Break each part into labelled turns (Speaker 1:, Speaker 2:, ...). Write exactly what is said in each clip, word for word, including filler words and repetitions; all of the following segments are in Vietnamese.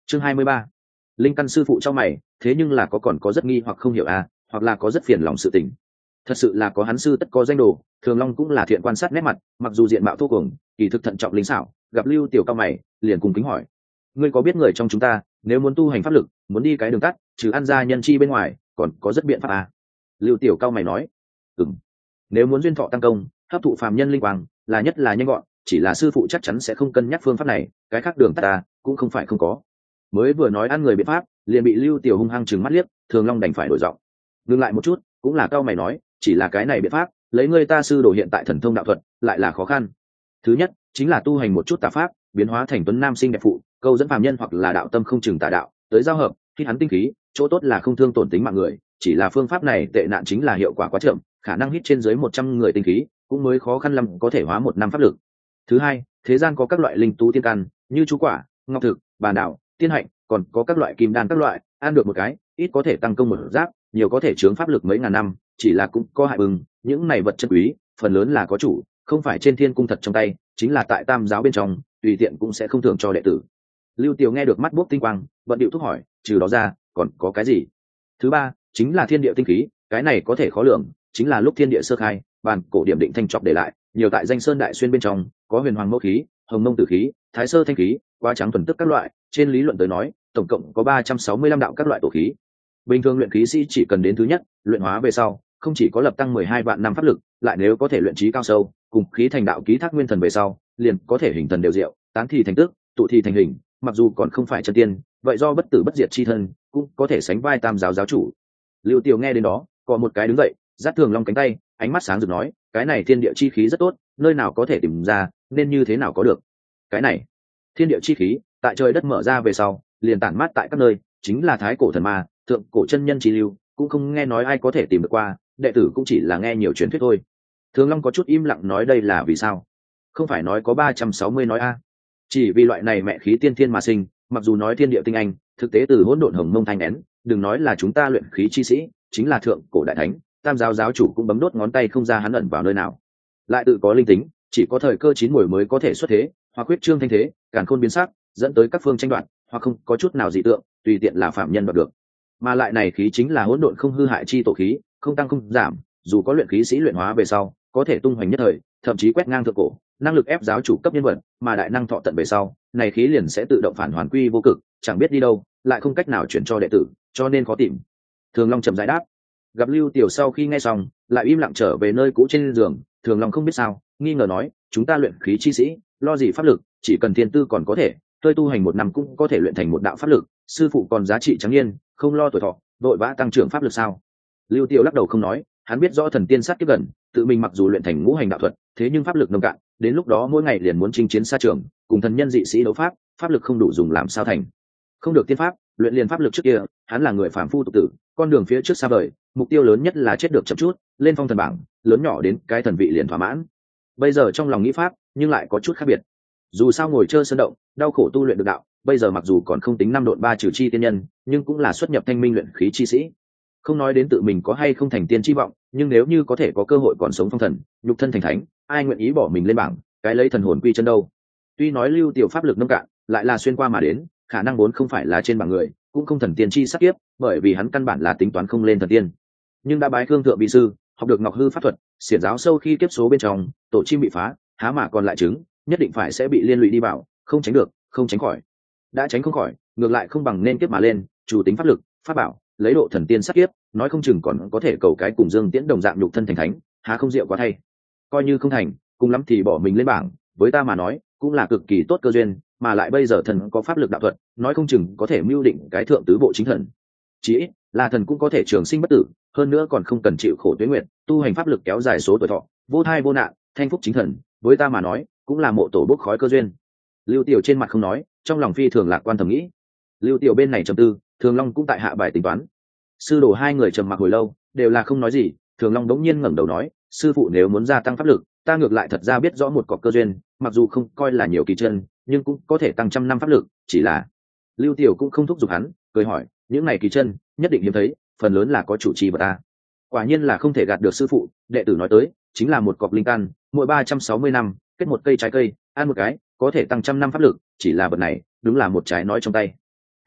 Speaker 1: chương hai mươi ba, linh căn sư phụ cho mày, thế nhưng là có còn có rất nghi hoặc không hiểu à, hoặc là có rất phiền lòng sự tình. Thật sự là có hắn sư tất có danh đồ, Thường Long cũng là thiện quan sát nét mặt, mặc dù diện mạo thô cuồng, kỳ thực thận trọng linh xảo, gặp Lưu Tiểu cao mày, liền cùng kính hỏi: ngươi có biết người trong chúng ta nếu muốn tu hành pháp lực, muốn đi cái đường tắt, trừ ăn ra nhân chi bên ngoài, còn có rất biện pháp à? Lưu Tiểu cao mày nói: ừm, nếu muốn duyên thọ tăng công, hấp thụ phàm nhân linh quang, là nhất là nhanh gọn, chỉ là sư phụ chắc chắn sẽ không cân nhắc phương pháp này, cái khác đường tắt ta cũng không phải không có. Mới vừa nói ăn người biện pháp, liền bị Lưu Tiểu hung hăng trừng mắt liếc, Thường Long đành phải đổi giọng. Ngừng lại một chút, cũng là cao mày nói: chỉ là cái này biện pháp, lấy ngươi ta sư đồ hiện tại thần thông đạo thuật, lại là khó khăn. Thứ nhất, chính là tu hành một chút tà pháp, biến hóa thành tuấn nam sinh đẹp phụ, câu dẫn phàm nhân hoặc là đạo tâm không chừng tà đạo, tới giao hợp, khi hắn tinh khí, chỗ tốt là không thương tổn tính mạng người, chỉ là phương pháp này tệ nạn chính là hiệu quả quá chậm, khả năng hít trên dưới một trăm người tinh khí, cũng mới khó khăn lắm có thể hóa một năm pháp lực. Thứ hai, thế gian có các loại linh tú tiên căn, như chú quả, ngọc thực, bàn đảo, tiên hạnh, còn có các loại kim đan các loại, ăn được một cái, ít có thể tăng công một giáp, nhiều có thể chướng pháp lực mấy ngàn năm, chỉ là cũng có hại bừng, những này vật chân quý, phần lớn là có chủ, không phải trên thiên cung thật trong tay, chính là tại tam giáo bên trong, tùy tiện cũng sẽ không thưởng cho đệ tử. Lưu Tiều nghe được mắt bốc tinh quang, bận điệu thúc hỏi: trừ đó ra, còn có cái gì? Thứ ba, chính là thiên địa tinh khí, cái này có thể khó lường, chính là lúc thiên địa sơ khai, bàn cổ điểm định thanh trọc để lại, nhiều tại danh sơn đại xuyên bên trong, có huyền hoàng mẫu khí, hồng mông tử khí, thái sơ thanh khí, quá trắng thuần tức các loại, trên lý luận tới nói, tổng cộng có ba trăm sáu mươi lăm đạo các loại tổ khí. Bình thường luyện khí sĩ chỉ cần đến thứ nhất, luyện hóa về sau, không chỉ có lập tăng mười hai vạn năm pháp lực, lại nếu có thể luyện trí cao sâu, cùng khí thành đạo ký thác nguyên thần về sau, liền có thể hình thần đều diệu, tán thì thành tước, tụ thì thành hình, mặc dù còn không phải chân tiên, vậy do bất tử bất diệt chi thân, cũng có thể sánh vai tam giáo giáo chủ. Lưu Tiều nghe đến đó, có một cái đứng dậy, dắt Thường Long cánh tay, ánh mắt sáng rực nói: cái này thiên địa chi khí rất tốt, nơi nào có thể tìm ra, nên như thế nào có được? Cái này, thiên địa chi khí, tại trời đất mở ra về sau, liền tản mát tại các nơi, chính là thái cổ thần ma, thượng cổ chân nhân chi lưu, cũng không nghe nói ai có thể tìm được qua, đệ tử cũng chỉ là nghe nhiều truyền thuyết thôi. Thường Long có chút im lặng nói: đây là vì sao? Không phải nói có ba trăm sáu mươi nói a? Chỉ vì loại này mẹ khí tiên thiên mà sinh, mặc dù nói thiên địa tinh anh, thực tế từ hỗn độn hồng mông thanh nén, đừng nói là chúng ta luyện khí chi sĩ, chính là thượng cổ đại thánh, tam giáo giáo chủ cũng bấm đốt ngón tay không ra hắn ẩn vào nơi nào. Lại tự có linh tính, chỉ có thời cơ chín muồi mới có thể xuất thế, hoặc huyết trương thanh thế, càn khôn biến sắc, dẫn tới các phương tranh đoạt, hoặc không có chút nào dị tượng, tùy tiện là phạm nhân đoạt được. Mà lại này khí chính là hỗn độn không hư hại chi tổ khí, không tăng không giảm, dù có luyện khí sĩ luyện hóa về sau, có thể tung hoành nhất thời, thậm chí quét ngang thượng cổ, năng lực ép giáo chủ cấp nhân vật, mà đại năng thọ tận về sau, này khí liền sẽ tự động phản hoàn quy vô cực, chẳng biết đi đâu, lại không cách nào chuyển cho đệ tử, cho nên khó tìm. Thường Long trầm giải đáp. Gặp Lưu Tiểu sau khi nghe xong, lại im lặng trở về nơi cũ trên giường. Thường Long không biết sao, nghi ngờ nói: chúng ta luyện khí chi sĩ, lo gì pháp lực, chỉ cần thiên tư còn có thể, tôi tu hành một năm cũng có thể luyện thành một đạo pháp lực, sư phụ còn giá trị trắng nhiên, không lo tuổi thọ, vội vã tăng trưởng pháp lực sao? Lưu Tiểu lắc đầu không nói, hắn biết rõ thần tiên sát kiếp gần, tự mình mặc dù luyện thành ngũ hành đạo thuật, thế nhưng pháp lực nông cạn, đến lúc đó mỗi ngày liền muốn chinh chiến xa trường, cùng thần nhân dị sĩ đấu pháp, pháp lực không đủ dùng làm sao thành. Không được tiên pháp, luyện liền pháp lực trước kia, hắn là người phàm phu tục tử, con đường phía trước xa vời, mục tiêu lớn nhất là chết được chậm chút, lên phong thần bảng, lớn nhỏ đến cái thần vị liền thỏa mãn. Bây giờ trong lòng nghĩ pháp, nhưng lại có chút khác biệt. Dù sao ngồi chơi sơn động, đau khổ tu luyện được đạo, bây giờ mặc dù còn không tính năm độn ba trừ chi tiên nhân, nhưng cũng là xuất nhập thanh minh luyện khí chi sĩ. Không nói đến tự mình có hay không thành tiên chi vọng, nhưng nếu như có thể có cơ hội còn sống phong thần, nhục thân thành thánh, ai nguyện ý bỏ mình lên bảng, cái lấy thần hồn quy chân đâu? Tuy nói Lưu Tiểu pháp lực nông cạn, lại là xuyên qua mà đến, khả năng vốn không phải là trên bảng người, cũng không thần tiên chi sắc kiếp, bởi vì hắn căn bản là tính toán không lên thần tiên. Nhưng đã bái khương thượng vị sư, học được ngọc hư pháp thuật, xiển giáo sâu khi kiếp số bên trong, tổ chim bị phá, há mà còn lại trứng, nhất định phải sẽ bị liên lụy đi vào, không tránh được, không tránh khỏi. Đã tránh không khỏi, ngược lại không bằng nên kiếp mà lên, chủ tính pháp lực, pháp bảo, lấy độ thần tiên sắc kiếp, nói không chừng còn có thể cầu cái cùng Dương Tiễn đồng dạng nhục thân thành thánh, há không diệu quá thay. Coi như không thành, cùng lắm thì bỏ mình lên bảng, với ta mà nói, cũng là cực kỳ tốt cơ duyên, mà lại bây giờ thần có pháp lực đạo thuật, nói không chừng có thể mưu định cái thượng tứ bộ chính thần. Chỉ ít là thần cũng có thể trường sinh bất tử, hơn nữa còn không cần chịu khổ tuế nguyệt, tu hành pháp lực kéo dài số tuổi thọ, vô thai vô nạn, thanh phúc chính thần, với ta mà nói, cũng là mộ tổ bốc khói cơ duyên. Lưu Tiểu trên mặt không nói, trong lòng phi thường lạc quan thầm nghĩ. Lưu Tiểu bên này trầm tư, Thường Long cũng tại hạ bài tính toán. Sư đồ hai người trầm mặc hồi lâu, đều là không nói gì. Thường Long đống nhiên ngẩng đầu nói: sư phụ nếu muốn gia tăng pháp lực, ta ngược lại thật ra biết rõ một cọc cơ duyên, mặc dù không coi là nhiều kỳ chân, nhưng cũng có thể tăng trăm năm pháp lực. Chỉ là Lưu Tiểu cũng không thúc giục hắn, cười hỏi: những này kỳ chân nhất định hiếm thấy, phần lớn là có chủ trì vật ta. Quả nhiên là không thể gạt được sư phụ, đệ tử nói tới chính là một cọc linh căn, mỗi ba trăm sáu mươi năm kết một cây trái cây, ăn một cái có thể tăng trăm năm pháp lực, chỉ là vật này đúng là một trái nói trong tay.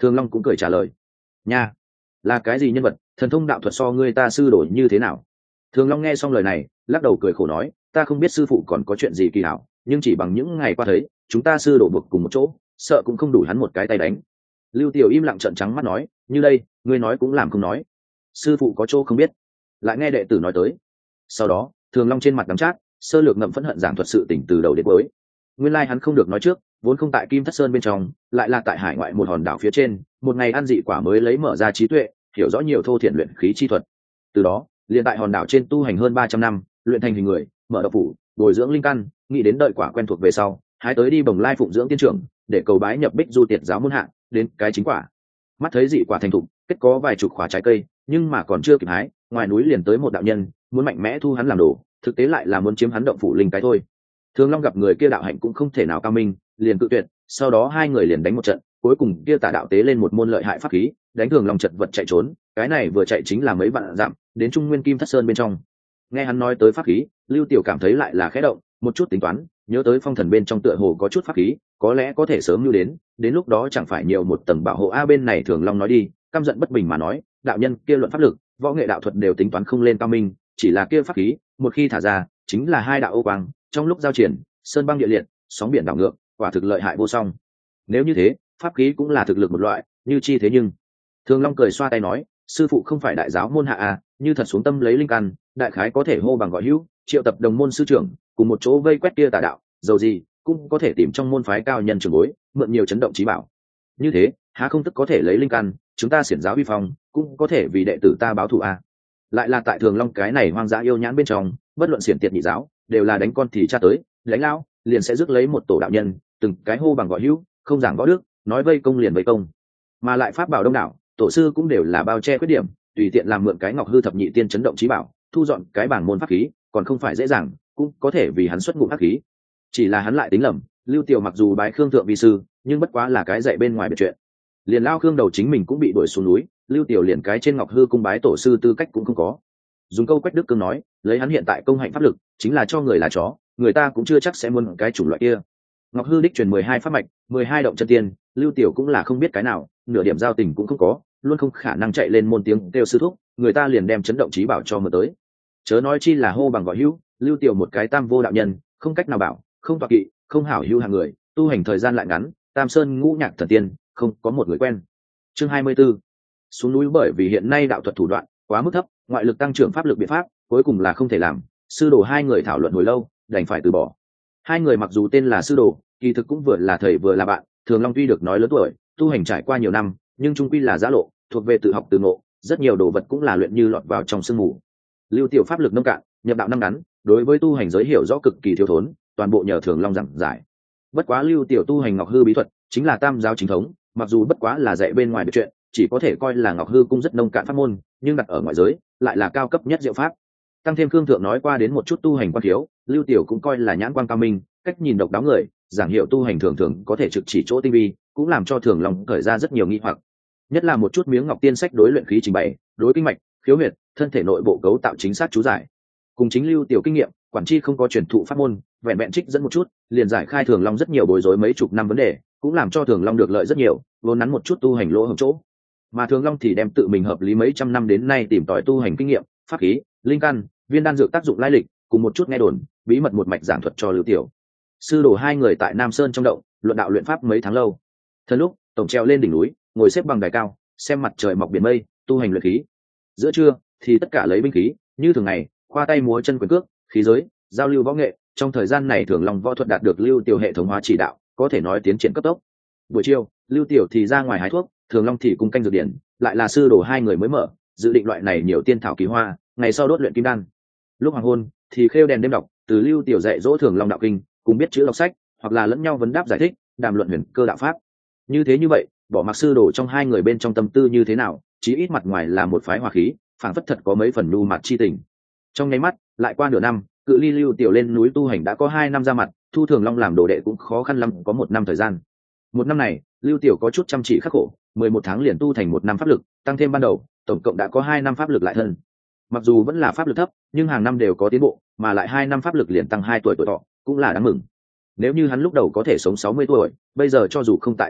Speaker 1: Thường Long cũng cười trả lời. Nha, là cái gì nhân vật, thần thông đạo thuật so ngươi ta sư đồ như thế nào? Thường Long nghe xong lời này, lắc đầu cười khổ nói, ta không biết sư phụ còn có chuyện gì kỳ hảo, nhưng chỉ bằng những ngày qua thấy, chúng ta sư đồ buộc cùng một chỗ, sợ cũng không đủ hắn một cái tay đánh. Lưu Tiểu im lặng trợn trắng mắt nói, như đây, ngươi nói cũng làm không nói. Sư phụ có chỗ không biết, lại nghe đệ tử nói tới. Sau đó, Thường Long trên mặt đắng chát, sơ lược ngậm phẫn hận giảng thuật sự tình từ đầu đến cuối. Nguyên lai like hắn không được nói trước, vốn không tại Kim Thất Sơn bên trong, lại là tại hải ngoại một hòn đảo phía trên, một ngày ăn dị quả mới lấy mở ra trí tuệ, hiểu rõ nhiều thô thiện luyện khí chi thuật. Từ đó, liền tại hòn đảo trên tu hành hơn ba trăm năm, luyện thành hình người, mở độc phủ, bồi dưỡng linh căn, nghĩ đến đợi quả quen thuộc về sau, hái tới đi Bồng Lai phụng dưỡng tiên trưởng, để cầu bái nhập Bích Du Tiệt giáo môn hạ, đến cái chính quả. Mắt thấy dị quả thành thục, kết có vài chục quả trái cây, nhưng mà còn chưa kịp hái, ngoài núi liền tới một đạo nhân, muốn mạnh mẽ thu hắn làm đồ, thực tế lại là muốn chiếm hắn động phủ linh cái thôi. Thường Long gặp người kia đạo hạnh cũng không thể nào cao minh, liền cự tuyệt, sau đó hai người liền đánh một trận, cuối cùng kia tà đạo tế lên một môn lợi hại pháp khí, đánh Thường Long chật vật chạy trốn, cái này vừa chạy chính là mấy vạn dặm, đến Trung Nguyên Kim Thất Sơn bên trong. Nghe hắn nói tới pháp khí, Lưu Tiểu cảm thấy lại là khẽ động, một chút tính toán, nhớ tới phong thần bên trong tựa hồ có chút pháp khí, có lẽ có thể sớm lưu đến, đến lúc đó chẳng phải nhiều một tầng bảo hộ a bên này. Thường Long nói đi, căm giận bất bình mà nói, đạo nhân kia luận pháp lực, võ nghệ đạo thuật đều tính toán không lên cao minh, chỉ là kia pháp khí, một khi thả ra, chính là hai đạo ô quang, trong lúc giao triển, sơn băng địa liệt, sóng biển đảo ngược, quả thực lợi hại vô song. Nếu như thế, pháp khí cũng là thực lực một loại, như chi thế nhưng. Thường Long cười xoa tay nói, sư phụ không phải đại giáo môn hạ à, như thật xuống tâm lấy linh căn, đại khái có thể hô bằng gọi hữu, triệu tập đồng môn sư trưởng, cùng một chỗ vây quét kia tà đạo, dầu gì cũng có thể tìm trong môn phái cao nhân trường bối, mượn nhiều chấn động trí bảo. Như thế, há không tức có thể lấy linh căn, chúng ta xiển giáo uy phong, cũng có thể vì đệ tử ta báo thù à. Lại là tại Thường Long cái này hoang dã yêu nhãn bên trong, bất luận xiển tiệt nhị giáo, đều là đánh con thì cha tới, đánh lão, liền sẽ rước lấy một tổ đạo nhân, từng cái hô bằng gọi hữu, không giảng võ đức, nói vây công liền vây công. Mà lại pháp bảo đông đảo, tổ sư cũng đều là bao che khuyết điểm, tùy tiện làm mượn cái Ngọc Hư thập nhị tiên chấn động trí bảo, thu dọn cái bảng môn pháp khí, còn không phải dễ dàng, cũng có thể vì hắn xuất ngụ pháp khí. Chỉ là hắn lại tính lầm, Lưu Tiểu mặc dù bái Khương thượng vi sư, nhưng bất quá là cái dạy bên ngoài biệt chuyện. Liền lao Khương đầu chính mình cũng bị đuổi xuống núi, Lưu Tiểu liền cái trên Ngọc Hư cung bái tổ sư tư cách cũng không có. Dùng câu Quách Đức Cương nói, lấy hắn hiện tại công hạnh pháp lực, chính là cho người là chó, người ta cũng chưa chắc sẽ muốn cái chủng loại kia. Ngọc Hư đích truyền mười hai pháp mạch, mười hai động chân tiên, Lưu Tiểu cũng là không biết cái nào, nửa điểm giao tình cũng không có, luôn không khả năng chạy lên môn tiếng kêu sư thúc, người ta liền đem chấn động trí bảo cho mượn tới. Chớ nói chi là hô bằng gọi hữu, Lưu Tiểu một cái tam vô đạo nhân, không cách nào bảo, không tọa kỵ, không hảo hữu hàng người, tu hành thời gian lại ngắn, Tam Sơn ngũ nhạc thần tiên, không có một người quen. Chương hai mươi 24. Xuống núi bởi vì hiện nay đạo thuật thủ đoạn quá mức thấp, ngoại lực tăng trưởng pháp lực biện pháp, cuối cùng là không thể làm, sư đồ hai người thảo luận hồi lâu, đành phải từ bỏ. Hai người mặc dù tên là sư đồ, kỳ thực cũng vừa là thầy vừa là bạn. Thường Long tuy được nói lớn tuổi, tu hành trải qua nhiều năm, nhưng trung quy là giã lộ, thuộc về tự học tự ngộ, rất nhiều đồ vật cũng là luyện như lọt vào trong sương mù. Lưu Tiểu pháp lực nông cạn, nhập đạo năm ngắn, đối với tu hành giới hiểu rõ cực kỳ thiếu thốn, toàn bộ nhờ Thường Long giảng giải. Bất quá Lưu Tiểu tu hành Ngọc Hư bí thuật, chính là tam giáo chính thống, mặc dù bất quá là dạy bên ngoài biệt chuyện, chỉ có thể coi là Ngọc Hư cung rất nông cạn pháp môn, nhưng đặt ở ngoại giới, lại là cao cấp nhất diệu pháp. Tăng thêm Khương thượng nói qua đến một chút tu hành quan thiếu, Lưu Tiểu cũng coi là nhãn quan cao minh, cách nhìn độc đáo người, giảng hiệu tu hành thường thường có thể trực chỉ chỗ tinh vi, cũng làm cho Thường Long khởi ra rất nhiều nghi hoặc. Nhất là một chút miếng ngọc tiên sách đối luyện khí trình bày, đối kinh mạch, khiếu huyệt, thân thể nội bộ cấu tạo chính xác chú giải. Cùng chính Lưu Tiểu kinh nghiệm, quản chi không có truyền thụ pháp môn, vẹn vẹn trích dẫn một chút, liền giải khai Thường Long rất nhiều bối rối mấy chục năm vấn đề, cũng làm cho Thường Long được lợi rất nhiều, vốn nắn một chút tu hành lỗ hổng chỗ. Mà Thường Long thì đem tự mình hợp lý mấy trăm năm đến nay tìm tòi tu hành kinh nghiệm, pháp khí, linh căn, viên đan dược tác dụng lai lịch, cùng một chút nghe đồn, bí mật một mạch giảng thuật cho Lưu Tiểu. Sư đồ hai người tại Nam Sơn trong động, luận đạo luyện pháp mấy tháng lâu. Thân lúc, tổng treo lên đỉnh núi, ngồi xếp bằng đài cao, xem mặt trời mọc biển mây, tu hành luyện khí. Giữa trưa thì tất cả lấy binh khí, như thường ngày, khoa tay múa chân quyền cước, khí giới, giao lưu võ nghệ. Trong thời gian này Thường Long võ thuật đạt được Lưu Tiểu hệ thống hóa chỉ đạo, có thể nói tiến triển cấp tốc. Buổi chiều, Lưu Tiểu thì ra ngoài hái thuốc, Thường Long thì cung canh dược điển, lại là sư đồ hai người mới mở, dự định loại này nhiều tiên thảo kỳ hoa, ngày sau đốt luyện kim đan. Lúc hoàng hôn thì khêu đèn đêm đọc, từ Lưu Tiểu dạy dỗ Thường Long đạo kinh, cùng biết chữ đọc sách, hoặc là lẫn nhau vấn đáp giải thích, đàm luận huyền cơ đạo pháp. Như thế như vậy, bỏ mặc sư đồ trong hai người bên trong tâm tư như thế nào, chí ít mặt ngoài là một phái hòa khí, phảng phất thật có mấy phần nhu mặt chi tình. Trong nháy mắt, lại qua nửa năm, cự ly Lưu Tiểu lên núi tu hành đã có hai năm ra mặt, thu Thường Long làm đồ đệ cũng khó khăn lắm có một năm thời gian. Một năm này, Lưu Tiểu có chút chăm chỉ khắc khổ, mười một tháng liền tu thành một năm pháp lực, tăng thêm ban đầu, tổng cộng đã có hai năm pháp lực lại thân. Mặc dù vẫn là pháp lực thấp, nhưng hàng năm đều có tiến bộ, mà lại hai năm pháp lực liền tăng hai tuổi tuổi thọ, cũng là đáng mừng. Nếu như hắn lúc đầu có thể sống sáu mươi tuổi, bây giờ cho dù không tại tu luyện,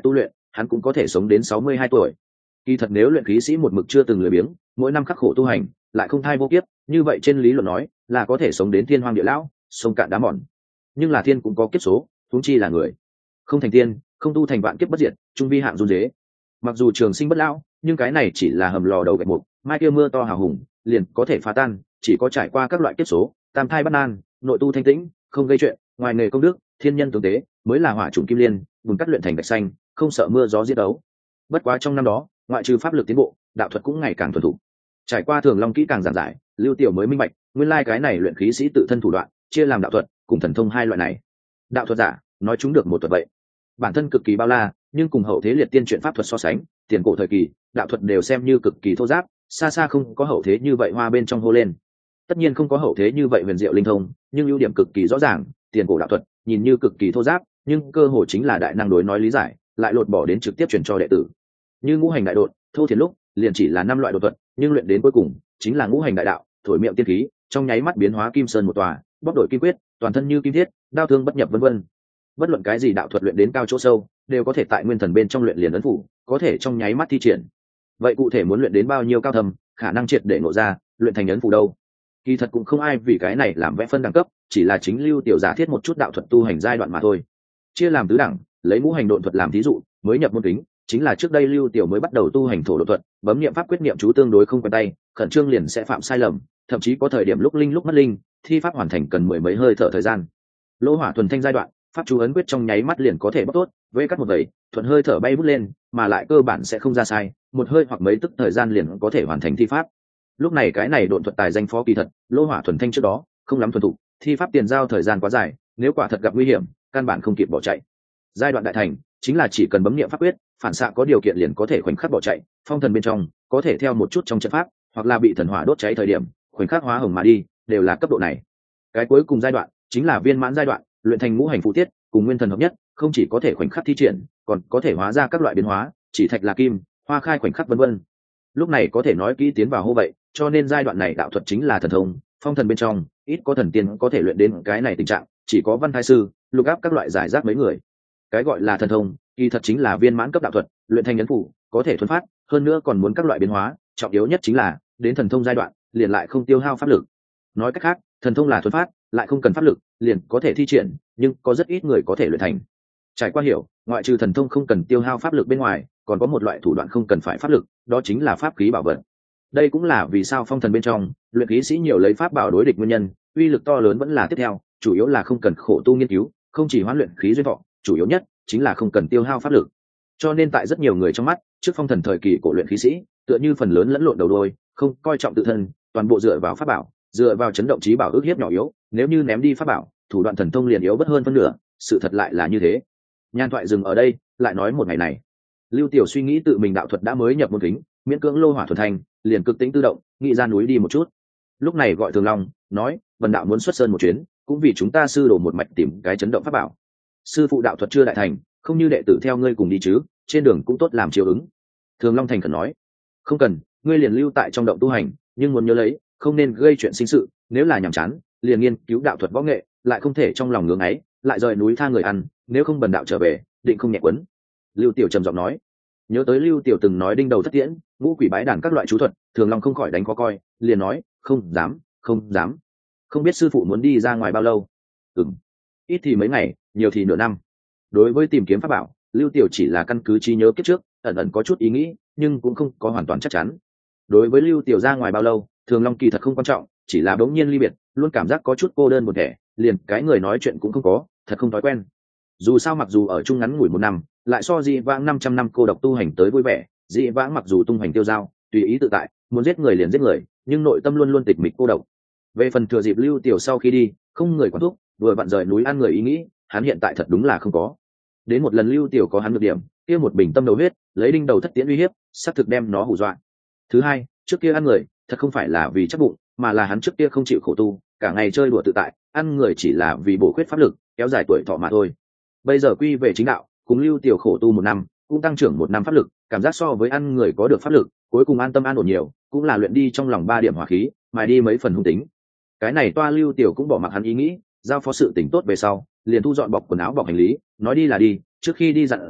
Speaker 1: hắn cũng có thể sống đến sáu mươi hai tuổi. Kỳ thật nếu luyện khí sĩ một mực chưa từng lười biếng, mỗi năm khắc khổ tu hành, lại không thai vô kiếp, như vậy trên lý luận nói là có thể sống đến thiên hoang địa lão, sông cạn đá mòn. Nhưng là thiên cũng có kiếp số, huống chi là người. Không thành tiên, không tu thành vạn kiếp bất diệt, trung vi hạng run dế. Mặc dù trường sinh bất lão, nhưng cái này chỉ là hầm lò đầu gạch mục, mai kia mưa to hào hùng, liền có thể phá tan, chỉ có trải qua các loại kiếp số, tam thai bất nan, nội tu thanh tĩnh, không gây chuyện, ngoài nghề công đức, thiên nhân tướng tế, mới là hỏa chủng kim liên, bùn cắt luyện thành gạch xanh, không sợ mưa gió giết đấu. Bất quá trong năm đó, ngoại trừ pháp lực tiến bộ, đạo thuật cũng ngày càng thuần thục. Trải qua Thường Long kỹ càng giảng giải, Lưu Tiểu mới minh bạch, nguyên lai cái này luyện khí sĩ tự thân thủ đoạn, chia làm đạo thuật cùng thần thông hai loại này. Đạo thuật giả, nói chúng được một thuật vậy. Bản thân cực kỳ bao la, nhưng cùng hậu thế liệt tiên chuyển pháp thuật so sánh, tiền cổ thời kỳ, đạo thuật đều xem như cực kỳ thô giáp, xa xa không có hậu thế như vậy hoa bên trong hô lên. Tất nhiên không có hậu thế như vậy huyền diệu linh thông, nhưng ưu điểm cực kỳ rõ ràng, tiền cổ đạo thuật nhìn như cực kỳ thô giáp, nhưng cơ hồ chính là đại năng đối nói lý giải, lại lột bỏ đến trực tiếp truyền cho đệ tử. Như ngũ hành đại đột, thô thiền lúc, liền chỉ là năm loại đột thuật, nhưng luyện đến cuối cùng, chính là ngũ hành đại đạo, thổi miệng tiên khí, trong nháy mắt biến hóa kim sơn một tòa, bóc đổi kim quyết, toàn thân như kim thiết, đao thương bất nhập vân vân. Bất luận cái gì đạo thuật luyện đến cao chỗ sâu, đều có thể tại nguyên thần bên trong luyện liền ấn phủ, có thể trong nháy mắt thi triển. Vậy cụ thể muốn luyện đến bao nhiêu cao thâm, khả năng triệt để ngộ ra, luyện thành ấn phủ đâu? Kỳ thật cũng không ai vì cái này làm vẽ phân đẳng cấp, chỉ là chính Lưu Tiểu giả thiết một chút đạo thuật tu hành giai đoạn mà thôi. Chia làm tứ đẳng, lấy ngũ hành độn thuật làm thí dụ, mới nhập môn kính, chính là trước đây Lưu Tiểu mới bắt đầu tu hành thổ độn thuật, bấm niệm pháp quyết niệm chú tương đối không quen tay, khẩn trương liền sẽ phạm sai lầm, thậm chí có thời điểm lúc linh lúc mất linh, thi pháp hoàn thành cần mười mấy hơi thở thời gian. Lỗ hỏa thuần thanh giai đoạn, pháp chú ấn quyết trong nháy mắt liền có thể bóc tốt, với cắt một vẩy, thuận hơi thở bay vút lên, mà lại cơ bản sẽ không ra sai, một hơi hoặc mấy tức thời gian liền có thể hoàn thành thi pháp. Lúc này cái này độn thuật tài danh phó kỳ thật, lỗ hỏa thuần thanh trước đó không lắm thuần thục, thi pháp tiền giao thời gian quá dài, nếu quả thật gặp nguy hiểm, căn bản không kịp bỏ chạy. Giai đoạn đại thành chính là chỉ cần bấm niệm pháp quyết, phản xạ có điều kiện liền có thể khoảnh khắc bỏ chạy, phong thần bên trong có thể theo một chút trong trận pháp, hoặc là bị thần hỏa đốt cháy thời điểm, khoảnh khắc hóa hồng mà đi, đều là cấp độ này. Cái cuối cùng giai đoạn chính là viên mãn giai đoạn, luyện thành ngũ hành phụ tiết, cùng nguyên thần hợp nhất, không chỉ có thể khoảnh khắc thi triển, còn có thể hóa ra các loại biến hóa, chỉ thạch là kim, hoa khai khoảnh khắc vân vân. Lúc này có thể nói kỹ tiến vào hô vậy, cho nên giai đoạn này đạo thuật chính là thần thông, phong thần bên trong ít có thần tiên có thể luyện đến cái này tình trạng, chỉ có văn thái sư, lục áp các loại giải rác mấy người. Cái gọi là thần thông, kỳ thật chính là viên mãn cấp đạo thuật, luyện thành ấn phủ, có thể thuần phát, hơn nữa còn muốn các loại biến hóa, trọng yếu nhất chính là đến thần thông giai đoạn, liền lại không tiêu hao pháp lực. Nói cách khác, thần thông là thuần phát, lại không cần pháp lực, liền có thể thi triển, nhưng có rất ít người có thể luyện thành. Trải qua hiểu, ngoại trừ thần thông không cần tiêu hao pháp lực bên ngoài, còn có một loại thủ đoạn không cần phải pháp lực, đó chính là pháp khí bảo vật. Đây cũng là vì sao phong thần bên trong, luyện khí sĩ nhiều lấy pháp bảo đối địch nguyên nhân, uy lực to lớn vẫn là tiếp theo, chủ yếu là không cần khổ tu nghiên cứu, không chỉ hoán luyện khí duyên thọ, chủ yếu nhất chính là không cần tiêu hao pháp lực. Cho nên tại rất nhiều người trong mắt, trước phong thần thời kỳ của luyện khí sĩ, tựa như phần lớn lẫn lộn đầu đuôi, không coi trọng tự thân, toàn bộ dựa vào pháp bảo, dựa vào chấn động trí bảo ước hiếp nhỏ yếu, nếu như ném đi pháp bảo, thủ đoạn thần thông liền yếu bất hơn phân nửa, sự thật lại là như thế. Nhan thoại dừng ở đây, lại nói một ngày này, Lưu Tiểu suy nghĩ tự mình đạo thuật đã mới nhập môn kính, miễn cưỡng lô hỏa thuần thanh, liền cực tĩnh tự động, nghĩ ra núi đi một chút. Lúc này gọi Thường Long, nói, Vân đạo muốn xuất sơn một chuyến, cũng vì chúng ta sư đồ một mạch tìm cái chấn động pháp bảo. Sư phụ đạo thuật chưa đại thành, không như đệ tử theo ngươi cùng đi chứ, trên đường cũng tốt làm chiếu ứng. Thường Long thành khẩn nói, không cần, ngươi liền lưu tại trong động tu hành, nhưng muốn nhớ lấy, không nên gây chuyện sinh sự, nếu là nhàm chán, liền nghiên cứu đạo thuật võ nghệ, lại không thể trong lòng ngưỡng ấy, lại rời núi tha người ăn, nếu không bần đạo trở về, định không nhẹ quấn. Lưu Tiểu trầm giọng nói, nhớ tới Lưu Tiểu từng nói đinh đầu thất tiễn, ngũ quỷ bái đàn các loại chú thuật, Thường Long không khỏi đánh khó coi, liền nói, không dám, không dám. Không biết sư phụ muốn đi ra ngoài bao lâu? Ừm, ít thì mấy ngày, nhiều thì nửa năm. Đối với tìm kiếm pháp bảo, Lưu Tiểu chỉ là căn cứ trí nhớ kiếp trước, ẩn ẩn có chút ý nghĩ, nhưng cũng không có hoàn toàn chắc chắn. Đối với Lưu Tiểu ra ngoài bao lâu, Thường Long kỳ thật không quan trọng, chỉ là bỗng nhiên ly biệt, luôn cảm giác có chút cô đơn một thể, liền cái người nói chuyện cũng không có, thật không thói quen. Dù sao mặc dù ở chung ngắn ngủi một năm, lại so Dị Vãng năm trăm năm cô độc tu hành tới vui vẻ, Dị Vãng mặc dù tung hành tiêu dao, tùy ý tự tại, muốn giết người liền giết người, nhưng nội tâm luôn luôn tịch mịch cô độc. Về phần thừa dịp Lưu Tiểu sau khi đi, không người quản thúc, vừa vặn rời núi ăn người ý nghĩ, hắn hiện tại thật đúng là không có. Đến một lần Lưu Tiểu có hắn được điểm, kia một bình tâm đầu huyết, lấy đinh đầu thất tiễn uy hiếp, xác thực đem nó hù dọa. Thứ hai, trước kia ăn người, thật không phải là vì chắc bụng, mà là hắn trước kia không chịu khổ tu, cả ngày chơi đùa tự tại, ăn người chỉ là vì bổ khuyết pháp lực, kéo dài tuổi thọ mà thôi. Bây giờ quy về chính đạo, cùng Lưu Tiểu khổ tu một năm, cũng tăng trưởng một năm pháp lực, cảm giác so với ăn người có được pháp lực, cuối cùng an tâm an ổn nhiều, cũng là luyện đi trong lòng ba điểm hỏa khí, mài đi mấy phần hung tính. Cái này toa Lưu Tiểu cũng bỏ mặc hắn ý nghĩ, giao phó sự tỉnh tốt về sau, liền thu dọn bọc quần áo bọc hành lý, nói đi là đi, trước khi đi dặn dò,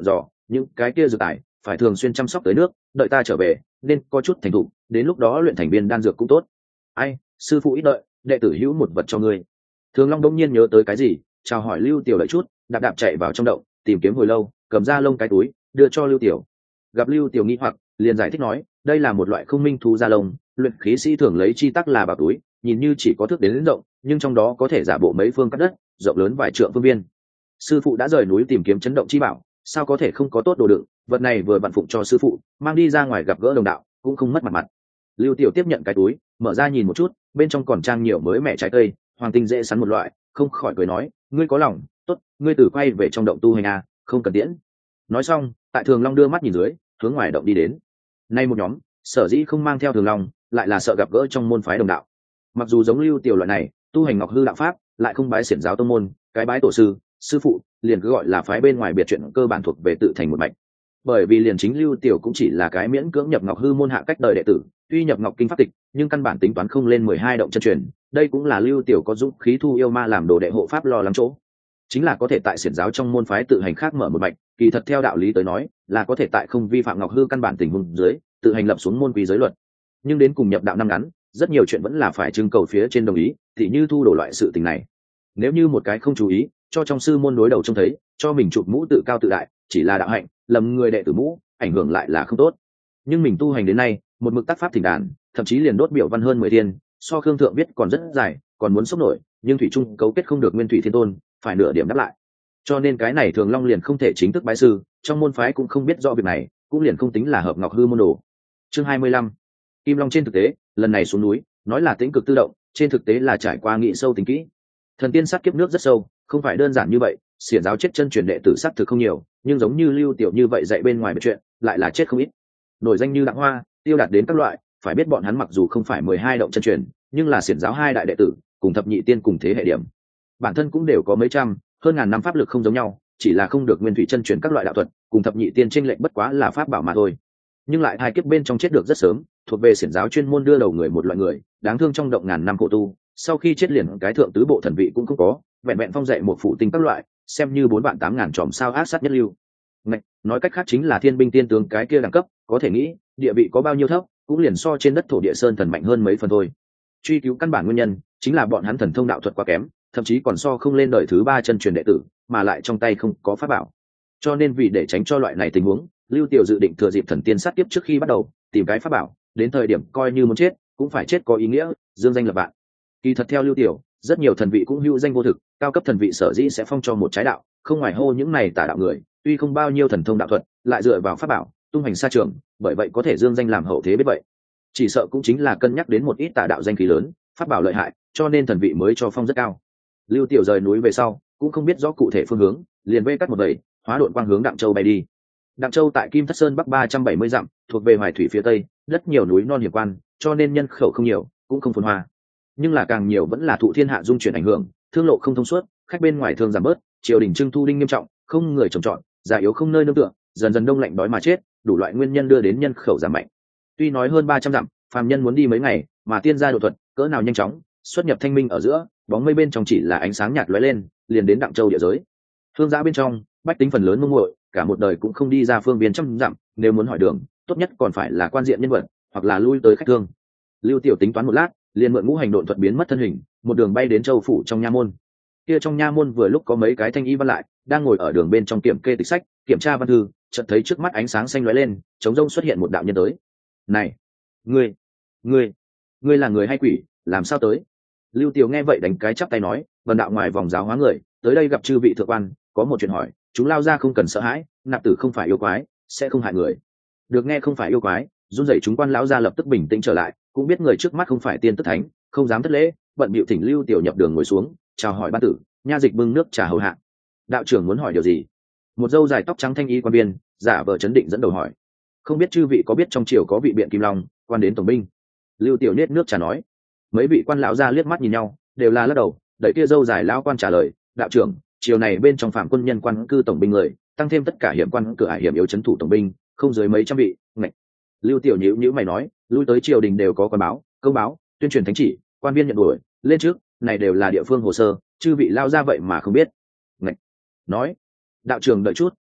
Speaker 1: những cái kia dược tài phải thường xuyên chăm sóc tới nước, đợi ta trở về nên có chút thành thục, đến lúc đó luyện thành viên đan dược cũng tốt. Ai, sư phụ ít đợi, đệ tử hữu một vật cho ngươi. Thường Long đông nhiên nhớ tới cái gì, chào hỏi Lưu Tiểu đợi chút, đạp đạp chạy vào trong động, tìm kiếm hồi lâu, cầm ra lông cái túi đưa cho Lưu Tiểu. Gặp Lưu Tiểu nghi hoặc, liền giải thích nói, đây là một loại không minh thú da lông, luyện khí sĩ thường lấy chi tắc là bảo túi, nhìn như chỉ có thước đến đến rộng, nhưng trong đó có thể giả bộ mấy phương cắt đất, rộng lớn vài trượng phương viên. Sư phụ đã rời núi tìm kiếm chấn động chi bảo, sao có thể không có tốt đồ đựng, vật này vừa vặn phụng cho sư phụ, mang đi ra ngoài gặp gỡ đồng đạo, cũng không mất mặt mặt. Lưu Tiểu tiếp nhận cái túi, mở ra nhìn một chút, bên trong còn trang nhiều mới mẻ trái cây, hoàng tinh dễ sắn một loại, không khỏi cười nói, ngươi có lòng, tốt, ngươi từ quay về trong động tu hành à, không cần tiễn. Nói xong, tại Thường Long đưa mắt nhìn dưới, hướng ngoài động đi đến. Nay một nhóm, sở dĩ không mang theo Thường Long, lại là sợ gặp gỡ trong môn phái đồng đạo. Mặc dù giống Lưu Tiểu loại này, tu hành ngọc hư đạo pháp, lại không bái xiển giáo tông môn, cái bái tổ sư, sư phụ, liền cứ gọi là phái bên ngoài biệt chuyện cơ bản thuộc về tự thành một mạch. Bởi vì liền chính Lưu Tiểu cũng chỉ là cái miễn cưỡng nhập ngọc hư môn hạ cách đời đệ tử, tuy nhập ngọc kinh pháp tịch, nhưng căn bản tính toán không lên mười hai động chân truyền, đây cũng là Lưu Tiểu có dũng khí thu yêu ma làm đồ đệ hộ pháp lo lắng chỗ. Chính là có thể tại xiển giáo trong môn phái tự hành khác mở một mạch, kỳ thật theo đạo lý tới nói, là có thể tại không vi phạm ngọc hư căn bản tình huống dưới, tự hành lập xuống môn quý giới luật. Nhưng đến cùng nhập đạo năm ngắn, rất nhiều chuyện vẫn là phải trưng cầu phía trên đồng ý, thì như thu đổ loại sự tình này. Nếu như một cái không chú ý, cho trong sư môn đối đầu trông thấy, cho mình chụp mũ tự cao tự đại, chỉ là đạo hạnh, lầm người đệ tử mũ, ảnh hưởng lại là không tốt. Nhưng mình tu hành đến nay, một mực tác pháp thỉnh đàn, thậm chí liền đốt biểu văn hơn mười thiên, so Khương Thượng viết còn rất dài, còn muốn sốc nổi, nhưng thủy trung cấu kết không được Nguyên Thủy Thiên Tôn, phải nửa điểm đáp lại. Cho nên cái này Thường Long liền không thể chính thức bái sư, trong môn phái cũng không biết rõ việc này, cũng liền không tính là hợp ngọc hư môn đồ. Chương hai mươi lăm. Kim Long trên thực tế, lần này xuống núi, nói là tĩnh cực tự động, trên thực tế là trải qua nghị sâu tính kỹ. Thần tiên sát kiếp nước rất sâu, không phải đơn giản như vậy, xiển giáo chết chân truyền đệ tử sát thực không nhiều, nhưng giống như Lưu Tiểu như vậy dạy bên ngoài biệt chuyện, lại là chết không ít. Nổi danh như Đặng Hoa, Tiêu Đạt đến các loại, phải biết bọn hắn mặc dù không phải mười hai động chân truyền, nhưng là xiển giáo hai đại đệ tử, cùng thập nhị tiên cùng thế hệ điểm. Bản thân cũng đều có mấy trăm, hơn ngàn năm pháp lực không giống nhau, chỉ là không được nguyên thủy chân truyền các loại đạo thuật, cùng thập nhị tiên chênh lệch bất quá là pháp bảo mà thôi. Nhưng lại hai kiếp bên trong chết được rất sớm, thuộc về xiển giáo chuyên môn đưa đầu người một loại người, đáng thương trong động ngàn năm khổ tu, sau khi chết liền cái thượng tứ bộ thần vị cũng không có, vẹn vẹn phong dạy một phụ tinh các loại, xem như bốn vạn tám ngàn tròm sao ác sát nhất lưu. Ngạch, nói cách khác chính là thiên binh tiên tướng cái kia đẳng cấp, có thể nghĩ, địa vị có bao nhiêu thấp, cũng liền so trên đất thổ địa sơn thần mạnh hơn mấy phần thôi. Truy cứu căn bản nguyên nhân, chính là bọn hắn thần thông đạo thuật quá kém, thậm chí còn so không lên đời thứ ba chân truyền đệ tử, mà lại trong tay không có pháp bảo. Cho nên vì để tránh cho loại này tình huống, Lưu Tiểu dự định thừa dịp thần tiên sát tiếp trước khi bắt đầu, tìm cái pháp bảo, đến thời điểm coi như muốn chết, cũng phải chết có ý nghĩa, dương danh lập vạn. Kỳ thật theo Lưu Tiểu, rất nhiều thần vị cũng hữu danh vô thực, cao cấp thần vị sở dĩ sẽ phong cho một trái đạo, không ngoài hô những này tà đạo người, tuy không bao nhiêu thần thông đạo thuật, lại dựa vào pháp bảo, tung hành xa trường, bởi vậy có thể dương danh làm hậu thế biết vậy. Chỉ sợ cũng chính là cân nhắc đến một ít tà đạo danh khí lớn, pháp bảo lợi hại, cho nên thần vị mới cho phong rất cao. Lưu Tiểu rời núi về sau, cũng không biết rõ cụ thể phương hướng, liền vây cắt một vẩy, hóa độn quang hướng Đặng Châu bay đi. Đặng Châu tại Kim Thất Sơn bắc ba trăm bảy mươi dặm, thuộc về Hoài Thủy phía tây, rất nhiều núi non hiểm quan, cho nên nhân khẩu không nhiều, cũng không phồn hoa. Nhưng là càng nhiều vẫn là thụ thiên hạ dung chuyển ảnh hưởng, thương lộ không thông suốt, khách bên ngoài thương giảm bớt, triều đình trưng thu đinh nghiêm trọng, không người trồng trọt, già yếu không nơi nương tựa, dần dần đông lạnh đói mà chết, đủ loại nguyên nhân đưa đến nhân khẩu giảm mạnh. Tuy nói hơn ba trăm dặm, phàm nhân muốn đi mấy ngày, mà tiên gia độ thuật, cỡ nào nhanh chóng, xuất nhập thanh minh ở giữa, bóng mây bên trong chỉ là ánh sáng nhạt lóe lên, liền đến Đặng Châu địa giới. Thương giã bên trong, bách tính phần lớn mông muội, cả một đời cũng không đi ra phương biên trăm dặm, nếu muốn hỏi đường, tốt nhất còn phải là quan diện nhân vật, hoặc là lui tới khách thương. Lưu Tiểu tính toán một lát, liền mượn ngũ hành độn thuật biến mất thân hình, một đường bay đến Châu phủ trong nha môn. Kia trong nha môn vừa lúc có mấy cái thanh y văn lại, đang ngồi ở đường bên trong kiểm kê tịch sách, kiểm tra văn thư, chợt thấy trước mắt ánh sáng xanh lóe lên, trống rông xuất hiện một đạo nhân tới. "Này, ngươi, ngươi, ngươi là người hay quỷ, làm sao tới?" Lưu Tiểu nghe vậy đánh cái chắp tay nói, "Vân đạo ngoài vòng giáo hóa người, tới đây gặp chư vị thượng quan, có một chuyện hỏi, chúng lao ra không cần sợ hãi, nạp tử không phải yêu quái, sẽ không hại người." Được nghe không phải yêu quái, run rẩy chúng quan lão ra lập tức bình tĩnh trở lại, cũng biết người trước mắt không phải tiên tức thánh, không dám thất lễ, bận bịu thỉnh Lưu Tiểu nhập đường ngồi xuống, chào hỏi ban tử, nha dịch bưng nước trà hầu hạ. "Đạo trưởng muốn hỏi điều gì?" Một dâu dài tóc trắng thanh y quan viên, giả vờ chấn định dẫn đầu hỏi. "Không biết chư vị có biết trong triều có vị biện Kim Long, quan đến tổng binh?" Lưu Tiểu nết nước trà nói. Mấy vị quan lão ra liếc mắt nhìn nhau, đều là lắc đầu, đợi kia dâu dài lão quan trả lời, "Đạo trưởng, triều này bên trong phạm quân nhân quan cư tổng binh người, tăng thêm tất cả hiểm quan cửa ải hiểm yếu trấn thủ tổng binh, không dưới mấy trăm vị." Ngạch. Lưu Tiểu nhíu nhíu mày nói, lui tới triều đình đều có quan báo, công báo, tuyên truyền thánh chỉ, quan viên nhận đuổi lên trước, này đều là địa phương hồ sơ, chư vị lao ra vậy mà không biết. Ngạch. Nói, đạo trưởng đợi chút,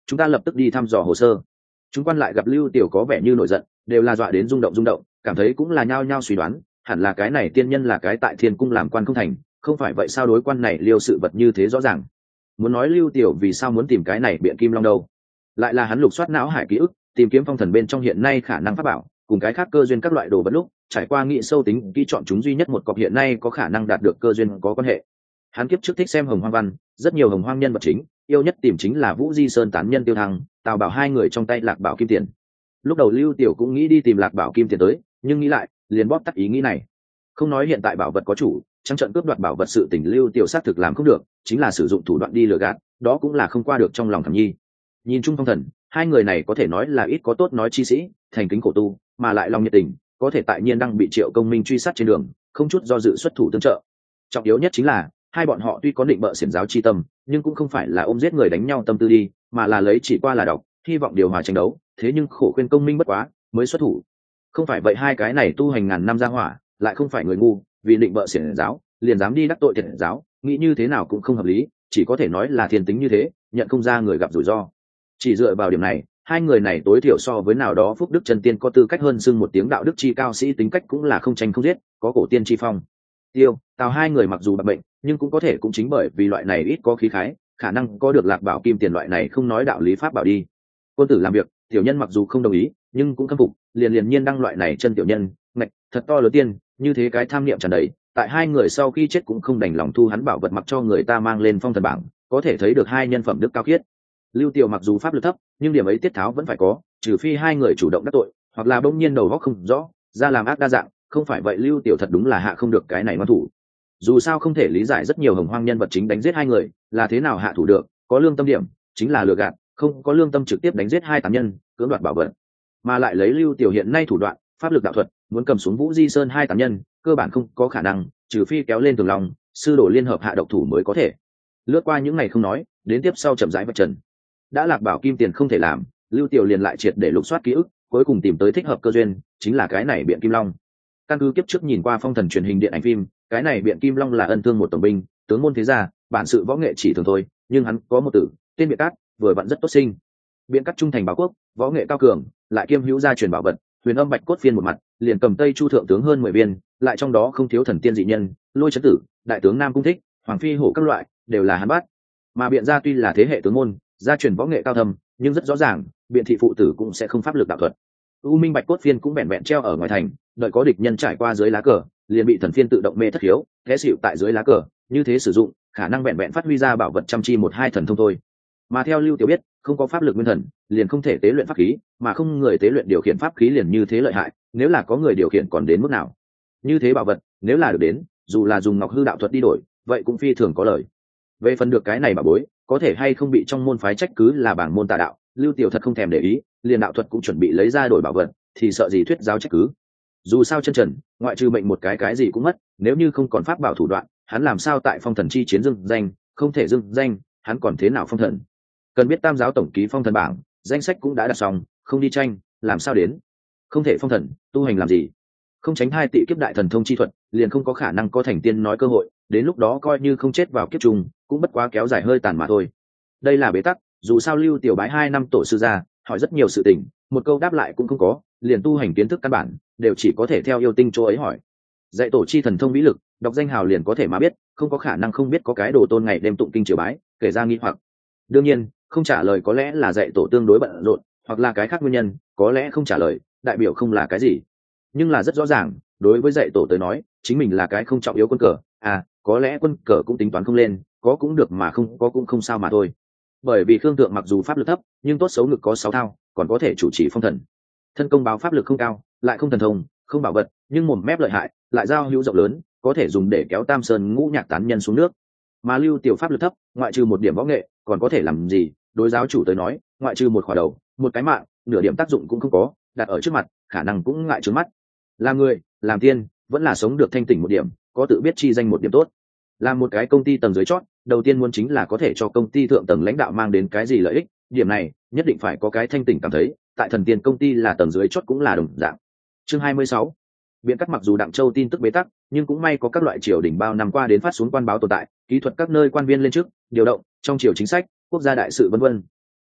Speaker 1: chúng ta lập tức đi thăm dò hồ sơ. Chúng quan lại gặp Lưu Tiểu có vẻ như nổi giận, đều là dọa đến rung động rung động, cảm thấy cũng là nhao nhao suy đoán, hẳn là cái này tiên nhân là cái tại Thiên cung làm quan không thành, không phải vậy sao đối quan này liêu sự vật như thế rõ ràng. Muốn nói Lưu Tiểu vì sao muốn tìm cái này biện kim long đâu, lại là hắn lục soát não hải ký ức, tìm kiếm phong thần bên trong hiện nay khả năng pháp bảo cùng cái khác cơ duyên các loại đồ vật lúc trải qua nghị sâu tính kỹ chọn chúng duy nhất một cọc hiện nay có khả năng đạt được cơ duyên có quan hệ. Hắn kiếp trước thích xem hồng hoang văn, rất nhiều hồng hoang nhân vật chính yêu nhất tìm chính là Vũ Di Sơn tán nhân Tiêu Thăng, Tào Bảo hai người trong tay Lạc Bảo Kim Tiền. Lúc đầu Lưu Tiểu cũng nghĩ đi tìm Lạc Bảo Kim Tiền tới, nhưng nghĩ lại liền bóp tắt ý nghĩ này. Không nói hiện tại bảo vật có chủ, trắng trận cướp đoạt bảo vật sự tình Lưu Tiểu xác thực làm không được, chính là sử dụng thủ đoạn đi lừa gạt, đó cũng là không qua được trong lòng Thẩm Nhi. Nhìn chung phong thần, hai người này có thể nói là ít có tốt nói chi sĩ, thành kính khổ tu, mà lại lòng nhiệt tình, có thể tại nhiên đang bị Triệu Công Minh truy sát trên đường, không chút do dự xuất thủ tương trợ. Trọng yếu nhất chính là hai bọn họ tuy có định bợ xiển giáo chi tâm, nhưng cũng không phải là ôm giết người đánh nhau tâm tư đi, mà là lấy chỉ qua là đọc, hy vọng điều hòa tranh đấu, thế nhưng khổ khuyên Công Minh bất quá, mới xuất thủ. Không phải vậy hai cái này tu hành ngàn năm ra hỏa, lại không phải người ngu, vì định bợ xiển giáo, liền dám đi đắc tội thiệt giáo, nghĩ như thế nào cũng không hợp lý, chỉ có thể nói là thiên tính như thế, nhận không ra người gặp rủi ro. Chỉ dựa vào điểm này, hai người này tối thiểu so với nào đó phúc đức chân tiên có tư cách hơn xưng một tiếng đạo đức chi cao sĩ, tính cách cũng là không tranh không giết, có cổ tiên chi phong. Tiêu, Tào hai người mặc dù bạc bệnh, nhưng cũng có thể cũng chính bởi vì loại này ít có khí khái, khả năng có được Lạc Bảo Kim Tiền loại này không nói đạo lý pháp bảo đi. Quân tử làm việc, tiểu nhân mặc dù không đồng ý, nhưng cũng khâm phục, liền liền nhiên đăng loại này chân tiểu nhân, ngạch, thật to lớn tiên, như thế cái tham niệm tràn đầy, tại hai người sau khi chết cũng không đành lòng thu hắn bảo vật mặc cho người ta mang lên phong thần bảng, có thể thấy được hai nhân phẩm đức cao khiết. Lưu Tiểu mặc dù pháp lực thấp, nhưng điểm ấy tiết tháo vẫn phải có, trừ phi hai người chủ động đắc tội, hoặc là bỗng nhiên đầu óc không rõ, ra làm ác đa dạng, không phải vậy Lưu Tiểu thật đúng là hạ không được cái này ngoan thủ. Dù sao không thể lý giải rất nhiều hồng hoang nhân vật chính đánh giết hai người, là thế nào hạ thủ được, có lương tâm điểm, chính là lừa gạt, không có lương tâm trực tiếp đánh giết hai tán nhân, cưỡng đoạt bảo vật. Mà lại lấy Lưu Tiểu hiện nay thủ đoạn, pháp lực đạo thuật, muốn cầm xuống Vũ Di Sơn hai tán nhân, cơ bản không có khả năng, trừ phi kéo lên Tường Long, sư đồ liên hợp hạ độc thủ mới có thể. Lướt qua những ngày không nói, đến tiếp sau chậm rãi vạch trần. Đã Lạc Bảo Kim Tiền không thể làm, Lưu Tiểu liền lại triệt để lục soát ký ức, cuối cùng tìm tới thích hợp cơ duyên, chính là cái này biện kim long. Căn cứ kiếp trước nhìn qua phong thần truyền hình điện ảnh phim, cái này biện kim long là ân thương một tổng binh, tướng môn thế gia, bản sự võ nghệ chỉ thường thôi, nhưng hắn có một tử, tên Biện Cát, vừa vặn rất tốt sinh. Biện Cát trung thành báo quốc, võ nghệ cao cường, lại kiêm hữu gia truyền bảo vật, huyền âm bạch cốt phiên một mặt, liền cầm Tây Chu thượng tướng hơn mười viên, lại trong đó không thiếu thần tiên dị nhân, Lôi Chấn Tử, đại tướng Nam Cung Thích, Hoàng Phi Hổ các loại, đều là hắn bắt. Mà Biện gia tuy là thế hệ tướng môn, gia truyền võ nghệ cao thâm, nhưng rất rõ ràng, Biện thị phụ tử cũng sẽ không pháp lực đạo thuật. U Minh Bạch cốt phiên cũng vẹn vẹn treo ở ngoài thành, đợi có địch nhân trải qua dưới lá cờ, liền bị thần phiên tự động mê thất hiếu, té xỉu tại dưới lá cờ, như thế sử dụng, khả năng vẹn vẹn phát huy ra bảo vật chăm chi một hai thần thông thôi. Mà theo Lưu Tiểu biết, không có pháp lực nguyên thần, liền không thể tế luyện pháp khí, mà không người tế luyện điều khiển pháp khí liền như thế lợi hại, nếu là có người điều khiển còn đến mức nào. Như thế bảo vật, nếu là được đến, dù là dùng Ngọc Hư đạo thuật đi đổi, vậy cũng phi thường có lợi. Về phần được cái này bảo bối, có thể hay không bị trong môn phái trách cứ là bảng môn tà đạo, Lưu Tiểu thật không thèm để ý, liền đạo thuật cũng chuẩn bị lấy ra đổi bảo vật, thì sợ gì thuyết giáo trách cứ. Dù sao chân trần, ngoại trừ mệnh một cái cái gì cũng mất, nếu như không còn pháp bảo thủ đoạn, hắn làm sao tại phong thần chi chiến dưng danh, không thể dưng danh, hắn còn thế nào phong thần. Cần biết tam giáo tổng ký phong thần bảng, danh sách cũng đã đặt xong, không đi tranh, làm sao đến. Không thể phong thần, tu hành làm gì. Không tránh hai tị kiếp đại thần thông chi thuật, liền không có khả năng có thành tiên nói cơ hội, đến lúc đó coi như không chết vào kiếp trùng, cũng bất quá kéo dài hơi tàn mà thôi. Đây là bế tắc, dù sao Lưu Tiểu bái hai năm tổ sư ra, hỏi rất nhiều sự tình, một câu đáp lại cũng không có, liền tu hành kiến thức căn bản, đều chỉ có thể theo yêu tinh chỗ ấy hỏi. Dạy tổ chi thần thông vĩ lực, đọc danh hào liền có thể mà biết, không có khả năng không biết có cái đồ tôn ngày đêm tụng kinh triều bái, kể ra nghi hoặc. Đương nhiên, không trả lời có lẽ là dạy tổ tương đối bận rộn, hoặc là cái khác nguyên nhân, có lẽ không trả lời, đại biểu không là cái gì. Nhưng là rất rõ ràng, đối với dạy tổ tới nói, chính mình là cái không trọng yếu quân cờ, à, có lẽ quân cờ cũng tính toán không lên, có cũng được mà không có cũng không sao mà thôi. Bởi vì Khương Thượng mặc dù pháp lực thấp, nhưng tốt xấu ngực có sáu thao, còn có thể chủ trì phong thần. Thân công báo pháp lực không cao, lại không thần thông, không bảo vật, nhưng mồm mép lợi hại, lại giao hữu rộng lớn, có thể dùng để kéo Tam Sơn ngũ nhạc tán nhân xuống nước. Mà Lưu Tiểu pháp lực thấp, ngoại trừ một điểm võ nghệ, còn có thể làm gì? Đối giáo chủ tới nói, ngoại trừ một khỏa đầu, một cái mạng, nửa điểm tác dụng cũng không có, đặt ở trước mặt, khả năng cũng ngại trước mắt. Làm người, làm tiên, vẫn là sống được thanh tỉnh một điểm, có tự biết chi danh một điểm tốt. Làm một cái công ty tầng dưới chót, đầu tiên muốn chính là có thể cho công ty thượng tầng lãnh đạo mang đến cái gì lợi ích, điểm này nhất định phải có cái thanh tỉnh cảm thấy, tại thần tiên công ty là tầng dưới chót cũng là đồng dạng. Chương hai mươi sáu. Biện Cát mặc dù Đặng Châu tin tức bế tắc, nhưng cũng may có các loại triều đình bao năm qua đến phát xuống quan báo tồn tại, kỹ thuật các nơi quan viên lên trước, điều động, trong triều chính sách, quốc gia đại sự vân vân.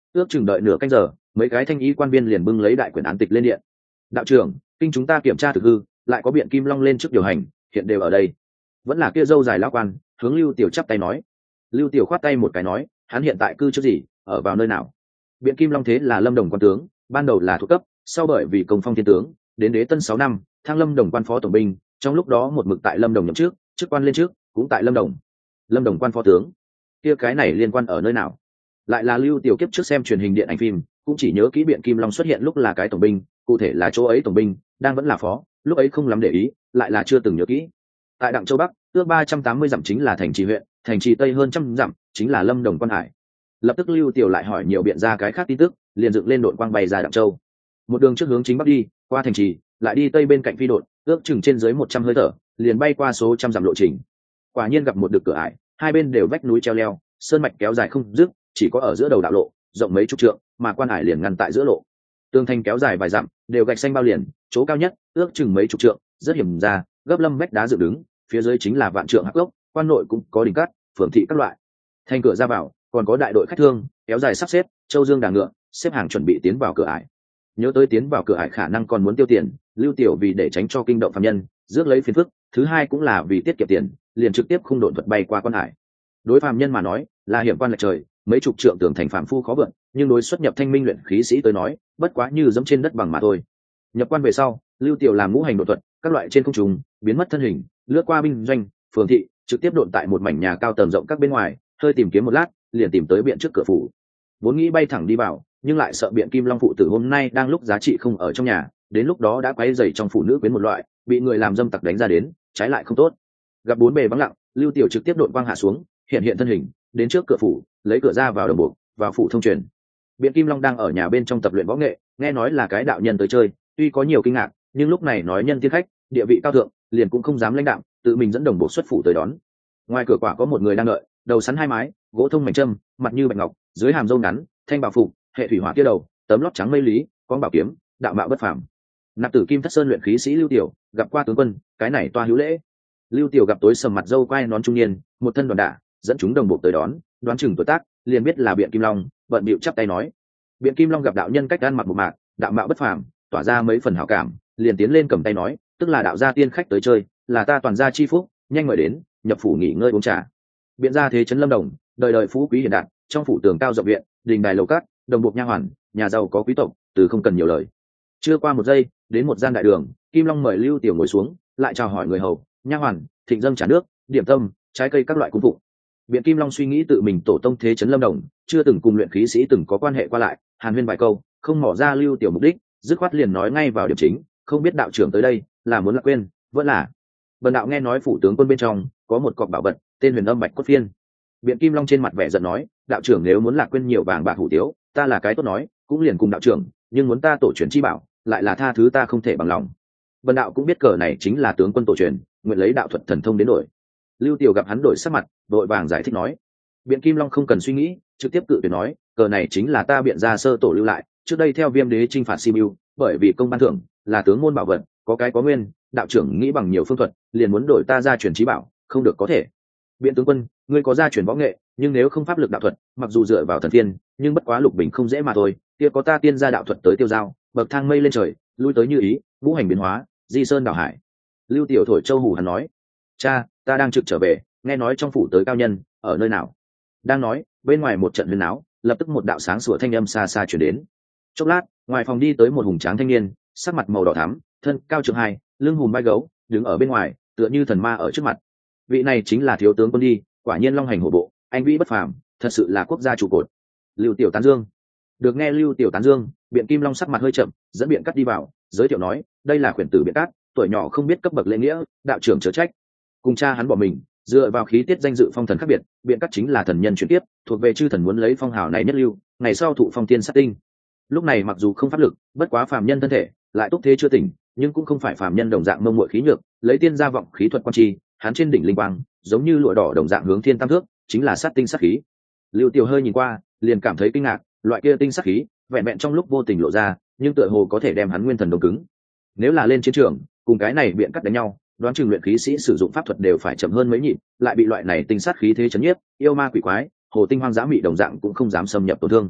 Speaker 1: ước chừng đợi nửa canh giờ mấy cái thanh ý quan viên liền bưng lấy đại quyển án tịch lên điện. Đạo trưởng, kinh chúng ta kiểm tra thực hư, lại có biện kim long lên trước điều hành, hiện đều ở đây. Vẫn là kia dâu dài lão quan, hướng Lưu Tiểu chắp tay nói. Lưu Tiểu khoát tay một cái nói, hắn hiện tại cư trước gì, ở vào nơi nào? Biện kim long thế là Lâm Đồng quan tướng, ban đầu là thuộc cấp, sau bởi vì công phong thiên tướng, đến đế tân sáu năm, thăng Lâm Đồng quan phó tổng binh, trong lúc đó một mực tại Lâm Đồng nhậm trước, chức quan lên trước, cũng tại Lâm Đồng. Lâm Đồng quan phó tướng, kia cái này liên quan ở nơi nào? Lại là Lưu Tiểu kiếp trước xem truyền hình điện ảnh phim, cũng chỉ nhớ kỹ biện kim long xuất hiện lúc là cái tổng binh, cụ thể là chỗ ấy tổng binh đang vẫn là phó, lúc ấy không lắm để ý, lại là chưa từng nhớ kỹ. Tại Đặng Châu Bắc, ước ba trăm tám mươi dặm chính là thành trì huyện, thành trì tây hơn trăm dặm chính là Lâm Đồng quan hải. Lập tức Lưu Tiểu lại hỏi nhiều biện ra cái khác tin tức, liền dựng lên đội quang bay ra Đặng Châu. Một đường trước hướng chính bắc đi, qua thành trì, lại đi tây bên cạnh phi đột, ước chừng trên dưới một trăm hơi thở, liền bay qua số trăm dặm lộ trình. Quả nhiên gặp một đực cửa ải, hai bên đều vách núi treo leo, sơn mạch kéo dài không dứt, chỉ có ở giữa đầu đạo lộ, rộng mấy chục trượng, mà quan hải liền ngăn tại giữa lộ. Tường thành kéo dài vài dặm, đều gạch xanh bao liền, chỗ cao nhất ước chừng mấy chục trượng, rất hiểm ra, gấp lâm vách đá dựng đứng, phía dưới chính là vạn trượng hắc gốc, quan nội cũng có đỉnh cát, phường thị các loại. Thành cửa ra vào, còn có đại đội khách thương, kéo dài sắp xếp, châu dương đà ngựa, xếp hàng chuẩn bị tiến vào cửa ải. Nhớ tới tiến vào cửa ải khả năng còn muốn tiêu tiền, Lưu Tiểu vì để tránh cho kinh động phạm nhân, rước lấy phiền phức, thứ hai cũng là vì tiết kiệm tiền, liền trực tiếp khung độn thuật bay qua quan hải. Đối phạm nhân mà nói, là hiểm quan lệch trời, mấy chục trượng tường thành phạm phu khó vượt, nhưng đối xuất nhập thanh minh luyện khí sĩ tới nói, bất quá như dẫm trên đất bằng mà thôi. Nhập quan về sau, Lưu Tiểu làm ngũ hành độn thuật, các loại trên không trung, biến mất thân hình, lướt qua binh doanh, phường thị, trực tiếp độn tại một mảnh nhà cao tầng rộng các bên ngoài, hơi tìm kiếm một lát, liền tìm tới biện trước cửa phủ. Vốn nghĩ bay thẳng đi vào, nhưng lại sợ biện kim long phụ tử hôm nay đang lúc giá trị không ở trong nhà, đến lúc đó đã quấy rầy trong phụ nữ quyến một loại, bị người làm dâm tặc đánh ra đến, trái lại không tốt. Gặp bốn bề vắng lặng, Lưu Tiểu trực tiếp độn quang hạ xuống, hiện hiện thân hình, đến trước cửa phủ, lấy cửa ra vào đồng bộ, vào phủ thông truyền. Biện kim long đang ở nhà bên trong tập luyện võ nghệ, nghe nói là cái đạo nhân tới chơi, tuy có nhiều kinh ngạc, nhưng lúc này nói nhân tiên khách, địa vị cao thượng, liền cũng không dám lãnh đạm, tự mình dẫn đồng bộ xuất phủ tới đón. Ngoài cửa quả có một người đang đợi, đầu sắn hai mái, gỗ thông mảnh châm, mặt như bạch ngọc, dưới hàm râu ngắn, thanh bảo phục, hệ thủy hỏa kia đầu, tấm lót trắng mây lý, con bảo kiếm, đạo mạo bất phàm. Nạp tử kim thất sơn luyện khí sĩ Lưu Tiểu, gặp qua tướng quân, cái này toa hữu lễ. Lưu Tiểu gặp tối sầm mặt dâu quai nón trung niên, một thân đoàn đả, dẫn chúng đồng bộ tới đón, đoán chừng tuổi tác, liền biết là biện kim long, bận bịu chắp tay nói. Biện kim long gặp đạo nhân cách ăn mặc một mạc, đạo mạo bất phàm, tỏa ra mấy phần hảo cảm, liền tiến lên cầm tay nói, tức là đạo gia tiên khách tới chơi, là ta toàn gia chi phúc, nhanh mời đến, nhập phủ nghỉ ngơi uống trà. Biện gia thế trấn Lâm Đồng, đời đời phú quý hiển đạt, trong phủ tường cao rộng viện, đình đài lầu cát, đồng bộ nha hoàn, nhà giàu có quý tộc, từ không cần nhiều lời. Chưa qua một giây, đến một gian đại đường, Kim Long mời Lưu Tiểu ngồi xuống, lại chào hỏi người hầu, nha hoàn, thịnh dâng trà nước, điểm tâm, trái cây các loại cung phụng. Biện Kim Long suy nghĩ tự mình tổ tông thế trấn Lâm Đồng, chưa từng cùng luyện khí sĩ từng có quan hệ qua lại, hàn huyên vài câu, không mỏ ra Lưu Tiểu mục đích, dứt khoát liền nói ngay vào điểm chính, không biết đạo trưởng tới đây là muốn lạc quên, vẫn là. Bần đạo nghe nói phủ tướng quân bên trong có một cọc bảo vật, tên Huyền Âm Bạch Cốt Phiên. Biện Kim Long trên mặt vẻ giận nói, đạo trưởng nếu muốn lạc quên nhiều vàng bạc hủ tiếu, ta là cái tốt nói, cũng liền cùng đạo trưởng, nhưng muốn ta tổ truyền chi bảo, lại là tha thứ ta không thể bằng lòng. Bần đạo cũng biết cờ này chính là tướng quân tổ truyền, nguyện lấy đạo thuật thần thông đến đổi. Lưu Tiểu gặp hắn đổi sắc mặt, đội vàng giải thích nói. Biện Kim Long không cần suy nghĩ, trực tiếp cự tuyệt nói, cờ này chính là ta biện gia sơ tổ lưu lại, trước đây theo Viêm đế chinh phạt Sibiu, bởi vì công ban thưởng là tướng môn bảo vật, có cái có nguyên, đạo trưởng nghĩ bằng nhiều phương thuật, liền muốn đổi ta ra truyền trí bảo, không được có thể. Biện tướng quân, ngươi có gia truyền võ nghệ, nhưng nếu không pháp lực đạo thuật, mặc dù dựa vào thần tiên, nhưng bất quá lục bình không dễ mà thôi, kia có ta tiên gia đạo thuật tới tiêu giao, bậc thang mây lên trời, lui tới như ý, ngũ hành biến hóa, di sơn đảo hải. Lưu Tiểu thổi châu hủ hắn nói, cha, ta đang trực trở về, nghe nói trong phủ tới cao nhân, ở nơi nào? Đang nói, bên ngoài một trận huyên náo, lập tức một đạo sáng sủa thanh âm xa xa truyền đến. Chốc lát, ngoài phòng đi tới một hùng tráng thanh niên, sắc mặt màu đỏ thắm, thân cao chừng hai, lưng hùm vai gấu, đứng ở bên ngoài, tựa như thần ma ở trước mặt. Vị này chính là thiếu tướng quân đi, quả nhiên long hành hổ bộ, anh vĩ bất phàm, thật sự là quốc gia trụ cột. Lưu Tiểu tán dương. Được nghe Lưu Tiểu tán dương, Biện Kim Long sắc mặt hơi chậm, dẫn Biện Cắt đi vào, giới thiệu nói, đây là khuyển tử Biện Cát, tuổi nhỏ không biết cấp bậc lễ nghĩa, đạo trưởng chớ trách. Cùng cha hắn bỏ mình, dựa vào khí tiết danh dự phong thần khác biệt, Biện Cát chính là thần nhân chuyển tiếp, thuộc về chư thần muốn lấy phong hào này nhất lưu, ngày sau thụ phong tiên sát tinh. Lúc này mặc dù không pháp lực, bất quá phàm nhân thân thể, lại túc thế chưa tỉnh, nhưng cũng không phải phàm nhân đồng dạng mông muội khí nhược, lấy tiên gia vọng khí thuật quan chi, hắn trên đỉnh linh quang, giống như lụa đỏ đồng dạng hướng thiên tam thước, chính là sát tinh sát khí. Lưu Tiểu hơi nhìn qua, liền cảm thấy kinh ngạc, loại kia tinh sát khí, vẹn vẹn trong lúc vô tình lộ ra, nhưng tựa hồ có thể đem hắn nguyên thần đông cứng. Nếu là lên chiến trường, cùng cái này Biện Cắt đánh nhau, đoán chừng luyện khí sĩ sử dụng pháp thuật đều phải chậm hơn mấy nhịp, lại bị loại này tinh sát khí thế chấn nhiếp, yêu ma quỷ quái, hồ tinh hoang dã mị đồng dạng cũng không dám xâm nhập tổn thương.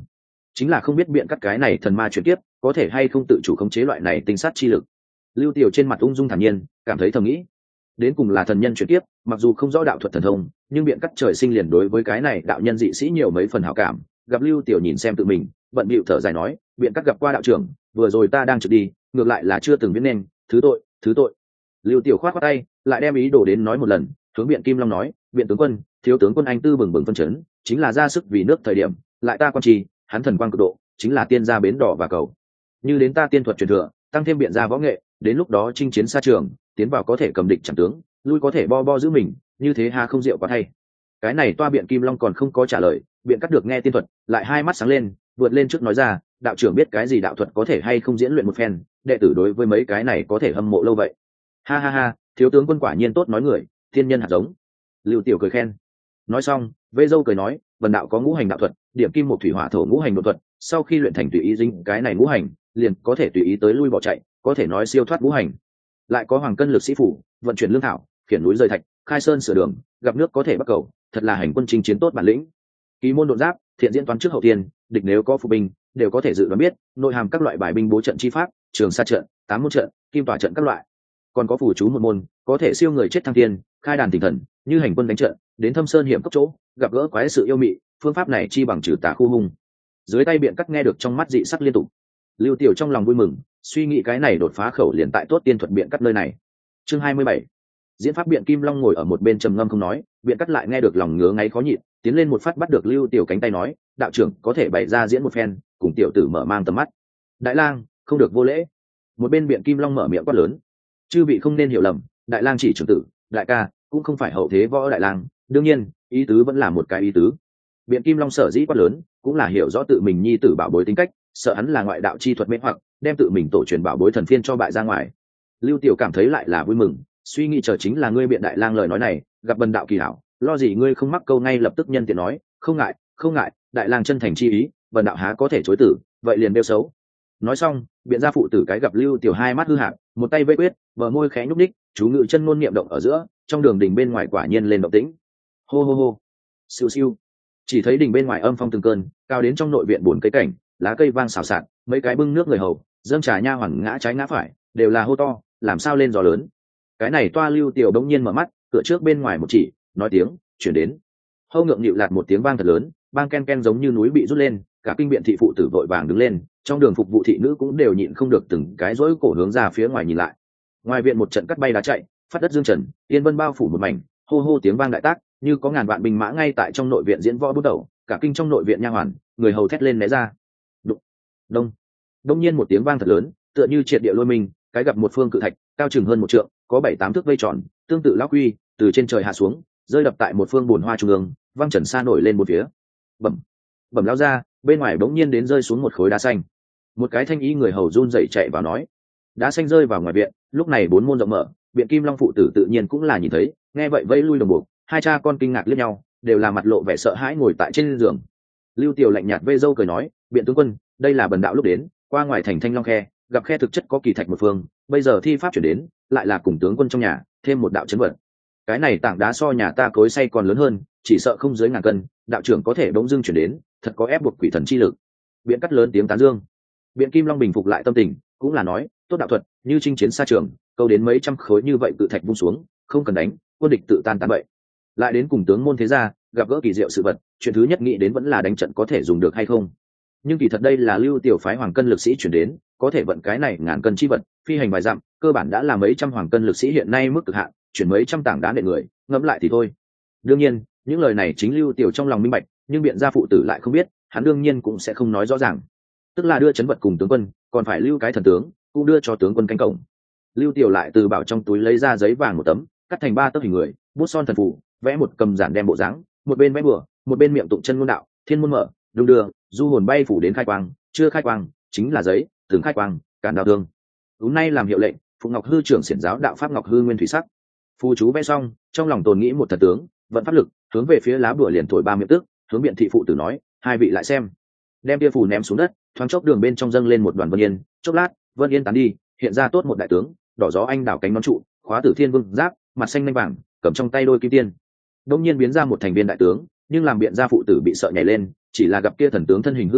Speaker 1: chính là không biết biện cắt cái này thần ma chuyển tiếp có thể hay không tự chủ khống chế loại này tinh sát chi lực. Lưu Tiểu trên mặt ung dung thản nhiên, cảm thấy thầm nghĩ, đến cùng là thần nhân chuyển tiếp, mặc dù không rõ đạo thuật thần thông, nhưng biện cắt trời sinh liền đối với cái này đạo nhân dị sĩ nhiều mấy phần hảo cảm. Gặp Lưu Tiểu nhìn xem tự mình, bận bịu thở dài nói, biện cắt gặp qua đạo trưởng, vừa rồi ta đang trực đi, ngược lại là chưa từng biết nên, thứ tội, thứ tội. Lưu Tiểu khoát khoát tay, lại đem ý đồ đến nói một lần, hướng biện Kim Long nói, biện tướng quân, thiếu tướng quân anh tư bừng bừng phân chấn, chính là ra sức vì nước thời điểm, lại ta quan trì, hắn thần quang cực độ, chính là tiên gia bến đỏ và cầu. Như đến ta tiên thuật truyền thừa, tăng thêm biện gia võ nghệ, đến lúc đó chinh chiến xa trường, tiến vào có thể cầm địch chẳng tướng, lui có thể bo bo giữ mình, như thế ha không rượu quá thay. Cái này toa biện Kim Long còn không có trả lời, biện cắt được nghe tiên thuật, lại hai mắt sáng lên, vượt lên trước nói ra, đạo trưởng biết cái gì đạo thuật có thể hay không diễn luyện một phen, đệ tử đối với mấy cái này có thể hâm mộ lâu vậy. Ha ha ha, thiếu tướng quân quả nhiên tốt nói người, thiên nhân hạt giống. Lưu Tiểu cười khen. Nói xong, Vê Dâu cười nói, vần đạo có ngũ hành đạo thuật, điểm kim một thủy hỏa thổ ngũ hành độ thuật, sau khi luyện thành tùy ý dính cái này ngũ hành, liền có thể tùy ý tới lui bỏ chạy, có thể nói siêu thoát ngũ hành. Lại có hoàng cân lực sĩ phủ, vận chuyển lương thảo, khiển núi rời thạch, khai sơn sửa đường, gặp nước có thể bắt cầu, thật là hành quân chinh chiến tốt bản lĩnh. Kỳ môn độn giáp, thiện diễn toán trước hậu tiên, địch nếu có phụ binh, đều có thể dự đoán biết, nội hàm các loại bài binh bố trận chi pháp, trường sa trận, tám môn trận, kim tỏa trận các loại. Còn có phù chú một môn, có thể siêu người chết thăng thiên, khai đàn tinh thần, như hành quân đánh trận, đến thâm sơn hiểm cốc chỗ, gặp gỡ quái sự yêu mị, phương pháp này chi bằng trừ tà khu hung. Dưới tay biện cắt nghe được trong mắt dị sắc liên tục. Lưu Tiểu trong lòng vui mừng, suy nghĩ cái này đột phá khẩu liền tại tốt tiên thuật biện cắt nơi này. Chương hai mươi bảy, diễn pháp biện Kim Long ngồi ở một bên trầm ngâm không nói, biện cắt lại nghe được lòng ngứa ngáy khó nhịn, tiến lên một phát bắt được Lưu Tiểu cánh tay nói, đạo trưởng có thể bày ra diễn một phen, cùng tiểu tử mở mang tầm mắt. Đại lang, không được vô lễ. Một bên biện Kim Long mở miệng quát lớn, chư vị không nên hiểu lầm, đại lang chỉ trưởng tử, đại ca cũng không phải hậu thế võ đại lang, đương nhiên ý tứ vẫn là một cái ý tứ. Biện Kim Long sở dĩ quát lớn, cũng là hiểu rõ tự mình nhi tử bảo bối tính cách, sợ hắn là ngoại đạo chi thuật mê hoặc, đem tự mình tổ truyền bảo bối thần phiên cho bại ra ngoài. Lưu Tiểu cảm thấy lại là vui mừng, suy nghĩ chờ chính là ngươi biện đại lang lời nói này, gặp bần đạo kỳ hảo, lo gì ngươi không mắc câu ngay lập tức nhân tiện nói, không ngại, không ngại, đại lang chân thành chi ý, bần đạo há có thể chối tử, vậy liền đeo xấu. Nói xong, biện gia phụ tử cái gặp Lưu Tiểu hai mắt hư hạng, một tay vây quyết, bờ môi khẽ nhúc ních, chú ngự chân ngôn niệm động ở giữa, trong đường đình bên ngoài quả nhiên lên động tĩnh. Hô hô hô, siêu siêu, chỉ thấy đình bên ngoài âm phong từng cơn, cao đến trong nội viện buồn cây cảnh, lá cây vang xào xạc, mấy cái bưng nước người hầu, dâng trà nha hoàn ngã trái ngã phải, đều là hô to, làm sao lên gió lớn. Cái này toa Lưu Tiểu đống nhiên mở mắt, cửa trước bên ngoài một chỉ, nói tiếng, chuyển đến. Hâu ngượng nhịu lạt một tiếng vang thật lớn, bang ken ken giống như núi bị rút lên, cả kinh biện thị phụ tử vội vàng đứng lên, trong đường phục vụ thị nữ cũng đều nhịn không được từng cái rỗi cổ hướng ra phía ngoài nhìn lại. Ngoài viện một trận cắt bay đá chạy, phát đất dương trần, yên vân bao phủ một mảnh, hô hô tiếng vang đại tác, như có ngàn vạn binh mã ngay tại trong nội viện diễn võ bút đầu, cả kinh trong nội viện nha hoàn, người hầu thét lên né ra. Đụng, đông, đông nhiên một tiếng vang thật lớn, tựa như triệt địa lôi mình, cái gặp một phương cự thạch, cao chừng hơn một trượng, có bảy tám thước vây tròn, tương tự lão quy, từ trên trời hạ xuống, rơi đập tại một phương bồn hoa trung ương, vang trần xa nổi lên một phía. Bẩm, bẩm lao ra, bên ngoài bỗng nhiên đến rơi xuống một khối đá xanh. Một cái thanh ý người hầu run rẩy chạy vào nói, đá xanh rơi vào ngoài viện, lúc này bốn môn rộng mở, biện Kim Long phụ tử tự nhiên cũng là nhìn thấy, nghe vậy vẫy lui đồng buộc, hai cha con kinh ngạc liếc nhau, đều là mặt lộ vẻ sợ hãi ngồi tại trên giường. Lưu Tiểu lạnh nhạt vây dâu cười nói, biện tướng quân, đây là bần đạo lúc đến, qua ngoài thành Thanh Long khe, gặp khe thực chất có kỳ thạch một phương, bây giờ thi pháp chuyển đến, lại là cùng tướng quân trong nhà, thêm một đạo chấn vật. Cái này tảng đá so nhà ta cối xay còn lớn hơn, chỉ sợ không dưới ngàn cân, đạo trưởng có thể bỗng dưng chuyển đến, thật có ép buộc quỷ thần chi lực. Biện cắt lớn tiếng tán dương. Biện Kim Long bình phục lại tâm tình, cũng là nói, tốt đạo thuật, như chinh chiến xa trường, câu đến mấy trăm khối như vậy tự thạch vung xuống, không cần đánh, quân địch tự tan tan vậy. Lại đến cùng tướng môn thế gia, gặp gỡ kỳ diệu sự vật, chuyện thứ nhất nghĩ đến vẫn là đánh trận có thể dùng được hay không. Nhưng kỳ thật đây là Lưu Tiểu phái hoàng cân lực sĩ chuyển đến, có thể vận cái này ngàn cân chi vật, phi hành vài dặm, cơ bản đã là mấy trăm hoàng cân lực sĩ hiện nay mức cực hạn, chuyển mấy trăm tảng đá nện người, ngẫm lại thì thôi. Đương nhiên, những lời này chính Lưu Tiểu trong lòng minh bạch, nhưng biện gia phụ tử lại không biết, hắn đương nhiên cũng sẽ không nói rõ ràng. Tức là đưa chấn vật cùng tướng quân, còn phải lưu cái thần tướng, cũng đưa cho tướng quân canh cổng. Lưu Tiểu lại từ bảo trong túi lấy ra giấy vàng một tấm, cắt thành ba tấc hình người, bút son thần phù, vẽ một cầm giản đem bộ dáng, một bên vẽ bừa, một bên miệng tụng chân ngôn đạo, thiên môn mở, đung đưa, du hồn bay phủ đến khai quang, chưa khai quang, chính là giấy, từng khai quang, cản đạo thương. Hôm nay làm hiệu lệnh, Phụng Ngọc hư trưởng xiển giáo đạo pháp Ngọc hư nguyên thủy sắc. Phù chú vẽ xong, trong lòng tồn nghĩ một thần tướng, vận pháp lực, hướng về phía lá bùa liền thổi ba miệng tức, hướng biện thị phụ tử nói, hai vị lại xem. Đem tia phù ném xuống đất, thoáng chốc đường bên trong dâng lên một đoàn vân yên, chốc lát, vân yên tán đi, hiện ra tốt một đại tướng, đỏ gió anh đảo cánh nón trụ, khóa tử thiên vương giáp, mặt xanh lanh vàng, cầm trong tay đôi kim tiên. Đông nhiên biến ra một thành viên đại tướng, nhưng làm biện gia phụ tử bị sợ nhảy lên, chỉ là gặp kia thần tướng thân hình hư ảo,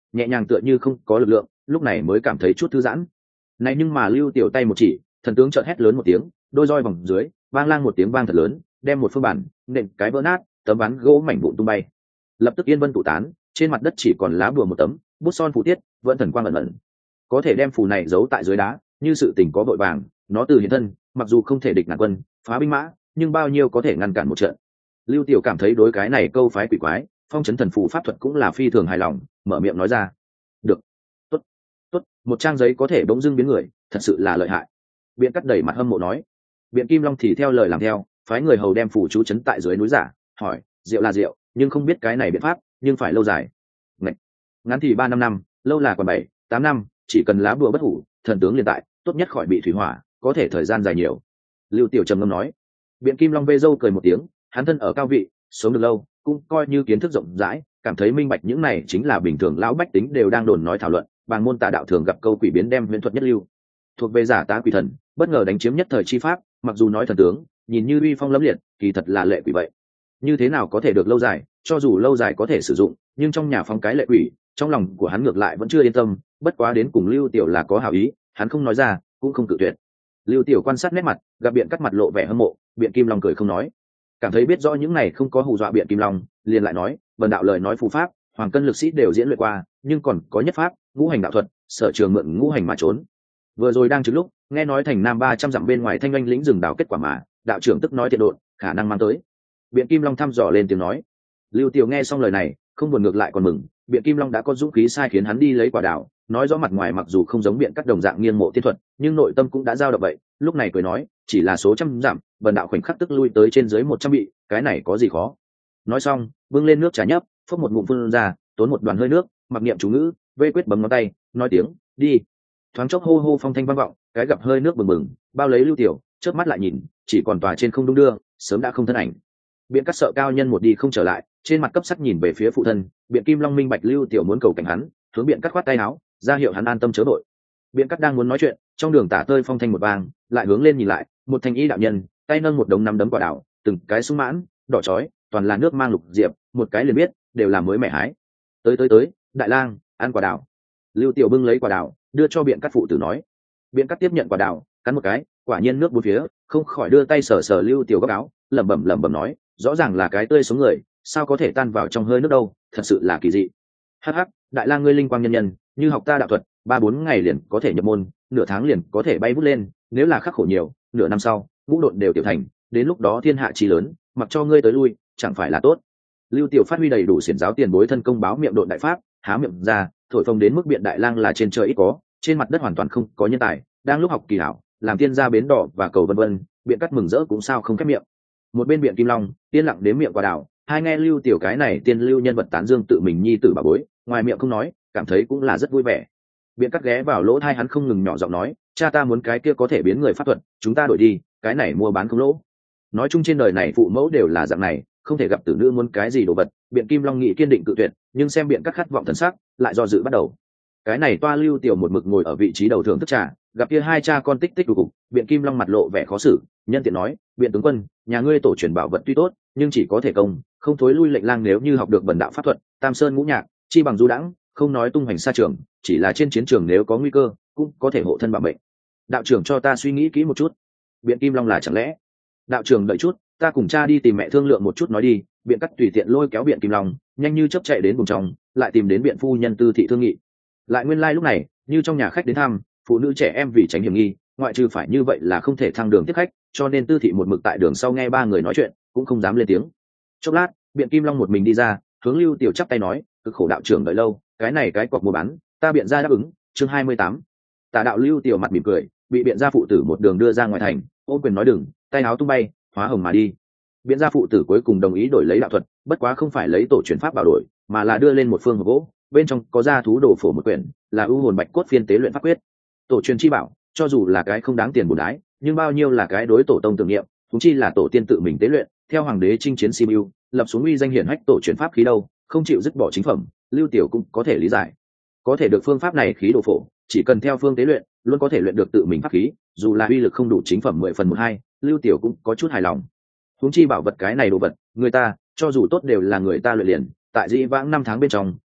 Speaker 1: nhẹ nhàng tựa như không có lực lượng, lúc này mới cảm thấy chút thư giãn. Này nhưng mà Lưu Tiểu tay một chỉ, thần tướng chợt hét lớn một tiếng, đôi roi vòng dưới, vang lang một tiếng vang thật lớn, đem một phương bản nện cái vỡ nát, tấm ván gỗ mảnh vụn tung bay. Lập tức yên vân tụ tán, trên mặt đất chỉ còn lá bùa một tấm, bút son phù tiết, vẫn thần quang ẩn ẩn. Có thể đem phù này giấu tại dưới đá, như sự tình có vội vàng, nó từ hiện thân, mặc dù không thể địch ngàn quân, phá binh mã, nhưng bao nhiêu có thể ngăn cản một trận. Lưu Tiểu cảm thấy đối cái này câu phái quỷ quái, phong trấn thần phù pháp thuật cũng là phi thường hài lòng, mở miệng nói ra: "Được, tốt, tốt, một trang giấy có thể bỗng dưng biến người, thật sự là lợi hại." Biện Cắt đẩy mặt hâm mộ nói. Biện Kim Long thì theo lời làm theo, phái người hầu đem phù chú trấn tại dưới núi giả, hỏi: "Diệu là diệu, nhưng không biết cái này biện pháp, nhưng phải lâu dài." Ngạch. Ngắn thì ba năm năm, lâu là còn bảy, tám năm, chỉ cần lá bùa bất hủ, thần tướng liền tại, tốt nhất khỏi bị thủy hỏa, có thể thời gian dài nhiều. Lưu Tiểu trầm ngâm nói. Biện Kim Long vê dâu cười một tiếng, hắn thân ở cao vị, sống được lâu, cũng coi như kiến thức rộng rãi, cảm thấy minh bạch những này chính là bình thường lão bách tính đều đang đồn nói thảo luận, bàng môn tà đạo thường gặp câu quỷ biến đem huyền thuật nhất lưu, thuộc về giả tá quỷ thần, bất ngờ đánh chiếm nhất thời chi pháp, mặc dù nói thần tướng, nhìn như uy phong lẫm liệt, kỳ thật là lệ quỷ vậy. Như thế nào có thể được lâu dài, cho dù lâu dài có thể sử dụng, nhưng trong nhà phong cái lệ quỷ, trong lòng của hắn ngược lại vẫn chưa yên tâm, bất quá đến cùng Lưu Tiểu là có hảo ý, hắn không nói ra, cũng không cự tuyệt. Lưu Tiểu quan sát nét mặt, gặp Biện Cắt mặt lộ vẻ hâm mộ, Biện Kim Long cười không nói, cảm thấy biết rõ những này không có hù dọa Biện Kim Long, liền lại nói: "Bần đạo lời nói phù pháp, hoàng cân lực sĩ đều diễn luyện qua, nhưng còn có nhất pháp, ngũ hành đạo thuật, sở trường mượn ngũ hành mà trốn. Vừa rồi đang trước lúc, nghe nói thành nam ba trăm dặm bên ngoài Thanh Anh lĩnh rừng đào kết quả mà, đạo trưởng tức nói tiện độn, khả năng mang tới." Biện Kim Long thăm dò lên tiếng nói. Lưu Tiểu nghe xong lời này, không buồn ngược lại còn mừng, Biện Kim Long đã có dũng khí sai khiến hắn đi lấy quả đào, nói rõ mặt ngoài mặc dù không giống Biện Cắt đồng dạng nghiêng mộ tiên thuật, nhưng nội tâm cũng đã giao động vậy, lúc này cười nói: "Chỉ là số trăm dặm, bần đạo khoảnh khắc tức lui tới trên dưới một trăm vị, cái này có gì khó." Nói xong, bưng lên nước trà nhấp, phốc một ngụm phun ra, tốn một đoàn hơi nước, mặc niệm chú ngữ, vê quyết bấm ngón tay, nói tiếng: "Đi." Thoáng chốc hô hô phong thanh vang vọng, cái gặp hơi nước bừng bừng, bao lấy Lưu Tiểu, chớp mắt lại nhìn, chỉ còn tòa trên không đung đưa, sớm đã không thân ảnh. Biện Cắt sợ cao nhân một đi không trở lại, trên mặt cấp sắc nhìn về phía phụ thân, Biện Kim Long minh bạch Lưu Tiểu muốn cầu cảnh hắn, hướng Biện Cắt khoát tay áo, ra hiệu hắn an tâm chớ đội. Biện Cắt đang muốn nói chuyện, trong đường tả tơi phong thanh một vang, lại hướng lên nhìn lại, một thành y đạo nhân, tay nâng một đống nắm đấm quả đào, từng cái sung mãn, đỏ chói, toàn là nước mang lục diệp, một cái liền biết, đều là mới mẻ hái. "Tới tới tới, đại lang, ăn quả đào." Lưu Tiểu bưng lấy quả đào, đưa cho Biện Cắt phụ tử nói. Biện Cắt tiếp nhận quả đào, cắn một cái, quả nhiên nước bốn phía, không khỏi đưa tay sờ sờ Lưu Tiểu góc áo, lẩm bẩm lẩm bẩm nói: "Rõ ràng là cái tươi sống người, sao có thể tan vào trong hơi nước đâu, thật sự là kỳ dị." "Hắc hắc, đại lang ngươi linh quang nhân nhân, như học ta đạo thuật, ba bốn ngày liền có thể nhập môn, nửa tháng liền có thể bay vút lên, nếu là khắc khổ nhiều, nửa năm sau, ngũ độn đều tiểu thành, đến lúc đó thiên hạ chí lớn, mặc cho ngươi tới lui, chẳng phải là tốt." Lưu Tiểu phát huy đầy đủ xiển giáo tiền bối thân công báo miệng độn đại pháp, há miệng ra, thổi phồng đến mức Biện đại lang là trên trời ít có, trên mặt đất hoàn toàn không có nhân tài, đang lúc học kỳ hảo, làm tiên gia bến đỏ và cầu vân vân, Biện Cắt mừng rỡ cũng sao không khép miệng. Một bên Biện Kim Long yên lặng đến miệng quả đào, hai nghe Lưu Tiểu cái này tiên lưu nhân vật tán dương tự mình nhi tử bà bối, ngoài miệng không nói, cảm thấy cũng là rất vui vẻ. Biện Cắt ghé vào lỗ tai hắn không ngừng nhỏ giọng nói: "Cha ta muốn cái kia có thể biến người pháp thuật, chúng ta đổi đi, cái này mua bán không lỗ." Nói chung trên đời này phụ mẫu đều là dạng này, không thể gặp tử nữ muốn cái gì đồ vật, Biện Kim Long nghị kiên định cự tuyệt, nhưng xem Biện Cắt khát vọng thần sắc, lại do dự bắt đầu. Cái này toa Lưu Tiểu một mực ngồi ở vị trí đầu thưởng thức trà, gặp kia hai cha con tích tích đủ cục, Biện Kim Long mặt lộ vẻ khó xử, nhân tiện nói: "Biện tướng quân, nhà ngươi tổ truyền bảo vật tuy tốt, nhưng chỉ có thể công, không thối lui lệnh lang nếu như học được bần đạo pháp thuật, tam sơn ngũ nhạc, chi bằng du đãng, không nói tung hoành xa trường, chỉ là trên chiến trường nếu có nguy cơ, cũng có thể hộ thân bảo mệnh. Đạo trưởng cho ta suy nghĩ kỹ một chút." Biện Kim Long là chẳng lẽ? "Đạo trưởng đợi chút, ta cùng cha đi tìm mẹ thương lượng một chút nói đi." Biện Cắt tùy tiện lôi kéo Biện Kim Long, nhanh như chớp chạy đến vùng trong, lại tìm đến Biện phu nhân Tư thị thương nghị. Lại nguyên lai like lúc này, như trong nhà khách đến thăm, phụ nữ trẻ em vì tránh hiểm nghi, ngoại trừ phải như vậy là không thể thăng đường tiếp khách, cho nên Tư thị một mực tại đường sau nghe ba người nói chuyện, cũng không dám lên tiếng. Chốc lát, Biện Kim Long một mình đi ra, hướng Lưu Tiểu chắp tay nói: "Cực khổ đạo trưởng đợi lâu, cái này cái cọc mua bán, ta Biện gia đáp ứng." Chương hai mươi tám. Tả đạo Lưu Tiểu mặt mỉm cười, bị Biện gia phụ tử một đường đưa ra ngoài thành, ôm quyền nói đừng, tay áo tung bay, hóa hồng mà đi. Biện gia phụ tử cuối cùng đồng ý đổi lấy đạo thuật, bất quá không phải lấy tổ truyền pháp bảo đổi, mà là đưa lên một phương hộp gỗ, bên trong có gia thú đồ phổ một quyển, là ưu hồn bạch cốt phiên tế luyện pháp quyết. Tổ truyền chi bảo, cho dù là cái không đáng tiền bổ đái, nhưng bao nhiêu là cái đối tổ tông tưởng niệm, chúng chi là tổ tiên tự mình tế luyện, theo hoàng đế chinh chiến Sibiu, lập xuống uy danh hiển hách tổ truyền pháp khí đâu, không chịu dứt bỏ chính phẩm, Lưu Tiểu cũng có thể lý giải. Có thể được phương pháp này khí đồ phổ, chỉ cần theo phương tế luyện, luôn có thể luyện được tự mình pháp khí, dù là uy lực không đủ chính phẩm mười phần một hai, Lưu Tiểu cũng có chút hài lòng. Huống chi bảo vật cái này đồ vật, người ta, cho dù tốt đều là người ta luyện liền, tại dĩ vãng năm tháng bên trong,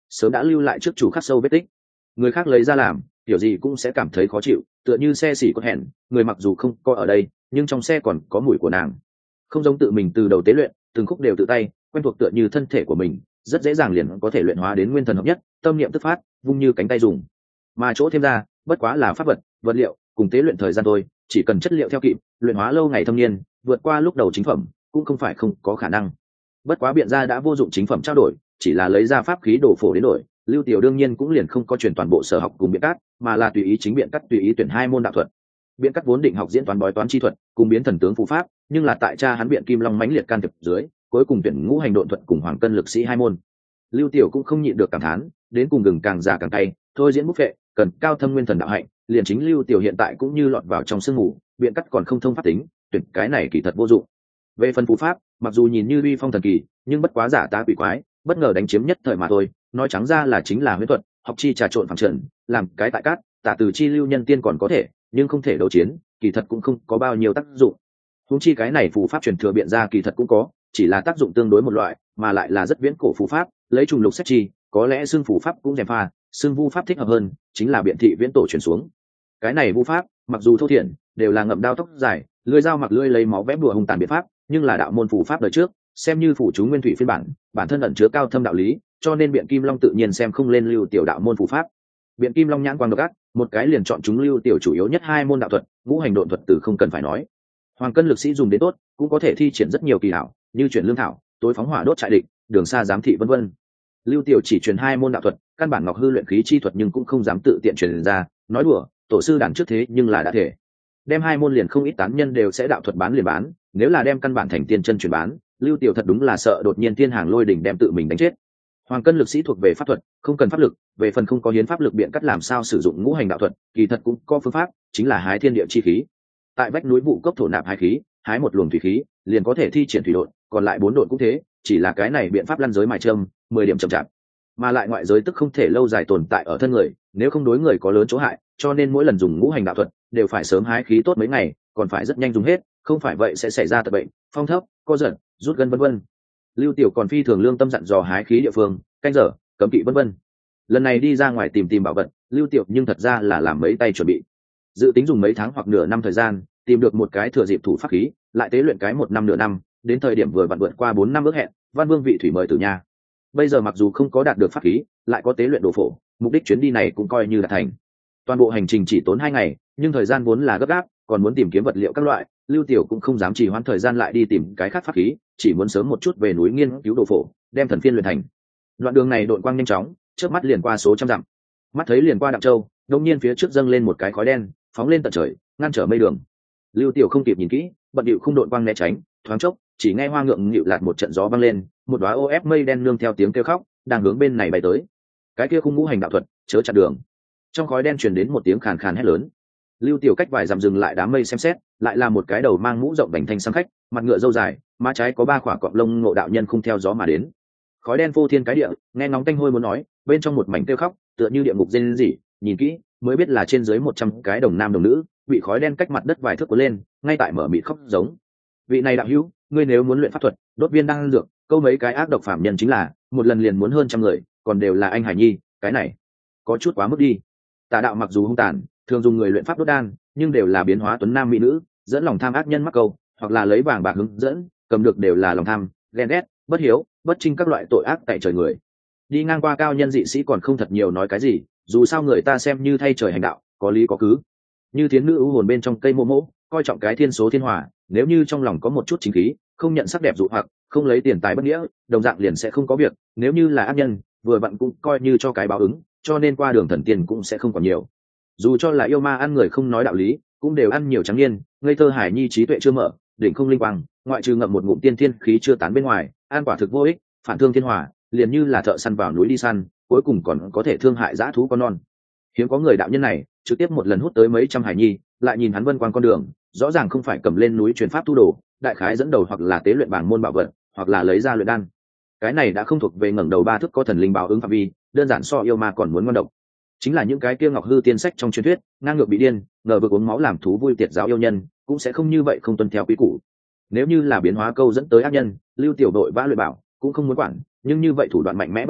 Speaker 1: sớm đã lưu lại trước chủ khắc sâu vết tích. Người khác lấy ra làm kiểu gì cũng sẽ cảm thấy khó chịu, tựa như xe xỉ có hẹn, người mặc dù không có ở đây nhưng trong xe còn có mùi của nàng. Không giống tự mình từ đầu tế luyện, từng khúc đều tự tay quen thuộc, tựa như thân thể của mình rất dễ dàng liền có thể luyện hóa đến nguyên thần hợp nhất, tâm niệm tức phát, vung như cánh tay dùng. Mà chỗ thêm ra bất quá là pháp vật, vật liệu cùng tế luyện thời gian thôi, chỉ cần chất liệu theo kịp, luyện hóa lâu ngày thâm niên, vượt qua lúc đầu chính phẩm cũng không phải không có khả năng. Bất quá biện gia đã vô dụng chính phẩm trao đổi, chỉ là lấy ra pháp khí đồ phổ đến đổi. Lưu Tiểu đương nhiên cũng liền không có chuyển toàn bộ sở học cùng biện cát, mà là tùy ý chính biện cát tùy ý tuyển hai môn đạo thuật. Biện cát vốn định học diễn toán bói toán chi thuật cùng biến thần tướng phù pháp, nhưng là tại cha hắn biện kim long mãnh liệt can thiệp dưới, cuối cùng tuyển ngũ hành độn thuật cùng hoàng cân lực sĩ hai môn. Lưu Tiểu cũng không nhịn được cảm thán, đến cùng gừng càng già càng cay, thôi diễn bút phệ cần cao thâm nguyên thần đạo hạnh, liền chính Lưu Tiểu hiện tại cũng như lọt vào trong sương mù, biện cát còn không thông pháp tính, tuyển cái này kỳ thật vô dụng. Về phần phù pháp, mặc dù nhìn như uy phong thần kỳ, nhưng bất quá giả tá quỷ quái, bất ngờ đánh chiếm nhất thời mà thôi, nói trắng ra là chính là huyễn thuật, học chi trà trộn phẳng trần, làm cái tại cát, tả từ chi lưu nhân tiên còn có thể, nhưng không thể đấu chiến, kỳ thật cũng không có bao nhiêu tác dụng. Huống chi cái này phù pháp truyền thừa biện ra kỳ thật cũng có, chỉ là tác dụng tương đối một loại, mà lại là rất viễn cổ phù pháp, lấy trùng lục xét chi, có lẽ xương phù pháp cũng rèm pha, xương vu pháp thích hợp hơn, chính là biện thị viễn tổ truyền xuống. Cái này vu pháp, mặc dù thô thiển, đều là ngậm đao tóc dài, lưỡi dao mặc lưỡi lấy máu vẽ bùa hung tàn biện pháp, nhưng là đạo môn phù pháp đời trước, xem như phù chú nguyên thủy phiên bản, bản thân ẩn chứa cao thâm đạo lý, cho nên biện kim long tự nhiên xem không lên Lưu Tiểu đạo môn phù pháp. Biện kim long nhãn quang độc ác, một cái liền chọn chúng Lưu Tiểu chủ yếu nhất hai môn đạo thuật, ngũ hành độn thuật từ không cần phải nói. Hoàng cân lực sĩ dùng đến tốt, cũng có thể thi triển rất nhiều kỳ hảo, như chuyển lương thảo, tối phóng hỏa đốt trại địch, đường xa giám thị vân vân. Lưu Tiểu chỉ truyền hai môn đạo thuật, căn bản ngọc hư luyện khí chi thuật nhưng cũng không dám tự tiện truyền ra, nói đùa, tổ sư đàn trước thế nhưng là đã thể. Đem hai môn liền không ít tán nhân đều sẽ đạo thuật bán liền bán, nếu là đem căn bản thành tiên chân truyền bán, Lưu Tiểu thật đúng là sợ đột nhiên thiên hàng lôi đỉnh đem tự mình đánh chết. Hoàng cân lực sĩ thuộc về pháp thuật, không cần pháp lực, về phần không có hiến pháp lực biện cắt làm sao sử dụng ngũ hành đạo thuật, kỳ thật cũng có phương pháp, chính là hái thiên địa chi khí. Tại vách núi vụ cốc thổ nạp hai khí, hái một luồng thủy khí, liền có thể thi triển thủy độn, còn lại bốn độn cũng thế, chỉ là cái này biện pháp lăn giới mài châm, mười điểm chậm chạp. Mà lại ngoại giới tức không thể lâu dài tồn tại ở thân người, nếu không đối người có lớn chỗ hại, cho nên mỗi lần dùng ngũ hành đạo thuật đều phải sớm hái khí tốt mấy ngày, còn phải rất nhanh dùng hết, không phải vậy sẽ xảy ra tật bệnh, phong thấp, co giật, rút gân vân vân. Lưu Tiểu còn phi thường lương tâm dặn dò hái khí địa phương, canh giờ, cấm kỵ vân vân. Lần này đi ra ngoài tìm tìm bảo vật, Lưu Tiểu nhưng thật ra là làm mấy tay chuẩn bị, dự tính dùng mấy tháng hoặc nửa năm thời gian tìm được một cái thừa dịp thủ pháp khí, lại tế luyện cái một năm nửa năm, đến thời điểm vừa vặn vượt qua bốn năm ước hẹn, Văn Vương vị thủy mời từ nhà. Bây giờ mặc dù không có đạt được pháp khí, lại có tế luyện đồ phổ, mục đích chuyến đi này cũng coi như là thành. Toàn bộ hành trình chỉ tốn hai ngày, nhưng thời gian vốn là gấp gáp, còn muốn tìm kiếm vật liệu các loại, Lưu Tiểu cũng không dám trì hoãn thời gian lại đi tìm cái khác pháp khí, chỉ muốn sớm một chút về núi nghiên cứu đồ phổ, đem thần phiên luyện thành. Đoạn đường này đội quang nhanh chóng, trước mắt liền qua số trăm dặm. Mắt thấy liền qua Đặng Châu, đột nhiên phía trước dâng lên một cái khói đen, phóng lên tận trời, ngăn trở mây đường. Lưu Tiểu không kịp nhìn kỹ, bận điệu không đội quang né tránh, thoáng chốc, chỉ nghe hoa ngượng nghịu lạt một trận gió vang lên, một đóa ô ép mây đen nương theo tiếng kêu khóc, đang hướng bên này bay tới. Cái kia khung ngũ hành đạo thuật, chớ chặn đường. Trong khói đen truyền đến một tiếng khàn khàn hét lớn. Lưu Tiểu cách vài dặm dừng lại đám mây xem xét, lại là một cái đầu mang mũ rộng bành thanh sang khách, mặt ngựa râu dài, má trái có ba khỏa cọp lông ngộ đạo nhân không theo gió mà đến. Khói đen phô thiên cái địa, nghe ngóng tanh hôi muốn nói, bên trong một mảnh kêu khóc, tựa như địa ngục rên rỉ, nhìn kỹ, mới biết là trên dưới một trăm cái đồng nam đồng nữ, bị khói đen cách mặt đất vài thước cuốn lên, ngay tại mở mịt khóc giống. Vị này đạo hữu, ngươi nếu muốn luyện pháp thuật, đốt viên đan dược, câu mấy cái ác độc phạm nhân chính là, một lần liền muốn hơn trăm người, còn đều là anh hải nhi, cái này có chút quá mức đi. Tà đạo mặc dù hung tàn, thường dùng người luyện pháp đốt đan, nhưng đều là biến hóa tuấn nam mỹ nữ, dẫn lòng tham ác nhân mắc câu, hoặc là lấy vàng bạc hướng dẫn, cầm được đều là lòng tham, ghen ghét, bất hiếu, bất trinh các loại tội ác tại trời người. Đi ngang qua cao nhân dị sĩ còn không thật nhiều nói cái gì, dù sao người ta xem như thay trời hành đạo, có lý có cứ. Như thiến nữ ưu hồn bên trong cây mô mỗ, coi trọng cái thiên số thiên hòa, nếu như trong lòng có một chút chính khí, không nhận sắc đẹp dụ hoặc, không lấy tiền tài bất nghĩa, đồng dạng liền sẽ không có việc. Nếu như là ác nhân, vừa vặn cũng coi như cho cái báo ứng, cho nên qua đường thần tiền cũng sẽ không còn nhiều. Dù cho là yêu ma ăn người không nói đạo lý, cũng đều ăn nhiều trắng niên, ngây thơ hải nhi trí tuệ chưa mở, đỉnh không linh quang, ngoại trừ ngậm một ngụm tiên thiên khí chưa tán bên ngoài, ăn quả thực vô ích, phản thương thiên hòa, liền như là thợ săn vào núi đi săn, cuối cùng còn có thể thương hại dã thú con non. Hiếm có người đạo nhân này trực tiếp một lần hút tới mấy trăm hải nhi, lại nhìn hắn vân quang con đường, rõ ràng không phải cầm lên núi truyền pháp tu đồ, đại khái dẫn đầu hoặc là tế luyện bảng môn bảo vật, hoặc là lấy ra luyện đan. Cái này đã không thuộc về ngẩng đầu ba thước có thần linh báo ứng phạm vi, đơn giản so yêu ma còn muốn ngon độc. Chính là những cái kia ngọc hư tiên sách trong truyền thuyết, ngang ngược bị điên, ngờ vực uống máu làm thú vui tiệt giáo yêu nhân, cũng sẽ không như vậy không tuân theo quy củ. Nếu như là biến hóa câu dẫn tới ác nhân, Lưu Tiểu đội vã luyện bảo, cũng không muốn quản, nhưng như vậy thủ đoạn mạnh mẽ bắt lấy,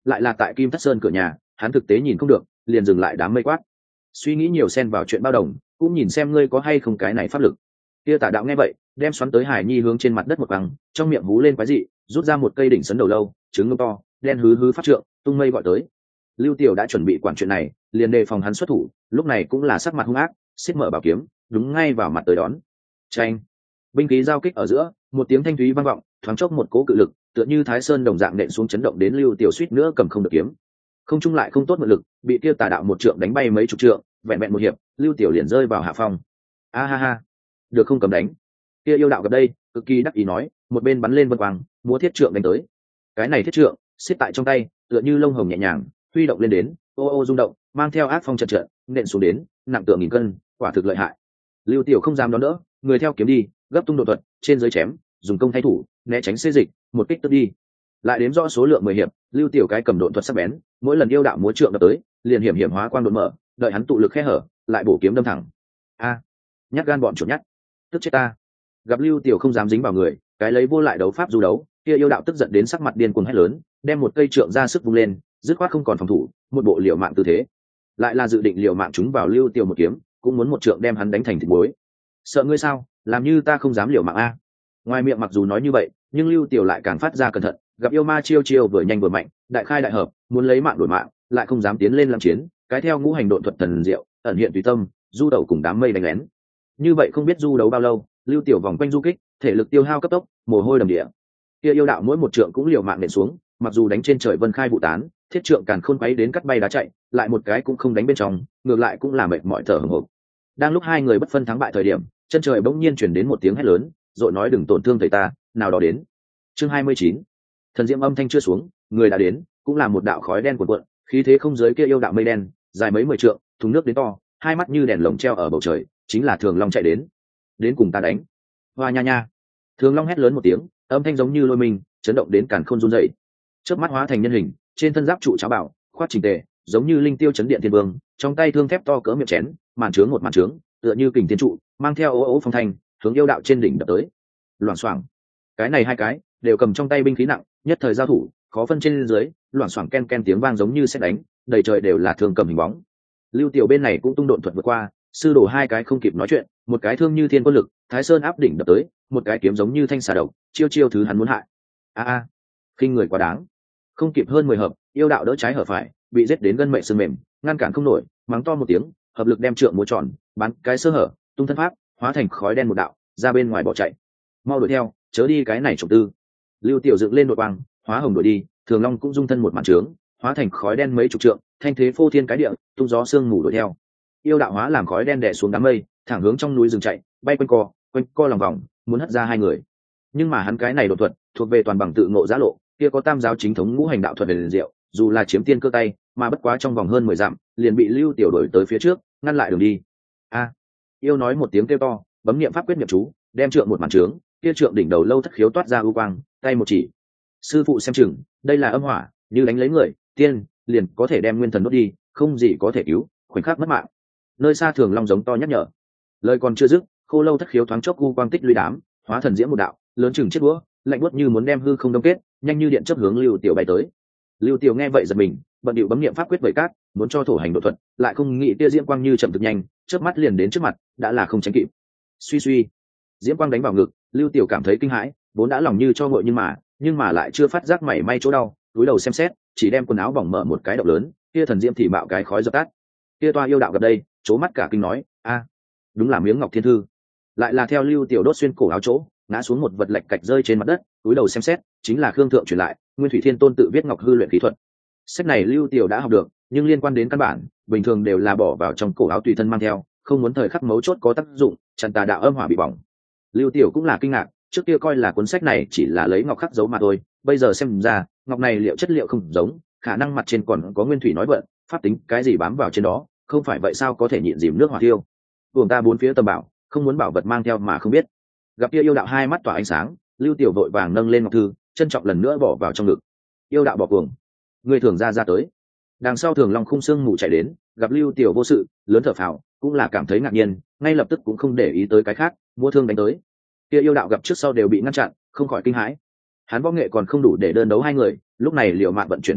Speaker 1: lại là tại Kim Thất Sơn cửa nhà, hắn thực tế nhìn không được, liền dừng lại đám mây quát. Suy nghĩ nhiều xen vào chuyện bao đồng, cũng nhìn xem ngươi có hay không cái này pháp lực. Kia Tả Đạo nghe vậy, đem xoắn tới Hải Nhi hướng trên mặt đất một vòng, trong miệng hú lên quái dị, rút ra một cây đỉnh sấn đầu lâu, trứng ngông to, đen hứ hứ phát trượng, tung mây gọi tới. Lưu Tiểu đã chuẩn bị quản chuyện này, liền đề phòng hắn xuất thủ, lúc này cũng là sắc mặt hung ác, xiết mở bảo kiếm, đúng ngay vào mặt tới đón. Chanh! Binh khí giao kích ở giữa, một tiếng thanh thúy vang vọng, thoáng chốc một cỗ cự lực, tựa như Thái Sơn đồng dạng nện xuống chấn động đến Lưu Tiểu suýt nữa cầm không được kiếm. Không trung lại không tốt mượn lực, bị kia Tà Đạo một trượng đánh bay mấy chục trượng, vẹn vẹn một hiệp, Lưu Tiểu liền rơi vào hạ phong. A ha ha, được không cầm đánh. Kia yêu đạo gặp đây, cực kỳ đắc ý nói, một bên bắn lên vân quang, múa thiết trượng đánh tới. Cái này thiết trượng, xiết tại trong tay, tựa như lông hồng nhẹ nhàng, huy động lên đến, ô ô rung động, mang theo ác phong trận trận, nện xuống đến, nặng tựa nghìn cân, quả thực lợi hại. Lưu Tiểu không dám đón đỡ, người theo kiếm đi, gấp tung độ thuật, trên dưới chém, dùng công thay thủ, né tránh xê dịch, một kích tức đi. Lại đếm rõ số lượng mười hiệp, Lưu Tiểu cái cầm độn thuật sắc bén, mỗi lần yêu đạo múa trượng đập tới, liền hiểm hiểm hóa quang đột mở, đợi hắn tụ lực khe hở, lại bổ kiếm đâm thẳng. A, nhát gan bọn chuột nhát, tức chết ta. Gặp Lưu Tiểu không dám dính vào người, cái lấy vô lại đấu pháp du đấu, kia yêu đạo tức giận đến sắc mặt điên cuồng hét lớn, đem một cây trượng ra sức vung lên, dứt khoát không còn phòng thủ, một bộ liều mạng tư thế. Lại là dự định liều mạng chúng vào Lưu Tiểu một kiếm, cũng muốn một trượng đem hắn đánh thành thịt muối. Sợ ngươi sao, làm như ta không dám liều mạng a. Ngoài miệng mặc dù nói như vậy, nhưng Lưu Tiểu lại càng phát ra cẩn thận, gặp yêu ma chiêu chiêu vừa nhanh vừa mạnh, đại khai đại hợp, muốn lấy mạng đổi mạng, lại không dám tiến lên làm chiến, cái theo ngũ hành độn thuật thần diệu, ẩn hiện tùy tâm, du đầu cùng đám mây đánh lén. Như vậy không biết du đấu bao lâu, Lưu Tiểu vòng quanh du kích, thể lực tiêu hao cấp tốc, mồ hôi đầm địa. Kia yêu đạo mỗi một trượng cũng liều mạng nện xuống, mặc dù đánh trên trời vân khai vụ tán, thiết trượng càn khôn quấy đến cắt bay đá chạy, lại một cái cũng không đánh bên trong, ngược lại cũng là mệt mỏi thở hổn hển. Đang lúc hai người bất phân thắng bại thời điểm, chân trời bỗng nhiên chuyển đến một tiếng hét lớn, rồi nói đừng tổn thương thầy ta, nào đó đến. Chương hai mươi chín. Thần diễm âm thanh chưa xuống, người đã đến, cũng là một đạo khói đen cuộn cuộn, khí thế không giới kia yêu đạo mây đen, dài mấy mười trượng, thùng nước đến to, hai mắt như đèn lồng treo ở bầu trời, chính là Thường Long chạy đến. Đến cùng ta đánh. Hoa nha nha. Thường Long hét lớn một tiếng, âm thanh giống như lôi mình, chấn động đến càn khôn run rẩy. Chớp mắt hóa thành nhân hình, trên thân giáp trụ cháo bảo, khoát chỉnh tề, giống như linh tiêu chấn điện thiên vương, trong tay thương thép to cỡ miệng chén, màn trướng một màn trướng, tựa như kình thiên trụ, mang theo ố ố phong thanh, hướng yêu đạo trên đỉnh đập tới. Loảng xoảng. Cái này hai cái đều cầm trong tay binh khí nặng, nhất thời giao thủ, khó phân trên dưới, loảng xoảng ken ken tiếng vang giống như sét đánh, đầy trời đều là thương cầm hình bóng. Lưu Tiểu bên này cũng tung độn thuật vượt qua, sư đồ hai cái không kịp nói chuyện, một cái thương như thiên quân lực, Thái Sơn áp đỉnh đập tới, một cái kiếm giống như thanh xà độc, chiêu chiêu thứ hắn muốn hại. A a, khinh người quá đáng. Không kịp hơn mười hợp, yêu đạo đỡ trái hở phải, bị giết đến gân mệnh sưng mềm, ngăn cản không nổi, mắng to một tiếng, hợp lực đem trượng múa tròn, bắn cái sơ hở, tung thân pháp, hóa thành khói đen một đạo, ra bên ngoài bỏ chạy. Mau đuổi theo, chớ đi cái này trộm tư. Lưu Tiểu dựng lên đội quang, hóa hồng đuổi đi, Thường Long cũng dung thân một màn trướng, hóa thành khói đen mấy chục trượng, thanh thế phô thiên cái địa, tung gió sương mù đuổi theo. Yêu đạo hóa làm khói đen đè xuống đám mây, thẳng hướng trong núi rừng chạy, bay quanh co, quanh co lòng vòng, muốn hất ra hai người. Nhưng mà hắn cái này đột thuật, thuộc về toàn bằng tự ngộ giá lộ, kia có tam giáo chính thống ngũ hành đạo thuật liền diệu, dù là chiếm tiên cơ tay, mà bất quá trong vòng hơn mười dặm, liền bị Lưu Tiểu đuổi tới phía trước, ngăn lại đường đi. A! Yêu nói một tiếng kêu to, bấm niệm pháp quyết niệm chú, đem trượng một màn trướng, kia trượng đỉnh đầu lâu thất khiếu toát ra u quang, tay một chỉ. Sư phụ xem chừng, đây là âm hỏa, như đánh lấy người, tiên liền có thể đem nguyên thần đốt đi, không gì có thể cứu, khoảnh khắc mất mạng. Nơi xa Thường Long giống to nhắc nhở. Lời còn chưa dứt, khô lâu thất khiếu thoáng chốc u quang tích lũy đám, hóa thần diễm một đạo, lớn chừng chiếc đũa, lạnh buốt như muốn đem hư không đông kết, nhanh như điện chớp hướng Lưu Tiểu bay tới. Lưu Tiểu nghe vậy giật mình, bận điệu bấm niệm pháp quyết vẩy cát, muốn cho thổ hành độ thuật, lại không nghĩ tia diễm quang như chậm thực nhanh, chớp mắt liền đến trước mặt, đã là không tránh kịp. Suy suy, diễm quang đánh vào ngực, Lưu Tiểu cảm thấy kinh hãi, vốn đã lòng như cho nguội nhưng mà, nhưng mà lại chưa phát giác mảy may chỗ đau, cúi đầu xem xét, chỉ đem quần áo bỏng mở một cái động lớn, kia thần diễm thì bạo cái khói dập tắt. Kia toa yêu đạo gặp đây, chố mắt cả kinh nói, a, đúng là miếng ngọc thiên thư. Lại là theo Lưu Tiểu đốt xuyên cổ áo chỗ, ngã xuống một vật lệch cạch rơi trên mặt đất, cúi đầu xem xét, chính là Khương Thượng truyền lại, Nguyên Thủy Thiên Tôn tự viết ngọc hư luyện khí thuật. Sách này Lưu Tiểu đã học được, nhưng liên quan đến căn bản, bình thường đều là bỏ vào trong cổ áo tùy thân mang theo, không muốn thời khắc mấu chốt có tác dụng, chặn tà đạo âm hỏa bị bỏng. Lưu Tiểu cũng là kinh ngạc, trước kia coi là cuốn sách này chỉ là lấy ngọc khắc dấu mà thôi, bây giờ xem ra, ngọc này liệu chất liệu không giống, khả năng mặt trên còn có nguyên thủy nói vận, pháp tính cái gì bám vào trên đó, không phải vậy sao có thể nhịn dìm nước hỏa thiêu. Buồng ta bốn phía tầm bảo, không muốn bảo vật mang theo mà không biết. Gặp kia yêu đạo hai mắt tỏa ánh sáng, Lưu Tiểu vội vàng nâng lên ngọc thư, trân trọng lần nữa bỏ vào trong ngực. Yêu đạo bỏ cuồng, người thường ra ra tới. Đằng sau Thường Long khung xương mù chạy đến, gặp Lưu Tiểu vô sự, lớn thở phào, cũng là cảm thấy ngạc nhiên, ngay lập tức cũng không để ý tới cái khác, mua thương đánh tới. Kia yêu đạo gặp trước sau đều bị ngăn chặn, không khỏi kinh hãi. Hắn võ nghệ còn không đủ để đơn đấu hai người, lúc này liều mạng vận chuyển pháp lực,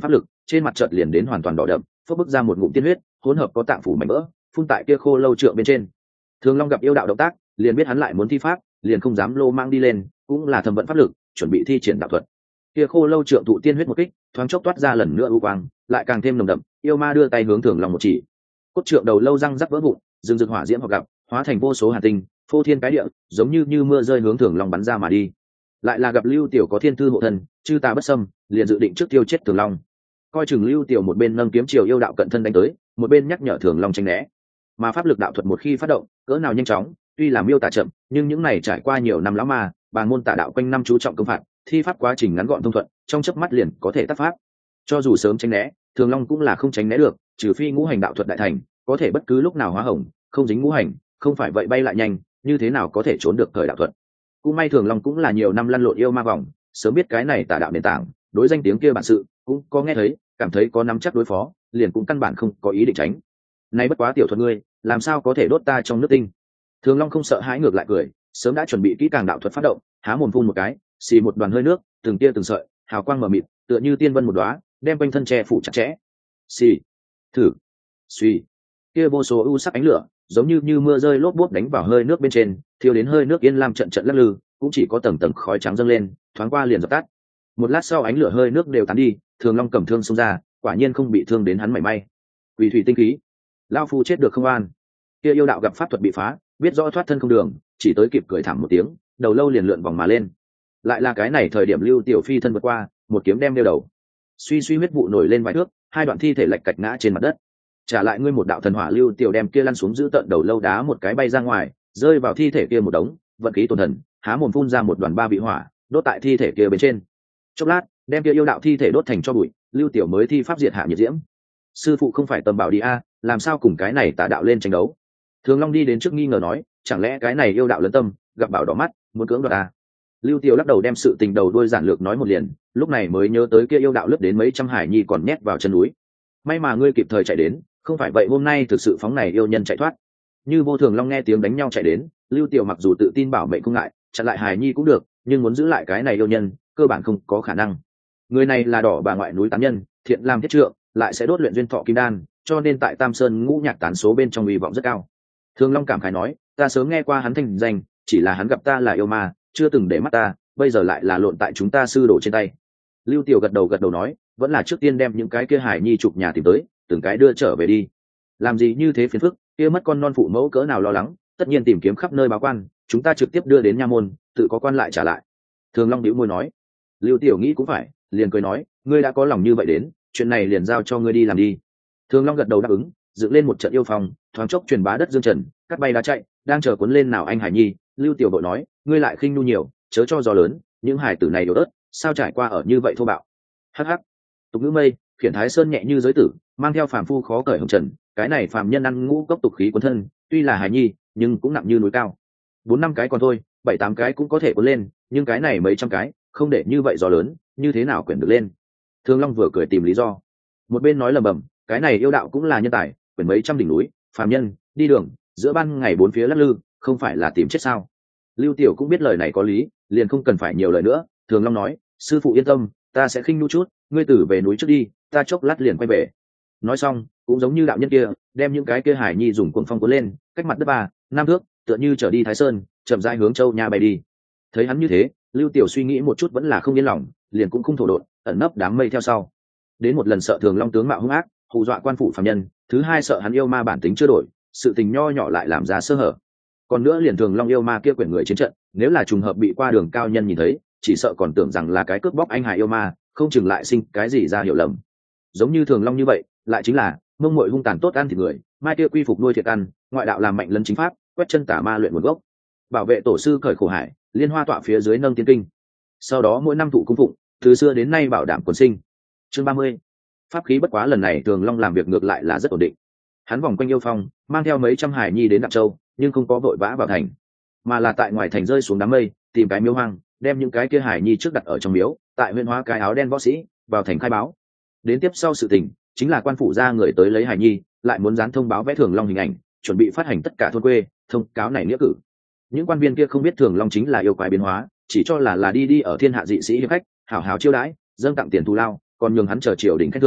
Speaker 1: trên mặt chợt liền đến hoàn toàn đỏ đậm, phốc bức ra một ngụm tiên huyết, hỗn hợp có tạng phủ mảnh vỡ, phun tại kia khô lâu trượng bên trên. Thường Long gặp yêu đạo động tác, liền biết hắn lại muốn thi pháp, liền không dám lô mang đi lên, cũng là thầm vận pháp lực, chuẩn bị thi triển đạo thuật. Kia khô lâu trượng thụ tiên huyết một kích, thoáng chốc toát ra lần nữa u quang, lại càng thêm nồng đậm. Yêu ma đưa tay hướng Thường Long một chỉ, cốt trượng đầu lâu răng rắc vỡ vụn, rừng rực hỏa diễm hoặc gặp, hóa thành vô số hàn tinh, phô thiên cái địa, giống như như mưa rơi hướng Thường Long bắn ra mà đi. Lại là gặp Lưu Tiểu có thiên thư hộ thân, chư tà bất xâm, liền dự định trước tiêu chết Thường Long. Coi chừng Lưu Tiểu một bên nâng kiếm chiều yêu đạo cận thân đánh tới, một bên nhắc nhở Thường Long tránh né. Mà pháp lực đạo thuật một khi phát động, cỡ nào nhanh chóng, tuy là miêu tả chậm, nhưng những này trải qua nhiều năm lão ma, bàn môn tà đạo quanh năm chú trọng công phạt, thi pháp quá trình ngắn gọn thông thuận, trong chớp mắt liền có thể tác pháp. Cho dù sớm tránh né, Thường Long cũng là không tránh né được, trừ phi ngũ hành đạo thuật đại thành, có thể bất cứ lúc nào hóa hồng, không dính ngũ hành, không phải vậy bay lại nhanh, như thế nào có thể trốn được thời đạo thuật. Cũng may Thường Long cũng là nhiều năm lăn lộn yêu ma vòng, sớm biết cái này tà đạo nền tảng, đối danh tiếng kia bản sự, cũng có nghe thấy, cảm thấy có nắm chắc đối phó, liền cũng căn bản không có ý định tránh. Nay bất quá tiểu thuật ngươi, làm sao có thể đốt ta trong nước tinh? Thường Long không sợ hãi ngược lại cười, sớm đã chuẩn bị kỹ càng đạo thuật phát động, há mồm phun một cái, xì một đoàn hơi nước, từng tia từng sợi, hào quang mờ mịt, tựa như tiên vân một đóa, đem quanh thân che phủ chặt chẽ. Xì, thử, suy, kia vô số u sắc ánh lửa, giống như như mưa rơi lốp bốp đánh vào hơi nước bên trên, thiêu đến hơi nước yên lam trận trận lắc lư, cũng chỉ có tầng tầng khói trắng dâng lên, thoáng qua liền dập tắt. Một lát sau ánh lửa hơi nước đều tán đi, Thường Long cầm thương xông ra, quả nhiên không bị thương đến hắn mảy may. Quỷ thủy tinh khí, lão phu chết được không an. Kia yêu đạo gặp pháp thuật bị phá, biết rõ thoát thân không đường, chỉ tới kịp cười thảm một tiếng, đầu lâu liền lượn vòng mà lên. Lại là cái này thời điểm Lưu Tiểu Phi thân vượt qua, một kiếm đem đeo đầu. Suy suy huyết vụ nổi lên vài thước, hai đoạn thi thể lệch cạch ngã trên mặt đất. Trả lại ngươi một đạo thần hỏa. Lưu Tiểu đem kia lăn xuống giữ tận đầu lâu đá một cái bay ra ngoài, rơi vào thi thể kia một đống, vận khí tổn thần, há mồm phun ra một đoàn ba vị hỏa, đốt tại thi thể kia bên trên. Chốc lát, đem kia yêu đạo thi thể đốt thành cho bụi, Lưu Tiểu mới thi pháp diệt hạ nhiệt diễm. Sư phụ không phải tầm bảo đi a, làm sao cùng cái này tà đạo lên tranh đấu? Thường Long đi đến trước nghi ngờ nói, chẳng lẽ cái này yêu đạo lớn tâm, gặp bảo đỏ mắt, muốn cưỡng đoạt a? Lưu Tiểu lắc đầu đem sự tình đầu đuôi giản lược nói một liền, lúc này mới nhớ tới kia yêu đạo lướt đến mấy trăm hải nhi còn nhét vào chân núi. May mà ngươi kịp thời chạy đến, không phải vậy hôm nay thực sự phóng này yêu nhân chạy thoát. Như Vô Thường Long nghe tiếng đánh nhau chạy đến, Lưu Tiểu mặc dù tự tin bảo mệnh không ngại, chặn lại hải nhi cũng được, nhưng muốn giữ lại cái này yêu nhân, cơ bản không có khả năng. Người này là đỏ bà ngoại núi tán nhân, thiện làm thiết trượng, lại sẽ đốt luyện duyên thọ kim đan, cho nên tại Tam Sơn ngũ nhạc tán số bên trong uy vọng rất cao. Thường Long cảm khái nói, ta sớm nghe qua hắn thành danh, chỉ là hắn gặp ta là yêu ma, chưa từng để mắt ta, bây giờ lại là lộn tại chúng ta sư đổ trên tay. Lưu Tiểu gật đầu gật đầu nói, vẫn là trước tiên đem những cái kia hải nhi chụp nhà tìm tới, từng cái đưa trở về đi. Làm gì như thế phiền phức, kia mất con non phụ mẫu cỡ nào lo lắng, tất nhiên tìm kiếm khắp nơi báo quan, chúng ta trực tiếp đưa đến nha môn, tự có quan lại trả lại. Thường Long bĩu môi nói. Lưu Tiểu nghĩ cũng phải, liền cười nói, ngươi đã có lòng như vậy đến, chuyện này liền giao cho ngươi đi làm đi. Thường Long gật đầu đáp ứng, dựng lên một trận yêu phòng, thoáng chốc truyền bá đất dương trần, cắt bay đá chạy, đang chờ cuốn lên nào anh hải nhi. Lưu Tiểu vội nói, ngươi lại khinh nu nhiều, chớ cho gió lớn, những hải tử này yếu ớt, sao trải qua ở như vậy thô bạo. Hắc hắc. Tục ngữ mây, khiển thái sơn nhẹ như giới tử, mang theo phàm phu khó cởi hồng trần, cái này phàm nhân ăn ngũ cốc tục khí cuốn thân, tuy là hải nhi, nhưng cũng nặng như núi cao. Bốn năm cái còn thôi, bảy tám cái cũng có thể cuốn lên, nhưng cái này mấy trăm cái, không để như vậy gió lớn, như thế nào quyển được lên. Thường Long vừa cười tìm lý do, một bên nói lầm bầm, cái này yêu đạo cũng là nhân tài, quyển mấy trăm đỉnh núi, phàm nhân đi đường giữa ban ngày bốn phía lắc lư, không phải là tìm chết sao. Lưu Tiểu cũng biết lời này có lý, liền không cần phải nhiều lời nữa. Thường Long nói, sư phụ yên tâm, ta sẽ khinh nu chút, ngươi tử về núi trước đi, ta chốc lát liền quay về. Nói xong, cũng giống như đạo nhân kia, đem những cái kia hải nhi dùng cuồng phong cuốn lên, cách mặt đất ba năm thước, tựa như trở đi Thái Sơn, chậm rãi hướng châu nha bay đi. Thấy hắn như thế, Lưu Tiểu suy nghĩ một chút vẫn là không yên lòng, liền cũng không thổ đột, ẩn nấp đám mây theo sau. Đến một lần sợ Thường Long tướng mạo hung ác, hù dọa quan phủ phàm nhân, thứ hai sợ hắn yêu ma bản tính chưa đổi, sự tình nho nhỏ lại làm ra sơ hở. Còn nữa liền Thường Long yêu ma kia quyển người chiến trận, nếu là trùng hợp bị qua đường cao nhân nhìn thấy, chỉ sợ còn tưởng rằng là cái cướp bóc anh hài yêu ma, không chừng lại sinh cái gì ra hiểu lầm. Giống như Thường Long như vậy, lại chính là mông muội hung tàn tốt ăn thịt người, mai kia quy phục nuôi thiệt ăn, ngoại đạo làm mạnh lấn chính pháp, quét chân tả ma luyện nguồn gốc, bảo vệ tổ sư cởi khổ hải, liên hoa tọa phía dưới nâng tiên kinh. Sau đó mỗi năm thụ cung phụng, từ xưa đến nay bảo đảm quần sinh. Chương ba mươi. Pháp khí bất quá lần này Thường Long làm việc ngược lại là rất ổn định. Hắn vòng quanh yêu phong, mang theo mấy trăm hải nhi đến Đặng Châu, nhưng không có vội vã vào thành, mà là tại ngoài thành rơi xuống đám mây, tìm cái miếu hoang, đem những cái kia hải nhi trước đặt ở trong miếu, tại huyện hóa cái áo đen võ sĩ vào thành khai báo. Đến tiếp sau sự tình, chính là quan phủ ra người tới lấy hải nhi, lại muốn dán thông báo vẽ Thường Long hình ảnh, chuẩn bị phát hành tất cả thôn quê, thông cáo này nghĩa cử. Những quan viên kia không biết Thường Long chính là yêu quái biến hóa, chỉ cho là là đi đi ở thiên hạ dị sĩ hiệp khách, hảo hảo chiêu đãi, dâng tặng tiền thù lao, còn nhường hắn chờ triều đình khen thưởng,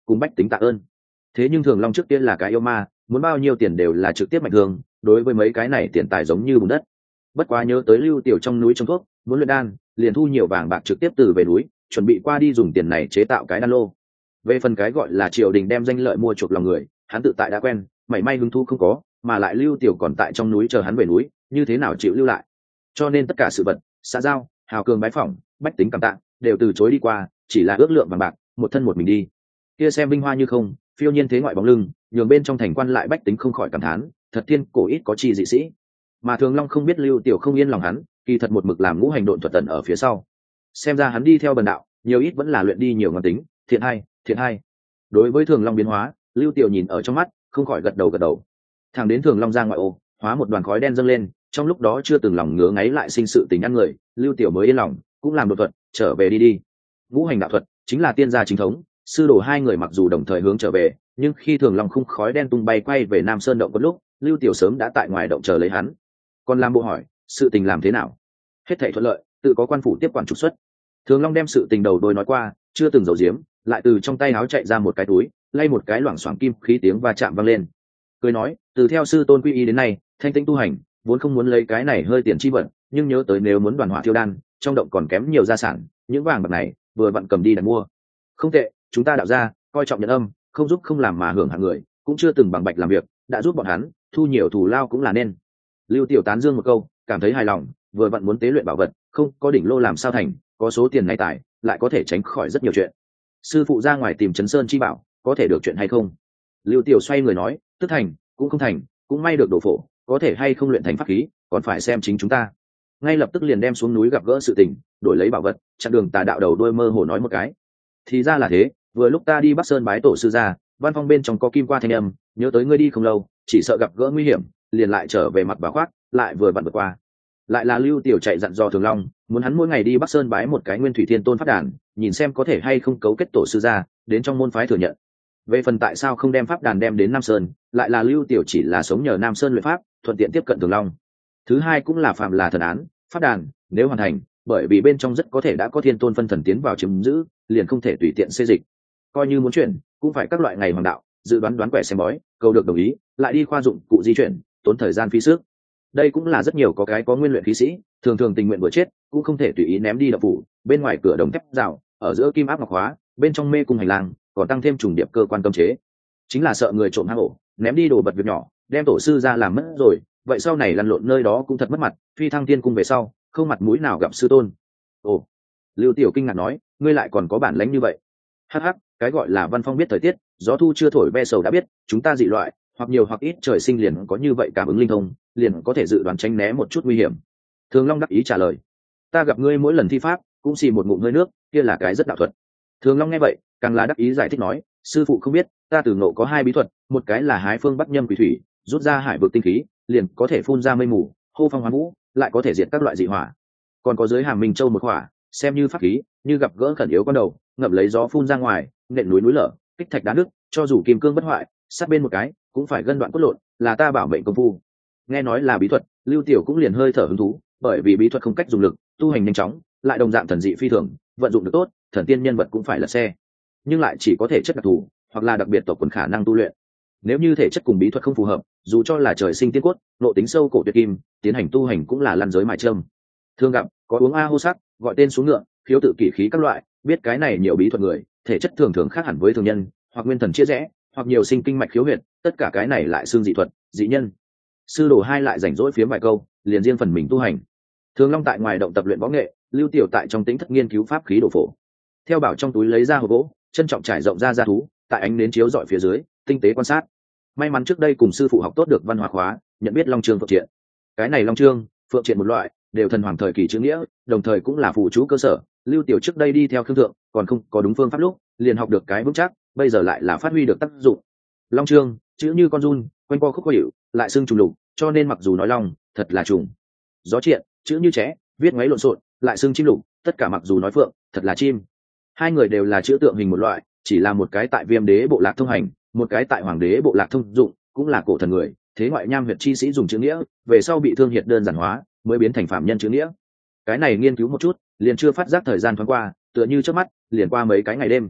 Speaker 1: cùng bách tính tạ ơn. Thế nhưng Thường Long trước tiên là cái yêu ma, muốn bao nhiêu tiền đều là trực tiếp mạnh thường, đối với mấy cái này tiền tài giống như bùn đất. Bất quá nhớ tới Lưu Tiểu trong núi trong thuốc muốn luyện đan, liền thu nhiều vàng bạc trực tiếp từ về núi, chuẩn bị qua đi dùng tiền này chế tạo cái đan lô. Về phần cái gọi là triều đình đem danh lợi mua chuộc lòng người, hắn tự tại đã quen, mảy may hứng thú không có, mà lại Lưu Tiểu còn tại trong núi chờ hắn về núi, như thế nào chịu lưu lại. Cho nên tất cả sự vật, xã giao, hào cường bái phỏng, bách tính cảm tạ, đều từ chối đi qua, chỉ là ước lượng vàng bạc, một thân một mình đi. Kia xem vinh hoa như không, phiêu nhiên thế ngoại bóng lưng, nhường bên trong thành quan lại bách tính không khỏi cảm thán, thật thiên cổ ít có chi dị sĩ. Mà Thường Long không biết Lưu Tiểu không yên lòng hắn, kỳ thật một mực làm ngũ hành độn thuật tận ở phía sau. Xem ra hắn đi theo bần đạo, nhiều ít vẫn là luyện đi nhiều ngón tính, thiện hay, thiện hay. Đối với Thường Long biến hóa, Lưu Tiểu nhìn ở trong mắt, không khỏi gật đầu gật đầu. Thẳng đến Thường Long ra ngoại ô, hóa một đoàn khói đen dâng lên, trong lúc đó chưa từng lòng ngứa ngáy lại sinh sự tình ăn người, Lưu Tiểu mới yên lòng, cũng làm đột thuật, trở về đi đi. Ngũ hành đạo thuật chính là tiên gia chính thống, sư đồ hai người mặc dù đồng thời hướng trở về, nhưng khi Thường Long khung khói đen tung bay quay về Nam Sơn động có lúc, Lưu Tiểu sớm đã tại ngoài động chờ lấy hắn. Còn Lam Bộ hỏi, sự tình làm thế nào? Hết thảy thuận lợi, tự có quan phủ tiếp quản trục xuất. Thường Long đem sự tình đầu đôi nói qua, chưa từng giấu giếm, lại từ trong tay áo chạy ra một cái túi, lay một cái loảng xoảng kim khí tiếng va chạm vang lên. Cười nói, từ theo sư tôn quy y đến nay, thanh tĩnh tu hành, vốn không muốn lấy cái này hơi tiền chi vận, nhưng nhớ tới nếu muốn đoàn hỏa thiêu đan, trong động còn kém nhiều gia sản, những vàng bạc này vừa vặn cầm đi đặt mua. Không tệ, chúng ta đạo ra, coi trọng nhận âm, không giúp không làm mà hưởng hạng người, cũng chưa từng bằng bạch làm việc, đã giúp bọn hắn, thu nhiều thù lao cũng là nên. Lưu Tiểu tán dương một câu, cảm thấy hài lòng, vừa vặn muốn tế luyện bảo vật, không có đỉnh lô làm sao thành, có số tiền này tài, lại có thể tránh khỏi rất nhiều chuyện. Sư phụ ra ngoài tìm Trấn Sơn chi bảo, có thể được chuyện hay không? Lưu Tiểu xoay người nói, tức thành, cũng không thành, cũng may được đổ phổ, có thể hay không luyện thành pháp khí, còn phải xem chính chúng ta. Ngay lập tức liền đem xuống núi gặp gỡ sự tình, đổi lấy bảo vật, chặn đường Tà đạo đầu đuôi mơ hồ nói một cái. Thì ra là thế, vừa lúc ta đi Bắc Sơn bái tổ sư ra, văn phong bên trong có kim qua thanh âm, nhớ tới ngươi đi không lâu, chỉ sợ gặp gỡ nguy hiểm, liền lại trở về mặc bà khoác, lại vừa vặn vượt qua. Lại là Lưu Tiểu chạy dặn dò Thường Long, muốn hắn mỗi ngày đi Bắc Sơn bái một cái Nguyên Thủy Thiên Tôn phát đàn, nhìn xem có thể hay không cấu kết tổ sư ra, đến trong môn phái thừa nhận. Về phần tại sao không đem pháp đàn đem đến Nam Sơn, lại là Lưu Tiểu chỉ là sống nhờ Nam Sơn luyện pháp, thuận tiện tiếp cận Thường Long. Thứ hai cũng là phạm là thần án, pháp đàn, nếu hoàn thành, bởi vì bên trong rất có thể đã có Thiên Tôn phân thần tiến vào chiếm giữ, liền không thể tùy tiện xê dịch. Coi như muốn chuyển, cũng phải các loại ngày hoàng đạo, dự đoán đoán quẻ xem bói, cầu được đồng ý, lại đi khoa dụng cụ di chuyển, tốn thời gian phí sức. Đây cũng là rất nhiều có cái có nguyên luyện khí sĩ, thường thường tình nguyện vừa chết, cũng không thể tùy ý ném đi đập phủ, bên ngoài cửa đồng thép rào, ở giữa kim áp ngọc hóa, bên trong mê cung hành lang, còn tăng thêm trùng điệp cơ quan cấm chế. Chính là sợ người trộm hang ổ, ném đi đồ vật việc nhỏ, đem tổ sư ra làm mất rồi, vậy sau này lăn lộn nơi đó cũng thật mất mặt, phi thăng tiên cung về sau, không mặt mũi nào gặp sư tôn. Ồ, Lưu Tiểu kinh ngạc nói, ngươi lại còn có bản lĩnh như vậy. Hắc hắc, cái gọi là văn phong biết thời tiết, gió thu chưa thổi ve sầu đã biết, chúng ta dị loại, hoặc nhiều hoặc ít trời sinh liền có như vậy cảm ứng linh thông, liền có thể dự đoán tránh né một chút nguy hiểm. Thường Long đắc ý trả lời, ta gặp ngươi mỗi lần thi pháp, cũng xì một ngụm hơi nước, kia là cái rất đạo thuật. Thường Long nghe vậy, càng là đắc ý giải thích nói, sư phụ không biết, ta từ ngộ có hai bí thuật, một cái là hái phương bắc nhâm quỷ thủy, rút ra hải vực tinh khí, liền có thể phun ra mây mù, hô phong hoán vũ, lại có thể diệt các loại dị hỏa. Còn có dưới hàm minh châu một hỏa, xem như pháp khí, như gặp gỡ khẩn yếu con đầu, ngậm lấy gió phun ra ngoài, nện núi núi lở, kích thạch đá nước, cho dù kim cương bất hoại, sát bên một cái, cũng phải gân đoạn cốt lộn, là ta bảo mệnh công phu. Nghe nói là bí thuật, Lưu Tiểu cũng liền hơi thở hứng thú, bởi vì bí thuật không cách dùng lực, tu hành nhanh chóng, lại đồng dạng thần dị phi thường, vận dụng được tốt, thần tiên nhân vật cũng phải là xe, nhưng lại chỉ có thể chất đặc thù, hoặc là đặc biệt tộc quần khả năng tu luyện. Nếu như thể chất cùng bí thuật không phù hợp, dù cho là trời sinh tiên cốt, nội tính sâu cổ tuyệt kim, tiến hành tu hành cũng là lăn giới mài châm. Thường gặp có uống a hô sắc, gọi tên xuống ngựa, khiếu tự kỷ khí các loại, biết cái này nhiều bí thuật người, thể chất thường thường khác hẳn với thường nhân, hoặc nguyên thần chia rẽ, hoặc nhiều sinh kinh mạch khiếu huyệt, tất cả cái này lại xương dị thuật, dị nhân. Sư đồ hai lại rảnh rỗi phía vài câu, liền riêng phần mình tu hành. Thường Long tại ngoài động tập luyện võ nghệ, Lưu Tiểu tại trong tính thất nghiên cứu pháp khí đồ phổ. Theo bảo trong túi lấy ra hộp gỗ, trân trọng trải rộng ra ra thú, tại ánh nến chiếu dọi phía dưới, tinh tế quan sát. May mắn trước đây cùng sư phụ học tốt được văn hóa khóa, nhận biết long chương phượng triện. Cái này long chương, phượng triện một loại, đều thần hoàng thời kỳ chữ nghĩa, đồng thời cũng là phụ chú cơ sở. Lưu Tiểu trước đây đi theo khương thượng, còn không có đúng phương pháp lúc, liền học được cái vững chắc, bây giờ lại là phát huy được tác dụng. Long chương, chữ như con giun, quanh co khúc khó hiểu, lại xưng trùng lục, cho nên mặc dù nói long, thật là trùng. Gió triện, chữ như trẻ, viết ngoáy lộn xộn, lại xưng chim lục, tất cả mặc dù nói phượng, thật là chim. Hai người đều là chữ tượng hình một loại, chỉ là một cái tại Viêm Đế bộ lạc thông hành, một cái tại Hoàng Đế bộ lạc thông dụng, cũng là cổ thần người, thế ngoại nham huyệt chi sĩ dùng chữ nghĩa, về sau bị thương hiệt đơn giản hóa, mới biến thành phạm nhân chữ nghĩa. Cái này nghiên cứu một chút, liền chưa phát giác thời gian thoáng qua, tựa như trước mắt, liền qua mấy cái ngày đêm.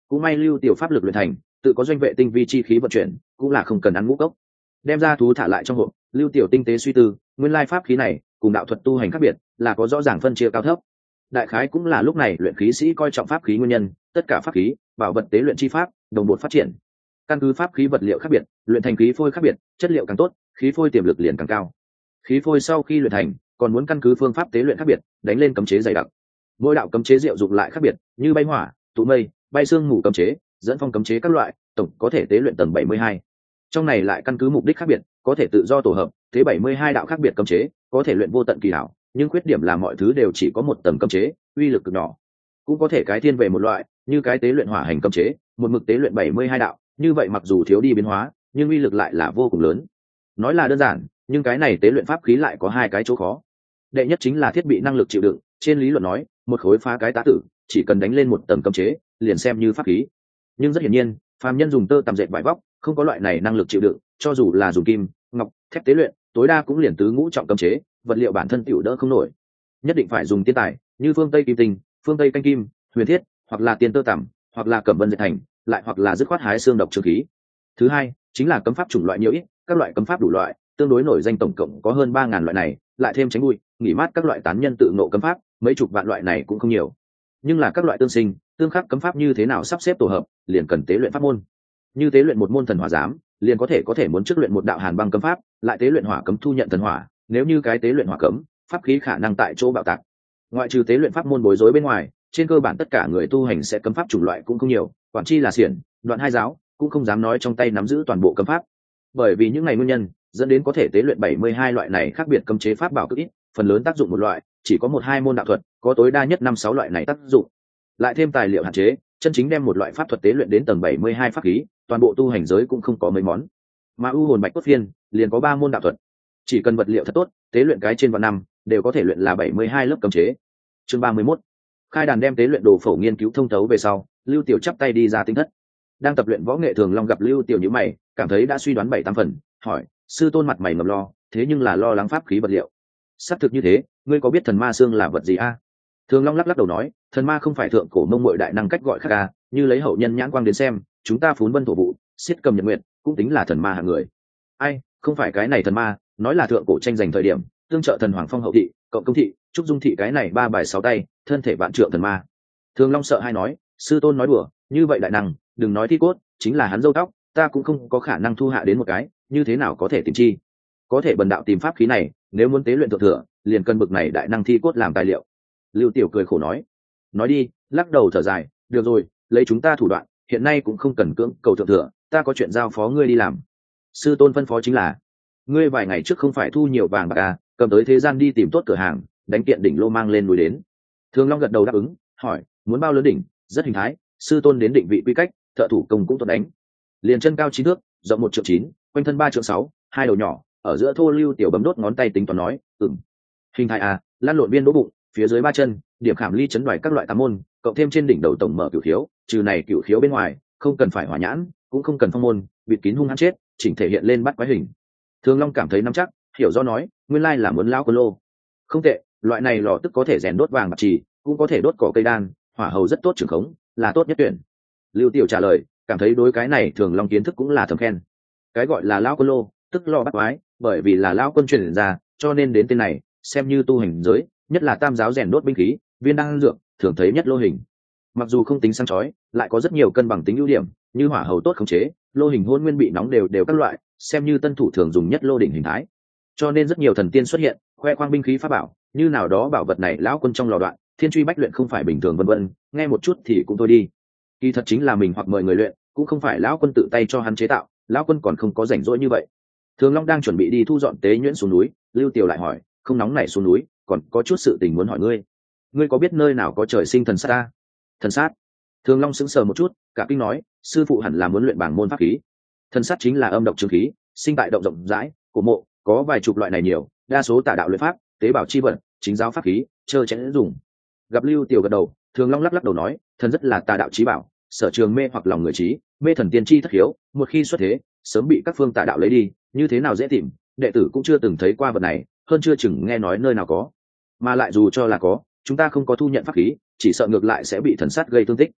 Speaker 1: cũng may lưu tiểu pháp lực luyện thành tự có doanh vệ tinh vi chi khí vận chuyển, cũng là không cần ăn ngũ cốc. Đem ra thú thả lại trong hộp, lưu tiểu tinh tế suy tư, nguyên lai pháp khí này cùng đạo thuật tu hành khác biệt, là có rõ ràng phân chia cao thấp. Đại khái cũng là lúc này luyện khí sĩ coi trọng pháp khí nguyên nhân, tất cả pháp khí, bảo vật tế luyện chi pháp, đồng bộ phát triển. Căn cứ pháp khí vật liệu khác biệt, luyện thành khí phôi khác biệt, chất liệu càng tốt, khí phôi tiềm lực liền càng cao. Khí phôi sau khi luyện thành, còn muốn căn cứ phương pháp tế luyện khác biệt, đánh lên cấm chế dày đặc. Mỗi đạo cấm chế diệu dụng lại khác biệt, như bay hỏa, tụ mây, bay sương mù cấm chế, dẫn phong cấm chế các loại, tổng có thể tế luyện tầng bảy mươi hai. Trong này lại căn cứ mục đích khác biệt, có thể tự do tổ hợp, thế bảy mươi hai đạo khác biệt cấm chế, có thể luyện vô tận kỳ hảo, nhưng khuyết điểm là mọi thứ đều chỉ có một tầng cấm chế, uy lực cực nhỏ. Cũng có thể cái thiên về một loại, như cái tế luyện hỏa hành cấm chế, một mực tế luyện bảy mươi hai đạo, như vậy mặc dù thiếu đi biến hóa, nhưng uy lực lại là vô cùng lớn. Nói là đơn giản, nhưng cái này tế luyện pháp khí lại có hai cái chỗ khó. Đệ nhất chính là thiết bị năng lực chịu đựng, trên lý luận nói, một khối phá cái tá tử, chỉ cần đánh lên một tầng cấm chế, liền xem như pháp khí. Nhưng rất hiển nhiên, phàm nhân dùng tơ tằm dệt vải vóc, không có loại này năng lực chịu đựng, cho dù là dùng kim, ngọc, thép tế luyện, tối đa cũng liền tứ ngũ trọng cấm chế, vật liệu bản thân tiểu đỡ không nổi. Nhất định phải dùng tiên tài, như phương Tây kim tinh, phương Tây canh kim, huyền thiết, hoặc là tiên tơ tằm, hoặc là cẩm vân dệt thành, lại hoặc là dứt khoát hái xương độc trường khí. Thứ hai, chính là cấm pháp chủng loại nhiều ít, các loại cấm pháp đủ loại, tương đối nổi danh tổng cộng có hơn ba ngàn loại này, lại thêm tránh bụi, nghỉ mát các loại tán nhân tự ngộ cấm pháp, mấy chục vạn loại này cũng không nhiều. Nhưng là các loại tương sinh, tương khắc cấm pháp như thế nào sắp xếp tổ hợp, liền cần tế luyện pháp môn. Như tế luyện một môn thần hỏa giám, liền có thể có thể muốn trước luyện một đạo hàn băng cấm pháp, lại tế luyện hỏa cấm thu nhận thần hỏa, nếu như cái tế luyện hỏa cấm, pháp khí khả năng tại chỗ bạo tạc. Ngoại trừ tế luyện pháp môn bối rối bên ngoài, trên cơ bản tất cả người tu hành sẽ cấm pháp chủng loại cũng không nhiều, quản chi là xiển, đoạn hai giáo, cũng không dám nói trong tay nắm giữ toàn bộ cấm pháp. Bởi vì những ngày nguyên nhân, dẫn đến có thể tế luyện bảy mươi hai loại này khác biệt cấm chế pháp bảo cực ít, phần lớn tác dụng một loại, chỉ có một hai môn đạo thuật, có tối đa nhất năm sáu loại này tác dụng. Lại thêm tài liệu hạn chế, chân chính đem một loại pháp thuật tế luyện đến tầng bảy mươi hai pháp khí, toàn bộ tu hành giới cũng không có mấy món. Mà u hồn bạch cốt phiên liền có ba môn đạo thuật, chỉ cần vật liệu thật tốt, tế luyện cái trên vạn năm, đều có thể luyện là bảy mươi hai lớp cấm chế. Chương ba mươi mốt. Khai đàn đem tế luyện đồ phổ nghiên cứu thông thấu về sau, Lưu Tiểu chắp tay đi ra tinh thất. Đang tập luyện võ nghệ Thường Long gặp Lưu Tiểu nhíu mày, cảm thấy đã suy đoán bảy tám phần, hỏi: "Sư tôn mặt mày ngầm lo, thế nhưng là lo lắng pháp khí vật liệu. Xác thực như thế, ngươi có biết thần ma xương là vật gì a?" Thường Long lắc lắc đầu nói: "Thần ma không phải thượng cổ mông muội đại năng cách gọi khác a, như lấy hậu nhân nhãn quang đến xem, chúng ta phún vân thổ vụ, xiết cầm nhật nguyệt, cũng tính là thần ma hạng người. Ai, không phải cái này thần ma, nói là thượng cổ tranh giành thời điểm, tương trợ thần hoàng phong hậu thị, cộng công thị, trúc dung thị cái này ba bài sáu tay, thân thể vạn trượng thần ma." Thường Long sợ hai nói: "Sư tôn nói đùa, như vậy đại năng, đừng nói thi cốt, chính là hắn râu tóc, ta cũng không có khả năng thu hạ đến một cái, như thế nào có thể tìm chi? Có thể bần đạo tìm pháp khí này, nếu muốn tế luyện thượng thừa, liền cần bực này đại năng thi cốt làm tài liệu." Lưu Tiểu cười khổ nói: "Nói đi." Lắc đầu thở dài: "Được rồi, lấy chúng ta thủ đoạn, hiện nay cũng không cần cưỡng cầu thượng thừa, ta có chuyện giao phó ngươi đi làm." Sư tôn phân phó chính là: "Ngươi vài ngày trước không phải thu nhiều vàng bạc à, cầm tới thế gian đi tìm tốt cửa hàng, đánh kiện đỉnh lô mang lên núi đến." Thường Long gật đầu đáp ứng, hỏi: "Muốn bao lớn đỉnh?" "Rất hình thái, sư tôn đến định vị quy cách, thợ thủ công cũng tốt đánh." Liền chân cao chín thước, rộng một trượng chín, quanh thân ba trượng sáu, hai đầu nhỏ, ở giữa thô. Lưu Tiểu bấm đốt ngón tay tính toán nói: "Ừm." Hình thái à, lan lộn viên đỗ bụng, phía dưới ba chân, điểm khảm ly chấn đoài các loại tám môn, cộng thêm trên đỉnh đầu tổng mở cửu khiếu, trừ này cửu khiếu bên ngoài, không cần phải hỏa nhãn, cũng không cần phong môn, bịt kín hung hăng chết, chỉnh thể hiện lên bắt quái hình. Thường Long cảm thấy nắm chắc, hiểu do nói: "Nguyên lai là muốn lão quân lô. Không tệ, loại này lò tức có thể rèn đốt vàng bạc trì, cũng có thể đốt cỏ cây đan, hỏa hầu rất tốt trường khống, là tốt nhất tuyển." Lưu Tiểu trả lời, cảm thấy đối cái này Thường Long kiến thức cũng là thầm khen. Cái gọi là lão quân lô, tức lò bắt quái, bởi vì là lão quân truyền ra, cho nên đến tên này, xem như tu hành giới, nhất là tam giáo rèn đốt binh khí, viên đan dược, thường thấy nhất lô hình. Mặc dù không tính sáng chói, lại có rất nhiều cân bằng tính ưu điểm, như hỏa hầu tốt khống chế, lô hình hôn nguyên bị nóng đều đều các loại, xem như tân thủ thường dùng nhất lô đỉnh hình thái. Cho nên rất nhiều thần tiên xuất hiện, khoe khoang binh khí pháp bảo, như nào đó bảo vật này lão quân trong lò đoạn, thiên truy bách luyện không phải bình thường vân vân, nghe một chút thì cũng thôi đi. Kỳ thật chính là mình hoặc mời người luyện, cũng không phải lão quân tự tay cho hắn chế tạo, lão quân còn không có rảnh rỗi như vậy. Thường Long đang chuẩn bị đi thu dọn tế nhuyễn xuống núi, Lưu Tiểu lại hỏi: "Không nóng nảy xuống núi, còn có chút sự tình muốn hỏi ngươi. Ngươi có biết nơi nào có trời sinh thần sát ta?" "Thần sát?" Thường Long sững sờ một chút, cả kinh nói: "Sư phụ hẳn là muốn luyện bảng môn pháp khí. Thần sát chính là âm độc trường khí, sinh tại động rộng rãi, cổ mộ, có vài chục loại này nhiều, đa số tà đạo luyện pháp, tế bảo chi vật, chính giáo pháp khí, chơi chén dùng." Gặp Lưu Tiểu gật đầu, Thường Long lắc lắc đầu nói: "Thần rất là tà đạo chí bảo, sở trường mê hoặc lòng người trí, mê thần tiên tri thất hiếu, một khi xuất thế, sớm bị các phương tà đạo lấy đi, như thế nào dễ tìm, đệ tử cũng chưa từng thấy qua vật này, hơn chưa chừng nghe nói nơi nào có. Mà lại dù cho là có, chúng ta không có thu nhận pháp khí, chỉ sợ ngược lại sẽ bị thần sát gây thương tích."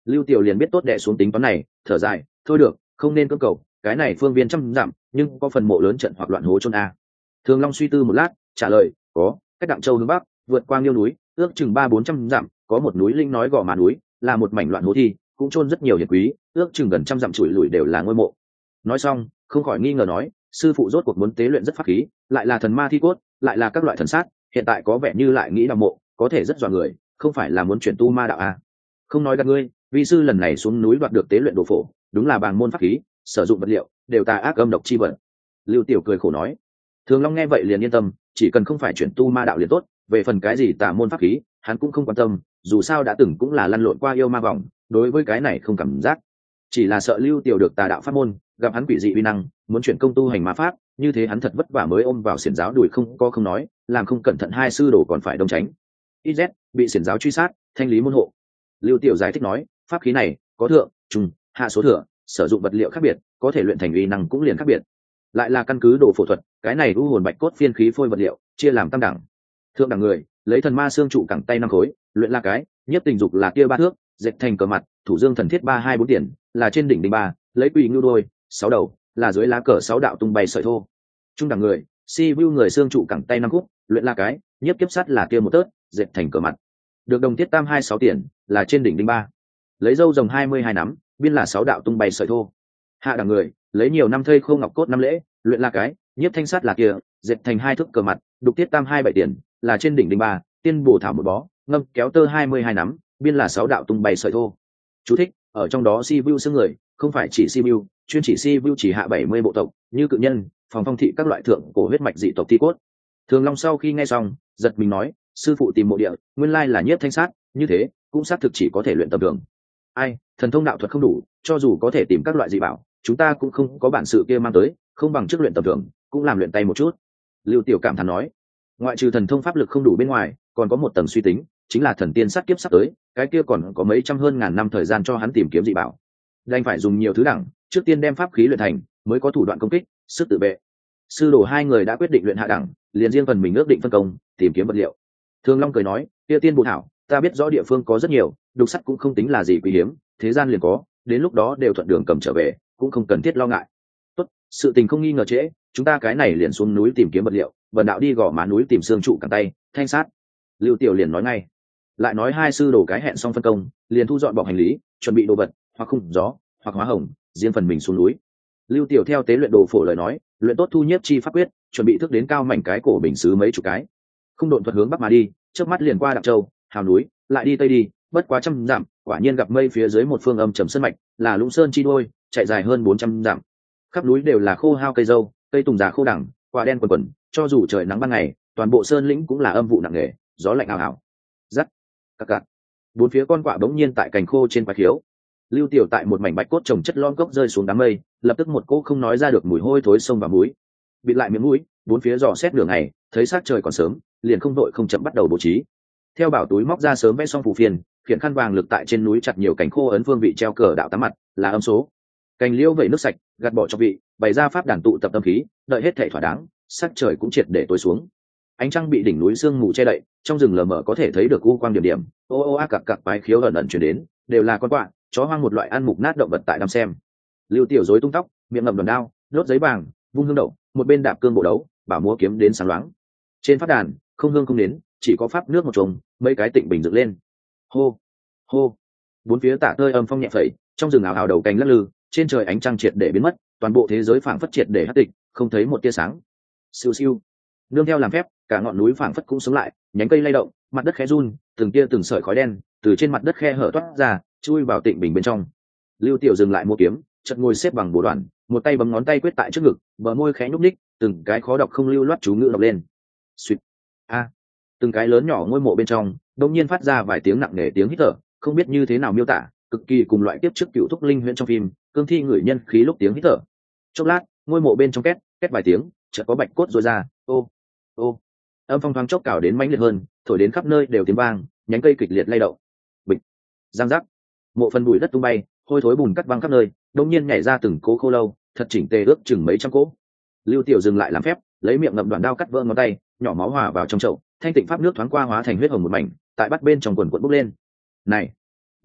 Speaker 1: Lưu Tiểu liền biết tốt đẻ xuống tính toán này, thở dài, thôi được, không nên cưỡng cầu, cái này phương viên trăm dặm, nhưng có phần mộ lớn trận hoặc loạn hố chôn a. Thường Long suy tư một lát, trả lời, có, cách Đặng Châu hướng bắc, vượt qua Liêu núi, ước chừng ba bốn trăm dặm, có một núi linh nói gò má núi, là một mảnh loạn hố thi, cũng chôn rất nhiều hiệp quý, ước chừng gần trăm dặm chùi lùi đều là ngôi mộ. Nói xong, không khỏi nghi ngờ nói, sư phụ rốt cuộc muốn tế luyện rất pháp khí, lại là thần ma thi cốt, lại là các loại thần sát, hiện tại có vẻ như lại nghĩ đào mộ, có thể rất dọa người, không phải là muốn chuyển tu ma đạo à? Không nói gạt ngươi, vi sư lần này xuống núi đoạt được tế luyện đồ phổ, đúng là bàng môn pháp khí, sử dụng vật liệu đều tà ác âm độc chi vật. Lưu Tiểu cười khổ nói. Thường Long nghe vậy liền yên tâm, chỉ cần không phải chuyển tu ma đạo liền tốt, về phần cái gì tà môn pháp khí, hắn cũng không quan tâm, dù sao đã từng cũng là lăn lộn qua yêu ma vòng, đối với cái này không cảm giác. Chỉ là sợ Lưu Tiểu được tà đạo pháp môn, gặp hắn quỷ dị uy năng, muốn chuyển công tu hành ma pháp, như thế hắn thật vất vả mới ôm vào xiển giáo đuổi không có không nói, làm không cẩn thận hai sư đồ còn phải đông tránh. i dét bị xiển giáo truy sát, thanh lý môn hộ. Lưu Tiểu giải thích nói, pháp khí này có thượng, trung, hạ số thừa, sử dụng vật liệu khác biệt, có thể luyện thành uy năng cũng liền khác biệt. Lại là căn cứ đồ phổ thuật, cái này u hồn bạch cốt phiên khí phôi vật liệu, chia làm tam đẳng. Thượng đẳng người, lấy thần ma xương trụ cẳng tay năm khối, luyện là cái, nhất tình dục là kia ba thước, dệt thành cờ mặt, thủ dương thần thiết ba hai bốn tiền, là trên đỉnh đỉnh ba, lấy quỷ ngưu đôi, sáu đầu, là dưới lá cờ sáu đạo tung bay sợi thô. Trung đẳng người, si vu người xương trụ cẳng tay năm khúc, luyện là cái, nhất kiếp sắt là kia một tớt, dệt thành cờ mặt. Được đồng thiết tam hai sáu tiền, là trên đỉnh đỉnh ba. Lấy dâu rồng hai mươi hai nắm, biên là sáu đạo tung bay sợi thô. Hạ đẳng người, lấy nhiều năm thây khô ngọc cốt năm lễ, luyện là cái, nhiếp thanh sắt là kia, dệt thành hai thước cờ mặt, đục tiết tam hai bảy tiền, là trên đỉnh đỉnh ba, tiên bổ thảo một bó, ngâm kéo tơ hai mươi hai nắm, biên là sáu đạo tung bay sợi thô. Chú thích: ở trong đó si vu xương người, không phải chỉ si vu, chuyên chỉ si vu chỉ hạ bảy mươi bộ tộc, như cự nhân, phòng phong thị các loại thượng cổ huyết mạch dị tộc thi cốt. Thường Long sau khi nghe xong, giật mình nói, sư phụ tìm mộ địa, nguyên lai là nhiếp thanh sát, như thế, cũng xác thực chỉ có thể luyện tầm thường. Ai, thần thông đạo thuật không đủ, cho dù có thể tìm các loại dị bảo, chúng ta cũng không có bản sự kia mang tới, không bằng trước luyện tầm thường, cũng làm luyện tay một chút. Lưu Tiểu cảm thán nói, ngoại trừ thần thông pháp lực không đủ bên ngoài, còn có một tầng suy tính, chính là thần tiên sát kiếp sắp tới, cái kia còn có mấy trăm hơn ngàn năm thời gian cho hắn tìm kiếm dị bảo, đành phải dùng nhiều thứ đẳng, trước tiên đem pháp khí luyện thành, mới có thủ đoạn công kích, sức tự vệ. Sư đồ hai người đã quyết định luyện hạ đẳng, liền riêng phần mình ước định phân công, tìm kiếm vật liệu. Thường Long cười nói, kia tiên bổ thảo, ta biết rõ địa phương có rất nhiều, đục sắt cũng không tính là gì quý hiếm, thế gian liền có, đến lúc đó đều thuận đường cầm trở về, cũng không cần thiết lo ngại. Tốt, sự tình không nghi ngờ trễ, chúng ta cái này liền xuống núi tìm kiếm vật liệu, vần đạo đi gò má núi tìm xương trụ cẳng tay, thanh sát. Lưu Tiểu liền nói ngay, lại nói hai sư đồ cái hẹn xong phân công, liền thu dọn bọc hành lý, chuẩn bị đồ vật, hoặc khung gió, hoặc hóa hồng, riêng phần mình xuống núi. Lưu Tiểu theo tế luyện đồ phổ lời nói, luyện tốt thu nhiếp chi pháp quyết, chuẩn bị thức đến cao mảnh cái cổ bình sứ mấy chục cái, không độn thuật hướng bắc mà đi, trước mắt liền qua Đặng Châu, Hào núi, lại đi tây đi, bất quá trăm dặm, quả nhiên gặp mây phía dưới một phương âm trầm sơn mạch, là Lũng Sơn chi đôi, chạy dài hơn bốn trăm dặm. Khắp núi đều là khô hao cây dâu, cây tùng già khô đẳng, quả đen quần quần, cho dù trời nắng ban ngày, toàn bộ sơn lĩnh cũng là âm vụ nặng nề, gió lạnh ảo ảo. Rắc, cặc cặc. Bốn phía con quạ bỗng nhiên tại cành khô trên quái khiếu. Lưu Tiểu tại một mảnh bạch cốt trồng chất lon gốc rơi xuống đám mây, lập tức một cô không nói ra được mùi hôi thối sông vào mũi. Bịt lại miệng mũi, bốn phía dò xét đường này, thấy sát trời còn sớm, liền không đội không chậm bắt đầu bố trí. Theo bảo túi móc ra sớm vẽ xong phù phiền, khiển khăn vàng lực tại trên núi chặt nhiều cành khô ấn phương vị treo cờ đạo tám mặt, là âm số. Cành liễu vẩy nước sạch, gạt bỏ cho vị, bày ra pháp đàn tụ tập tâm khí, đợi hết thảy thỏa đáng, sắc trời cũng triệt để tối xuống. Ánh trăng bị đỉnh núi sương mù che đậy, trong rừng lờ mờ có thể thấy được u quang điểm điểm, ô ô a cặc cặc bái khiếu ẩn ẩn truyền đến, đều là con quạ, chó hoang một loại ăn mục nát động vật tại đăm xem. Lưu Tiểu rối tung tóc, miệng ngậm đòn đao, đốt giấy vàng, vung hương đậu, một bên đạp cương bộ đấu, bảo múa kiếm đến sáng loáng. Trên pháp đàn, không hương không đến, chỉ có pháp nước một chồng, mấy cái tịnh bình dựng lên. Hô, hô, bốn phía tả tơi âm phong nhẹ phẩy, trong rừng ảo ảo đầu cành lắc lư, trên trời ánh trăng triệt để biến mất, toàn bộ thế giới phảng phất triệt để hắc tịch, không thấy một tia sáng. Siêu siêu, nương theo làm phép, cả ngọn núi phảng phất cũng sống lại, nhánh cây lay động, mặt đất khẽ run, từng tia từng sợi khói đen từ trên mặt đất khe hở toát ra, chui vào tịnh bình bên trong. Lưu Tiểu dừng lại mua kiếm, chợt ngồi xếp bằng bổ đoàn, một tay bấm ngón tay quyết tại trước ngực, bờ môi khẽ nhúc ních, từng cái khó đọc không lưu loát chú ngữ đọc lên. Xuyệt, a, từng cái lớn nhỏ ngôi mộ bên trong, đột nhiên phát ra vài tiếng nặng nề tiếng hít thở, không biết như thế nào miêu tả, cực kỳ cùng loại tiếp trước cựu thúc linh huyễn trong phim, cương thi người nhân khí lúc tiếng hít thở. Chốc lát, ngôi mộ bên trong két, két vài tiếng, chợt có bạch cốt rối ra, ô, ô, âm phong thoáng chốc cào đến mãnh liệt hơn, thổi đến khắp nơi đều tiếng vang, nhánh cây kịch liệt lay động. Bịch, giang rắc, mộ phần bụi đất tung bay, hôi thối bùn cắt văng khắp nơi, đột nhiên nhảy ra từng cố khô lâu, thật chỉnh tề ước chừng mấy trăm cỗ. Lưu Tiểu dừng lại làm phép, lấy miệng ngậm đoạn đao cắt vỡ ngón tay, nhỏ máu hòa vào trong chậu, thanh tịnh pháp nước thoáng qua hóa thành huyết hồng một mảnh, tại bắt bên trong quần quần bốc lên. Này,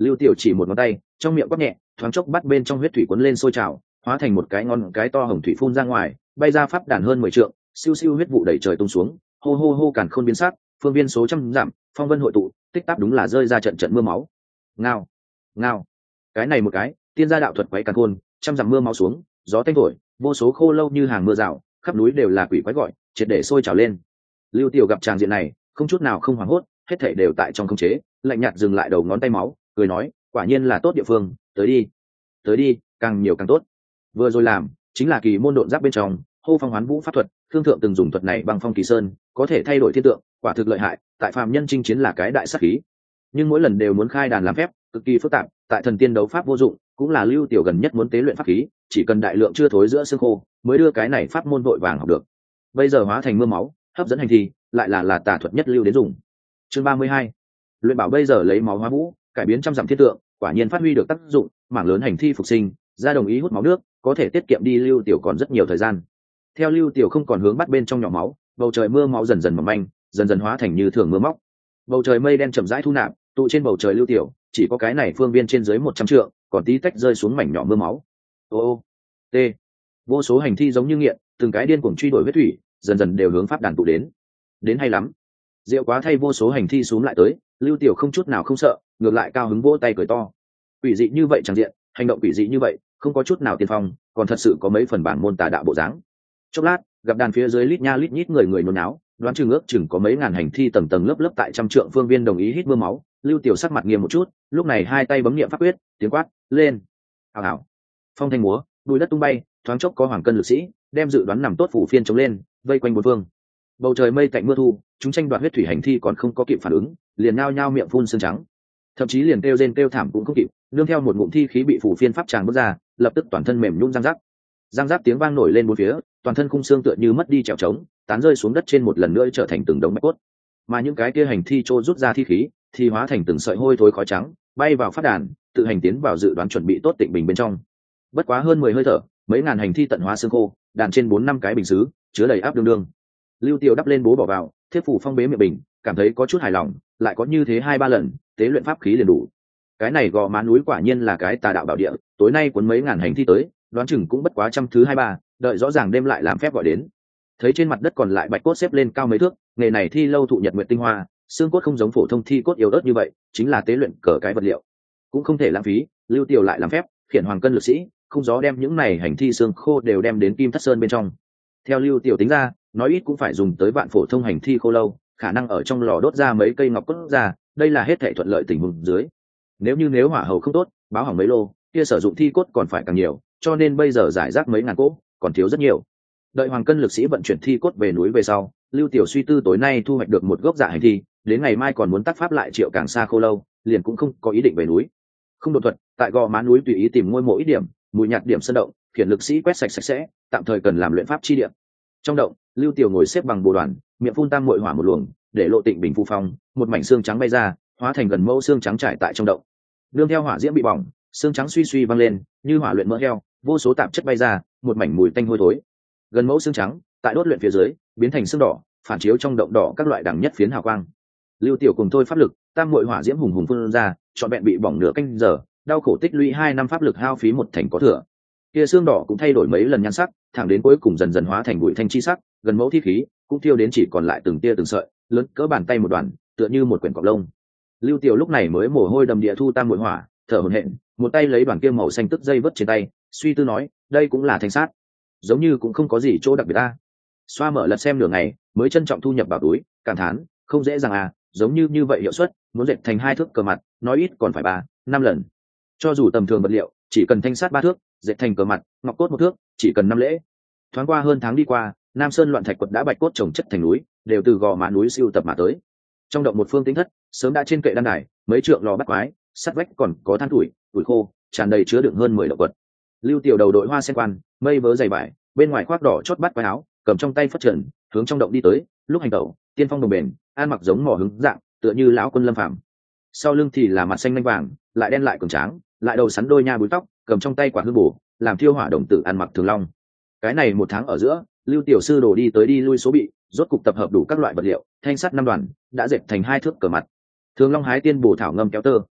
Speaker 1: Lưu Tiểu chỉ một ngón tay, trong miệng quát nhẹ, thoáng chốc bắt bên trong huyết thủy cuốn lên sôi trào, hóa thành một cái ngon cái to hồng thủy phun ra ngoài, bay ra pháp đàn hơn mười trượng, siêu siêu huyết vụ đẩy trời tung xuống, hô hô hô càn khôn biến sắc, phương viên số trăm dặm, phong vân hội tụ, tích tắc đúng là rơi ra trận trận mưa máu. Ngao, ngao. Cái này một cái, tiên gia đạo thuật quấy càn khôn, trăm dặm mưa máu xuống, gió tanh thổi, vô số khô lâu như hàng mưa rào, khắp núi đều là quỷ quái gọi, triệt để sôi trào lên. Lưu Tiểu gặp tràng diện này, không chút nào không hoảng hốt, hết thảy đều tại trong khống chế, lạnh nhạt dừng lại đầu ngón tay máu, cười nói, quả nhiên là tốt địa phương, tới đi, tới đi, càng nhiều càng tốt. Vừa rồi làm, chính là kỳ môn độn giáp bên trong, hô phong hoán vũ pháp thuật, thương thượng từng dùng thuật này bằng phong kỳ sơn, có thể thay đổi thiên tượng, quả thực lợi hại, tại phàm nhân chinh chiến là cái đại sát khí. Nhưng mỗi lần đều muốn khai đàn làm phép, cực kỳ phức tạp, tại thần tiên đấu pháp vô dụng, cũng là Lưu Tiểu gần nhất muốn tế luyện pháp khí, chỉ cần đại lượng chưa thối giữa xương khô, mới đưa cái này pháp môn vội vàng học được. Bây giờ hóa thành mưa máu, hấp dẫn hành thi, lại là là tà thuật nhất lưu đến dùng. Chương ba mươi hai, luyện bảo bây giờ lấy máu hóa vũ, cải biến trăm dặm thiên tượng, quả nhiên phát huy được tác dụng, mảng lớn hành thi phục sinh, ra đồng ý hút máu nước, có thể tiết kiệm đi Lưu Tiểu còn rất nhiều thời gian. Theo Lưu Tiểu không còn hướng bắt bên trong nhỏ máu, bầu trời mưa máu dần dần mỏng manh, dần dần hóa thành như thường mưa móc. Bầu trời mây đen chậm rãi thu nạp, tụ trên bầu trời Lưu Tiểu, chỉ có cái này phương viên trên dưới một trăm trượng, còn tí tách rơi xuống mảnh nhỏ mưa máu. Ô ô, t, vô số hành thi giống như nghiện, từng cái điên cuồng truy đuổi huyết thủy, dần dần đều hướng pháp đàn tụ đến. Đến hay lắm. Diệu quá thay vô số hành thi xuống lại tới, Lưu Tiểu không chút nào không sợ, ngược lại cao hứng vỗ tay cười to. Quỷ dị như vậy chẳng diện, hành động quỷ dị như vậy, không có chút nào tiên phong, còn thật sự có mấy phần bản môn tà đạo bộ dáng. Chốc lát, gặp đàn phía dưới lít nha lít nhít người người nôn náo, đoán chừng ước chừng có mấy ngàn hành thi tầng tầng lớp lớp tại trăm trượng phương viên đồng ý hít mưa máu. Lưu Tiểu sắc mặt nghiêm một chút, lúc này hai tay bấm niệm pháp quyết, tiếng quát lên. Hào hào, phong thanh múa, bụi đất tung bay, thoáng chốc có hoàng cân lực sĩ đem dự đoán nằm tốt phủ phiên chống lên, vây quanh bốn phương. Bầu trời mây tạnh mưa thu, chúng tranh đoạt huyết thủy hành thi còn không có kịp phản ứng, liền nhao nhao miệng phun sương trắng, thậm chí liền kêu rên kêu thảm cũng không kịp, nương theo một ngụm thi khí bị phủ phiên pháp tràng bước ra, lập tức toàn thân mềm nhũn răng rắc. Răng rắc tiếng vang nổi lên bốn phía, toàn thân khung xương tựa như mất đi trèo trống, tán rơi xuống đất trên một lần nữa trở thành từng đống bạch cốt. Mà những cái kia hành thi trô rút ra thi khí, thì hóa thành từng sợi hôi thối khói trắng, bay vào phát đàn, tự hành tiến vào dự đoán chuẩn bị tốt tịnh bình bên trong. Bất quá hơn mười hơi thở, mấy ngàn hành thi tận hóa xương khô, đàn trên bốn năm cái bình sứ, chứa đầy áp đương đương. Lưu Tiểu đắp lên bố bỏ vào, thiết phủ phong bế miệng bình, cảm thấy có chút hài lòng, lại có như thế hai ba lần, tế luyện pháp khí liền đủ. Cái này Gò Má núi quả nhiên là cái tà đạo bảo địa, tối nay cuốn mấy ngàn hành thi tới, đoán chừng cũng bất quá trăm thứ hai ba, đợi rõ ràng đêm lại làm phép gọi đến. Thấy trên mặt đất còn lại bạch cốt xếp lên cao mấy thước, nghề này thi lâu thụ nhật nguyệt tinh hoa, xương cốt không giống phổ thông thi cốt yếu ớt như vậy, chính là tế luyện cỡ cái vật liệu, cũng không thể lãng phí. Lưu Tiểu lại làm phép, khiển hoàng cân lực sĩ, không gió đem những này hành thi xương khô đều đem đến Kim Thất Sơn bên trong. Theo Lưu Tiểu tính ra, nói ít cũng phải dùng tới vạn phổ thông hành thi khô lâu, khả năng ở trong lò đốt ra mấy cây ngọc cốt ra, đây là hết thảy thuận lợi tình huống dưới. Nếu như nếu hỏa hầu không tốt, báo hỏng mấy lô, kia sử dụng thi cốt còn phải càng nhiều, cho nên bây giờ giải rác mấy ngàn cỗ, còn thiếu rất nhiều. Đợi hoàng cân lực sĩ vận chuyển thi cốt về núi về sau, Lưu Tiểu suy tư tối nay thu hoạch được một gốc dạ hành thi, đến ngày mai còn muốn tác pháp lại triệu càng xa khô lâu, liền cũng không có ý định về núi. Không đột thuật, tại Gò Má núi tùy ý tìm ngôi mộ ít điểm, mùi nhạt điểm sơn động, khiển lực sĩ quét sạch sạch sẽ, tạm thời cần làm luyện pháp chi điểm. Trong động, Lưu Tiểu ngồi xếp bằng bồ đoàn, miệng phun tam muội hỏa một luồng, để lộ tịnh bình phù phong, một mảnh xương trắng bay ra, hóa thành gần mẫu xương trắng trải tại trong động. Đương theo hỏa diễm bị bỏng, xương trắng suy suy văng lên, như hỏa luyện mỡ heo, vô số tạp chất bay ra, một mảnh mùi tanh hôi thối. Gần mẫu xương trắng, tại đốt luyện phía dưới, biến thành xương đỏ, phản chiếu trong động đỏ các loại đẳng nhất phiến hào quang. Lưu Tiểu cùng thôi pháp lực, tam muội hỏa diễm hùng hùng phun ra, trọn vẹn bị bỏng nửa canh giờ, đau khổ tích lũy hai năm pháp lực hao phí một thành có thừa. Kia xương đỏ cũng thay đổi mấy lần nhan sắc, thẳng đến cuối cùng dần dần hóa thành bụi thanh chi sắc, gần mẫu thi khí cũng tiêu đến chỉ còn lại từng tia từng sợi, lớn cỡ bàn tay một đoàn, tựa như một quyển cọc lông. Lưu Tiểu lúc này mới mồ hôi đầm địa thu tam muội hỏa, thở hổn hển, một tay lấy đoàn kia màu xanh tức dây vớt trên tay, suy tư nói, đây cũng là thanh sát, giống như cũng không có gì chỗ đặc biệt a. Xoa mở lật xem nửa ngày, mới trân trọng thu nhập vào túi, cảm thán, không dễ dàng à, giống như như vậy hiệu suất, muốn dệt thành hai thước cờ mặt, nói ít còn phải ba, năm lần. Cho dù tầm thường vật liệu, chỉ cần thanh sát ba thước, dệt thành cờ mặt, ngọc cốt một thước, chỉ cần năm lễ. Thoáng qua hơn tháng đi qua, Nam Sơn loạn thạch quật đã bạch cốt trồng chất thành núi, đều từ Gò Má núi siêu tập mà tới. Trong động một phương tĩnh thất, sớm đã trên kệ đan đài, mấy trượng lò bắt quái, sắt vách còn có than tuổi, tuổi khô, tràn đầy chứa đựng hơn mười động vật. Lưu Tiểu đầu đội hoa sen quan, mây vớ dày vải, bên ngoài khoác đỏ chót bắt quái áo, cầm trong tay phất trần, hướng trong động đi tới. Lúc hành tẩu, tiên phong đồng bền, an mặc giống mỏ hứng dạng, tựa như lão quân lâm phàm. Sau lưng thì là mặt xanh lanh vàng, lại đen lại cường tráng, lại đầu sắn đôi nha búi tóc, cầm trong tay quả hương bổ, làm thiêu hỏa đồng tử ăn mặc thường long. Cái này một tháng ở giữa, Lưu Tiểu sư đồ đi tới đi lui số bị, rốt cục tập hợp đủ các loại vật liệu, thanh sắt năm đoàn, đã dệt thành hai thước cờ mặt. Thường long hái tiên bổ thảo ngâm kéo tơ,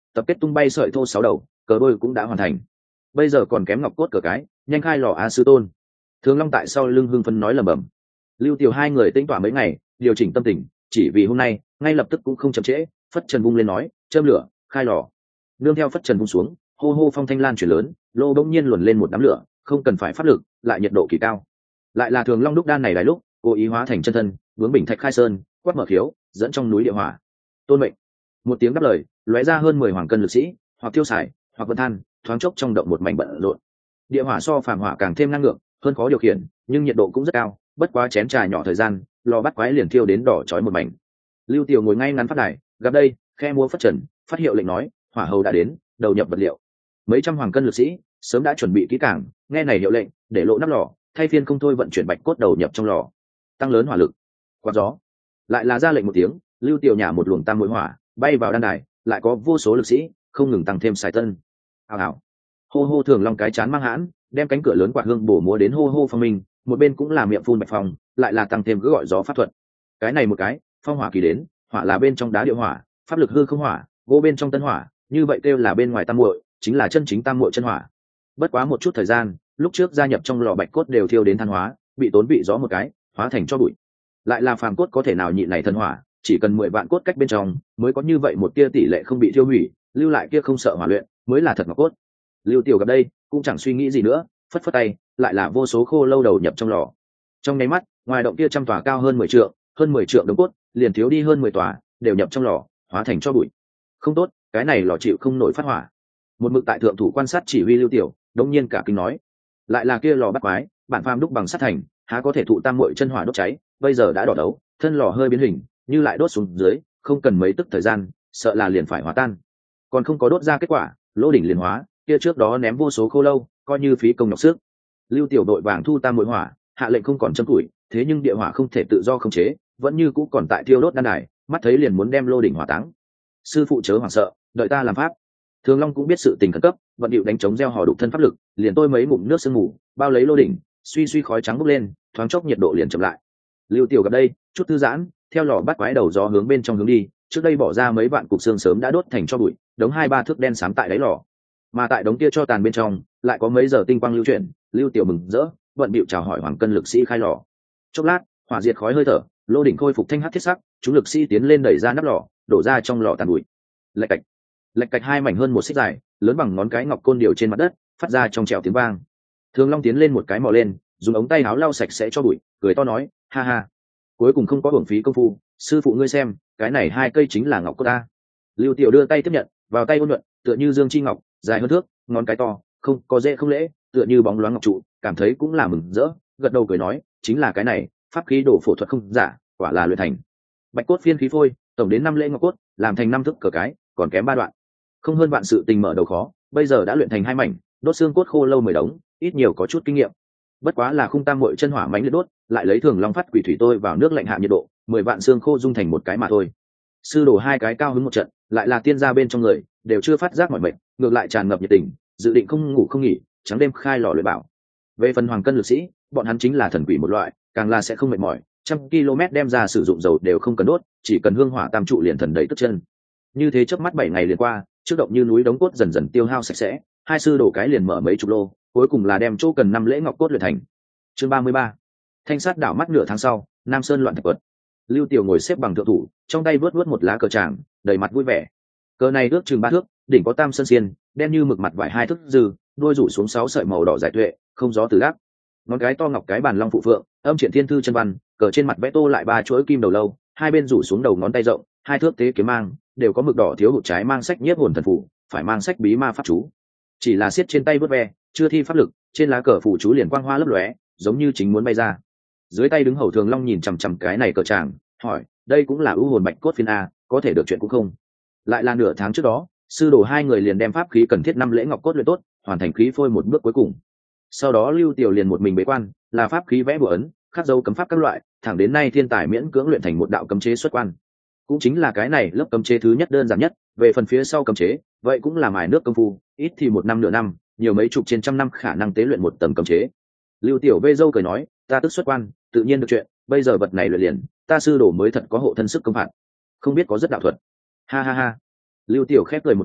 Speaker 1: tập kết tung bay sợi thô sáu đầu, cờ đôi cũng đã hoàn thành. Bây giờ còn kém ngọc cốt cờ cái, nhanh khai lò a sư tôn. Thường Long tại sau lưng hưng phấn nói lẩm bẩm. Lưu Tiểu hai người tĩnh tọa mấy ngày, điều chỉnh tâm tình, chỉ vì hôm nay, ngay lập tức cũng không chậm trễ, phất trần vung lên nói, châm lửa, khai lò. Nương theo phất trần vung xuống, hô hô phong thanh lan chuyển lớn, lô bỗng nhiên luồn lên một đám lửa, không cần phải pháp lực, lại nhiệt độ kỳ cao. Lại là Thường Long đúc đan này đài lúc, cố ý hóa thành chân thân, vướng bình thạch khai sơn, quát mở khiếu, dẫn trong núi địa hỏa. Tôn mệnh. Một tiếng đáp lời, lóe ra hơn mười hoàng cân lực sĩ, hoặc thiêu xài, hoặc vận than, thoáng chốc trong động một mảnh bận rộn. Địa hỏa so phàm hỏa càng thêm năng lượng, hơn khó điều khiển, nhưng nhiệt độ cũng rất cao, bất quá chén trà nhỏ thời gian, lò bắt quái liền thiêu đến đỏ chói một mảnh. Lưu Tiểu ngồi ngay ngắn phát đài, gặp đây, khe múa phất trần, phát hiệu lệnh nói, hỏa hầu đã đến, đầu nhập vật liệu. Mấy trăm hoàng cân lực sĩ sớm đã chuẩn bị kỹ càng, nghe này hiệu lệnh, để lộ nắp lò, thay phiên không thôi vận chuyển bạch cốt đầu nhập trong lò, tăng lớn hỏa lực. Quạt gió, lại là ra lệnh một tiếng, Lưu Tiểu nhả một luồng tam mũi hỏa, bay vào đan đài, lại có vô số lực sĩ không ngừng tăng thêm xài tân. Hào hào, hô hô Thường Long cái chán mang hãn, đem cánh cửa lớn quạt hương bổ múa đến hô hô phong minh, một bên cũng là miệng phun bạch phong, lại là tăng thêm cứ gọi gió pháp thuật. Cái này một cái, phong hỏa kỳ đến, hỏa là bên trong đá địa hỏa, pháp lực hư không hỏa, gỗ bên trong tân hỏa, như vậy kêu là bên ngoài tam muội, chính là chân chính tam muội chân hỏa. Bất quá một chút thời gian, lúc trước gia nhập trong lò bạch cốt đều thiêu đến than hóa, bị tốn vị gió một cái, hóa thành cho bụi. Lại là phàm cốt có thể nào nhịn này thần hỏa, chỉ cần mười vạn cốt cách bên trong, mới có như vậy một tia tỷ lệ không bị thiêu hủy, lưu lại kia không sợ hỏa luyện, mới là thật ngọc cốt. Lưu Tiểu gặp đây, cũng chẳng suy nghĩ gì nữa, phất phất tay, lại là vô số khô lâu đầu nhập trong lò. Trong nháy mắt, ngoài động kia trăm tòa cao hơn mười trượng, hơn mười trượng đống cốt, liền thiếu đi hơn mười tòa, đều nhập trong lò, hóa thành cho bụi. Không tốt, cái này lò chịu không nổi phát hỏa. Một mực tại thượng thủ quan sát chỉ huy Lưu Tiểu, đống nhiên cả kinh nói, lại là kia lò bắt quái, bản phàm đúc bằng sắt thành, há có thể thụ tam muội chân hỏa đốt cháy, bây giờ đã đỏ đấu, thân lò hơi biến hình, như lại đốt xuống dưới, không cần mấy tức thời gian, sợ là liền phải hóa tan. Còn không có đốt ra kết quả, lỗ đỉnh liền hóa, kia trước đó ném vô số khô lâu, coi như phí công nhọc sức. Lưu Tiểu đội vàng thu tam muội hỏa, hạ lệnh không còn châm củi, thế nhưng địa hỏa không thể tự do khống chế, vẫn như cũ còn tại thiêu đốt đan đài, mắt thấy liền muốn đem lô đỉnh hỏa táng. Sư phụ chớ hoảng sợ, đợi ta làm pháp. Thường Long cũng biết sự tình khẩn cấp, vận điệu đánh chống gieo hò đục thân pháp lực, liền tôi mấy ngụm nước sương mù, bao lấy lô đỉnh, suy suy khói trắng bốc lên, thoáng chốc nhiệt độ liền chậm lại. Lưu Tiểu gặp đây, chút thư giãn, theo lò bắt quái đầu gió hướng bên trong hướng đi, trước đây bỏ ra mấy vạn cục xương sớm đã đốt thành cho bụi, đống hai ba thước đen xám tại đáy lò. Mà tại đống kia cho tàn bên trong, lại có mấy giờ tinh quang lưu chuyển, Lưu Tiểu mừng rỡ, vận điệu chào hỏi hoàng cân lực sĩ khai lò. Chốc lát, hỏa diệt khói hơi thở, lô đỉnh khôi phục thanh hắc thiết sắc, chúng lực sĩ tiến lên đẩy ra nắp lò, đổ ra trong lò tàn bụi. Lạch cạch, lạch cạch hai mảnh hơn một xích dài, lớn bằng ngón cái ngọc côn điều trên mặt đất, phát ra trong trẻo tiếng vang. Thường Long tiến lên một cái mò lên, dùng ống tay áo lau sạch sẽ cho bụi, cười to nói, ha ha, cuối cùng không có uổng phí công phu, sư phụ ngươi xem, cái này hai cây chính là ngọc cốt ta. Lưu Tiểu đưa tay tiếp nhận, vào tay ôn nhuận, tựa như dương chi ngọc, dài hơn thước, ngón cái to, không có dễ không lễ, tựa như bóng loáng ngọc trụ, cảm thấy cũng là mừng rỡ, gật đầu cười nói, chính là cái này, pháp khí đổ phổ thuật không giả, quả là luyện thành. Bạch cốt phiên khí phôi, tổng đến năm lễ ngọc cốt, làm thành năm thức cờ cái, còn kém ba đoạn. Không hơn bạn sự tình mở đầu khó, bây giờ đã luyện thành hai mảnh, đốt xương cốt khô lâu mười đống, ít nhiều có chút kinh nghiệm. Bất quá là khung tam muội chân hỏa mãnh liệt đốt, lại lấy Thường Long phát quỷ thủy tôi vào nước lạnh hạ nhiệt độ, mười vạn xương khô dung thành một cái mà thôi. Sư đổ hai cái cao hứng một trận, lại là tiên gia bên trong người, đều chưa phát giác mỏi mệt, ngược lại tràn ngập nhiệt tình, dự định không ngủ không nghỉ, trắng đêm khai lò luyện bảo. Về phần hoàng cân lực sĩ, bọn hắn chính là thần quỷ một loại, càng là sẽ không mệt mỏi, trăm km đem ra sử dụng dầu đều không cần đốt, chỉ cần hương hỏa tam trụ liền thần đầy tức chân. Như thế chớp mắt bảy ngày liền qua, trước động như núi đống cốt dần dần tiêu hao sạch sẽ, hai sư đổ cái liền mở mấy chục lô, cuối cùng là đem chỗ cần năm lễ ngọc cốt luyện thành. Chương ba mươi ba. Thanh sát đảo mắt nửa tháng sau, Nam Sơn loạn thạch quật. Lưu Tiểu ngồi xếp bằng thượng thủ, trong tay vớt vớt một lá cờ tràng, đầy mặt vui vẻ. Cờ này ước chừng ba thước, đỉnh có tam sơn xiên, đen như mực mặt vải hai thước dư, đuôi rủ xuống sáu sợi màu đỏ giải tuệ, không gió từ gác. Ngón cái to ngọc cái bàn long phụ phượng, âm triển thiên thư chân văn, cờ trên mặt vẽ tô lại ba chuỗi kim đầu lâu, hai bên rủ xuống đầu ngón tay rộng, hai thước tế kiếm mang, đều có mực đỏ thiếu hụt trái mang sách nhiếp hồn thần phù, phải mang sách bí ma pháp chú. Chỉ là siết trên tay vớt ve, chưa thi pháp lực, trên lá cờ phù chú liền quang hoa lấp lóe, giống như chính muốn bay ra. Dưới tay đứng hầu Thường Long nhìn chằm chằm cái này cờ tràng, hỏi, đây cũng là ưu hồn bạch cốt phiên a, có thể được chuyện cũng không. Lại là nửa tháng trước đó, sư đồ hai người liền đem pháp khí cần thiết năm lễ ngọc cốt luyện tốt, hoàn thành khí phôi một bước cuối cùng. Sau đó Lưu Tiểu liền một mình bế quan, là pháp khí vẽ bùa ấn, khắc dấu cấm pháp các loại, thẳng đến nay thiên tài miễn cưỡng luyện thành một đạo cấm chế xuất quan. Cũng chính là cái này lớp cấm chế thứ nhất đơn giản nhất, về phần phía sau cấm chế, vậy cũng là mài nước công phu, ít thì một năm nửa năm, nhiều mấy chục trên trăm năm khả năng tế luyện một tầng cấm chế. Lưu Tiểu vê dâu cười nói, ta tức xuất quan, tự nhiên được chuyện, bây giờ vật này luyện liền, ta sư đồ mới thật có hộ thân sức công phạt, không biết có rất đạo thuật. Ha ha ha. Lưu Tiểu khép cười một tiếng,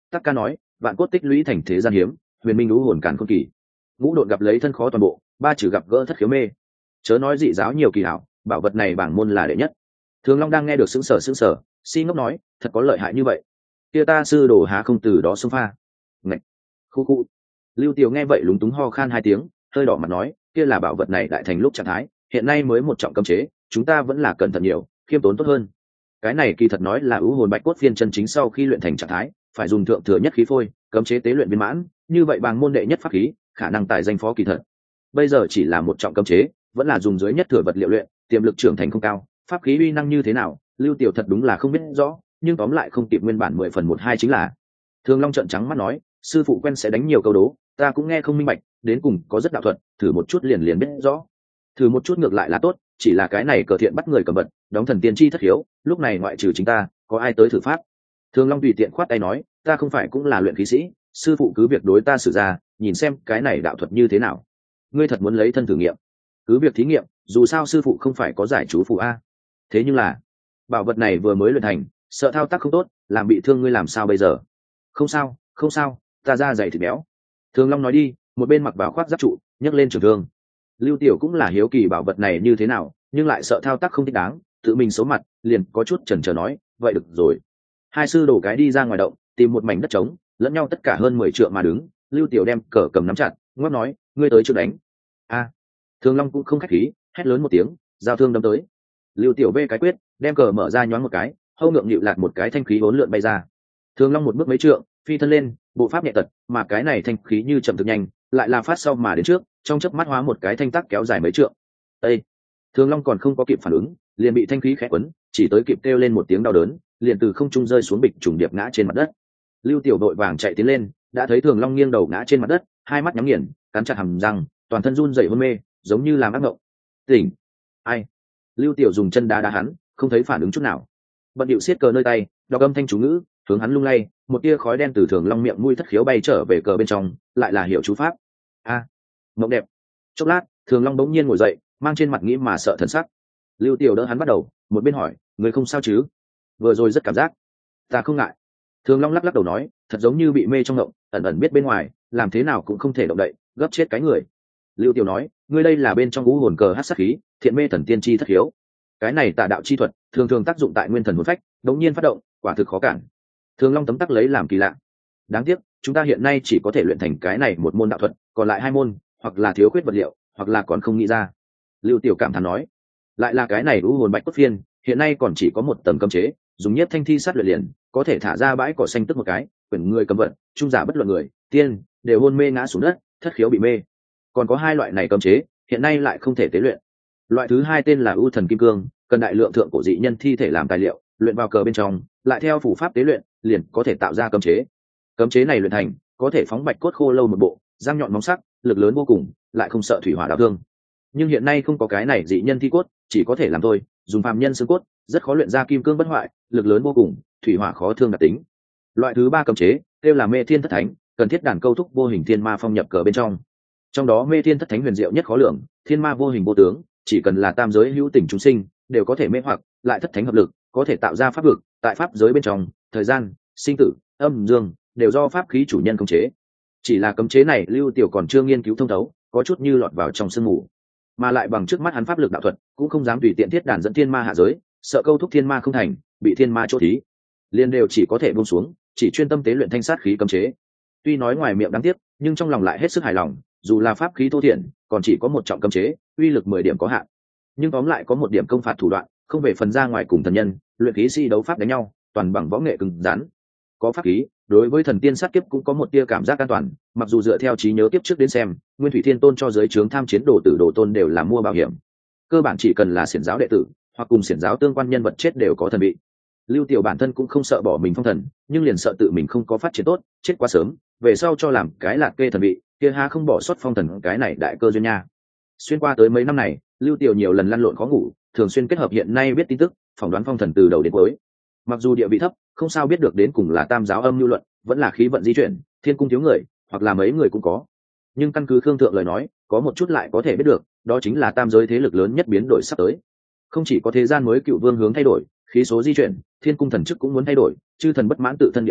Speaker 1: Tắc Ca nói, vạn cốt tích lũy thành thế gian hiếm, huyền minh lũ hồn càn khôn kỳ. Ngũ độn gặp lấy thân khó toàn bộ, ba chữ gặp gỡ thất khiếu mê. Chớ nói dị giáo nhiều kỳ hảo, bảo vật này bảng môn là đệ nhất. Thường Long đang nghe được sững sờ sững sờ, si ngốc nói, thật có lợi hại như vậy. Kia ta sư đồ há không từ đó xông pha. Ngạch. Khu khu. Lưu Tiểu nghe vậy lúng túng ho khan hai tiếng, hơi đỏ mặt nói, kia là bảo vật này đại thành lúc trạng thái, hiện nay mới một trọng cấm chế, chúng ta vẫn là cẩn thận nhiều, khiêm tốn tốt hơn. Cái này kỳ thật nói là ưu hồn bạch cốt phiên chân chính sau khi luyện thành trạng thái, phải dùng thượng thừa nhất khí phôi, cấm chế tế luyện viên mãn, như vậy bằng môn đệ nhất pháp khí, khả năng tại danh phó kỳ thật. Bây giờ chỉ là một trọng cấm chế, vẫn là dùng dưới nhất thừa vật liệu luyện, tiềm lực trưởng thành không cao, pháp khí uy năng như thế nào, Lưu Tiểu thật đúng là không biết rõ, nhưng tóm lại không kịp nguyên bản mười phần một hai chính là. Thường Long trợn trắng mắt nói, sư phụ quen sẽ đánh nhiều câu đố, ta cũng nghe không minh bạch, đến cùng có rất đạo thuật, thử một chút liền liền biết rõ. Thử một chút ngược lại là tốt, chỉ là cái này cờ thiện bắt người cầm vật, đóng thần tiên chi thất hiếu, lúc này ngoại trừ chính ta, có ai tới thử pháp? Thường Long tùy tiện khoát tay nói, ta không phải cũng là luyện khí sĩ, sư phụ cứ việc đối ta xử ra, nhìn xem cái này đạo thuật như thế nào. Ngươi thật muốn lấy thân thử nghiệm? Cứ việc thí nghiệm, dù sao sư phụ không phải có giải chú phụ a. Thế nhưng là, bảo vật này vừa mới luyện thành, sợ thao tác không tốt, làm bị thương ngươi làm sao bây giờ? Không sao, không sao, ta ra dày thịt béo. Thường Long nói đi, một bên mặc vào khoác giáp trụ, nhấc lên trường thương. Lưu Tiểu cũng là hiếu kỳ bảo vật này như thế nào, nhưng lại sợ thao tác không thích đáng, tự mình xấu mặt, liền có chút chần chờ nói, vậy được rồi. Hai sư đồ cái đi ra ngoài động, tìm một mảnh đất trống, lẫn nhau tất cả hơn mười trượng mà đứng. Lưu Tiểu đem cờ cầm nắm chặt, ngoắc nói, ngươi tới trước đánh. A. Thường Long cũng không khách khí, hét lớn một tiếng, giao thương đâm tới. Lưu Tiểu bê cái quyết, đem cờ mở ra nhoáng một cái, hâu ngượng nhịu lạc một cái thanh khí hỗn lượn bay ra. Thường Long một bước mấy trượng, phi thân lên, bộ pháp nhẹ tật, mà cái này thanh khí như chậm thực nhanh, lại là phát sau mà đến trước, trong chớp mắt hóa một cái thanh tắc kéo dài mấy trượng. Ê! Thường Long còn không có kịp phản ứng, liền bị thanh khí khẽ quấn, chỉ tới kịp kêu lên một tiếng đau đớn, liền từ không trung rơi xuống bịch trùng điệp ngã trên mặt đất. Lưu Tiểu đội vàng chạy tiến lên, đã thấy Thường Long nghiêng đầu ngã trên mặt đất, hai mắt nhắm nghiền, cắn chặt hàm răng, toàn thân run rẩy hôn mê, giống như làm ác mộng. Tỉnh! Ai? Lưu Tiểu dùng chân đá đá hắn, không thấy phản ứng chút nào. Bận điệu siết cờ nơi tay, đọc âm thanh chú ngữ, hướng hắn lung lay, một tia khói đen từ Thường Long miệng mũi thất khiếu bay trở về cờ bên trong, lại là hiểu chú pháp. A! À, mộng đẹp. Chốc lát, Thường Long bỗng nhiên ngồi dậy, mang trên mặt nghĩ mà sợ thần sắc. Lưu Tiểu đỡ hắn bắt đầu, một bên hỏi, người không sao chứ? Vừa rồi rất cảm giác. Ta không ngại. Thường Long lắc lắc đầu nói, thật giống như bị mê trong ngộng, ẩn ẩn biết bên ngoài, làm thế nào cũng không thể động đậy, gấp chết cái người. Lưu Tiểu nói, ngươi đây là bên trong ngũ hồn cờ hắc sát khí, thiện mê thần tiên chi thất hiếu. Cái này tà đạo chi thuật, thường thường tác dụng tại nguyên thần hồn phách, đống nhiên phát động, quả thực khó cản. Thường Long tấm tắc lấy làm kỳ lạ. Đáng tiếc, chúng ta hiện nay chỉ có thể luyện thành cái này một môn đạo thuật, còn lại hai môn, hoặc là thiếu khuyết vật liệu, hoặc là còn không nghĩ ra. Lưu Tiểu cảm thán nói, lại là cái này ngũ hồn bạch cốt phiên, hiện nay còn chỉ có một tầng cấm chế, dùng nhất thanh thi sát luyện liền, có thể thả ra bãi cỏ xanh tức một cái, quyển người cầm vận, trung giả bất luận người, tiên đều hôn mê ngã xuống đất, thất khiếu bị mê. Còn có hai loại này cấm chế, hiện nay lại không thể tế luyện. Loại thứ hai tên là ưu thần kim cương, cần đại lượng thượng cổ dị nhân thi thể làm tài liệu, luyện vào cờ bên trong, lại theo phủ pháp tế luyện, liền có thể tạo ra cấm chế. Cấm chế này luyện thành, có thể phóng bạch cốt khô lâu một bộ, răng nhọn móng sắc, lực lớn vô cùng, lại không sợ thủy hỏa đau thương. Nhưng hiện nay không có cái này dị nhân thi cốt, chỉ có thể làm thôi, dùng phàm nhân xương cốt, rất khó luyện ra kim cương bất hoại, lực lớn vô cùng, thủy hỏa khó thương đặc tính. Loại thứ ba cấm chế, kêu là mê thiên thất thánh, cần thiết đàn câu thúc vô hình thiên ma phong nhập cờ bên trong. Trong đó mê thiên thất thánh huyền diệu nhất khó lường, thiên ma vô hình vô tướng, chỉ cần là tam giới hữu tình chúng sinh, đều có thể mê hoặc, lại thất thánh hợp lực, có thể tạo ra pháp vực, tại pháp giới bên trong, thời gian, sinh tử, âm dương, đều do pháp khí chủ nhân khống chế. Chỉ là cấm chế này Lưu Tiểu còn chưa nghiên cứu thông thấu, có chút như lọt vào trong sương mù, mà lại bằng trước mắt hắn pháp lực đạo thuật, cũng không dám tùy tiện thiết đàn dẫn thiên ma hạ giới, sợ câu thúc thiên ma không thành, bị thiên ma chỗ thí, liên đều chỉ có thể buông xuống, chỉ chuyên tâm tế luyện thanh sát khí cấm chế. Tuy nói ngoài miệng đáng tiếc, nhưng trong lòng lại hết sức hài lòng, dù là pháp khí thô thiển, còn chỉ có một trọng cấm chế, uy lực mười điểm có hạn. Nhưng tóm lại có một điểm công phạt thủ đoạn, không về phần ra ngoài cùng thần nhân, luyện khí sĩ đấu pháp đánh nhau, toàn bằng võ nghệ cứng rắn. Có pháp khí, đối với thần tiên sát kiếp cũng có một tia cảm giác an toàn, mặc dù dựa theo trí nhớ kiếp trước đến xem, Nguyên Thủy Thiên Tôn cho giới trướng tham chiến đồ tử đồ tôn đều là mua bảo hiểm. Cơ bản chỉ cần là xiển giáo đệ tử, hoặc cùng xiển giáo tương quan nhân vật chết đều có thần bị. Lưu Tiểu bản thân cũng không sợ bỏ mình phong thần, nhưng liền sợ tự mình không có phát triển tốt, chết quá sớm, về sau cho làm cái lạc kê thần bị, kia ha không bỏ xuất phong thần cái này đại cơ duyên nha. Xuyên qua tới mấy năm này, Lưu Tiểu nhiều lần lăn lộn khó ngủ, thường xuyên kết hợp hiện nay biết tin tức, phỏng đoán phong thần từ đầu đến cuối. Mặc dù địa vị thấp, không sao biết được đến cùng là tam giáo âm lưu luận, vẫn là khí vận di chuyển, thiên cung thiếu người, hoặc là mấy người cũng có. Nhưng căn cứ Khương Thượng lời nói, có một chút lại có thể biết được, đó chính là tam giới thế lực lớn nhất biến đổi sắp tới. Không chỉ có thế gian mới cựu vương hướng thay đổi, khí số di chuyển, thiên cung thần chức cũng muốn thay đổi, chư thần bất mãn tự thân địa vị,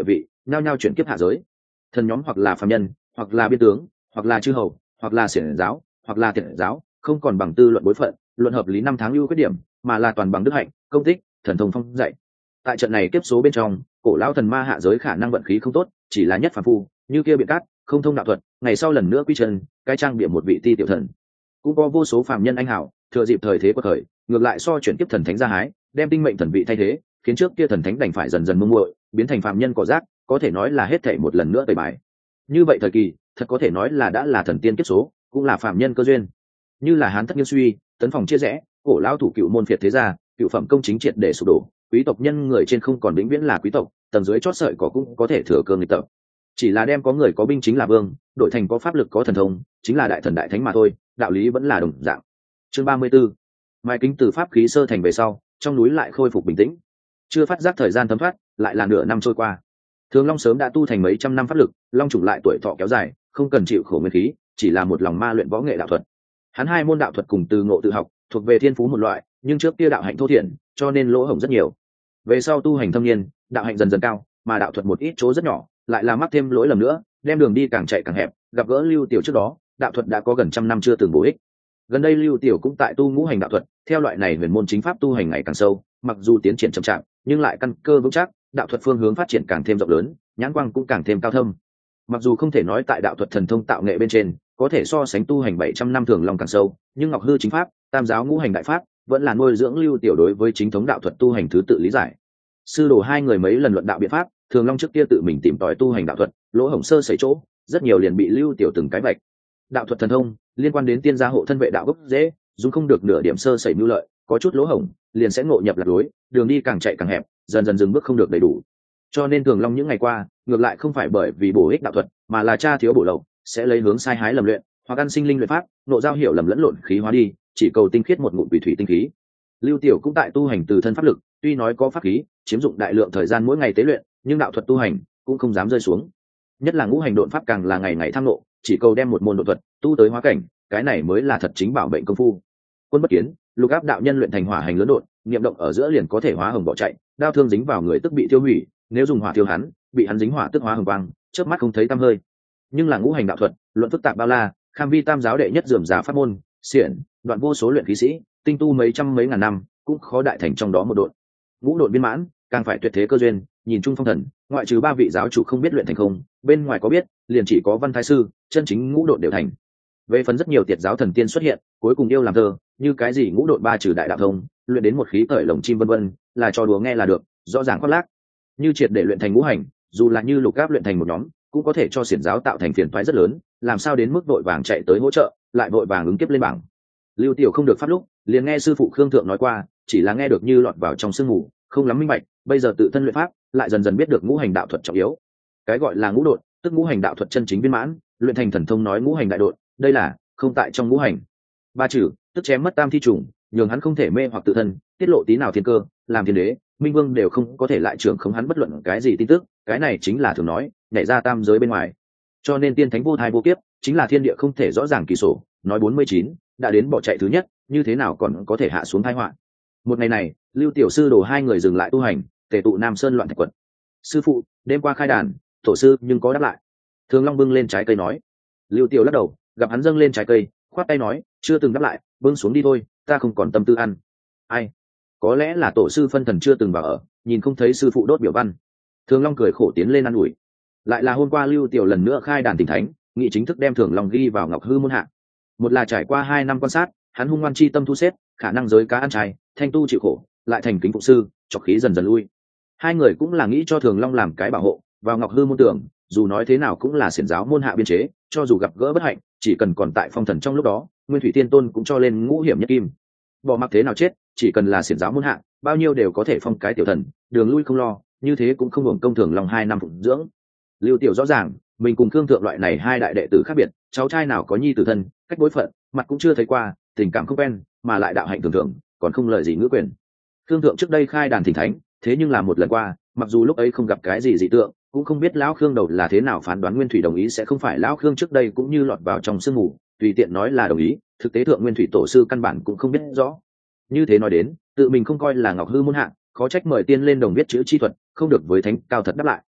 Speaker 1: nhao nhao chuyển kiếp hạ giới. Thần nhóm hoặc là phàm nhân, hoặc là biên tướng, hoặc là chư hầu, hoặc là xiển giáo, hoặc là tiệt giáo, không còn bằng tư luận bối phận, luận hợp lý năm tháng ưu khuyết điểm, mà là toàn bằng đức hạnh, công tích, thần thông phong dạy. Tại trận này kiếp số bên trong, cổ lão thần ma hạ giới khả năng vận khí không tốt, chỉ là nhất phàm phu, như kia biện cát, không thông đạo thuật, ngày sau lần nữa quy chân, cái trang bịa một vị ti tiểu thần. Cũng có vô số phàm nhân anh hảo, thừa dịp thời thế của thời, ngược lại so chuyển kiếp thần thánh ra hái, đem tinh mệnh thần vị thay thế, khiến trước kia thần thánh đành phải dần dần mông muội, biến thành phàm nhân cỏ rác, có thể nói là hết thảy một lần nữa tẩy bài. Như vậy thời kỳ, thật có thể nói là đã là thần tiên kiếp số, cũng là phàm nhân cơ duyên. Như là hán thất nghiêng suy, tấn phòng chia rẽ, cổ lão thủ cựu môn phiệt thế gia, cựu phẩm công chính triệt để sụp đổ, quý tộc nhân người trên không còn vĩnh viễn là quý tộc, tầng dưới chót sợi cỏ cũng có thể thừa cơ nghịch tập. Chỉ là đem có người có binh chính là vương, đổi thành có pháp lực có thần thông, chính là đại thần đại thánh mà thôi, đạo lý vẫn là đồng dạng. Chương ba mươi 34. Mai kính từ pháp khí sơ thành về sau, trong núi lại khôi phục bình tĩnh. Chưa phát giác thời gian thấm thoát, lại là nửa năm trôi qua. Thường Long sớm đã tu thành mấy trăm năm pháp lực, long trùng lại tuổi thọ kéo dài, không cần chịu khổ nguyên khí, chỉ là một lòng ma luyện võ nghệ đạo thuật. Hắn hai môn đạo thuật cùng từ ngộ tự học, thuộc về thiên phú một loại, nhưng trước kia đạo hạnh thô thiển, cho nên lỗ hổng rất nhiều. Về sau tu hành thâm niên, đạo hạnh dần dần cao, mà đạo thuật một ít chỗ rất nhỏ, lại là mắc thêm lỗi lầm nữa, đem đường đi càng chạy càng hẹp. Gặp gỡ Lưu Tiểu trước đó, đạo thuật đã có gần trăm năm chưa từng bổ ích. Gần đây Lưu Tiểu cũng tại tu ngũ hành đạo thuật, theo loại này huyền môn chính pháp tu hành ngày càng sâu, mặc dù tiến triển chậm chạp, nhưng lại căn cơ vững chắc, đạo thuật phương hướng phát triển càng thêm rộng lớn, nhãn quang cũng càng thêm cao thâm. Mặc dù không thể nói tại đạo thuật thần thông tạo nghệ bên trên có thể so sánh tu hành bảy trăm năm Thường Long càng sâu, nhưng Ngọc Hư chính pháp, Tam giáo ngũ hành đại pháp vẫn là nuôi dưỡng Lưu Tiểu đối với chính thống đạo thuật tu hành thứ tự lý giải. Sư đồ hai người mấy lần luận đạo biện pháp, Thường Long trước kia tự mình tìm tòi tu hành đạo thuật, lỗ hổng sơ sẩy chỗ, rất nhiều liền bị Lưu Tiểu từng cái vạch. Đạo thuật thần thông liên quan đến tiên gia hộ thân vệ đạo gốc dễ, dùng không được nửa điểm sơ sẩy mưu lợi, có chút lỗ hổng liền sẽ ngộ nhập lạc lối, đường đi càng chạy càng hẹp, dần dần dừng bước không được đầy đủ. Cho nên Thường Long những ngày qua, ngược lại không phải bởi vì bổ ích đạo thuật, mà là cha thiếu bổ lậu, sẽ lấy hướng sai hái lầm luyện, hoặc ăn sinh linh luyện pháp, nộ giao hiểu lầm lẫn lộn khí hóa đi, chỉ cầu tinh khiết một ngụm quỷ thủy tinh khí. Lưu Tiểu cũng tại tu hành từ thân pháp lực, tuy nói có pháp khí, chiếm dụng đại lượng thời gian mỗi ngày tế luyện, nhưng đạo thuật tu hành cũng không dám rơi xuống. Nhất là ngũ hành độn pháp càng là ngày ngày tham nộ, chỉ cầu đem một môn độn thuật tu tới hóa cảnh, cái này mới là thật chính bảo mệnh công phu. Quân bất kiến, lục áp đạo nhân luyện thành hỏa hành lớn độn, niệm động ở giữa liền có thể hóa hồng bỏ chạy, đao thương dính vào người tức bị tiêu hủy, nếu dùng hỏa thiêu hắn, bị hắn dính hỏa tức hóa hồng quang, chớp mắt không thấy tăm hơi. Nhưng là ngũ hành đạo thuật, luận phức tạp bao la, Kham Vi tam giáo đệ nhất rườm rà pháp môn, xiển, đoạn vô số luyện khí sĩ, tinh tu mấy trăm mấy ngàn năm, cũng khó đại thành trong đó một độn. Ngũ độn viên mãn, càng phải tuyệt thế cơ duyên, nhìn chung phong thần, ngoại trừ ba vị giáo chủ không biết luyện thành không, bên ngoài có biết, liền chỉ có Văn Thái sư, chân chính ngũ độn đều thành. Về phần rất nhiều tiệt giáo thần tiên xuất hiện, cuối cùng yêu làm thơ, như cái gì ngũ độn ba trừ đại đạo thông, luyện đến một khí cởi lồng chim vân vân, là trò đùa nghe là được, rõ ràng khoác lác. Như triệt để luyện thành ngũ hành, dù là như lục áp luyện thành một nhóm, cũng có thể cho xiển giáo tạo thành phiền toái rất lớn, làm sao đến mức vội vàng chạy tới hỗ trợ, lại vội vàng ứng kiếp lên bảng. Lưu Tiểu không được pháp lúc, liền nghe sư phụ Khương Thượng nói qua, chỉ là nghe được như lọt vào trong sương mù, không lắm minh bạch, bây giờ tự thân luyện pháp, lại dần dần biết được ngũ hành đạo thuật trọng yếu. Cái gọi là ngũ độn, tức ngũ hành đạo thuật chân chính viên mãn, luyện thành thần thông nói ngũ hành đại độn, đây là không tại trong ngũ hành. Ba chữ, tức chém mất tam thi trùng, nhường hắn không thể mê hoặc tự thân, tiết lộ tí nào thiên cơ, làm thiên đế, minh vương đều không có thể lại trưởng khống hắn bất luận cái gì tin tức, cái này chính là thường nói, nhảy ra tam giới bên ngoài. Cho nên tiên thánh vô thai vô kiếp, chính là thiên địa không thể rõ ràng kỳ sổ, nói bốn mươi chín, đã đến bỏ chạy thứ nhất, như thế nào còn có thể hạ xuống tai họa. Một ngày này, Lưu Tiểu sư đồ hai người dừng lại tu hành, tề tụ Nam Sơn loạn thạch quật. Sư phụ, đêm qua khai đàn, tổ sư nhưng có đáp lại. Thường Long bưng lên trái cây nói. Lưu Tiểu lắc đầu, gặp hắn dâng lên trái cây, khoát tay nói, chưa từng đáp lại, bưng xuống đi thôi, ta không còn tâm tư ăn. Ai? Có lẽ là tổ sư phân thần chưa từng vào ở, nhìn không thấy sư phụ đốt biểu văn. Thường Long cười khổ tiến lên ăn ủi. Lại là hôm qua Lưu Tiểu lần nữa khai đàn tỉnh thánh, nghị chính thức đem Thường Long ghi vào Ngọc Hư môn hạ. Một là trải qua hai năm quan sát, hắn hung ngoan chi tâm thu xếp, khả năng giới cá ăn chay, thanh tu chịu khổ, lại thành kính phụ sư, trọc khí dần dần lui. Hai người cũng là nghĩ cho Thường Long làm cái bảo hộ, vào Ngọc Hư môn tưởng, dù nói thế nào cũng là xiển giáo môn hạ biên chế, cho dù gặp gỡ bất hạnh, chỉ cần còn tại phong thần trong lúc đó, Nguyên Thủy Tiên Tôn cũng cho lên ngũ hiểm nhất kim. Bỏ mặc thế nào chết, chỉ cần là xiển giáo môn hạ, bao nhiêu đều có thể phong cái tiểu thần, đường lui không lo, như thế cũng không hưởng công Thường Long hai năm phụng dưỡng. Lưu Tiểu rõ ràng, mình cùng Khương Thượng loại này hai đại đệ tử khác biệt, cháu trai nào có nhi tử thân, cách bối phận, mặt cũng chưa thấy qua, tình cảm không quen, mà lại đạo hạnh thường thường, còn không lời gì ngữ quyền. Khương Thượng trước đây khai đàn thỉnh thánh, thế nhưng là một lần qua, mặc dù lúc ấy không gặp cái gì dị tượng, cũng không biết lão Khương đầu là thế nào phán đoán Nguyên Thủy đồng ý sẽ không phải lão Khương trước đây cũng như lọt vào trong sương mù, tùy tiện nói là đồng ý, thực tế thượng Nguyên Thủy tổ sư căn bản cũng không biết rõ. Như thế nói đến, tự mình không coi là Ngọc Hư môn hạ, khó trách mời tiên lên đồng viết chữ chi thuật, không được với thánh cao thật đáp lại.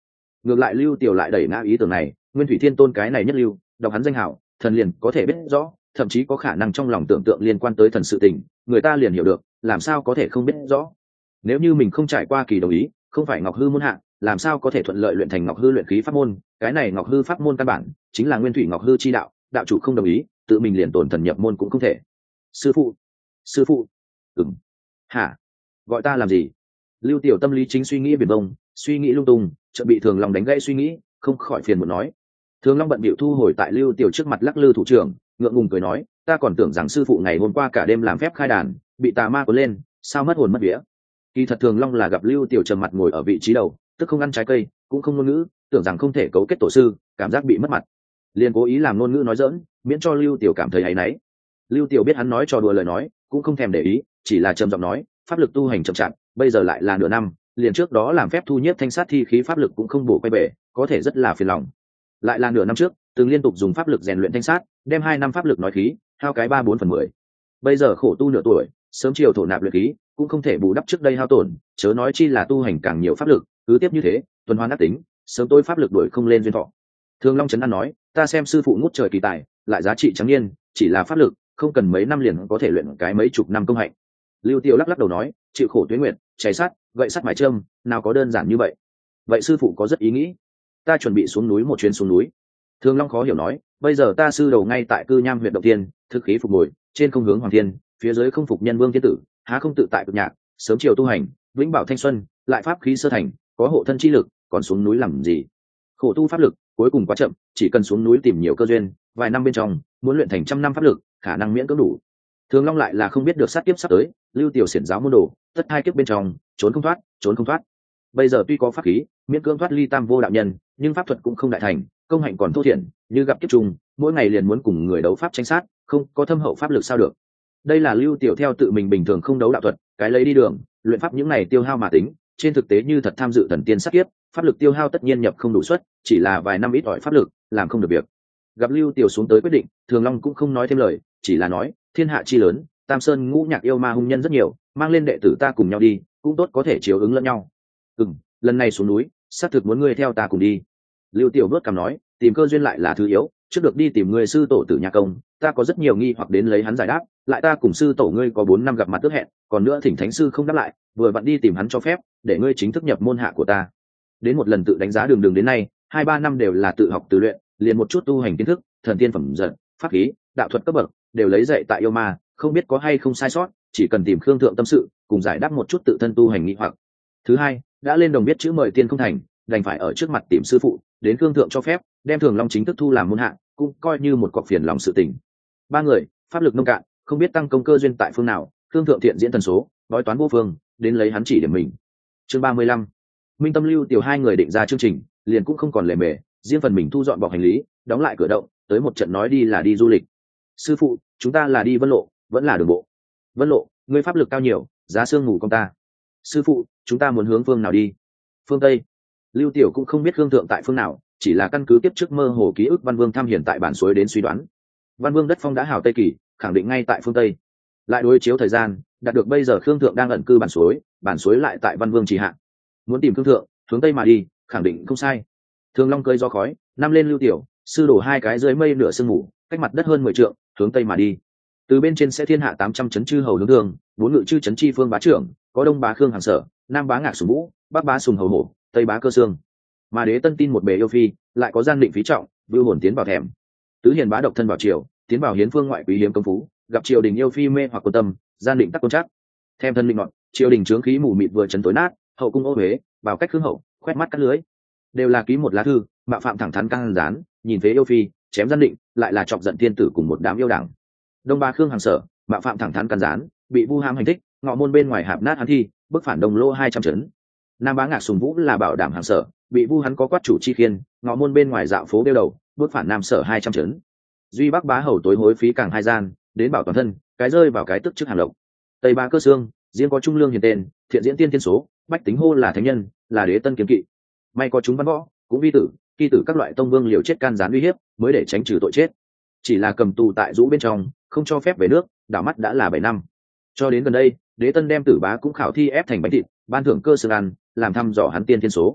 Speaker 1: Ngược lại Lưu Tiểu lại đẩy ngã ý tưởng này, Nguyên Thủy Thiên Tôn cái này nhất lưu, đọc hắn danh hảo, thần liền có thể biết rõ, thậm chí có khả năng trong lòng tưởng tượng liên quan tới thần sự tình, người ta liền hiểu được, làm sao có thể không biết rõ. Nếu như mình không trải qua kỳ đồng ý, không phải Ngọc Hư môn hạ, làm sao có thể thuận lợi luyện thành Ngọc Hư luyện khí pháp môn, cái này Ngọc Hư pháp môn căn bản chính là Nguyên Thủy Ngọc Hư chi đạo, đạo chủ không đồng ý, tự mình liền tổn thần nhập môn cũng không thể. Sư phụ, sư phụ. Ừm. Hả? Gọi ta làm gì? Lưu Tiểu tâm lý chính suy nghĩ biển bông, suy nghĩ lung tung, chợt bị Thường Long đánh gãy suy nghĩ, không khỏi phiền muộn nói. Thường Long bận bịu thu hồi tại Lưu Tiểu trước mặt lắc lư thủ trưởng, ngượng ngùng cười nói, ta còn tưởng rằng sư phụ ngày hôm qua cả đêm làm phép khai đàn, bị tà ma cuốn lên, sao mất hồn mất vía. Kỳ thật Thường Long là gặp Lưu Tiểu trầm mặt ngồi ở vị trí đầu, tức không ăn trái cây, cũng không ngôn ngữ, tưởng rằng không thể cấu kết tổ sư, cảm giác bị mất mặt, liền cố ý làm ngôn ngữ nói giỡn, miễn cho Lưu Tiểu cảm thấy áy náy. Lưu Tiểu biết hắn nói trò đùa lời nói, cũng không thèm để ý, chỉ là trầm giọng nói, pháp lực tu hành chậm chạp, bây giờ lại là nửa năm, liền trước đó làm phép thu nhiếp thanh sát thi khí pháp lực cũng không bổ quay về, có thể rất là phiền lòng. Lại là nửa năm trước, từng liên tục dùng pháp lực rèn luyện thanh sát, đem hai năm pháp lực nói khí, hao cái ba bốn phần mười. Bây giờ khổ tu nửa tuổi, sớm chiều thổ nạp luyện khí, cũng không thể bù đắp trước đây hao tổn, chớ nói chi là tu hành càng nhiều pháp lực, cứ tiếp như thế, tuần hoàn ác tính, sớm tôi pháp lực đuổi không lên duyên thọ. Thường Long trấn an nói, ta xem sư phụ ngút trời kỳ tài, lại giá trị trắng niên, chỉ là pháp lực, không cần mấy năm liền có thể luyện cái mấy chục năm công hạnh. Lưu Tiêu lắc lắc đầu nói, chịu khổ tuế nguyệt, cháy sắt, gậy sắt mài châm, nào có đơn giản như vậy. Vậy sư phụ có rất ý nghĩ, ta chuẩn bị xuống núi một chuyến xuống núi. Thường Long khó hiểu nói, bây giờ ta sư đầu ngay tại cư nham huyện động tiên, thực khí phục hồi, trên không hướng hoàng thiên, phía dưới không phục nhân vương thiên tử, há không tự tại cực nhạc, sớm chiều tu hành, vĩnh bảo thanh xuân, lại pháp khí sơ thành, có hộ thân chi lực, còn xuống núi làm gì? Khổ tu pháp lực, cuối cùng quá chậm, chỉ cần xuống núi tìm nhiều cơ duyên, vài năm bên trong, muốn luyện thành trăm năm pháp lực, khả năng miễn cưỡng đủ. Thường Long lại là không biết được sát kiếp sắp tới, Lưu Tiểu xiển giáo môn đồ, tất hai kiếp bên trong, trốn không thoát, trốn không thoát. Bây giờ tuy có pháp khí, miễn cưỡng thoát ly tam vô đạo nhân, nhưng pháp thuật cũng không đại thành, công hạnh còn thô thiển, như gặp kiếp trùng, mỗi ngày liền muốn cùng người đấu pháp tranh sát, không có thâm hậu pháp lực sao được. Đây là Lưu Tiểu theo tự mình bình thường không đấu đạo thuật, cái lấy đi đường, luyện pháp những này tiêu hao mà tính, trên thực tế như thật tham dự thần tiên sát kiếp, pháp lực tiêu hao tất nhiên nhập không đủ suất, chỉ là vài năm ít ỏi pháp lực, làm không được việc. Gặp Lưu Tiểu xuống tới quyết định, Thường Long cũng không nói thêm lời, chỉ là nói, thiên hạ chi lớn, Tam Sơn ngũ nhạc yêu ma hung nhân rất nhiều, mang lên đệ tử ta cùng nhau đi, cũng tốt có thể chiếu ứng lẫn nhau. Ừm, lần này xuống núi, xác thực muốn ngươi theo ta cùng đi. Lưu Tiểu vớt cằm nói, tìm cơ duyên lại là thứ yếu, trước được đi tìm người sư tổ tử nhà công, ta có rất nhiều nghi hoặc đến lấy hắn giải đáp, lại ta cùng sư tổ ngươi có bốn năm gặp mặt ước hẹn, còn nữa thỉnh thánh sư không đáp lại, vừa vặn đi tìm hắn cho phép, để ngươi chính thức nhập môn hạ của ta. Đến một lần tự đánh giá đường đường đến nay, hai ba năm đều là tự học tự luyện, liền một chút tu hành kiến thức, thần tiên phẩm giận, pháp khí, đạo thuật cấp bậc, đều lấy dạy tại yêu ma, không biết có hay không sai sót, chỉ cần tìm Khương thượng tâm sự, cùng giải đáp một chút tự thân tu hành nghi hoặc. Thứ hai, đã lên đồng biết chữ mời tiên không thành, đành phải ở trước mặt tìm sư phụ, đến Khương thượng cho phép, đem Thường Long chính thức thu làm môn hạ, cũng coi như một cọc phiền lòng sự tình. Ba người, pháp lực nông cạn, không biết tăng công cơ duyên tại phương nào, Khương thượng thiện diễn thần số, nói toán vô phương, đến lấy hắn chỉ điểm mình. Chương ba mươi lăm, Minh Tâm Lưu Tiểu hai người định ra chương trình, liền cũng không còn lề mề, riêng phần mình thu dọn bọc hành lý, đóng lại cửa động, tới một trận nói đi là đi du lịch. Sư phụ, chúng ta là đi Vân Lộ, vẫn là đường bộ? Vân Lộ, ngươi pháp lực cao nhiều, giá xương ngủ công ta. Sư phụ, chúng ta muốn hướng phương nào đi? Phương Tây. Lưu Tiểu cũng không biết Khương thượng tại phương nào, chỉ là căn cứ tiếp trước mơ hồ ký ức Văn Vương thăm hiển tại bản suối đến suy đoán. Văn Vương đất phong đã hào Tây Kỳ, khẳng định ngay tại phương Tây. Lại đối chiếu thời gian, đạt được bây giờ Khương thượng đang ẩn cư bản suối, bản suối lại tại Văn Vương trì hạ. Muốn tìm Khương thượng, hướng Tây mà đi, khẳng định không sai. Thường Long cơi do khói, năm lên Lưu Tiểu, sư đổ hai cái dưới mây nửa sương ngủ, cách mặt đất hơn mười trượng, hướng Tây mà đi. Từ bên trên sẽ thiên hạ tám trăm chấn chư hầu hướng đường, bốn ngự chư chấn chi phương bá trưởng, có đông bá Khương hàng sở, nam bá ngạc sùng vũ, bắc bá sùng hầu hổ, tây bá cơ xương. Mà đế tân tin một bề yêu phi, lại có gian định phí trọng, vưu hồn tiến vào thèm. Tứ hiền bá độc thân vào triều, tiến vào hiến phương ngoại quý hiếm công phú, gặp triều đình yêu phi mê hoặc quân tâm, gian định tắc tôn chắc. Thêm thân linh ngọn, triều đình trướng khí mù mịt vừa chấn tối nát, hậu cung ô huế, vào cách khương hậu, khoét mắt cắt lưới. Đều là ký một lá thư, mạo phạm thẳng thắn căng rán, nhìn thấy yêu phi, chém gian định, lại là chọc giận tiên tử cùng một đám yêu đảng. Đông bá Khương hàng sở, mạo phạm thẳng thắn căng rán, bị vu ham hành thích, ngọ môn bên ngoài hạp nát hắn thi, bức phản đồng lô hai trăm chấn. Nam bá ngạc sùng vũ là bảo đảm hàng sở, bị vu hắn có quát chủ chi khiên, ngọ môn bên ngoài dạo phố đeo đầu, bước phản nam sở hai trăm chấn. Duy bắc bá hầu tối hối phí càng hai gian, đến bảo toàn thân, cái rơi vào cái tức trước hàn lộc. Tây bá cơ xương, riêng có trung lương hiền tên, thiện diễn tiên tiên số, bách tính hô là thánh nhân, là đế tân kiếm kỵ. May có chúng văn võ, cũng vi tử, khi tử các loại tông vương liều chết can gián uy hiếp, mới để tránh trừ tội chết. Chỉ là cầm tù tại rũ bên trong, không cho phép về nước, đảo mắt đã là bảy năm. Cho đến gần đây, đế tân đem tử bá cũng khảo thi ép thành bánh thịt, ban thưởng cơ xương ăn, làm thăm dò hắn tiên tiên số.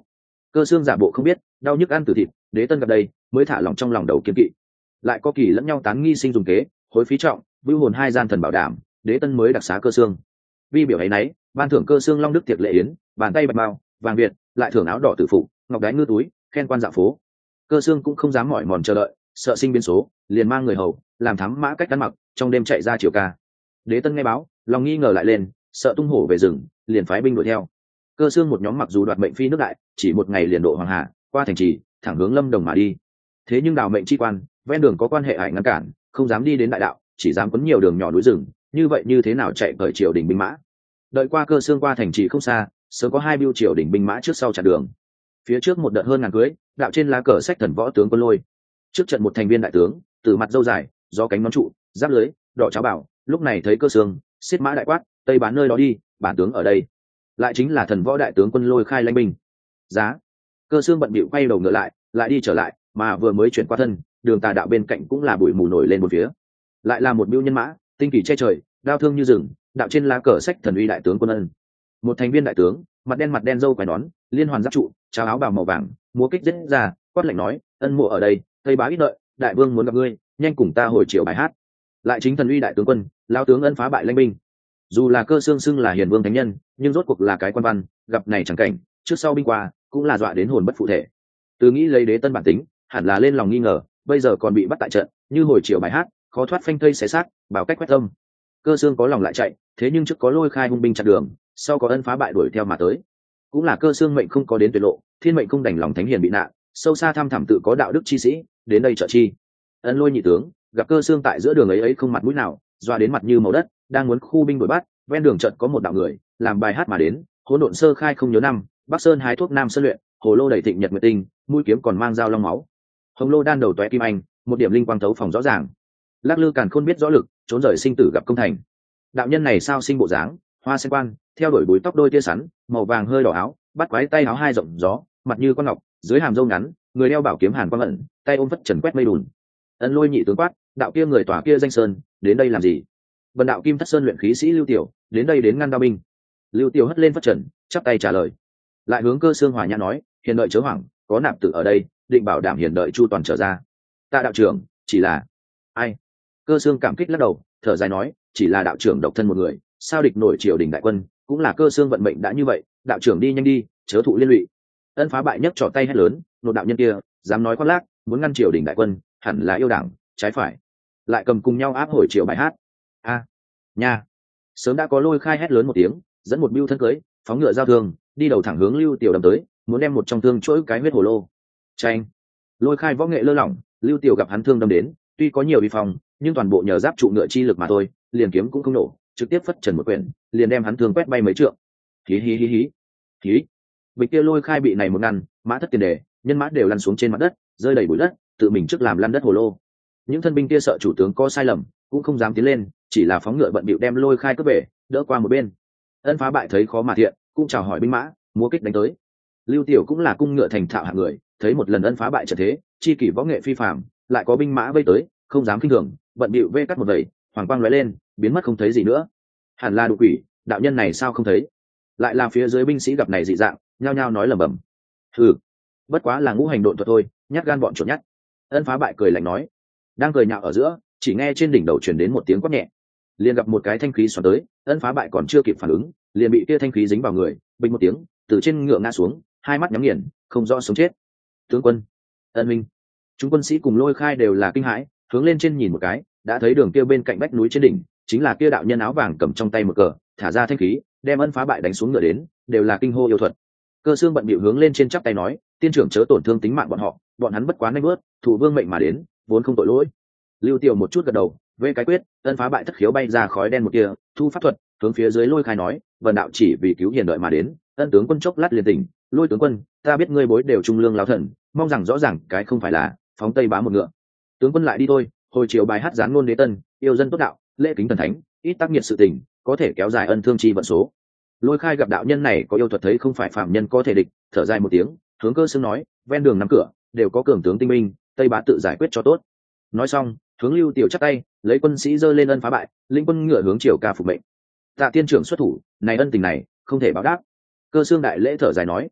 Speaker 1: Cơ xương giả bộ không biết, đau nhức ăn từ thịt, đế tân gặp đây mới thả lòng trong lòng đầu kiên kỵ. Lại có kỳ lẫn nhau tán nghi sinh dùng kế, hối phí trọng, vưu hồn hai gian thần bảo đảm, đế tân mới đặc xá cơ xương. Vi biểu ấy nấy, ban thưởng cơ xương long đức tiệc lệ yến, bàn tay bạch mao, vàng việt, lại thưởng áo đỏ tử phụ, ngọc đái ngư túi, khen quan dạo phố. Cơ xương cũng không dám mỏi mòn chờ đợi, sợ sinh biến số, liền mang người hầu làm thám mã cách ăn mặc, trong đêm chạy ra triều ca. Đế tân nghe báo, lòng nghi ngờ lại lên, sợ tung hổ về rừng, liền phái binh đuổi theo. Cơ xương một nhóm mặc dù đoạt mệnh phi nước đại, chỉ một ngày liền độ hoàng hà, qua thành trì, thẳng hướng lâm đồng mà đi. Thế nhưng đào mệnh chi quan ven đường có quan hệ hải ngăn cản, không dám đi đến đại đạo, chỉ dám quấn nhiều đường nhỏ núi rừng, như vậy như thế nào chạy cởi triều đình binh mã. Đợi qua cơ xương qua thành trì không xa, sớm có hai biêu triều đình binh mã trước sau chặn đường. Phía trước một đợt hơn ngàn cưới, đạo trên lá cờ sách thần võ tướng quân lôi. Trước trận một thành viên đại tướng, từ mặt dâu dài, do cánh nón trụ, giáp lưới, đỏ cháo bảo, lúc này thấy cơ xương, xiết mã đại quát, tây bán nơi đó đi, bản tướng ở đây. Lại chính là thần võ đại tướng quân lôi khai lãnh binh. Giá. Cơ xương bận bịu quay đầu ngựa lại, lại đi trở lại, mà vừa mới chuyển qua thân, đường tà đạo bên cạnh cũng là bụi mù nổi lên một phía. Lại là một biêu nhân mã, tinh kỳ che trời, đao thương như rừng, đạo trên lá cờ sách thần uy đại tướng quân ân. Một thành viên đại tướng, mặt đen mặt đen râu quai nón, liên hoàn giáp trụ, trao áo bào màu vàng, múa kích rất ra, quát lạnh nói, ân mộ ở đây, tây bá ít đợi, đại vương muốn gặp ngươi, nhanh cùng ta hồi chiều bài hát. Lại chính thần uy đại tướng quân, lao tướng ân phá bại lãnh binh. Dù là cơ xương xưng là hiền vương thánh nhân, nhưng rốt cuộc là cái quan văn, gặp này chẳng cảnh, trước sau binh qua, cũng là dọa đến hồn bất phụ thể. Từ nghĩ lấy đế tân bản tính, hẳn là lên lòng nghi ngờ, bây giờ còn bị bắt tại trận, như hồi chiều bài hát, khó thoát phanh thây xé xác, bảo cách quét tâm. Cơ xương có lòng lại chạy, thế nhưng trước có lôi khai hung binh chặn đường, sau có ân phá bại đuổi theo mà tới. Cũng là cơ xương mệnh không có đến tuyệt lộ, thiên mệnh không đành lòng thánh hiền bị nạn, sâu xa thăm thẳm tự có đạo đức chi sĩ, đến đây trợ chi. Ân lôi nhị tướng gặp cơ xương tại giữa đường ấy ấy không mặt mũi nào, doa đến mặt như màu đất, đang muốn khu binh đuổi bắt, ven đường trận có một đạo người làm bài hát mà đến, hỗn độn sơ khai không nhớ năm, bắc sơn hái thuốc nam sơn luyện, hồ lô đầy thịnh nhật nguyệt tinh, mũi kiếm còn mang dao long máu, hồng lô đan đầu toé kim anh, một điểm linh quang thấu phòng rõ ràng. Lắc lư càn khôn biết rõ lực, trốn rời sinh tử gặp công thành. Đạo nhân này sao sinh bộ dáng, hoa sen quan, theo đuổi búi tóc đôi tia sắn, màu vàng hơi đỏ áo, bắt quái tay áo hai rộng gió, mặt như con ngọc, dưới hàm râu ngắn, người đeo bảo kiếm hàn quang ẩn, tay ôm phất trần quét mây đùn. Ân lôi nhị tướng quát, đạo kia người tỏa kia danh sơn, đến đây làm gì? Vân đạo kim thất sơn luyện khí sĩ lưu tiểu, đến đây đến ngăn đao binh. Lưu tiểu hất lên phất trần, chắp tay trả lời. Lại hướng cơ xương hòa nhã nói, hiền đợi chớ hoảng, có nạp tử ở đây, định bảo đảm hiền đợi chu toàn trở ra. Tạ đạo trưởng, chỉ là ai? Cơ xương cảm kích lắc đầu, thở dài nói, chỉ là đạo trưởng độc thân một người, sao địch nổi triều đình đại quân, cũng là cơ xương vận mệnh đã như vậy, đạo trưởng đi nhanh đi, chớ thụ liên lụy. Ân phá bại nhấc trỏ tay hét lớn, nột đạo nhân kia dám nói khoác lác, muốn ngăn triều đình đại quân, hẳn là yêu đảng, trái phải. Lại cầm cùng nhau áp hồi triều bài hát. A, à, nha. Sớm đã có lôi khai hét lớn một tiếng, dẫn một bưu thân cưới, phóng ngựa giao thương, đi đầu thẳng hướng Lưu Tiểu đâm tới, muốn đem một trong thương chuỗi cái huyết hồ lô. Tranh. Lôi khai võ nghệ lơ lỏng, Lưu Tiểu gặp hắn thương đâm đến, tuy có nhiều vi phong, nhưng toàn bộ nhờ giáp trụ ngựa chi lực mà thôi, liền kiếm cũng không nổ, trực tiếp phất trần một quyển, liền đem hắn thương quét bay mấy trượng. Hí hí hí hí. Hí. Bịch kia lôi khai bị này một ngăn, mã thất tiền đề, nhân mã đều lăn xuống trên mặt đất, rơi đầy bụi đất, tự mình trước làm lăn đất hồ lô. Những thân binh kia sợ chủ tướng có sai lầm, cũng không dám tiến lên, chỉ là phóng ngựa bận bịu đem lôi khai cướp về, đỡ qua một bên. Ân phá bại thấy khó mà thiện, cũng chào hỏi binh mã, múa kích đánh tới. Lưu Tiểu cũng là cung ngựa thành thạo hạng người, thấy một lần ân phá bại trận thế, chi kỷ võ nghệ phi phàm, lại có binh mã vây tới, không dám khinh thường, bận bịu vê cắt một vẩy, hoàng quang lóe lên, biến mất không thấy gì nữa. Hẳn là đụ quỷ, đạo nhân này sao không thấy? Lại là phía dưới binh sĩ gặp này dị dạng, nhao nhao nói lẩm bẩm. Hừ, bất quá là ngũ hành độn thuật thôi, nhát gan bọn chuột nhát. Ân phá bại cười lạnh nói. Đang cười nhạo ở giữa, chỉ nghe trên đỉnh đầu truyền đến một tiếng quát nhẹ, liền gặp một cái thanh khí xoắn tới. Ân phá bại còn chưa kịp phản ứng, liền bị kia thanh khí dính vào người, bình một tiếng, từ trên ngựa ngã xuống, hai mắt nhắm nghiền, không rõ sống chết. Tướng quân, Ân minh, chúng quân sĩ cùng lôi khai đều là kinh hãi, hướng lên trên nhìn một cái, đã thấy đường kia bên cạnh vách núi trên đỉnh, chính là kia đạo nhân áo vàng cầm trong tay một cờ, thả ra thanh khí, đem ân phá bại đánh xuống ngựa đến, đều là kinh hô yêu thuật. Cơ xương bận bịu hướng lên trên chắp tay nói, tiên trưởng chớ tổn thương tính mạng bọn họ, bọn hắn bất quá nhanh bước, thủ vương mệnh mà đến, vốn không tội lỗi. Lưu Tiểu một chút gật đầu, vê cái quyết, ân phá bại thất khiếu bay ra khói đen một kia, thu pháp thuật, hướng phía dưới lôi khai nói, vần đạo chỉ vì cứu hiền đợi mà đến. Ân tướng quân chốc lát liền tỉnh, lôi tướng quân, ta biết ngươi bối đều trung lương lão thần, mong rằng rõ ràng cái không phải là phóng tây bá một ngựa. Tướng quân lại đi thôi, hồi chiều bài hát gián ngôn đế tân, yêu dân tốt đạo, lễ kính thần thánh, ít tác nghiệt sự tình, có thể kéo dài ân thương chi vận số. Lôi khai gặp đạo nhân này có yêu thuật thấy không phải phạm nhân có thể địch, thở dài một tiếng, hướng cơ xương nói, ven đường nắm cửa đều có cường tướng tinh minh, tây bá tự giải quyết cho tốt. Nói xong, hướng Lưu Tiểu chắp tay, lấy quân sĩ giơ lên ân phá bại, linh quân ngựa hướng triều ca phục mệnh. Tạ tiên trưởng xuất thủ, này ân tình này không thể báo đáp. Cơ xương đại lễ thở dài nói,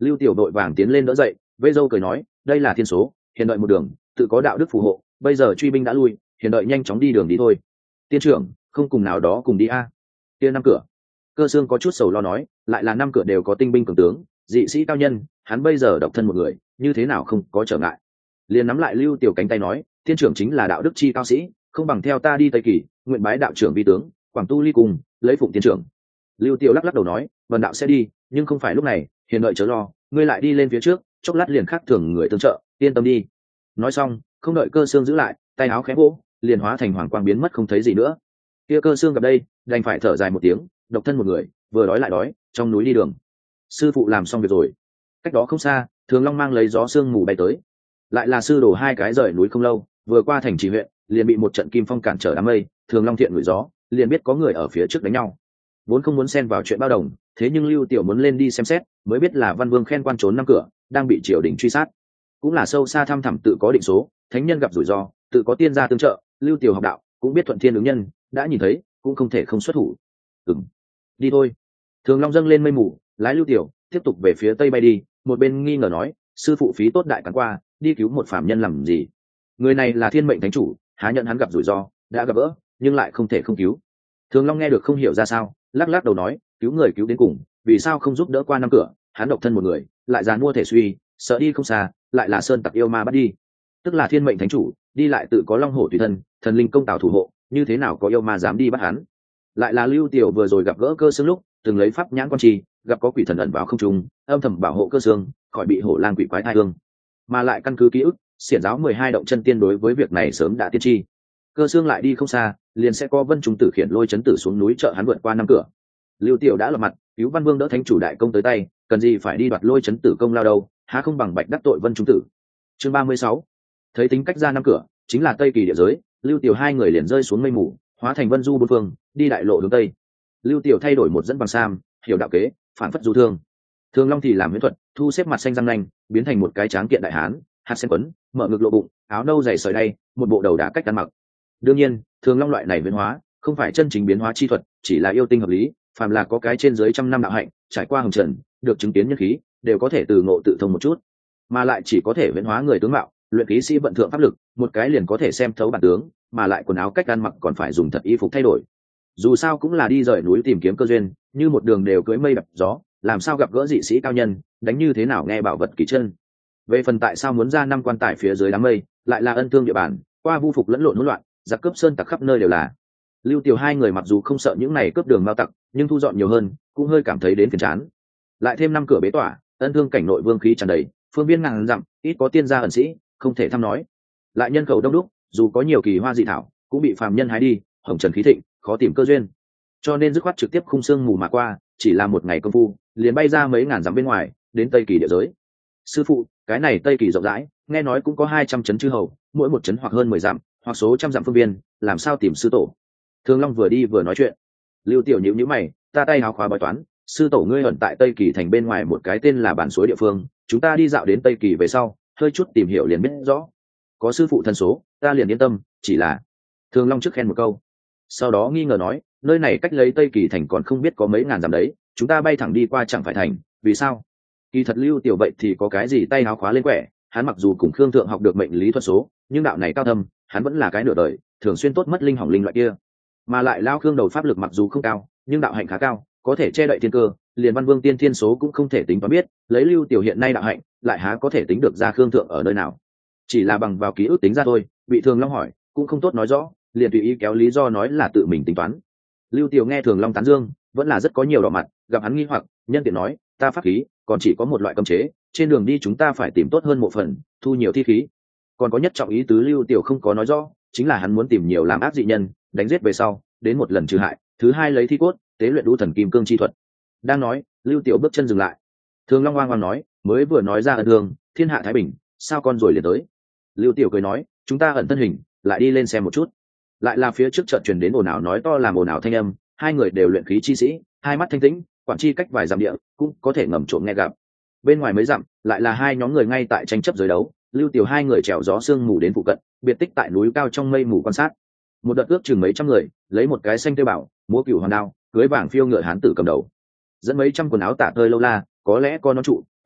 Speaker 1: Lưu Tiểu đội vàng tiến lên đỡ dậy, vây dâu cười nói, đây là thiên số, hiện đợi một đường, tự có đạo đức phù hộ, bây giờ truy binh đã lui, hiện đợi nhanh chóng đi đường đi thôi. Tiên trưởng, không cùng nào đó cùng đi a? Kia năm cửa. Cơ Xương có chút sầu lo nói, lại là năm cửa đều có tinh binh cường tướng, dị sĩ cao nhân, hắn bây giờ độc thân một người, như thế nào không có trở ngại. Liền nắm lại Lưu Tiểu cánh tay nói, tiên trưởng chính là đạo đức chi cao sĩ, không bằng theo ta đi Tây Kỳ, nguyện bái đạo trưởng vi tướng, quảng tu ly cùng, lấy phụng tiên trưởng. Lưu Tiểu lắc lắc đầu nói, vần đạo sẽ đi, nhưng không phải lúc này, hiện đợi chớ lo, ngươi lại đi lên phía trước, chốc lát liền khác thường người tương trợ, yên tâm đi. Nói xong, không đợi Cơ Xương giữ lại, tay áo khẽ vỗ, liền hóa thành hoàng quang biến mất không thấy gì nữa. Kia Cơ Xương gặp đây, đành phải thở dài một tiếng, độc thân một người, vừa đói lại đói, trong núi đi đường. Sư phụ làm xong việc rồi. Cách đó không xa, Thường Long mang lấy gió sương mù bay tới. Lại là sư đồ hai cái rời núi không lâu, vừa qua thành trì huyện, liền bị một trận kim phong cản trở đám mây. Thường Long thiện ngửi gió, liền biết có người ở phía trước đánh nhau. Vốn không muốn xen vào chuyện bao đồng, thế nhưng Lưu Tiểu muốn lên đi xem xét, mới biết là Văn Vương khen quan trốn năm cửa, đang bị triều đình truy sát. Cũng là sâu xa thăm thẳm tự có định số, thánh nhân gặp rủi ro, tự có tiên gia tương trợ. Lưu Tiểu học đạo, cũng biết thuận thiên ứng nhân, đã nhìn thấy, cũng không thể không xuất thủ. Ừm, đi thôi. Thường Long dâng lên mây mù, lái Lưu Tiểu tiếp tục về phía tây bay đi, một bên nghi ngờ nói, sư phụ phí tốt đại cắn qua, đi cứu một phạm nhân làm gì? Người này là thiên mệnh thánh chủ, há nhận hắn gặp rủi ro, đã gặp gỡ, nhưng lại không thể không cứu. Thường Long nghe được không hiểu ra sao, lắc lắc đầu nói, cứu người cứu đến cùng, vì sao không giúp đỡ qua năm cửa? Hắn độc thân một người, lại già mua thể suy, sợ đi không xa, lại là sơn tặc yêu ma bắt đi. Tức là thiên mệnh thánh chủ, đi lại tự có long hổ tùy thân, thần linh công tào thủ hộ, như thế nào có yêu ma dám đi bắt hắn? Lại là Lưu Tiểu vừa rồi gặp gỡ Cơ Xương lúc, từng lấy pháp nhãn quan trì, gặp có quỷ thần ẩn vào không trung, âm thầm bảo hộ Cơ Xương khỏi bị hổ lang quỷ quái thai thương. Mà lại căn cứ ký ức, xiển giáo mười hai động chân tiên đối với việc này sớm đã tiên tri. Cơ Xương lại đi không xa, liền sẽ có Vân Trung Tử khiển lôi chấn tử xuống núi trợ hắn vượt qua năm cửa. Lưu Tiểu đã lập mặt, cứu Văn Vương đỡ thánh chủ đại công tới tay, cần gì phải đi đoạt lôi chấn tử công lao đâu, há không bằng bạch đắc tội Vân Trung Tử. Chương ba mươi sáu. Thấy tính cách ra năm cửa, chính là Tây Kỳ địa giới, Lưu Tiểu hai người liền rơi xuống mây mù, hóa thành vân du bốn phương, đi đại lộ hướng tây. Lưu Tiểu thay đổi một dẫn bằng sam, hiểu đạo kế, phản phất du thương. Thường Long thì làm huyễn thuật, thu xếp mặt xanh răng nanh, biến thành một cái tráng kiện đại hán, hạt sen quấn, mở ngực lộ bụng, áo nâu dày sợi đay, một bộ đầu đá cách ăn mặc. Đương nhiên, Thường Long loại này biến hóa, không phải chân chính biến hóa chi thuật, chỉ là yêu tinh hợp lý, phàm là có cái trên dưới trăm năm đạo hạnh, trải qua hồng trần, được chứng kiến nhân khí, đều có thể từ ngộ tự thông một chút, mà lại chỉ có thể biến hóa người tướng mạo, luyện khí sĩ vận thượng pháp lực, một cái liền có thể xem thấu bản tướng, mà lại quần áo cách ăn mặc còn phải dùng thật y phục thay đổi. Dù sao cũng là đi rời núi tìm kiếm cơ duyên, như một đường đều cưỡi mây đập gió, làm sao gặp gỡ dị sĩ cao nhân, đánh như thế nào nghe bảo vật kỳ chân. Về phần tại sao muốn ra năm quan tài phía dưới đám mây, lại là ân thương địa bàn, qua vu phục lẫn lộn hỗn loạn, giặc cướp sơn tặc khắp nơi đều là. Lưu Tiểu hai người mặc dù không sợ những này cướp đường mao tặc, nhưng thu dọn nhiều hơn, cũng hơi cảm thấy đến phiền chán. Lại thêm năm cửa bế tỏa, ân thương cảnh nội vương khí tràn đầy, phương viên ngàn dặm, ít có tiên gia ẩn sĩ, không thể thăm nói. Lại nhân khẩu đông đúc, dù có nhiều kỳ hoa dị thảo, cũng bị phàm nhân hái đi, hồng trần khí thịnh, khó tìm cơ duyên. Cho nên dứt khoát trực tiếp khung xương mù mà qua, chỉ là một ngày công phu, liền bay ra mấy ngàn dặm bên ngoài, đến Tây Kỳ địa giới. Sư phụ, cái này Tây Kỳ rộng rãi, nghe nói cũng có hai trăm trấn chư hầu, mỗi một trấn hoặc hơn mười dặm, hoặc số trăm dặm phương viên, làm sao tìm sư tổ? Thường Long vừa đi vừa nói chuyện. Lưu Tiểu nhíu nhíu mày, ta tay hào khóa bói toán, sư tổ ngươi ẩn tại Tây Kỳ thành bên ngoài một cái tên là bản suối địa phương, chúng ta đi dạo đến Tây Kỳ về sau, hơi chút tìm hiểu liền biết rõ. Có sư phụ thân số, ta liền yên tâm, chỉ là Thường Long trước khen một câu, sau đó nghi ngờ nói, nơi này cách lấy Tây Kỳ thành còn không biết có mấy ngàn dặm đấy, chúng ta bay thẳng đi qua chẳng phải thành, vì sao? Kỳ thật Lưu Tiểu vậy thì có cái gì tay háo khóa lên quẻ, hắn mặc dù cùng Khương Thượng học được mệnh lý thuật số, nhưng đạo này cao thâm, hắn vẫn là cái nửa đời, thường xuyên tốt mất linh hỏng linh loại kia. Mà lại lao Khương đầu pháp lực mặc dù không cao, nhưng đạo hạnh khá cao, có thể che đậy thiên cơ, liền Văn Vương tiên thiên số cũng không thể tính toán biết, lấy Lưu Tiểu hiện nay đạo hạnh, lại há có thể tính được ra Khương Thượng ở nơi nào? Chỉ là bằng vào ký ức tính ra thôi, bị Thường Long hỏi, cũng không tốt nói rõ, liền tùy ý kéo lý do nói là tự mình tính toán. Lưu Tiểu nghe Thường Long tán dương, vẫn là rất có nhiều đỏ mặt, gặp hắn nghi hoặc, nhân tiện nói, ta pháp khí còn chỉ có một loại cấm chế, trên đường đi chúng ta phải tìm tốt hơn một phần, thu nhiều thi khí. Còn có nhất trọng ý tứ Lưu Tiểu không có nói rõ, chính là hắn muốn tìm nhiều làm ác dị nhân, đánh giết về sau, đến một lần trừ hại, thứ hai lấy thi cốt, tế luyện đu thần kim cương chi thuật. Đang nói, Lưu Tiểu bước chân dừng lại. Thường Long oang oang nói, mới vừa nói ra ân thương, thiên hạ thái bình, sao con rồi liền tới? Lưu Tiểu cười nói, chúng ta ẩn thân hình, lại đi lên xem một chút. Lại là phía trước chợt truyền đến ồn ào nói to làm ồn ào thanh âm, hai người đều luyện khí chi sĩ, hai mắt thanh tĩnh, quản chi cách vài dặm địa, cũng có thể ngầm trộm nghe gặp. Bên ngoài mấy dặm, lại là hai nhóm người ngay tại tranh chấp giới đấu, Lưu Tiểu hai người trèo gió sương mù đến phụ cận, biệt tích tại núi cao trong mây mù quan sát. Một đợt ước chừng mấy trăm người, lấy một cái xanh tươi bảo, múa cửu hoàn đao, cưới vàng phiêu ngựa hán tử cầm đầu, dẫn mấy trăm quần áo tả tơi lâu la, có lẽ con nó trụ,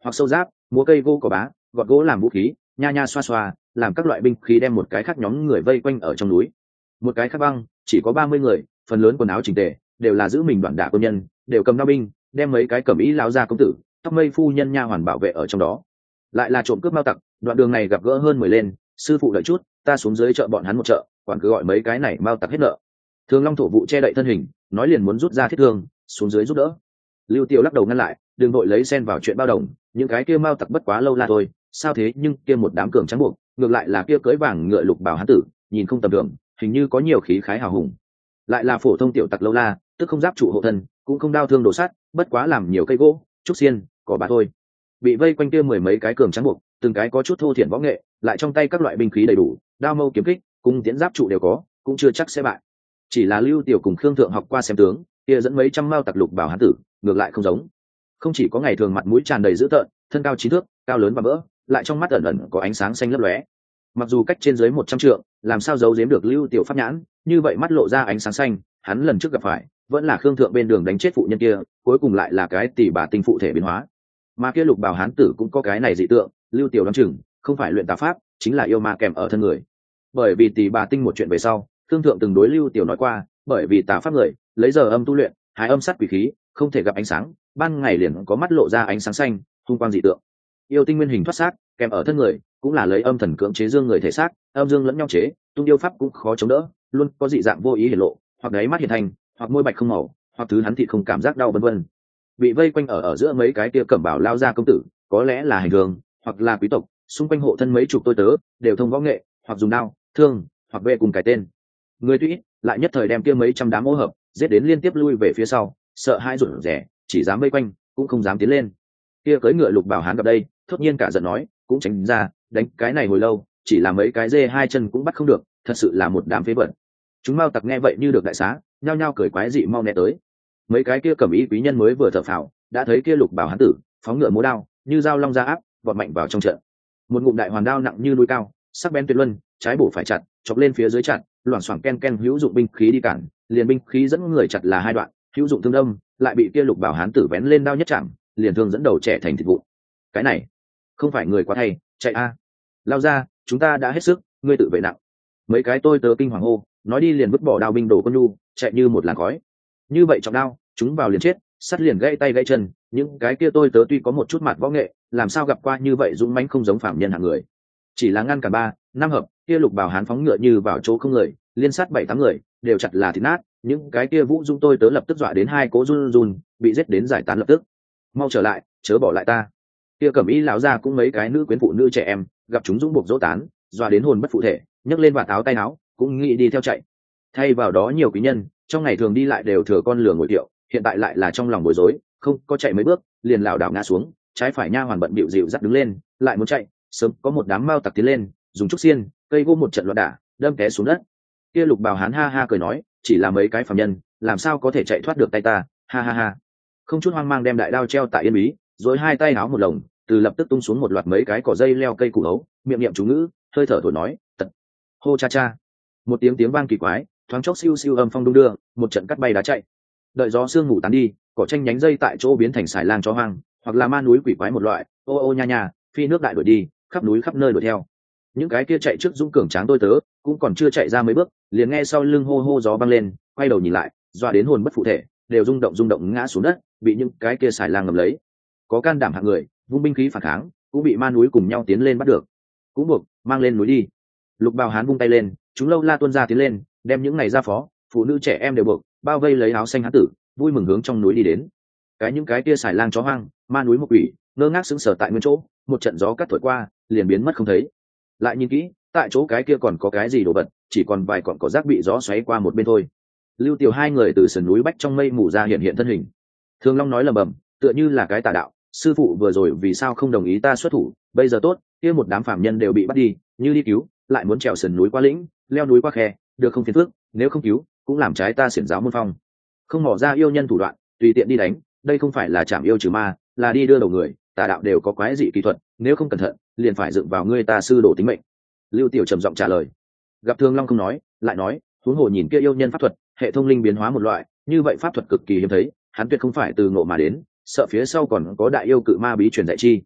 Speaker 1: hoặc sâu giáp, múa cây gỗ cỏ bá, gọt gỗ làm vũ khí, nha nha xoa xoa, làm các loại binh khí, đem một cái khác nhóm người vây quanh ở trong núi. Một cái khác băng chỉ có ba mươi người, phần lớn quần áo chỉnh tề, đều là giữ mình đoạn đả quân nhân, đều cầm đao binh, đem mấy cái cẩm ý lão gia công tử, tóc mây phu nhân nha hoàn bảo vệ ở trong đó. Lại là trộm cướp mao tặc, đoạn đường này gặp gỡ hơn mười lên, sư phụ đợi chút, ta xuống dưới chợ bọn hắn một chợ, quản cứ gọi mấy cái này mao tặc hết nợ. Thường Long thổ vụ che đậy thân hình, nói liền muốn rút ra thiết thương, xuống dưới giúp đỡ. Lưu Tiêu lắc đầu ngăn lại, đừng vội lấy xen vào chuyện bao đồng, những cái kia mao tặc bất quá lâu la thôi, sao thế? Nhưng kia một đám cường trắng buộc, ngược lại là kia cưỡi vàng ngựa lục bào hán tử, nhìn không tầm thường, hình như có nhiều khí khái hào hùng. Lại là phổ thông tiểu tặc lâu la, tức không giáp trụ hộ thân, cũng không đao thương đồ sắt, bất quá làm nhiều cây gỗ, trúc xiên, cỏ bạt thôi. Bị vây quanh kia mười mấy cái cường trắng buộc, từng cái có chút thô thiển võ nghệ, lại trong tay các loại binh khí đầy đủ, đao mâu kiếm kích, cung tiễn giáp trụ đều có, cũng chưa chắc sẽ bại. Chỉ là Lưu Tiểu cùng Khương Thượng học qua xem tướng, kia dẫn mấy trăm mao tặc lục bào hán tử, ngược lại không giống. Không chỉ có ngày thường mặt mũi tràn đầy dữ tợn, thân cao chín thước, cao lớn và mỡ, lại trong mắt ẩn ẩn có ánh sáng xanh lấp lóe. Mặc dù cách trên dưới một trăm trượng, làm sao giấu giếm được Lưu Tiểu pháp nhãn, như vậy mắt lộ ra ánh sáng xanh, hắn lần trước gặp phải, vẫn là Khương Thượng bên đường đánh chết phụ nhân kia, cuối cùng lại là cái tỷ bà tinh phụ thể biến hóa. Mà kia lục bào hán tử cũng có cái này dị tượng, Lưu Tiểu đoán chừng, không phải luyện tà pháp, chính là yêu ma kèm ở thân người. Bởi vì tỷ bà tinh một chuyện về sau, Khương Thượng từng đối Lưu Tiểu nói qua, bởi vì tà pháp người, lấy giờ âm tu luyện, hái âm sát quỷ khí, không thể gặp ánh sáng, ban ngày liền có mắt lộ ra ánh sáng xanh, hung quang dị tượng. Yêu tinh nguyên hình thoát xác, kèm ở thân người, cũng là lấy âm thần cưỡng chế dương người thể xác, âm dương lẫn nhau chế, tung yêu pháp cũng khó chống đỡ, luôn có dị dạng vô ý hiển lộ, hoặc đáy mắt hiện thành, hoặc môi bạch không màu, hoặc thứ hắn thị không cảm giác đau vân vân. Bị vây quanh ở ở giữa mấy cái kia cẩm bảo lao ra công tử, có lẽ là hành hương, hoặc là quý tộc, xung quanh hộ thân mấy chục tôi tớ, đều thông võ nghệ, hoặc dùng đao, thương, hoặc vệ cùng cái tên. Người tuy lại nhất thời đem kia mấy trăm đám ô hợp, giết đến liên tiếp lui về phía sau, sợ hãi rụt rẻ, chỉ dám vây quanh, cũng không dám tiến lên. Kia cưỡi ngựa lục bảo hán gặp đây, thốt nhiên cả giận nói, cũng tránh ra, đánh cái này hồi lâu, chỉ là mấy cái dê hai chân cũng bắt không được, thật sự là một đám phế vật. Chúng mao tặc nghe vậy như được đại xá, nhao nhao cười quái dị mau né tới. Mấy cái kia cẩm ý quý nhân mới vừa thở phào, đã thấy kia lục bảo hán tử phóng ngựa múa đao, như dao long ra áp, vọt mạnh vào trong trận. Một ngụm đại hoàn đao nặng như núi cao, sắc bén tuyệt luân, trái bổ phải chặt, chọc lên phía dưới chặt, loảng xoảng ken ken hữu dụng binh khí đi cản, liền binh khí dẫn người chặt là hai đoạn, hữu dụng thương đâm, lại bị kia lục bảo hán tử vén lên đao nhất chạm, liền thương dẫn đầu trẻ thành thịt vụn. Cái này, không phải người quá thay, chạy a. Lao ra, chúng ta đã hết sức, ngươi tự vệ nặng. Mấy cái tôi tớ kinh hoàng hô, nói đi liền vứt bỏ đao binh đồ con nhu, chạy như một làn khói. Như vậy trọng đao, chúng vào liền chết, sắt liền gãy tay gãy chân, những cái kia tôi tớ tuy có một chút mặt võ nghệ, làm sao gặp qua như vậy dũng mãnh không giống phạm nhân hạng người. Chỉ là ngăn cả ba, năm hợp, kia lục bảo hán phóng ngựa như vào chỗ không người, liên sát bảy tám người, đều chặt là thịt nát, những cái kia vũ dung tôi tớ lập tức dọa đến hai cố run run, bị giết đến giải tán lập tức. Mau trở lại, chớ bỏ lại ta. Kia cẩm y lão ra cũng mấy cái nữ quyến phụ nữ trẻ em, gặp chúng dũng buộc dỗ tán, dọa đến hồn bất phụ thể, nhấc lên vạt áo tay áo, cũng nghĩ đi theo chạy. Thay vào đó nhiều quý nhân, trong ngày thường đi lại đều thừa con lừa ngồi tiệu, hiện tại lại là trong lòng bối rối, không có chạy mấy bước, liền lảo đảo ngã xuống, trái phải nha hoàn bận bịu dịu dắt đứng lên, lại muốn chạy, sớm có một đám mao tặc tiến lên, dùng trúc xiên, cây gỗ một trận loạn đả, đâm té xuống đất. Kia lục bào hán ha ha cười nói, chỉ là mấy cái phàm nhân, làm sao có thể chạy thoát được tay ta, ha ha ha. Không chút hoang mang đem đại đao treo tại yên bí, rồi hai tay áo một lồng, từ lập tức tung xuống một loạt mấy cái cỏ dây leo cây củ hấu, miệng niệm chú ngữ, hơi thở thổi nói, tật, hô cha cha. Một tiếng tiếng vang kỳ quái, thoáng chốc siêu siêu âm phong đung đưa, một trận cắt bay đá chạy. Đợi gió sương ngủ tán đi, cỏ tranh nhánh dây tại chỗ biến thành xài lang chó hoang, hoặc là ma núi quỷ quái một loại, ô ô nha nha, phi nước đại đuổi đi, khắp núi khắp nơi đuổi theo. Những cái kia chạy trước dũng cường tráng tôi tớ, cũng còn chưa chạy ra mấy bước, liền nghe sau lưng hô hô gió băng lên, quay đầu nhìn lại, dọa đến hồn bất phụ thể, đều rung động rung động ngã xuống đất, bị những cái kia xài lang ngầm lấy. Có can đảm hạng người, vung binh khí phản kháng, cũng bị ma núi cùng nhau tiến lên bắt được, cũng buộc mang lên núi đi. Lục bào hán vung tay lên, chúng lâu la tuôn ra tiến lên, đem những này ra phó, phụ nữ trẻ em đều buộc, bao vây lấy áo xanh hán tử, vui mừng hướng trong núi đi đến. Cái những cái kia xài lang chó hoang, ma núi một quỷ, ngơ ngác sững sờ tại nguyên chỗ, một trận gió cắt thổi qua, liền biến mất không thấy. Lại nhìn kỹ, tại chỗ cái kia còn có cái gì đồ vật, chỉ còn vài cọng cỏ rác bị gió xoáy qua một bên thôi. Lưu Tiểu hai người từ sườn núi bách trong mây mù ra hiện hiện thân hình. Thường Long nói lầm bầm, tựa như là cái tà đạo, sư phụ vừa rồi vì sao không đồng ý ta xuất thủ, bây giờ tốt, kia một đám phạm nhân đều bị bắt đi, như đi cứu, lại muốn trèo sườn núi qua lĩnh, leo núi qua khe, được không phiền phức, nếu không cứu, cũng làm trái ta xiển giáo môn phong. Không mỏ ra yêu nhân thủ đoạn, tùy tiện đi đánh, đây không phải là chạm yêu trừ ma, là đi đưa đầu người, tà đạo đều có quái dị kỹ thuật, nếu không cẩn thận, liền phải dựng vào ngươi ta sư đổ tính mệnh. Lưu Tiểu trầm giọng trả lời. Gặp Thường Long không nói, lại nói, huống hồ nhìn kia yêu nhân pháp thuật, hệ thông linh biến hóa một loại, như vậy pháp thuật cực kỳ hiếm thấy, hắn tuyệt không phải từ ngộ mà đến, sợ phía sau còn có đại yêu cự ma bí truyền dạy chi,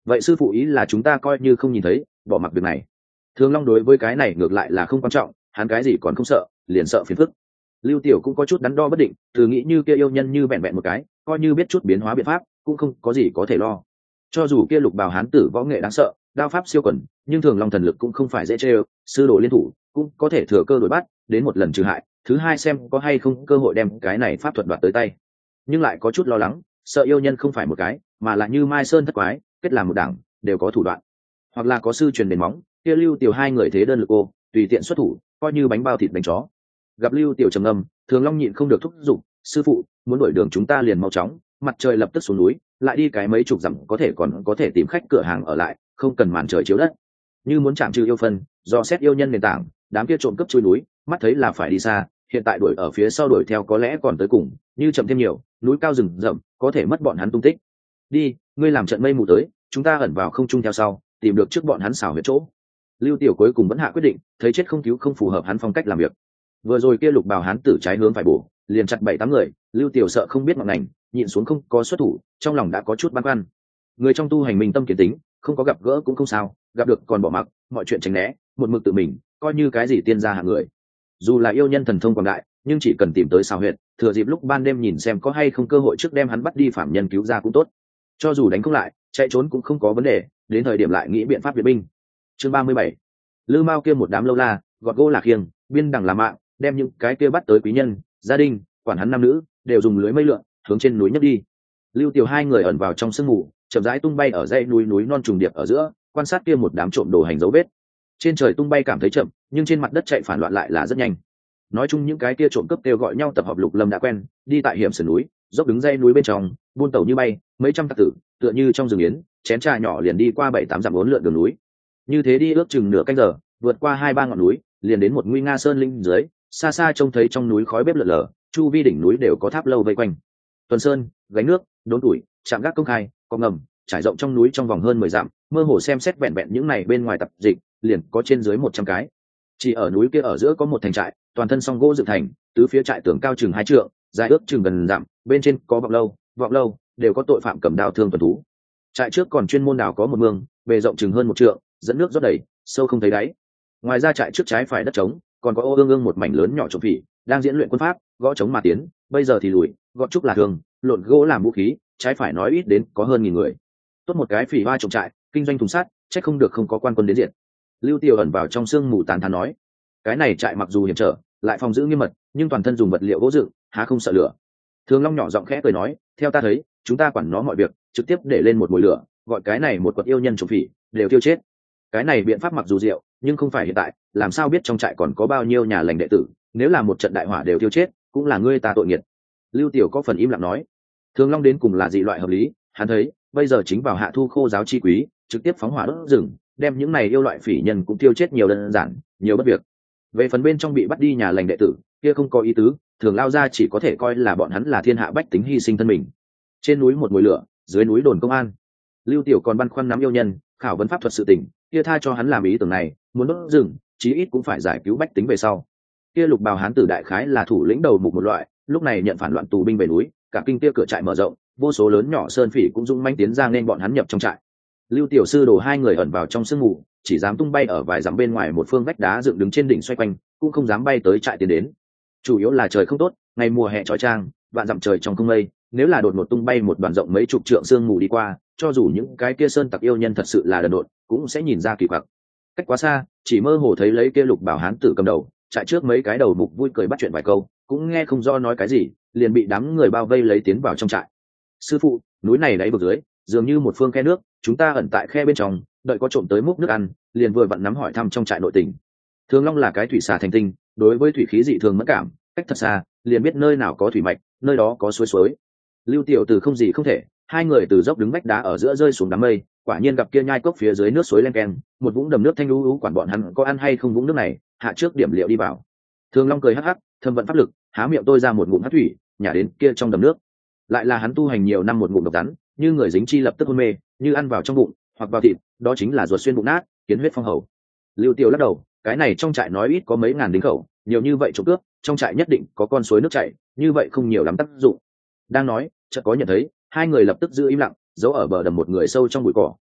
Speaker 1: vậy sư phụ ý là chúng ta coi như không nhìn thấy, bỏ mặc việc này. Thường Long đối với cái này ngược lại là không quan trọng, hắn cái gì còn không sợ, liền sợ phiền phức. Lưu Tiểu cũng có chút đắn đo bất định, từ nghĩ như kia yêu nhân như bẹn bẹn một cái, coi như biết chút biến hóa biện pháp, cũng không có gì có thể lo. Cho dù kia lục bào hán tử võ nghệ đáng sợ, đao pháp siêu quần, nhưng Thường Long thần lực cũng không phải dễ chơi, sư đồ liên thủ cũng có thể thừa cơ đuổi bắt, đến một lần trừ hại, thứ hai xem có hay không cơ hội đem cái này pháp thuật đoạt tới tay. Nhưng lại có chút lo lắng, sợ yêu nhân không phải một cái, mà là như Mai Sơn thất quái, kết làm một đảng, đều có thủ đoạn. Hoặc là có sư truyền đền móng, kia Lưu Tiểu hai người thế đơn lực cô, tùy tiện xuất thủ, coi như bánh bao thịt bánh chó. Gặp Lưu Tiểu trầm ngâm, Thường Long nhịn không được thúc giục, sư phụ, muốn đổi đường chúng ta liền mau chóng, mặt trời lập tức xuống núi, lại đi cái mấy chục dặm có thể còn có thể tìm khách cửa hàng ở lại, không cần màn trời chiếu đất. Như muốn chạm trừ yêu phân, do xét yêu nhân nền tảng, đám kia trộm cướp chui núi, mắt thấy là phải đi xa, hiện tại đuổi ở phía sau đuổi theo có lẽ còn tới cùng, như chậm thêm nhiều, núi cao rừng rậm, có thể mất bọn hắn tung tích. Đi, ngươi làm trận mây mù tới, chúng ta ẩn vào không trung theo sau, tìm được trước bọn hắn xảo huyệt chỗ. Lưu Tiểu cuối cùng vẫn hạ quyết định, thấy chết không cứu không phù hợp hắn phong cách làm việc. Vừa rồi kia lục bào hán tử trái hướng phải bổ, liền chặt bảy tám người, Lưu Tiểu sợ không biết ngọn ngành, nhịn xuống không có xuất thủ, trong lòng đã có chút băn khoăn. Người trong tu hành mình tâm kiến tính, không có gặp gỡ cũng không sao, gặp được còn bỏ mặc, mọi chuyện tránh né, một mực tự mình, coi như cái gì tiên gia hạng người. Dù là yêu nhân thần thông quảng đại, nhưng chỉ cần tìm tới xào huyệt, thừa dịp lúc ban đêm nhìn xem có hay không cơ hội trước đem hắn bắt đi phạm nhân cứu ra cũng tốt. Cho dù đánh không lại, chạy trốn cũng không có vấn đề, đến thời điểm lại nghĩ biện pháp viện binh. Chương ba mươi bảy, Lư Mao kia một đám lâu la, gọt gỗ là khiêng, biên đẳng là mạng, đem những cái kia bắt tới quý nhân, gia đình, quản hắn nam nữ, đều dùng lưới mây lượn, hướng trên núi nhấc đi. Lưu Tiểu hai người ẩn vào trong sương mù, chậm rãi tung bay ở dãy núi núi non trùng điệp ở giữa, quan sát kia một đám trộm đồ hành dấu vết. Trên trời tung bay cảm thấy chậm, nhưng trên mặt đất chạy phản loạn lại là rất nhanh. Nói chung những cái kia trộm cướp kêu gọi nhau tập hợp Lục Lâm đã quen, đi tại hiểm sườn núi, dốc đứng dãy núi bên trong, buôn tàu như bay, mấy trăm tặc tử, tựa như trong rừng yến, chén trà nhỏ liền đi qua bảy tám dặm uốn lượn đường núi. Như thế đi ước chừng nửa canh giờ, vượt qua hai ba ngọn núi, liền đến một nguy nga sơn linh dưới, xa xa trông thấy trong núi khói bếp lượn lờ, chu vi đỉnh núi đều có tháp lâu vây quanh. Tuần sơn, gánh nước, đốn tuổi, trạm gác công khai, có ngầm, trải rộng trong núi trong vòng hơn mười dặm, mơ hồ xem xét vẹn vẹn những này bên ngoài tập dịch, liền có trên dưới một trăm cái. Chỉ ở núi kia ở giữa có một thành trại, toàn thân song gỗ dựng thành, tứ phía trại tường cao chừng hai trượng, dài ước chừng gần dặm, bên trên có vọng lâu, vọng lâu đều có tội phạm cầm đao thương tuần thú. Trại trước còn chuyên môn đào có một mương, bề rộng chừng hơn một trượng, dẫn nước rót đầy, sâu không thấy đáy. Ngoài ra trại trước trái phải đất trống, còn có ô ương ương một mảnh lớn nhỏ trộm phỉ, đang diễn luyện quân pháp, gõ trống mà tiến, bây giờ thì lùi, gọt trúc là thường, lộn gỗ làm vũ khí, trái phải nói ít đến có hơn nghìn người. Tốt một cái phỉ hoa trộm trại, kinh doanh thùng sắt, trách không được không có quan quân đến diện. Lưu Tiểu ẩn vào trong sương mù tàn thán nói, cái này trại mặc dù hiểm trở, lại phòng giữ nghiêm mật, nhưng toàn thân dùng vật liệu gỗ dựng, há không sợ lửa. Thường Long nhỏ giọng khẽ cười nói, theo ta thấy, chúng ta quản nó mọi việc, trực tiếp để lên một mồi lửa, gọi cái này một quật yêu nhân trộm phỉ, đều tiêu chết. Cái này biện pháp mặc dù diệu, nhưng không phải hiện tại, làm sao biết trong trại còn có bao nhiêu nhà lành đệ tử, nếu là một trận đại hỏa đều tiêu chết, cũng là ngươi ta tội nghiệt. Lưu Tiểu có phần im lặng nói, Thường Long đến cùng là dị loại hợp lý, hắn thấy, bây giờ chính vào hạ thu khô giáo chi quý, trực tiếp phóng hỏa đốt rừng, đem những này yêu loại phỉ nhân cũng tiêu chết nhiều đơn giản, nhiều bất việc. Về phần bên trong bị bắt đi nhà lành đệ tử, kia không có ý tứ, Thường lao ra chỉ có thể coi là bọn hắn là thiên hạ bách tính hy sinh thân mình. Trên núi một mùi lửa, dưới núi đồn công an. Lưu Tiểu còn băn khoăn nắm yêu nhân, khảo vấn pháp thuật sự tình, kia tha cho hắn làm ý tưởng này, muốn đốt rừng, chí ít cũng phải giải cứu bách tính về sau. Kia lục bào hán tử đại khái là thủ lĩnh đầu mục một loại, lúc này nhận phản loạn tù binh về núi, cả kinh kia cửa trại mở rộng, vô số lớn nhỏ sơn phỉ cũng dũng manh tiến ra nên bọn hắn nhập trong trại. Lưu Tiểu sư đồ hai người ẩn vào trong sương mù, chỉ dám tung bay ở vài dặm bên ngoài một phương vách đá dựng đứng trên đỉnh xoay quanh, cũng không dám bay tới trại tiến đến. Chủ yếu là trời không tốt, ngày mùa hè chói chang, vạn dặm trời trong không mây, nếu là đột ngột tung bay một đoàn rộng mấy chục trượng sương mù đi qua, cho dù những cái kia sơn tặc yêu nhân thật sự là đần độn, cũng sẽ nhìn ra kỳ quặc. Cách quá xa, chỉ mơ hồ thấy lấy kia lục bảo hán tử cầm đầu, trại trước mấy cái đầu mục vui cười bắt chuyện vài câu, cũng nghe không do nói cái gì, liền bị đám người bao vây lấy tiến vào trong trại. Sư phụ, núi này đáy vực dưới, dường như một phương khe nước, chúng ta ẩn tại khe bên trong, đợi có trộm tới múc nước ăn, liền vừa vặn nắm hỏi thăm trong trại nội tình. Thường Long là cái thủy xà thành tinh, đối với thủy khí dị thường mẫn cảm, cách thật xa, liền biết nơi nào có thủy mạch, nơi đó có suối suối. Lưu Tiểu từ không gì không thể, hai người từ dốc đứng vách đá ở giữa rơi xuống đám mây, quả nhiên gặp kia nhai cốc phía dưới nước suối len keng, một vũng đầm nước thanh lú lú, quản bọn hắn có ăn hay không vũng nước này, hạ trước điểm liệu đi vào. Thường Long cười hắc hắc, thâm vận pháp lực, há miệng tôi ra một ngụm hắc thủy, nhả đến kia trong đầm nước. Lại là hắn tu hành nhiều năm một ngụm độc rắn, như người dính chi lập tức hôn mê, như ăn vào trong bụng hoặc vào thịt, đó chính là ruột xuyên bụng nát, kiến huyết phong hầu. Lưu Tiểu lắc đầu, cái này trong trại nói ít có mấy ngàn đính khẩu, nhiều như vậy trộm cướp, trong trại nhất định có con suối nước chảy, như vậy không nhiều lắm tác dụng. Đang nói, chợt có nhận thấy, hai người lập tức giữ im lặng, giấu ở bờ đầm một người sâu trong bụi cỏ,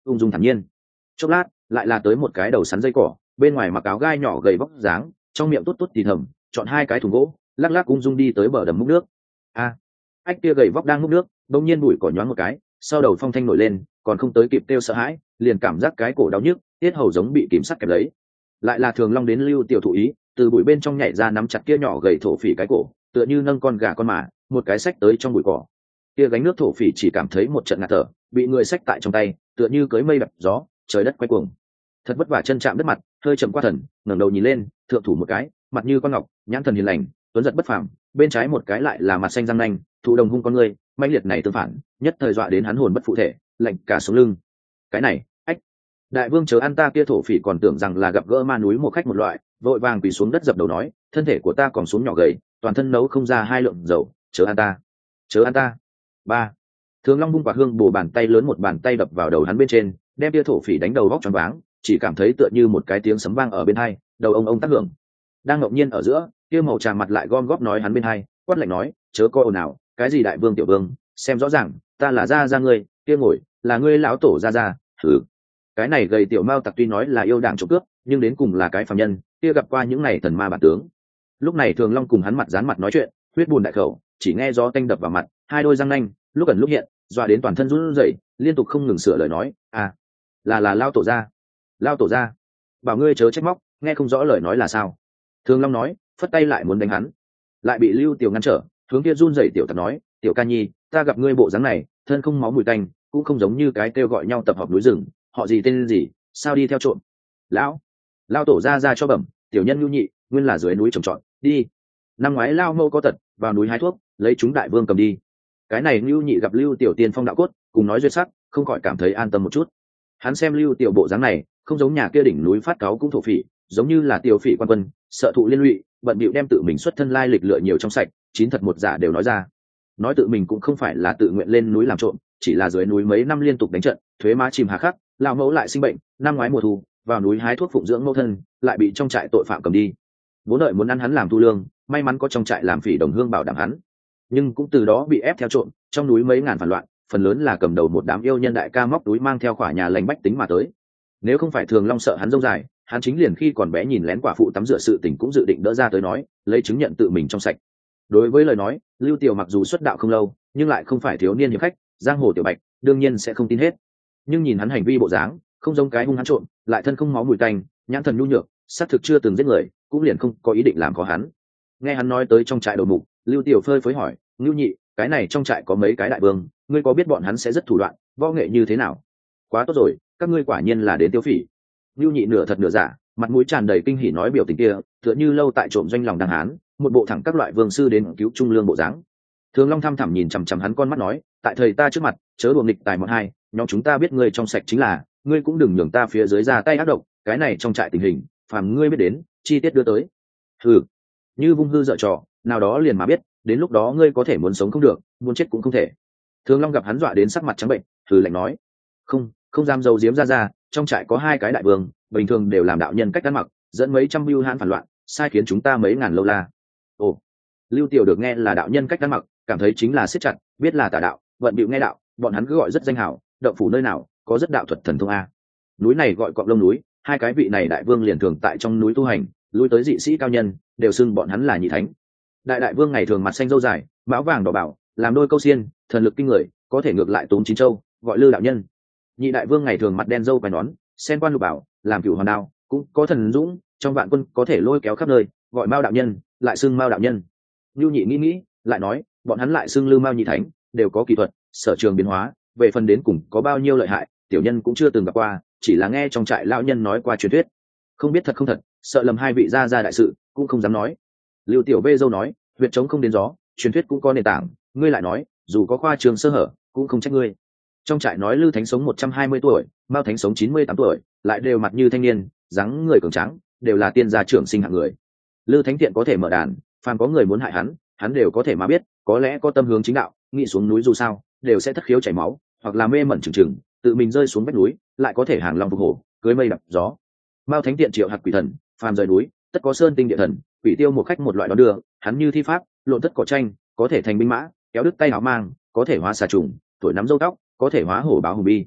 Speaker 1: ung dung thản nhiên. Chốc lát lại là tới một cái đầu sắn dây cỏ, bên ngoài mặc áo gai nhỏ gầy vóc dáng, trong miệng tốt tốt thì thầm, chọn hai cái thùng gỗ, lắc lắc ung dung đi tới bờ đầm múc nước. A, ách kia gầy vóc đang múc nước, đông nhiên bụi cỏ nhoáng một cái, sau đầu phong thanh nổi lên, còn không tới kịp kêu sợ hãi, liền cảm giác cái cổ đau nhức, tiết hầu giống bị kìm sắt kẹp lấy. Lại là Thường Long đến Lưu Tiểu thụ ý, từ bụi bên trong nhảy ra nắm chặt kia nhỏ gầy thổ phỉ cái cổ, tựa như nâng con gà con mả, một cái xách tới trong bụi cỏ. Kia gánh nước thổ phỉ chỉ cảm thấy một trận ngạt thở, bị người xách tại trong tay, tựa như cưới mây đập gió, trời đất quay cuồng. Thật vất vả chân chạm đất mặt, hơi chậm qua thần, ngẩng đầu nhìn lên, thượng thủ một cái, mặt như con ngọc, nhãn thần hiền lành, tuấn giật bất phàm, bên trái một cái lại là mặt xanh răng nanh, thụ đồng hung con người, mãnh liệt này tương phản, nhất thời dọa đến hắn hồn bất phụ thể, lạnh cả sống lưng. Cái này, ách, đại vương chớ ăn ta, kia thổ phỉ còn tưởng rằng là gặp gỡ ma núi một khách một loại, vội vàng quỳ xuống đất dập đầu nói, thân thể của ta còn xuống nhỏ gầy, toàn thân nấu không ra hai lượng dầu, chớ ăn ta, chớ ăn ta. Ba. Thường Long bung quạt hương bổ bàn tay lớn một bàn tay đập vào đầu hắn bên trên, đem tia thổ phỉ đánh đầu vóc choáng váng, chỉ cảm thấy tựa như một cái tiếng sấm vang ở bên hai, đầu ông ông tác hưởng. Đang ngẫu nhiên ở giữa, kia màu trà mặt lại gom góp nói hắn bên hai, quát lạnh nói, chớ coi ồn ào, cái gì đại vương tiểu vương, xem rõ ràng, ta là gia gia ngươi, kia ngồi, là ngươi lão tổ gia gia, thử. Cái này gầy tiểu mao tặc tuy nói là yêu đảng trộm cướp, nhưng đến cùng là cái phàm nhân, kia gặp qua những này thần ma bản tướng. Lúc này Thường Long cùng hắn mặt dán mặt nói chuyện, huyết bùn đại khẩu, chỉ nghe gió tanh đập vào mặt, hai đôi răng nanh lúc ẩn lúc hiện, dọa đến toàn thân run rẩy, liên tục không ngừng sửa lời nói, à, là là lao tổ gia, lao tổ gia, bảo ngươi chớ trách móc, nghe không rõ lời nói là sao. Thường Long nói, phất tay lại muốn đánh hắn, lại bị Lưu Tiểu ngăn trở, hướng kia run rẩy tiểu tặc nói, tiểu ca nhi, ta gặp ngươi bộ dáng này, thân không máu mùi tanh, cũng không giống như cái kêu gọi nhau tập hợp núi rừng, họ gì tên gì, sao đi theo trộm. Lão, lao tổ gia ra cho bẩm, tiểu nhân nhu nhị, nguyên là dưới núi trồng trọt, đi. Năm ngoái lao mâu có tật, vào núi hái thuốc, lấy chúng đại vương cầm đi. Cái này Lưu nhị gặp Lưu Tiểu tiên phong đạo cốt, cùng nói duyên sắc, không khỏi cảm thấy an tâm một chút. Hắn xem Lưu Tiểu bộ dáng này, không giống nhà kia đỉnh núi phát cáo cũng thổ phỉ, giống như là tiểu phỉ quan quân, sợ thụ liên lụy, bận bịu đem tự mình xuất thân lai lịch lựa nhiều trong sạch, chín thật một giả đều nói ra. Nói tự mình cũng không phải là tự nguyện lên núi làm trộm, chỉ là dưới núi mấy năm liên tục đánh trận, thuế má chìm hà khắc, lão mẫu lại sinh bệnh, năm ngoái mùa thu, vào núi hái thuốc phụng dưỡng mẫu thân, lại bị trong trại tội phạm cầm đi. Vốn đợi muốn ăn hắn làm thu lương, may mắn có trong trại làm phỉ đồng hương bảo đảm hắn, nhưng cũng từ đó bị ép theo trộm, trong núi mấy ngàn phản loạn, phần lớn là cầm đầu một đám yêu nhân đại ca móc túi mang theo khỏa nhà lành bách tính mà tới. Nếu không phải Thường Long sợ hắn rông dài, hắn chính liền khi còn bé nhìn lén quả phụ tắm rửa sự tình cũng dự định đỡ ra tới nói, lấy chứng nhận tự mình trong sạch. Đối với lời nói, Lưu Tiểu mặc dù xuất đạo không lâu, nhưng lại không phải thiếu niên hiệp khách, giang hồ tiểu bạch, đương nhiên sẽ không tin hết. Nhưng nhìn hắn hành vi bộ dáng, không giống cái hung hắn trộm, lại thân không máu mùi tanh, nhãn thần nhu nhược, xác thực chưa từng giết người, cũng liền không có ý định làm khó hắn. Nghe hắn nói tới trong trại đầu mục, Lưu Tiểu phơi phới hỏi, Ngưu nhị, cái này trong trại có mấy cái đại vương, ngươi có biết bọn hắn sẽ rất thủ đoạn, võ nghệ như thế nào? Quá tốt rồi, các ngươi quả nhiên là đến tiêu phỉ. Ngưu nhị nửa thật nửa giả, mặt mũi tràn đầy kinh hỉ nói biểu tình kia, tựa như lâu tại trộm doanh lòng đàng hán, một bộ thẳng các loại vương sư đến cứu trung lương bộ dáng. Thường Long thăm thẳm nhìn chằm chằm hắn con mắt nói, tại thầy ta trước mặt, chớ đùa nghịch tài một hai, nhóm chúng ta biết ngươi trong sạch chính là, ngươi cũng đừng nhường ta phía dưới ra tay ác độc, cái này trong trại tình hình, phàm ngươi biết đến, chi tiết đưa tới. Hừ, như vung hư dở trò, nào đó liền mà biết, đến lúc đó ngươi có thể muốn sống không được, muốn chết cũng không thể. Thường Long gặp hắn dọa đến sắc mặt trắng bệnh, thử lạnh nói, không, không dám dầu diếm ra ra, trong trại có hai cái đại vương, bình thường đều làm đạo nhân cách ăn mặc, dẫn mấy trăm bưu hãn phản loạn, sai khiến chúng ta mấy ngàn lâu la. Ồ, Lưu Tiểu được nghe là đạo nhân cách ăn mặc, cảm thấy chính là siết chặt, biết là tà đạo, vận bịu nghe đạo, bọn hắn cứ gọi rất danh hảo, động phủ nơi nào có rất đạo thuật thần thông a. Núi này gọi Cọp Lông núi, hai cái vị này đại vương liền thường tại trong núi tu hành, lui tới dị sĩ cao nhân, đều xưng bọn hắn là nhị thánh. Đại đại vương ngày thường mặt xanh râu dài, mão vàng đỏ bảo, làm đôi câu xiên, thần lực kinh người, có thể ngược lại tốn chín châu, gọi Lư đạo nhân. Nhị đại vương ngày thường mặt đen râu quai nón, sen quan lục bảo, làm cửu hoàn đao, cũng có thần dũng, trong vạn quân có thể lôi kéo khắp nơi, gọi Mao đạo nhân, lại xưng Mao đạo nhân. Lưu nhị nghĩ nghĩ, lại nói, bọn hắn lại xưng Lư Mao nhị thánh, đều có kỳ thuật, sở trường biến hóa, về phần đến cùng có bao nhiêu lợi hại, tiểu nhân cũng chưa từng gặp qua, chỉ là nghe trong trại lão nhân nói qua truyền thuyết, không biết thật không thật, sợ lầm hai vị gia gia đại sự, cũng không dám nói. Lưu Tiểu Bê dâu nói, huyệt trống không đến gió, truyền thuyết cũng có nền tảng, ngươi lại nói, dù có khoa trường sơ hở, cũng không trách ngươi. Trong trại nói Lư Thánh sống một trăm hai mươi tuổi, Mao Thánh sống chín mươi tám tuổi, lại đều mặt như thanh niên, dáng người cường tráng, đều là tiên gia trưởng sinh hạng người. Lư Thánh tiện có thể mở đàn, phàm có người muốn hại hắn, hắn đều có thể mà biết, có lẽ có tâm hướng chính đạo, nghĩ xuống núi dù sao, đều sẽ thất khiếu chảy máu, hoặc là mê mẩn chừng chừng, tự mình rơi xuống vách núi, lại có thể hàng long phục hổ, cưới mây đập gió. Mao Thánh tiện triệu hạt quỷ thần, phàm rời núi, tất có sơn tinh địa thần, quỷ tiêu một khách một loại đó đưa, hắn như thi pháp, lộn tất cỏ tranh, có thể thành binh mã, kéo đứt tay áo mang, có thể hóa xà trùng, tuổi nắm râu tóc, có thể hóa hổ báo hùng bi.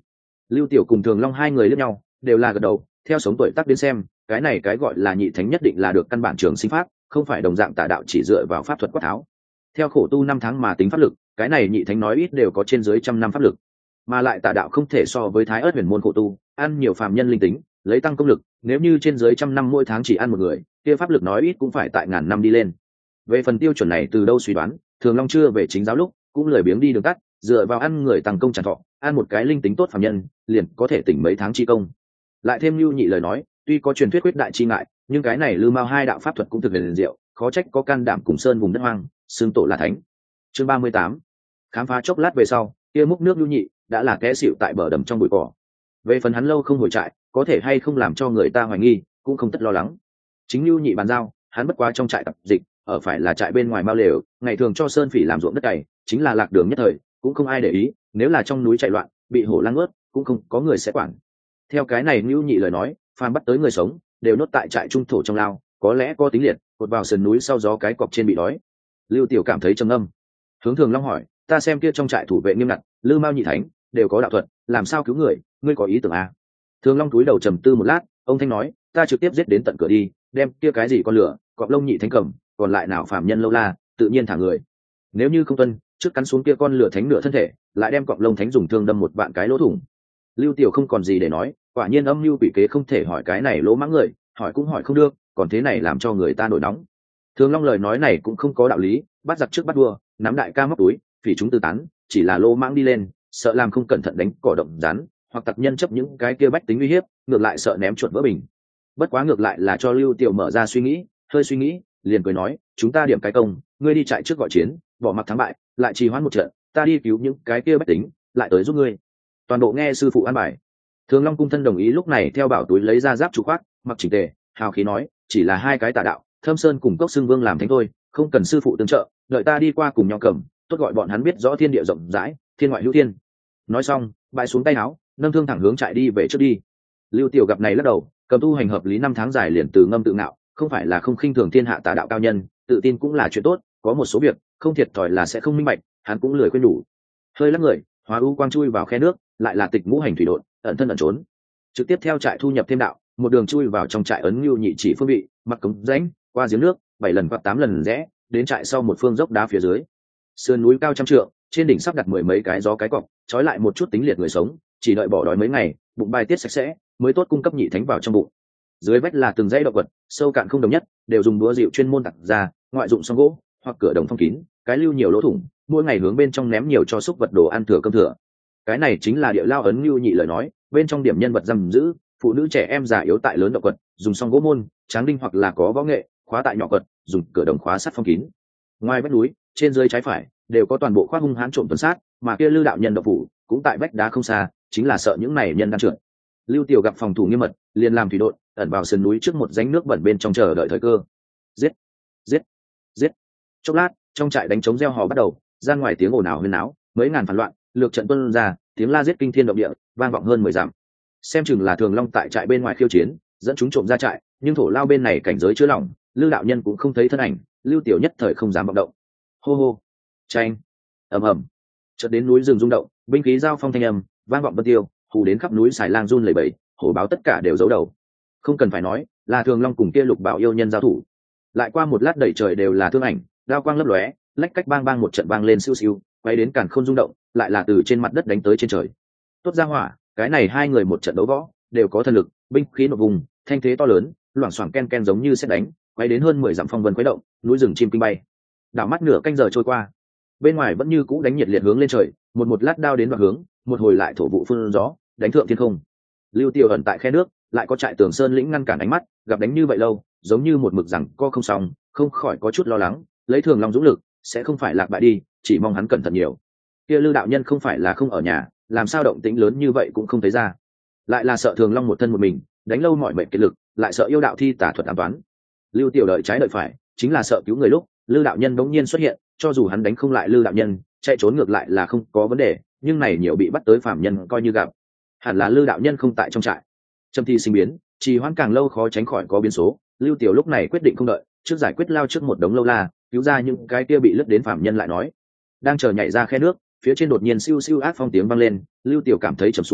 Speaker 1: Lưu Tiểu cùng Thường Long hai người liếc nhau, đều là gật đầu. Theo sống tuổi tác đến xem, cái này cái gọi là nhị thánh nhất định là được căn bản trường sinh pháp, không phải đồng dạng tà đạo chỉ dựa vào pháp thuật quát tháo. Theo khổ tu năm tháng mà tính pháp lực, cái này nhị thánh nói ít đều có trên dưới trăm năm pháp lực, mà lại tà đạo không thể so với thái ớt huyền môn khổ tu, ăn nhiều phàm nhân linh tính, lấy tăng công lực. Nếu như trên dưới trăm năm mỗi tháng chỉ ăn một người, kia pháp lực nói ít cũng phải tại ngàn năm đi lên. Về phần tiêu chuẩn này từ đâu suy đoán, Thường Long chưa về chính giáo lúc cũng lười biếng đi đường tắt, dựa vào ăn người tăng công tràn thọ, ăn một cái linh tính tốt phàm nhân liền có thể tỉnh mấy tháng chi công. Lại thêm Lưu Nhị lời nói, tuy có truyền thuyết quyết đại chi ngại, nhưng cái này Lư Mao hai đạo pháp thuật cũng thực liền diệu, khó trách có can đảm cùng sơn vùng đất hoang, xương tổ là thánh. Chương ba mươi tám. Khám phá chốc lát về sau, kia múc nước Lưu Nhị đã là té xỉu tại bờ đầm trong bụi cỏ. Về phần hắn lâu không hồi trại, có thể hay không làm cho người ta hoài nghi, cũng không tất lo lắng. Chính Lưu Nhị bàn giao, hắn bất quá trong trại tập dịch, ở phải là trại bên ngoài mao lều, ngày thường cho sơn phỉ làm ruộng đất cày, chính là lạc đường nhất thời, cũng không ai để ý. Nếu là trong núi chạy loạn, bị hổ lang ướt, cũng không có người sẽ quản. Theo cái này Lưu Nhị lời nói, phàm bắt tới người sống đều nốt tại trại trung thổ trong lao, có lẽ có tính liệt, cột vào sườn núi sau gió cái cọp trên bị đói. Lưu Tiểu cảm thấy trầm âm, hướng Thường Long hỏi, ta xem kia trong trại thủ vệ nghiêm ngặt, Lư Mao nhị thánh đều có đạo thuật, làm sao cứu người, ngươi có ý tưởng à? Thường Long túi đầu trầm tư một lát, ông thanh nói, ta trực tiếp giết đến tận cửa đi, đem kia cái gì con lửa, cọp lông nhị thánh cầm, còn lại nào phàm nhân lâu la, tự nhiên thả người. Nếu như không tuân, trước cắn xuống kia con lửa thánh nửa thân thể, lại đem cọp lông thánh dùng thương đâm một vạn cái lỗ thủng. Lưu Tiểu không còn gì để nói, quả nhiên âm mưu quỷ kế không thể hỏi cái này lỗ mãng người, hỏi cũng hỏi không được, còn thế này làm cho người ta nổi nóng. Thường Long lời nói này cũng không có đạo lý, bắt giặc trước bắt đua, nắm đại ca móc túi, phỉ chúng tư tán, chỉ là lỗ mãng đi lên, sợ làm không cẩn thận đánh cỏ động rắn, hoặc tặc nhân chấp những cái kia bách tính uy hiếp, ngược lại sợ ném chuột vỡ bình. Bất quá ngược lại là cho Lưu Tiểu mở ra suy nghĩ, hơi suy nghĩ, liền cười nói, chúng ta điểm cái công, ngươi đi chạy trước gọi chiến, bỏ mặc thắng bại, lại trì hoãn một trận, ta đi cứu những cái kia bách tính, lại tới giúp ngươi. Toàn bộ nghe sư phụ an bài. Thường Long cung thân đồng ý, lúc này theo bảo túi lấy ra giáp trụ khoác, mặc chỉnh tề, hào khí nói, chỉ là hai cái tà đạo, Thâm Sơn cùng Cốc Xương Vương làm thánh thôi, không cần sư phụ tương trợ, đợi ta đi qua cùng nhau cầm, tốt gọi bọn hắn biết rõ thiên địa rộng rãi, thiên ngoại hữu thiên. Nói xong, bãi xuống tay áo, nâng thương thẳng hướng chạy đi về trước đi. Lưu Tiểu gặp này lắc đầu, cầm tu hành hợp lý năm tháng dài liền từ ngâm tự ngạo, không phải là không khinh thường thiên hạ tà đạo cao nhân, tự tin cũng là chuyện tốt, có một số việc không thiệt thòi là sẽ không minh bạch, hắn cũng lười quên đủ. Hơi lắc người, hóa u quang chui vào khe nước, lại là tịch ngũ hành thủy độn, ẩn thân ẩn trốn, trực tiếp theo trại thu nhập thêm đạo, một đường chui vào trong trại ấn Lưu Nhị chỉ phương vị, mặc cống rãnh, qua giếng nước, bảy lần hoặc tám lần rẽ, đến trại sau một phương dốc đá phía dưới. Sườn núi cao trăm trượng, trên đỉnh sắp đặt mười mấy cái gió cái cọc, trói lại một chút tính liệt người sống, chỉ đợi bỏ đói mấy ngày, bụng bài tiết sạch sẽ, mới tốt cung cấp nhị thánh vào trong bụng. Dưới vách là từng dãy động vật, sâu cạn không đồng nhất, đều dùng đũa dịu chuyên môn đặt ra, ngoại dụng song gỗ, hoặc cửa đồng phong kín, cái lưu nhiều lỗ thủng, mỗi ngày hướng bên trong ném nhiều cho xúc vật đồ ăn thừa cơm thừa. Cái này chính là địa lao ấn Lưu Nhị lời nói, bên trong điểm nhân vật giam giữ, phụ nữ trẻ em già yếu tại lớn động vật, dùng song gỗ môn, tráng đinh hoặc là có võ nghệ, khóa tại nhỏ quật, dùng cửa đồng khóa sắt phong kín. Ngoài vách núi, trên dưới trái phải đều có toàn bộ khoác hung hãn trộm tuần sát, mà kia Lư đạo nhân độc phủ cũng tại vách đá không xa, chính là sợ những này nhân đang trượt. Lưu Tiểu gặp phòng thủ nghiêm mật, liền làm thủy độn, ẩn vào sườn núi trước một rãnh nước bẩn bên trong chờ đợi thời cơ. Giết, giết, giết. Chốc lát, trong trại đánh trống reo hò bắt đầu, ra ngoài tiếng ồn ào huyên náo, mấy ngàn phản loạn, lược trận tuân ra, tiếng la giết kinh thiên động địa, vang vọng hơn mười dặm. Xem chừng là Thường Long tại trại bên ngoài khiêu chiến, dẫn chúng trộm ra trại, nhưng thổ lao bên này cảnh giới chứa lỏng, Lư đạo nhân cũng không thấy thân ảnh, Lưu Tiểu nhất thời không dám vọng động. Hô hô, tranh, ầm ầm, chợt đến núi rừng rung động, binh khí giao phong thanh âm vang vọng vân tiêu, hù đến khắp núi xài lang run lẩy bẩy, hổ báo tất cả đều giấu đầu. Không cần phải nói, là Thường Long cùng kia Lục Bảo yêu nhân giao thủ. Lại qua một lát đầy trời đều là thương ảnh, đao quang lấp lóe, lách cách bang bang một trận vang lên siêu siêu, quay đến càn khôn rung động, lại là từ trên mặt đất đánh tới trên trời. Tốt ra hỏa, cái này hai người một trận đấu võ, đều có thần lực, binh khí nổ vùng, thanh thế to lớn, loảng xoảng ken ken giống như sét đánh, quay đến hơn mười dặm phong vân khuấy động, núi rừng chim kinh bay. Đảo mắt nửa canh giờ trôi qua, bên ngoài vẫn như cũ đánh nhiệt liệt hướng lên trời, một một lát đao đến vào hướng, một hồi lại thổ vụ phun gió, đánh thượng thiên không. Lưu Tiêu ẩn tại khe nước, lại có trại Tường Sơn lĩnh ngăn cản ánh mắt, gặp đánh như vậy lâu, giống như một mực rằng co không xong, không khỏi có chút lo lắng, lấy Thường Long dũng lực, sẽ không phải lạc bại đi, chỉ mong hắn cẩn thận nhiều. Kia Lư đạo nhân không phải là không ở nhà, làm sao động tĩnh lớn như vậy cũng không thấy ra, lại là sợ Thường Long một thân một mình, đánh lâu mọi mệnh kiệt lực, lại sợ yêu đạo thi tà thuật ám toán. Lưu Tiểu đợi trái đợi phải, chính là sợ cứu người lúc Lư đạo nhân bỗng nhiên xuất hiện, cho dù hắn đánh không lại Lư đạo nhân, chạy trốn ngược lại là không có vấn đề, nhưng này nhiều bị bắt tới phạm nhân coi như gặp. Hẳn là Lư đạo nhân không tại trong trại. Trầm thi sinh biến, trì hoãn càng lâu khó tránh khỏi có biến số. Lưu Tiểu lúc này quyết định không đợi, trước giải quyết lao trước một đống lâu la, cứu ra những cái kia bị lướt đến phạm nhân lại nói. Đang chờ nhảy ra khe nước, phía trên đột nhiên siêu siêu ác phong tiếng vang lên, Lưu Tiểu cảm thấy trầm xuống,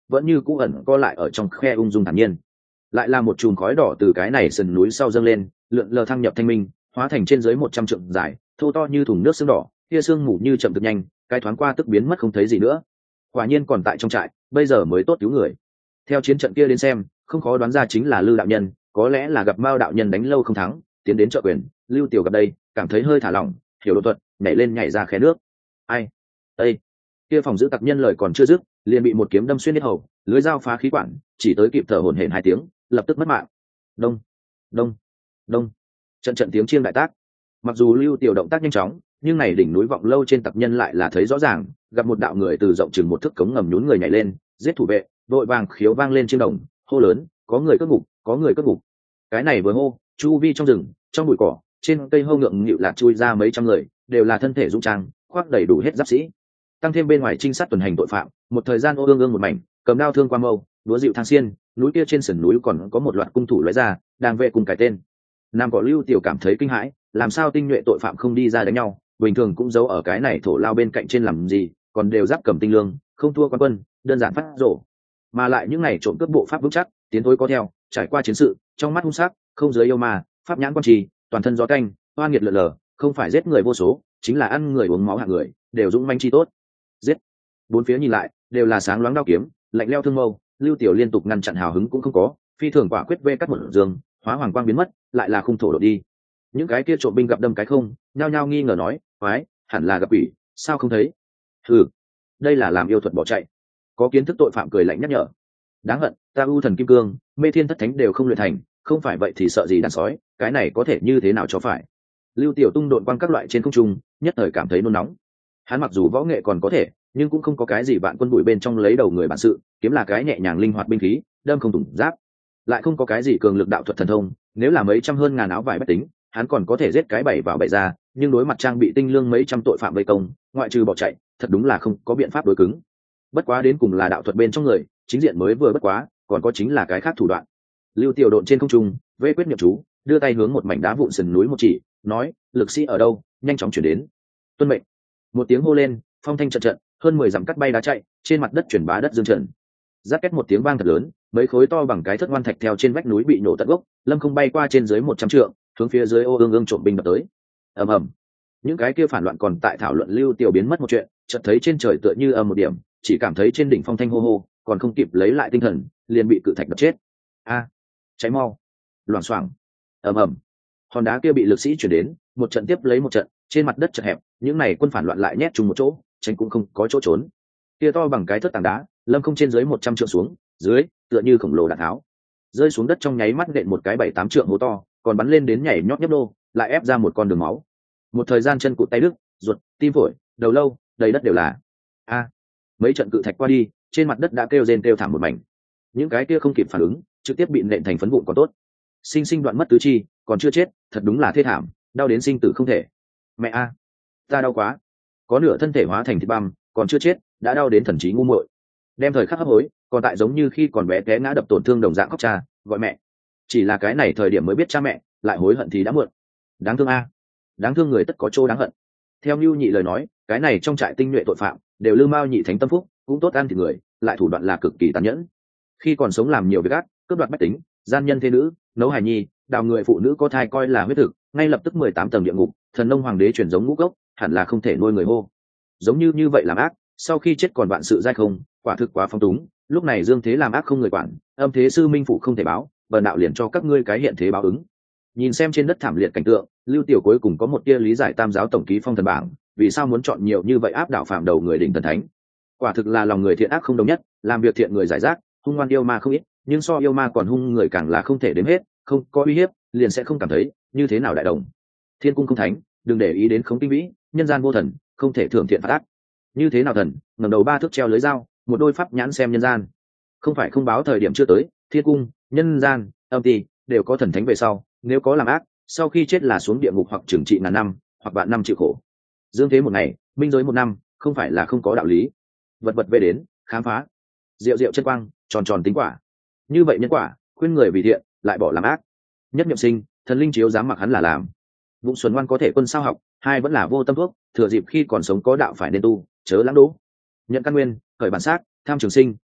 Speaker 1: vẫn như cũ ẩn co lại ở trong khe ung dung thản nhiên. Lại là một chùm khói đỏ từ cái này sườn núi sau dâng lên, lượn lờ thăng nhập thanh minh, hóa thành trên dưới một trăm trượng dài, thô to như thùng nước sương đỏ, kia sương mù như chậm thực nhanh, cái thoáng qua tức biến mất không thấy gì nữa. Quả nhiên còn tại trong trại, bây giờ mới tốt cứu người. Theo chiến trận kia đến xem, không khó đoán ra chính là Lư đạo nhân, có lẽ là gặp Mao đạo nhân đánh lâu không thắng, tiến đến trợ quyền, Lưu Tiểu gặp đây, cảm thấy hơi thả lỏng, hiểu độ thuật, nhảy lên nhảy ra khe nước. Ai? Đây. Kia phòng giữ tặc nhân lời còn chưa dứt, liền bị một kiếm đâm xuyên hết hầu, lưới dao phá khí quản, chỉ tới kịp thở hổn hển hai tiếng, lập tức mất mạng. Đông, đông, đông. Trận trận tiếng chiêng đại tác. Mặc dù Lưu Tiểu động tác nhanh chóng, nhưng này đỉnh núi vọng lâu trên tặc nhân lại là thấy rõ ràng, gặp một đạo người từ rộng chừng một thước cống ngầm nhún người nhảy lên, giết thủ vệ, đội vàng khiếu vang lên chiêng đồng, hô lớn, có người cất ngục, có người cất ngục. Cái này vừa hô, chu vi trong rừng, trong bụi cỏ, trên cây hô ngượng nghịu lạc chui ra mấy trăm người, đều là thân thể dũng trang, khoác đầy đủ hết giáp sĩ. Tăng thêm bên ngoài trinh sát tuần hành tội phạm, một thời gian ô ương ương một mảnh, cầm đao thương qua mâu, đúa dịu thang xiên, núi kia trên sườn núi còn có một loạt cung thủ lóe ra, đang vệ cùng cải tên. Nam Cỏ Lưu Tiểu cảm thấy kinh hãi, làm sao tinh nhuệ tội phạm không đi ra đánh nhau, bình thường cũng giấu ở cái này thổ lao bên cạnh trên làm gì, còn đều giáp cầm tinh lương, không thua quan quân, đơn giản phát rổ. Mà lại những này trộm cướp bộ pháp vững chắc, tiến thối có theo, trải qua chiến sự, trong mắt hung sắc, không giới yêu ma, pháp nhãn quan trì, toàn thân gió canh, hoa nghiệt lờ lờ, không phải giết người vô số, chính là ăn người uống máu hạng người, đều dũng manh chi tốt. Giết. Bốn phía nhìn lại, đều là sáng loáng đao kiếm, lạnh lẽo thương mâu, Lưu Tiểu liên tục ngăn chặn hào hứng cũng không có, phi thường quả quyết vê cắt một giường, hóa hoàng quang biến mất, lại là khung thổ đột đi. Những cái kia trộm binh gặp đâm cái không, nhao nhao nghi ngờ nói, "Quái, hẳn là gặp quỷ, sao không thấy?" Hừ, đây là làm yêu thuật bỏ chạy. Có kiến thức tội phạm cười lạnh nhắc nhở. Đáng hận, ta U thần kim cương, Mê Thiên thất thánh đều không luyện thành, không phải vậy thì sợ gì đàn sói, cái này có thể như thế nào cho phải. Lưu Tiểu tung độn quang các loại trên không trung, nhất thời cảm thấy nôn nóng. Hắn mặc dù võ nghệ còn có thể, nhưng cũng không có cái gì bạn quân bụi bên trong lấy đầu người bản sự, kiếm là cái nhẹ nhàng linh hoạt binh khí, đâm không thủng giáp, lại không có cái gì cường lực đạo thuật thần thông, nếu là mấy trăm hơn ngàn áo vải bất tính, hắn còn có thể giết cái bảy vào bảy ra, nhưng đối mặt trang bị tinh lương mấy trăm tội phạm vây công, ngoại trừ bỏ chạy, thật đúng là không có biện pháp đối cứng. Bất quá đến cùng là đạo thuật bên trong người, chính diện mới vừa bất quá, còn có chính là cái khác thủ đoạn. Lưu Tiểu độn trên không trung, vê quyết niệm chú, đưa tay hướng một mảnh đá vụn sườn núi một chỉ, nói, lực sĩ ở đâu, nhanh chóng chuyển đến. Tuân mệnh. Một tiếng hô lên, phong thanh trận trận, hơn mười dặm cắt bay đá chạy, trên mặt đất chuyển bá đất dương trần. Rát két một tiếng vang thật lớn, mấy khối to bằng cái thất ngoan thạch theo trên vách núi bị nổ tận gốc, lâm không bay qua trên dưới một trăm trượng, hướng phía dưới ô ương ương trộm binh đập tới. Ầm ầm. Những cái kia phản loạn còn tại thảo luận Lưu Tiểu biến mất một chuyện, chợt thấy trên trời tựa như âm một điểm, chỉ cảm thấy trên đỉnh phong thanh hô hô, còn không kịp lấy lại tinh thần, liền bị cự thạch đập chết. A, cháy mau. Loảng xoảng. Ầm ầm. Hòn đá kia bị lực sĩ chuyển đến, một trận tiếp lấy một trận, trên mặt đất chật hẹp, những này quân phản loạn lại nhét chung một chỗ, tránh cũng không có chỗ trốn. Kia to bằng cái thất tảng đá, lâm không trên dưới một trăm trượng xuống, dưới tựa như khổng lồ đạn tháo, rơi xuống đất trong nháy mắt nện một cái bảy tám trượng hố to, còn bắn lên đến nhảy nhót nhấp đô, lại ép ra một con đường máu. Một thời gian chân cụt tay đứt, ruột, tim phổi, đầu lâu, đầy đất đều là. A, mấy trận cự thạch qua đi, trên mặt đất đã kêu rên kêu thảm một mảnh. Những cái kia không kịp phản ứng, trực tiếp bị nện thành phấn vụn còn tốt. Sinh sinh đoạn mất tứ chi, còn chưa chết, thật đúng là thê thảm, đau đến sinh tử không thể. Mẹ a, ta đau quá. Có nửa thân thể hóa thành thịt băm, còn chưa chết, đã đau đến thần trí ngu muội. Đem thời khắc hấp hối, còn tại giống như khi còn bé té ngã đập tổn thương đồng dạng khóc cha, gọi mẹ. Chỉ là cái này thời điểm mới biết cha mẹ, lại hối hận thì đã muộn. Đáng thương a, đáng thương người tất có chỗ đáng hận. Theo Nưu Nhị lời nói, cái này trong trại tinh nhuệ tội phạm đều lư mao nhị thánh tâm phúc, cũng tốt ăn thịt người, lại thủ đoạn là cực kỳ tàn nhẫn. Khi còn sống làm nhiều việc ác, cướp đoạt bách tính, gian nhân thế nữ, nấu hài nhi, đào người phụ nữ có thai coi là huyết thực, ngay lập tức mười tám tầng địa ngục, thần nông hoàng đế chuyển giống ngũ gốc, hẳn là không thể nuôi người hô. Giống như như vậy làm ác, sau khi chết còn vạn sự dai không, quả thực quá phong túng. Lúc này dương thế làm ác không người quản, âm thế sư minh phụ không thể báo, bần đạo liền cho các ngươi cái hiện thế báo ứng. Nhìn xem trên đất thảm liệt cảnh tượng, Lưu Tiểu cuối cùng có một tia lý giải tam giáo tổng ký phong thần bảng, vì sao muốn chọn nhiều như vậy áp đảo phạm đầu người đỉnh thần thánh. Quả thực là lòng người thiện ác không đồng nhất, làm việc thiện người giải rác, hung ngoan yêu ma không ít, nhưng so yêu ma còn hung người càng là không thể đếm hết, không có uy hiếp, liền sẽ không cảm thấy như thế nào đại đồng. Thiên cung không thánh, đừng để ý đến khống tinh vĩ, nhân gian vô thần, không thể thưởng thiện phạt ác. Như thế nào thần, ngẩng đầu ba thước treo lưới dao, một đôi pháp nhãn xem nhân gian. Không phải không báo thời điểm chưa tới, thiên cung, nhân gian, âm ty đều có thần thánh về sau, nếu có làm ác, sau khi chết là xuống địa ngục hoặc trừng trị ngàn năm, hoặc vạn năm chịu khổ. Dương thế một ngày, minh giới một năm, không phải là không có đạo lý. Vật vật về đến, khám phá. Diệu diệu chân quang, tròn tròn tính quả. Như vậy nhân quả, khuyên người vì thiện, lại bỏ làm ác. Nhất niệm sinh, thần linh chiếu dám mặc hắn là làm. Vụng xuân ngoan có thể quân sao học, hai vẫn là vô tâm thuốc, thừa dịp khi còn sống có đạo phải nên tu, chớ lãng đố. Nhận căn nguyên, khởi bản sát, tham trường sinh,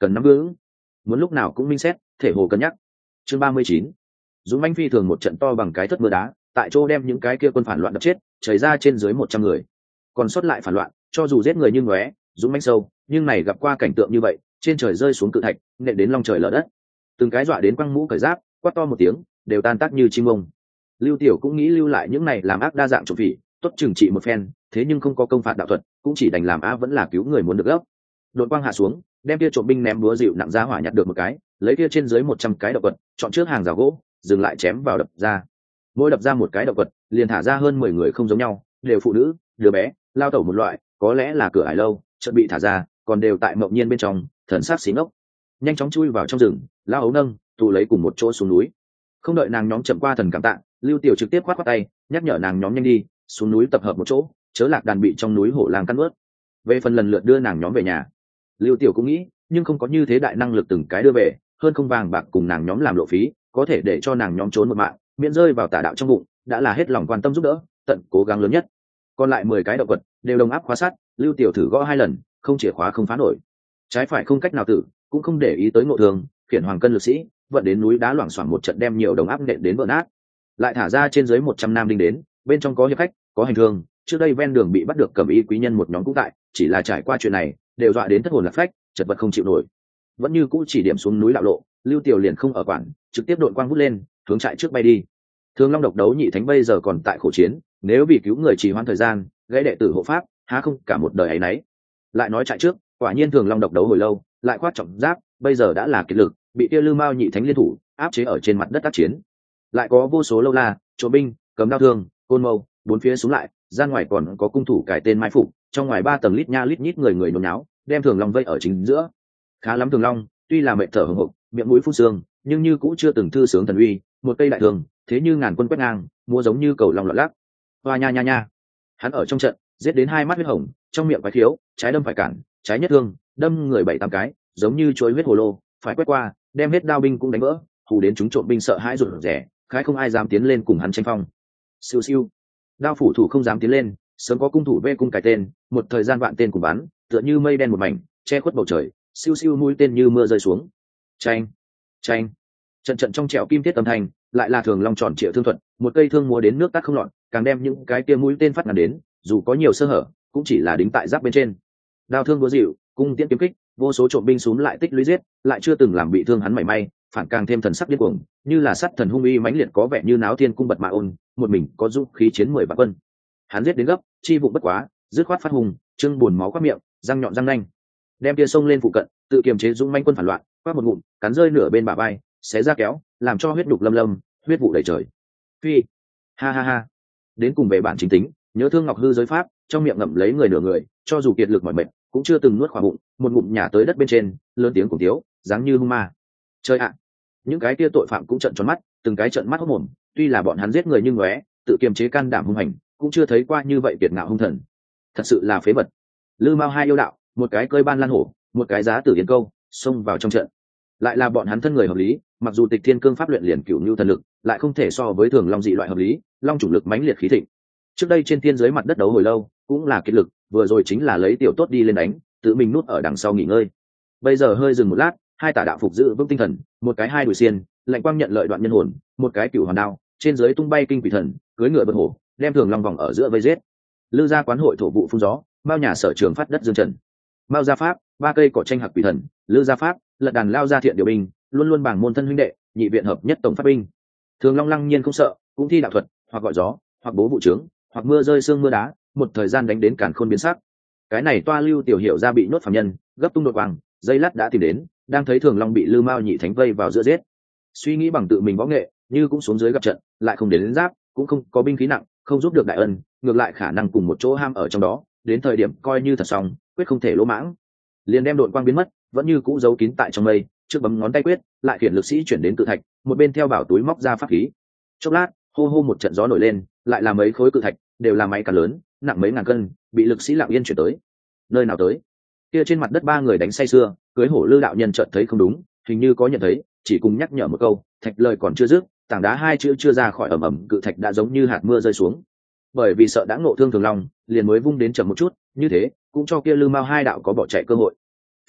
Speaker 1: cần nắm vững, muốn lúc nào cũng minh xét, thể hồ cân nhắc. Chương ba mươi chín, dũng mãnh phi thường một trận to bằng cái thất mưa đá, tại chỗ đem những cái kia quân phản loạn đập chết, chảy ra trên dưới một trăm người. Còn sót lại phản loạn, cho dù giết người như ngóe, dũng mãnh sâu, nhưng này gặp qua cảnh tượng như vậy, trên trời rơi xuống cự thạch, nện đến long trời lở đất. Từng cái dọa đến quăng mũ cởi giáp, quát to một tiếng, đều tan tác như chim ông. Lưu Tiểu cũng nghĩ lưu lại những này làm ác đa dạng trộm phỉ, tốt trừng trị một phen, thế nhưng không có công phạt đạo thuật, cũng chỉ đành làm ác vẫn là cứu người muốn được gấp. Đột quang hạ xuống, đem kia trộm binh ném búa dịu nặng ra hỏa nhặt được một cái, lấy kia trên dưới một trăm cái động vật, chọn trước hàng rào gỗ, dừng lại chém vào đập ra. Mỗi đập ra một cái động vật, liền thả ra hơn mười người không giống nhau, đều phụ nữ, đứa bé, lao tẩu một loại, có lẽ là cửa ải lâu, chợt bị thả ra, còn đều tại mộng nhiên bên trong, thần sắc xí ngốc. Nhanh chóng chui vào trong rừng, lao ấu nâng, tụ lấy cùng một chỗ xuống núi. Không đợi nàng nhóm chậm qua thần cảm tạ, Lưu Tiểu trực tiếp khoát khoát tay, nhắc nhở nàng nhóm nhanh đi, xuống núi tập hợp một chỗ, chớ lạc đàn bị trong núi hổ lang cắn nuốt. Về phần lần lượt đưa nàng nhóm về nhà, Lưu Tiểu cũng nghĩ, nhưng không có như thế đại năng lực từng cái đưa về, hơn không vàng bạc cùng nàng nhóm làm lộ phí, có thể để cho nàng nhóm trốn một mạng, miễn rơi vào tà đạo trong bụng, đã là hết lòng quan tâm giúp đỡ, tận cố gắng lớn nhất. Còn lại mười cái động vật đều đồng áp khóa sát, Lưu Tiểu thử gõ hai lần, không chìa khóa không phá nổi. Trái phải không cách nào tử, cũng không để ý tới ngộ thường, khiển hoàng cân lực sĩ, vận đến núi đá loảng xoảng một trận đem nhiều đồng áp nện đến vỡ nát. Lại thả ra trên dưới một trăm nam đinh đến, bên trong có hiệp khách, có hành thương, trước đây ven đường bị bắt được cầm y quý nhân một nhóm cũng tại, chỉ là trải qua chuyện này, đều dọa đến thất hồn lạc phách, chật vật không chịu nổi. Vẫn như cũ chỉ điểm xuống núi đạo lộ, Lưu Tiểu liền không ở quản, trực tiếp đội quang vút lên, hướng trại trước bay đi. Thường Long độc đấu nhị thánh bây giờ còn tại khổ chiến, nếu vì cứu người trì hoãn thời gian, gãy đệ tử hộ pháp, há không cả một đời ấy nấy. Lại nói trại trước, quả nhiên Thường Long độc đấu hồi lâu, lại khoát trọng giáp, bây giờ đã là kiệt lực, bị kia Lư Mao nhị thánh liên thủ áp chế ở trên mặt đất tác chiến. Lại có vô số lâu la, trộm binh, cầm đao thương, côn mâu, bốn phía xuống lại, gian ngoài còn có cung thủ cải tên mai phục, trong ngoài ba tầng lít nha lít nhít người người nôn náo, đem Thường Long vây ở chính giữa. Khá lắm Thường Long, tuy là mệt thở hổn hộc, miệng mũi phun sương, nhưng như cũng chưa từng thư sướng thần uy, một cây đại thường, thế như ngàn quân quét ngang, mua giống như cầu long lọt lắc. Hoa nha nha nha. Hắn ở trong trận, giết đến hai mắt huyết hồng, trong miệng quái thiếu, trái đâm phải cản, trái nhất thương, đâm người bảy tám cái, giống như chuối huyết hồ lô, phải quét qua, đem hết đao binh cũng đánh vỡ, hù đến chúng trộm binh sợ hãi rụt rè, khái không ai dám tiến lên cùng hắn tranh phong. Siêu siêu, đao phủ thủ không dám tiến lên, sớm có cung thủ vê cung cài tên, một thời gian vạn tên cùng bắn, tựa như mây đen một mảnh, che khuất bầu trời, siêu siêu mũi tên như mưa rơi xuống. Chanh, chanh, trận trận trong trẻo kim thiết âm thanh, lại là Thường Long tròn triệu thương thuật, một cây thương múa đến nước tắt không lọt, càng đem những cái kia mũi tên phát ngàn đến, dù có nhiều sơ hở, cũng chỉ là đính tại giáp bên trên. Đao thương búa dịu, cung tiễn kiếm kích, vô số trộm binh xuống lại tích lũy giết, lại chưa từng làm bị thương hắn mảy may, phản càng thêm thần sắc điên cuồng, như là sắt thần hung uy mãnh liệt có vẻ như náo thiên cung bật mạ ôn, một mình có dũng khí chiến mười vạn quân. Hắn giết đến gấp, chi vụ bất quá, dứt khoát phát hùng, trưng buồn máu quát miệng, răng nhọn răng nanh, đem tia sông lên phụ cận, tự kiềm chế dũng manh quân phản loạn, quát một ngụm, cắn rơi nửa bên bả vai, xé ra kéo, làm cho huyết đục lâm lâm, huyết vụ đầy trời. Phi, ha ha ha. Đến cùng về bản chính tính, nhớ thương ngọc hư giới pháp, trong miệng ngậm lấy người nửa người, cho dù kiệt lực mỏi mệt, cũng chưa từng nuốt khỏa bụng, một ngụm nhả tới đất bên trên, lớn tiếng cùng tiếu, dáng như hung ma. Trời ạ, những cái kia tội phạm cũng trợn tròn mắt, từng cái trợn mắt hốt mồm, tuy là bọn hắn giết người như ngóe, tự kiềm chế can đảm hung hành, cũng chưa thấy qua như vậy kiệt ngạo hung thần. Thật sự là phế vật. Lư Mao hai yêu đạo, một cái cơi ban lan hổ, một cái giá tử yến câu, xông vào trong trận. Lại là bọn hắn thân người hợp lý, mặc dù Tịch Thiên Cương pháp luyện liền cửu nhu thần lực, lại không thể so với Thường Long dị loại hợp lý, long chủ lực mãnh liệt khí thịnh. Trước đây trên thiên giới mặt đất đấu hồi lâu, cũng là kiệt lực, vừa rồi chính là lấy tiểu tốt đi lên đánh, tự mình núp ở đằng sau nghỉ ngơi. Bây giờ hơi dừng một lát, hai tả đạo phục giữ vững tinh thần, một cái hai đùi xiên, lạnh quang nhận lợi đoạn nhân hồn, một cái cửu hoàn đao, trên dưới tung bay kinh quỷ thần, cưỡi ngựa bật hổ, đem Thường Long vòng ở giữa vây giết. Lư gia quán hội thổ vụ phun gió, Mao nhà sở trường phát đất dương trần. Mao gia pháp, ba cây cỏ tranh hạc quỷ thần, Lư gia pháp, lật đàn lao gia thiện điều binh, luôn luôn bảng môn thân huynh đệ, nhị viện hợp nhất tổng phát binh. Thường Long lăng nhiên không sợ, cũng thi đạo thuật, hoặc gọi gió, hoặc bố vụ trướng, hoặc mưa rơi sương mưa đá, một thời gian đánh đến càn khôn biến sắc. Cái này toa Lưu Tiểu Hiểu ra bị nhốt phạm nhân, gấp tung đột quang, dây lát đã tìm đến, đang thấy Thường Long bị Lư Mao nhị thánh vây vào giữa giết. Suy nghĩ bằng tự mình võ nghệ, như cũng xuống dưới gặp trận, lại không đến, đến giáp, cũng không có binh khí nặng, không giúp được đại ân, ngược lại khả năng cùng một chỗ ham ở trong đó, đến thời điểm coi như thật xong, quyết không thể lỗ mãng. Liền đem đội quang biến mất, vẫn như cũ giấu kín tại trong mây, trước bấm ngón tay quyết, lại khiển lực sĩ chuyển đến cự thạch, một bên theo bảo túi móc ra pháp khí. Chốc lát, hô hô một trận gió nổi lên, lại là mấy khối cự thạch, đều là máy cả lớn, nặng mấy ngàn cân, bị lực sĩ lặng yên chuyển tới. Nơi nào tới? Kia trên mặt đất ba người đánh say sưa, cưới hổ Lư đạo nhân chợt thấy không đúng, hình như có nhận thấy, chỉ cùng nhắc nhở một câu, thạch lời còn chưa dứt, tảng đá hai chữ chưa ra khỏi ầm ầm, cự thạch đã giống như hạt mưa rơi xuống. Bởi vì sợ đã ngộ thương Thường Long, liền mới vung đến chậm một chút, như thế cũng cho kia Lư Mao hai đạo có bỏ chạy cơ hội.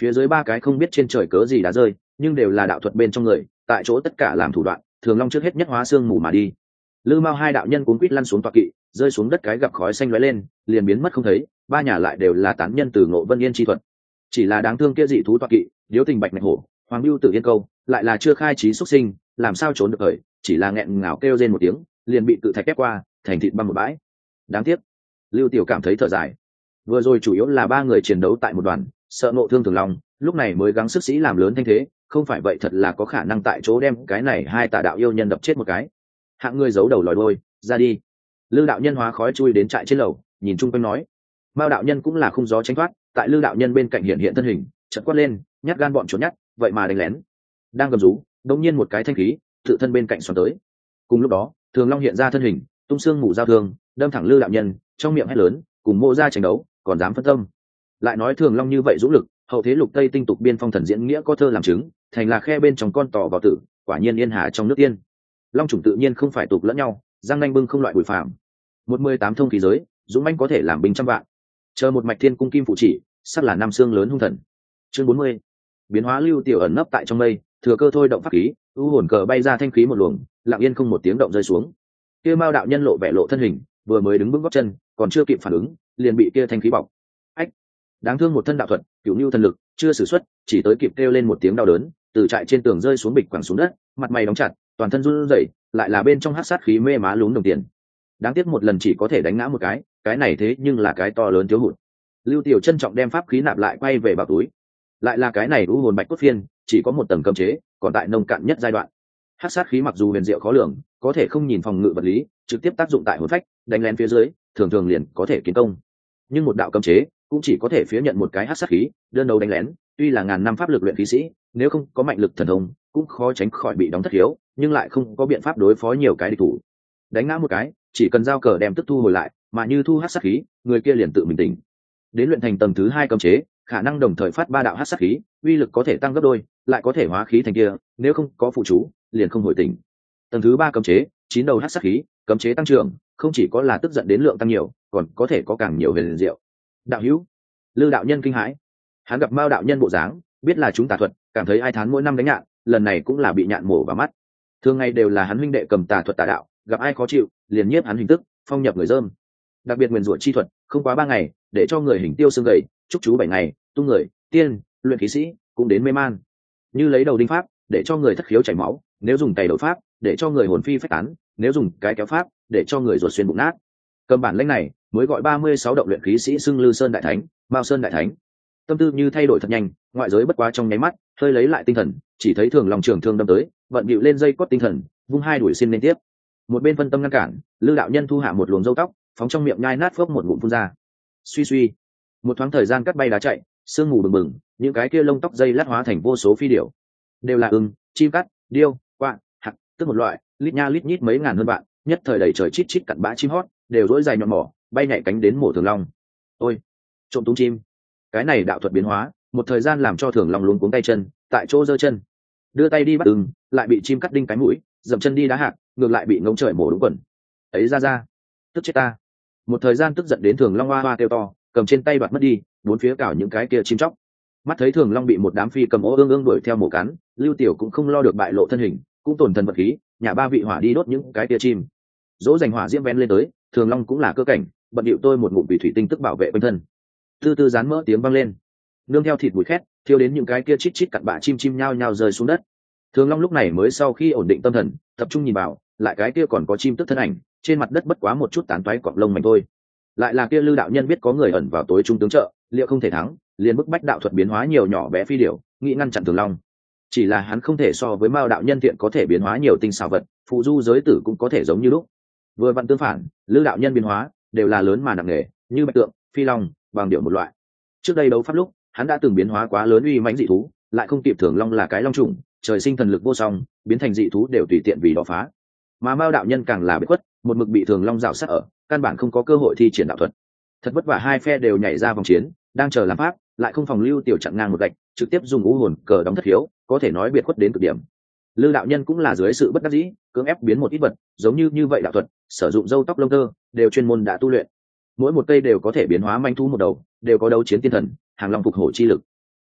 Speaker 1: phía dưới ba cái không biết trên trời cớ gì đã rơi, nhưng đều là đạo thuật bên trong người, tại chỗ tất cả làm thủ đoạn, Thường Long trước hết nhất hóa xương mù mà đi. Lư Mao hai đạo nhân cuốn quýt lăn xuống tọa kỵ, rơi xuống đất cái gặp khói xanh lóe lên, liền biến mất không thấy. Ba nhà lại đều là tán nhân từ Ngộ Vân Yên chi thuật, chỉ là đáng thương kia dị thú tọa kỵ, Điếu Tình Bạch Ngạch Hổ, Hoàng Bưu Tử Yên Câu, lại là chưa khai trí xuất sinh, làm sao trốn được khởi, chỉ là nghẹn ngào kêu rên một tiếng, liền bị tự thạch ép qua, thành thịt băm một bãi. Đáng tiếc. Lưu Tiểu cảm thấy thở dài. Vừa rồi chủ yếu là ba người chiến đấu tại một đoàn, sợ Ngộ thương Thường Long, lúc này mới gắng sức sĩ làm lớn thanh thế, không phải vậy thật là có khả năng tại chỗ đem cái này hai tà đạo yêu nhân đập chết một cái. Hạng người giấu đầu lòi đôi, ra đi. Lư đạo nhân hóa khói chui đến trại trên lầu, nhìn chung quanh nói. Mao đạo nhân cũng là khung gió tránh thoát, tại Lư đạo nhân bên cạnh hiện hiện thân hình, chợt quát lên, nhát gan bọn trốn nhát, vậy mà đánh lén. Đang gầm rú, đột nhiên một cái thanh khí, tự thân bên cạnh xoắn tới. Cùng lúc đó, Thường Long hiện ra thân hình, tung xương mù giao thương, đâm thẳng Lư đạo nhân, trong miệng hét lớn, cùng Mộ gia tranh đấu, còn dám phân tâm. Lại nói Thường Long như vậy dũng lực, hậu thế lục tây tinh tục biên phong thần diễn nghĩa có thơ làm chứng, thành là khe bên trong con tò vào tử, quả nhiên yên hà trong nước tiên. Long chủng tự nhiên không phải tục lẫn nhau, giang nanh bưng không loại bụi phàm. Một mười tám thông khí giới, dũng mãnh có thể làm binh trăm vạn. Chờ một mạch thiên cung kim phụ chỉ, sắp là năm xương lớn hung thần. Chương bốn mươi. Biến hóa Lưu Tiểu ẩn nấp tại trong mây, thừa cơ thôi động pháp khí, u hồn cờ bay ra thanh khí một luồng, lặng yên không một tiếng động rơi xuống. Kia Mao đạo nhân lộ vẻ lộ thân hình, vừa mới đứng vững gót chân, còn chưa kịp phản ứng, liền bị kia thanh khí bọc. Ách! Đáng thương một thân đạo thuật, cửu nưu thần lực, chưa sử xuất, chỉ tới kịp kêu lên một tiếng đau đớn, từ trại trên tường rơi xuống bịch quẳng xuống đất, mặt mày đóng chặt, toàn thân run rẩy, lại là bên trong hắc sát khí mê má lún đồng tiền. Đáng tiếc một lần chỉ có thể đánh ngã một cái, cái này thế nhưng là cái to lớn thiếu hụt. Lưu Tiểu trân trọng đem pháp khí nạp lại quay về bảo túi. Lại là cái này u hồn bạch cốt phiên, chỉ có một tầng cấm chế, còn tại nông cạn nhất giai đoạn. Hắc sát khí mặc dù huyền diệu khó lường, có thể không nhìn phòng ngự vật lý, trực tiếp tác dụng tại hồn phách, đánh lén phía dưới, thường thường liền có thể kiến công. Nhưng một đạo cấm chế cũng chỉ có thể phía nhận một cái hắc sát khí, đơn đấu đánh lén, tuy là ngàn năm pháp lực luyện khí sĩ, nếu không có mạnh lực thần thông, cũng khó tránh khỏi bị đóng thất hiếu, nhưng lại không có biện pháp đối phó nhiều cái địch thủ. Đánh ngã một cái, chỉ cần giao cờ đem tức thu hồi lại, mà như thu hắc sát khí, người kia liền tự mình tỉnh. Đến luyện thành tầng thứ hai cấm chế, khả năng đồng thời phát ba đạo hắc sát khí, uy lực có thể tăng gấp đôi, lại có thể hóa khí thành kia, nếu không có phụ chú, liền không hồi tỉnh. Tầng thứ ba cấm chế, chín đầu hắc sát khí, cấm chế tăng trưởng, không chỉ có là tức giận đến lượng tăng nhiều, còn có thể có càng nhiều huyền diệu. Đạo hữu, Lư đạo nhân kinh hãi, hắn gặp Mao đạo nhân bộ dáng, biết là chúng tà thuật, cảm thấy ai thán mỗi năm đánh nhạn, lần này cũng là bị nhạn mổ vào mắt. Thường ngày đều là hắn huynh đệ cầm tà thuật tà đạo, gặp ai khó chịu, liền nhiếp hắn hình tức, phong nhập người dơm. Đặc biệt nguyên rủa chi thuật, không quá ba ngày, để cho người hình tiêu xương gầy, chúc chú bảy ngày, tung người, tiên, luyện khí sĩ cũng đến mê man. Như lấy đầu đinh pháp, để cho người thất khiếu chảy máu, nếu dùng cày đầu pháp, để cho người hồn phi phách tán, nếu dùng cái kéo pháp, để cho người ruột xuyên bụng nát. Cầm bản lĩnh này, mới gọi ba mươi sáu động luyện khí sĩ xưng Lư Sơn đại thánh, Mao Sơn đại thánh. Tâm tư như thay đổi thật nhanh, ngoại giới bất quá trong nháy mắt, hơi lấy lại tinh thần, chỉ thấy Thường Long trường thương đâm tới, vận bịu lên dây cốt tinh thần, vung hai đuổi xin lên tiếp. Một bên phân tâm ngăn cản, Lư đạo nhân thu hạ một luồng râu tóc, phóng trong miệng nhai nát phốc một ngụm phun ra. Suy suy, một thoáng thời gian cắt bay đá chạy, sương mù bừng bừng, những cái kia lông tóc dây lát hóa thành vô số phi điểu, đều là ưng, chim cắt, điêu, quạ, hạt, tức một loại, lít nha lít nhít mấy ngàn hơn bạn, nhất thời đầy trời chít chít cặn bã chim hót, đều rỗi dài nhọn mỏ, bay nhảy cánh đến mổ Thường Long. Ôi, trộm túng chim, cái này đạo thuật biến hóa, một thời gian làm cho Thường Long luống cuống tay chân, tại chỗ giơ chân, đưa tay đi bắt ưng, lại bị chim cắt đinh cái mũi, dậm chân đi đá hạt, ngược lại bị ngỗng trời mổ đúng quần. Ấy ra ra, tức chết ta. Một thời gian tức giận đến Thường Long hoa hoa kêu to, cầm trên tay đoạt mất đi, bốn phía cào những cái kia chim chóc. Mắt thấy Thường Long bị một đám phi cầm ô ương ương đuổi theo mổ cắn, Lưu Tiểu cũng không lo được bại lộ thân hình, cũng tổn thần vật khí, nhà ba vị hỏa đi đốt những cái kia chim. Dỗ dành hỏa diễm ven lên tới, Thường Long cũng là cơ cảnh, bận điệu tôi một ngụm vị thủy tinh tức bảo vệ quanh thân. Tư tư rán mỡ tiếng vang lên, nương theo thịt bụi khét, thiêu đến những cái kia chít chít cặn bạ chim chim nhao nhao rơi xuống đất. Thường Long lúc này mới sau khi ổn định tâm thần, tập trung nhìn vào, lại cái kia còn có chim tức thân ảnh, trên mặt đất bất quá một chút tán toái cọng lông mảnh thôi. Lại là kia Lư đạo nhân biết có người ẩn vào tối trung tướng trợ, liệu không thể thắng, liền bức bách đạo thuật biến hóa nhiều nhỏ bé phi điểu, nghĩ ngăn chặn Thường Long. Chỉ là hắn không thể so với Mao đạo nhân thiện có thể biến hóa nhiều tinh xảo vật, phụ du giới tử cũng có thể giống như lúc. Vừa vặn tương phản, Lư đạo nhân biến hóa đều là lớn mà nặng nề, như bạch tượng, phi long, bằng điệu một loại. Trước đây đấu pháp lúc, hắn đã từng biến hóa quá lớn uy mãnh dị thú, lại không kịp Thường Long là cái long trùng, trời sinh thần lực vô song, biến thành dị thú đều tùy tiện vì đó phá. Mà Mao đạo nhân càng là bị khuất, một mực bị Thường Long rào sát ở, căn bản không có cơ hội thi triển đạo thuật. Thật vất vả hai phe đều nhảy ra vòng chiến, đang chờ làm pháp, lại không phòng Lưu Tiểu chặn ngang một gạch, trực tiếp dùng u hồn cờ đóng thất hiếu, có thể nói biệt khuất đến cực điểm. Lư đạo nhân cũng là dưới sự bất đắc dĩ, cưỡng ép biến một ít vật, giống như như vậy đạo thuật, sử dụng râu tóc lông tơ, đều chuyên môn đã tu luyện. Mỗi một cây đều có thể biến hóa manh thú một đầu, đều có đấu chiến tiên thần, hàng long phục hổ chi lực.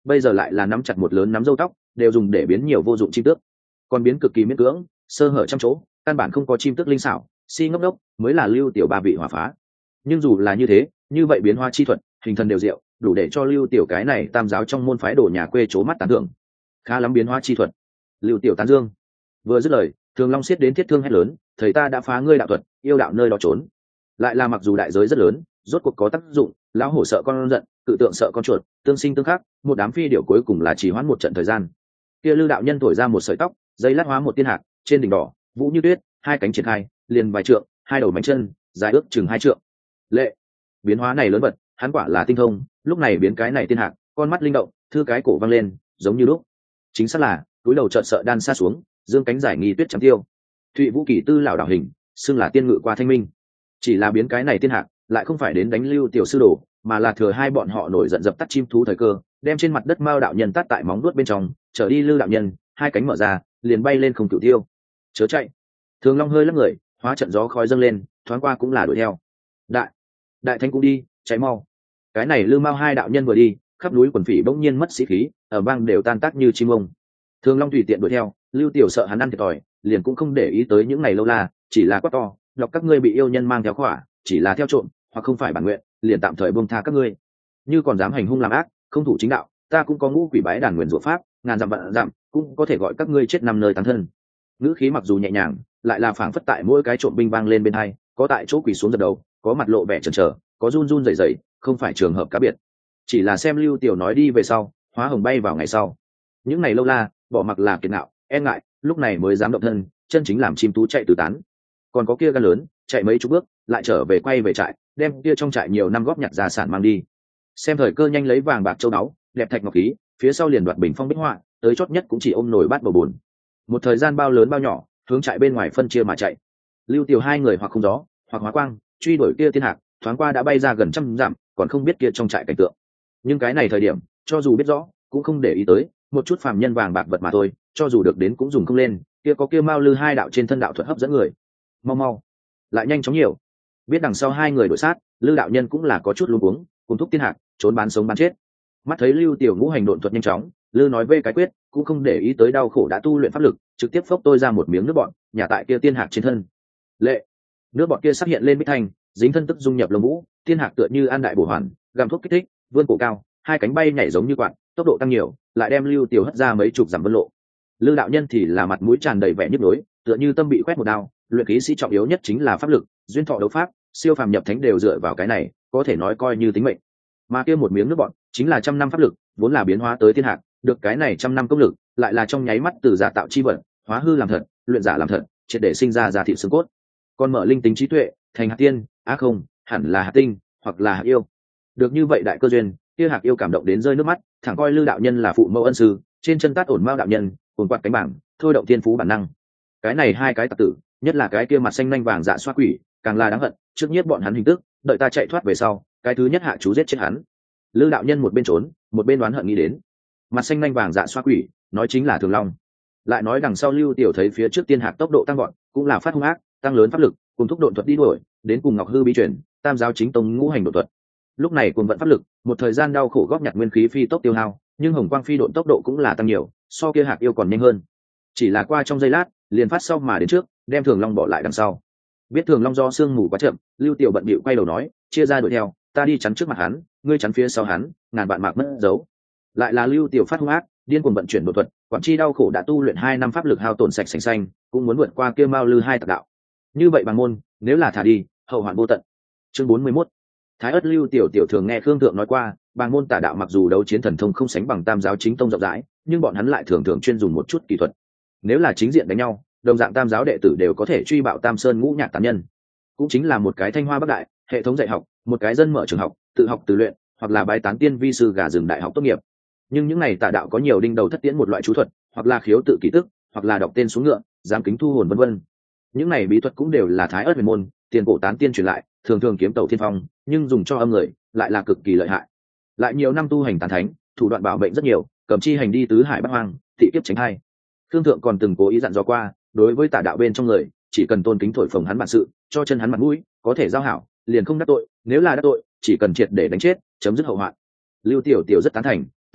Speaker 1: bây giờ lại là nắm chặt một lớn nắm râu tóc đều dùng để biến nhiều vô dụng chim tước, còn biến cực kỳ miễn cưỡng, sơ hở trăm chỗ, căn bản không có chim tước linh xảo, si ngốc đốc mới là lưu tiểu ba vị hỏa phá. Nhưng dù là như thế, như vậy biến hóa chi thuật, hình thần đều diệu, đủ để cho lưu tiểu cái này tam giáo trong môn phái đồ nhà quê chố mắt tán thưởng. Khá lắm biến hóa chi thuật. Lưu tiểu tán dương. Vừa dứt lời, Thường Long xiết đến thiết thương hét lớn, thầy ta đã phá ngươi đạo thuật, yêu đạo nơi đó trốn. Lại là mặc dù đại giới rất lớn, rốt cuộc có tác dụng, lão hổ sợ con giận, cự tượng sợ con chuột, tương sinh tương khắc, một đám phi điểu cuối cùng là chỉ hoãn một trận thời gian. Kia Lư đạo nhân thổi ra một sợi tóc, dây lát hóa một tiên hạc, trên đỉnh đỏ, vũ như tuyết, hai cánh triển khai, liền vài trượng, hai đầu mánh chân, dài ước chừng hai trượng. Lệ, biến hóa này lớn bật, hắn quả là tinh thông, lúc này biến cái này tiên hạc, con mắt linh động, thư cái cổ văng lên, giống như lúc. Chính xác là, túi đầu chợt sợ đan xa xuống, dương cánh giải nghi tuyết trắng tiêu. Thụy Vũ Kỳ tư lão đảo hình, xưng là tiên ngự qua thanh minh. Chỉ là biến cái này tiên hạc, lại không phải đến đánh lưu tiểu sư đồ, mà là thừa hai bọn họ nổi giận dập tắt chim thú thời cơ, đem trên mặt đất mao đạo nhân tát tại móng đuốt bên trong, trở đi Lư đạo nhân, hai cánh mở ra, liền bay lên không cửu tiêu. Chớ chạy. Thường Long hơi lắc người, hóa trận gió khói dâng lên, thoáng qua cũng là đuổi theo. Đại, đại thánh cũng đi, chạy mau. Cái này Lư Mao hai đạo nhân vừa đi, khắp núi quần phỉ bỗng nhiên mất sĩ khí, ở bang đều tan tác như chim ông. Thường Long tùy tiện đuổi theo, Lưu Tiểu sợ hắn ăn thiệt thòi, liền cũng không để ý tới những này lâu la, chỉ là quát to, lọc các ngươi bị yêu nhân mang theo khỏa, chỉ là theo trộm, hoặc không phải bản nguyện, liền tạm thời buông tha các ngươi. Như còn dám hành hung làm ác, không thủ chính đạo, ta cũng có ngũ quỷ bái đàn nguyền rủa pháp, ngàn dặm vạn dặm, cũng có thể gọi các ngươi chết năm nơi tán thân. Ngữ khí mặc dù nhẹ nhàng, lại là phảng phất tại mỗi cái trộm binh vang lên bên hai, có tại chỗ quỷ xuống dập đầu, có mặt lộ vẻ chần chờ, có run run rẩy rẩy, không phải trường hợp cá biệt. Chỉ là xem Lưu Tiểu nói đi về sau, hóa hồng bay vào ngày sau. Những này lâu la, bỏ mặc là kiệt ngạo, e ngại, lúc này mới dám động thân, chân chính làm chim tú chạy tứ tán. Còn có kia gan lớn, chạy mấy chục bước, lại trở về quay về trại, đem kia trong trại nhiều năm góp nhặt gia sản mang đi. Xem thời cơ nhanh lấy vàng bạc châu báu, đẹp thạch ngọc khí, phía sau liền đoạt bình phong bích họa, tới chót nhất cũng chỉ ôm nồi bát bầu buồn. Một thời gian bao lớn bao nhỏ, hướng trại bên ngoài phân chia mà chạy. Lưu Tiểu hai người hoặc không gió, hoặc hóa quang, truy đuổi kia tiên hạc, thoáng qua đã bay ra gần trăm dặm, còn không biết kia trong trại cảnh tượng. Nhưng cái này thời điểm, cho dù biết rõ, cũng không để ý tới, một chút phàm nhân vàng bạc vật mà thôi, cho dù được đến cũng dùng không lên, kia có kia Mao Lư hai đạo trên thân đạo thuật hấp dẫn người. Mau mau, lại nhanh chóng nhiều. Biết đằng sau hai người đuổi sát, Lư đạo nhân cũng là có chút luống cuống, cùng thúc tiên hạc, trốn bán sống bán chết. Mắt thấy Lưu Tiểu ngũ hành độn thuật nhanh chóng, Lư nói vê cái quyết, cũng không để ý tới đau khổ đã tu luyện pháp lực, trực tiếp phốc tôi ra một miếng nước bọn, nhả tại kia tiên hạc trên thân. Lệ, nước bọn kia sắp hiện lên bích thành, dính thân tức dung nhập lông vũ, tiên hạc tựa như an đại bổ hoàn, gầm thuốc kích thích, vươn cổ cao, hai cánh bay nhảy giống như quạt, tốc độ tăng nhiều, lại đem Lưu Tiểu hất ra mấy chục dặm vân lộ. Lư đạo nhân thì là mặt mũi tràn đầy vẻ nhức nhối, tựa như tâm bị quét một đao, luyện khí sĩ trọng yếu nhất chính là pháp lực, duyên thọ đấu pháp, siêu phàm nhập thánh đều dựa vào cái này, có thể nói coi như tính mệnh. Mà kia một miếng nước bọn, chính là trăm năm pháp lực, vốn là biến hóa tới thiên hạc, được cái này trăm năm công lực, lại là trong nháy mắt từ giả tạo chi vật, hóa hư làm thật, luyện giả làm thật, triệt để sinh ra giả thị xương cốt. Còn mở linh tính trí tuệ, thành hạt tiên, á không, hẳn là hạt tinh, hoặc là hạt yêu. Được như vậy đại cơ duyên, kia hạc yêu cảm động đến rơi nước mắt, thẳng coi Lư đạo nhân là phụ mẫu ân sư, trên chân tát ổn mao đạo nhân, cuồng quạt cánh bảng, thôi động thiên phú bản năng. Cái này hai cái tặc tử, nhất là cái kia mặt xanh nhanh vàng dạ xoa quỷ, càng là đáng hận, trước nhất bọn hắn hình tức, đợi ta chạy thoát về sau, cái thứ nhất hạ chú giết chết hắn. Lư đạo nhân một bên trốn, một bên đoán hận nghĩ đến. Mặt xanh nhanh vàng dạ xoa quỷ, nói chính là Thường Long. Lại nói đằng sau Lưu Tiểu thấy phía trước tiên hạc tốc độ tăng gọn, cũng là phát hung ác, tăng lớn pháp lực, cùng thúc độn thuật đi đuổi, đến cùng Ngọc Hư bí truyền, tam giáo chính tông ngũ hành độ thuật. Lúc này cùng vận pháp lực, một thời gian đau khổ góp nhặt nguyên khí phi tốc tiêu hao, nhưng hồng quang phi độn tốc độ cũng là tăng nhiều, so kia hạc yêu còn nhanh hơn. Chỉ là qua trong giây lát, liền phát sau mà đến trước, đem Thường Long bỏ lại đằng sau. Biết Thường Long do sương mù quá chậm, Lưu Tiểu bận bịu quay đầu nói, chia ra đuổi theo, ta đi chắn trước mặt hắn, ngươi chắn phía sau hắn, ngàn bạn mạc mất dấu. Lại là Lưu Tiểu phát hung ác, điên cuồng vận chuyển độ thuật, quản chi đau khổ đã tu luyện hai năm pháp lực hao tổn sạch sành xanh, cũng muốn vượt qua kia Mao Lư hai tặc đạo. Như vậy bằng môn, nếu là thả đi, hậu hoạn vô tận. Chương bốn mươi mốt. Thái ất Lưu Tiểu tiểu thường nghe Khương Thượng nói qua, bằng môn tả đạo mặc dù đấu chiến thần thông không sánh bằng tam giáo chính tông rộng rãi, nhưng bọn hắn lại thường thường chuyên dùng một chút kỹ thuật. Nếu là chính diện đánh nhau, đồng dạng tam giáo đệ tử đều có thể truy bạo Tam Sơn ngũ nhạc tán nhân. Cũng chính là một cái Thanh Hoa Bắc Đại, hệ thống dạy học, một cái dân mở trường học, tự học tự luyện, hoặc là bái tán tiên vi sư gà rừng đại học tốt nghiệp. Nhưng những này tà đạo có nhiều đinh đầu thất tiễn một loại chú thuật, hoặc là khiếu tự ký tức, hoặc là đọc tên xuống ngựa, giám kính thu hồn vân vân. Những này bí thuật cũng đều là thái ớt huyền môn, tiền cổ tán tiên truyền lại, thường thường kiếm tẩu thiên phong, nhưng dùng cho âm người, lại là cực kỳ lợi hại. Lại nhiều năm tu hành tán thánh, thủ đoạn bảo mệnh rất nhiều, cầm chi hành đi tứ hải bắc hoang, thị kiếp tránh hai. Khương Thượng còn từng cố ý dặn dò qua, đối với tà đạo bên trong người, chỉ cần tôn kính thổi phồng hắn bản sự, cho chân hắn mặt mũi, có thể giao hảo, liền không đắc tội, nếu là đắc tội, chỉ cần triệt để đánh chết, chấm dứt hậu hoạn. Lưu Tiểu Tiểu rất tán thành,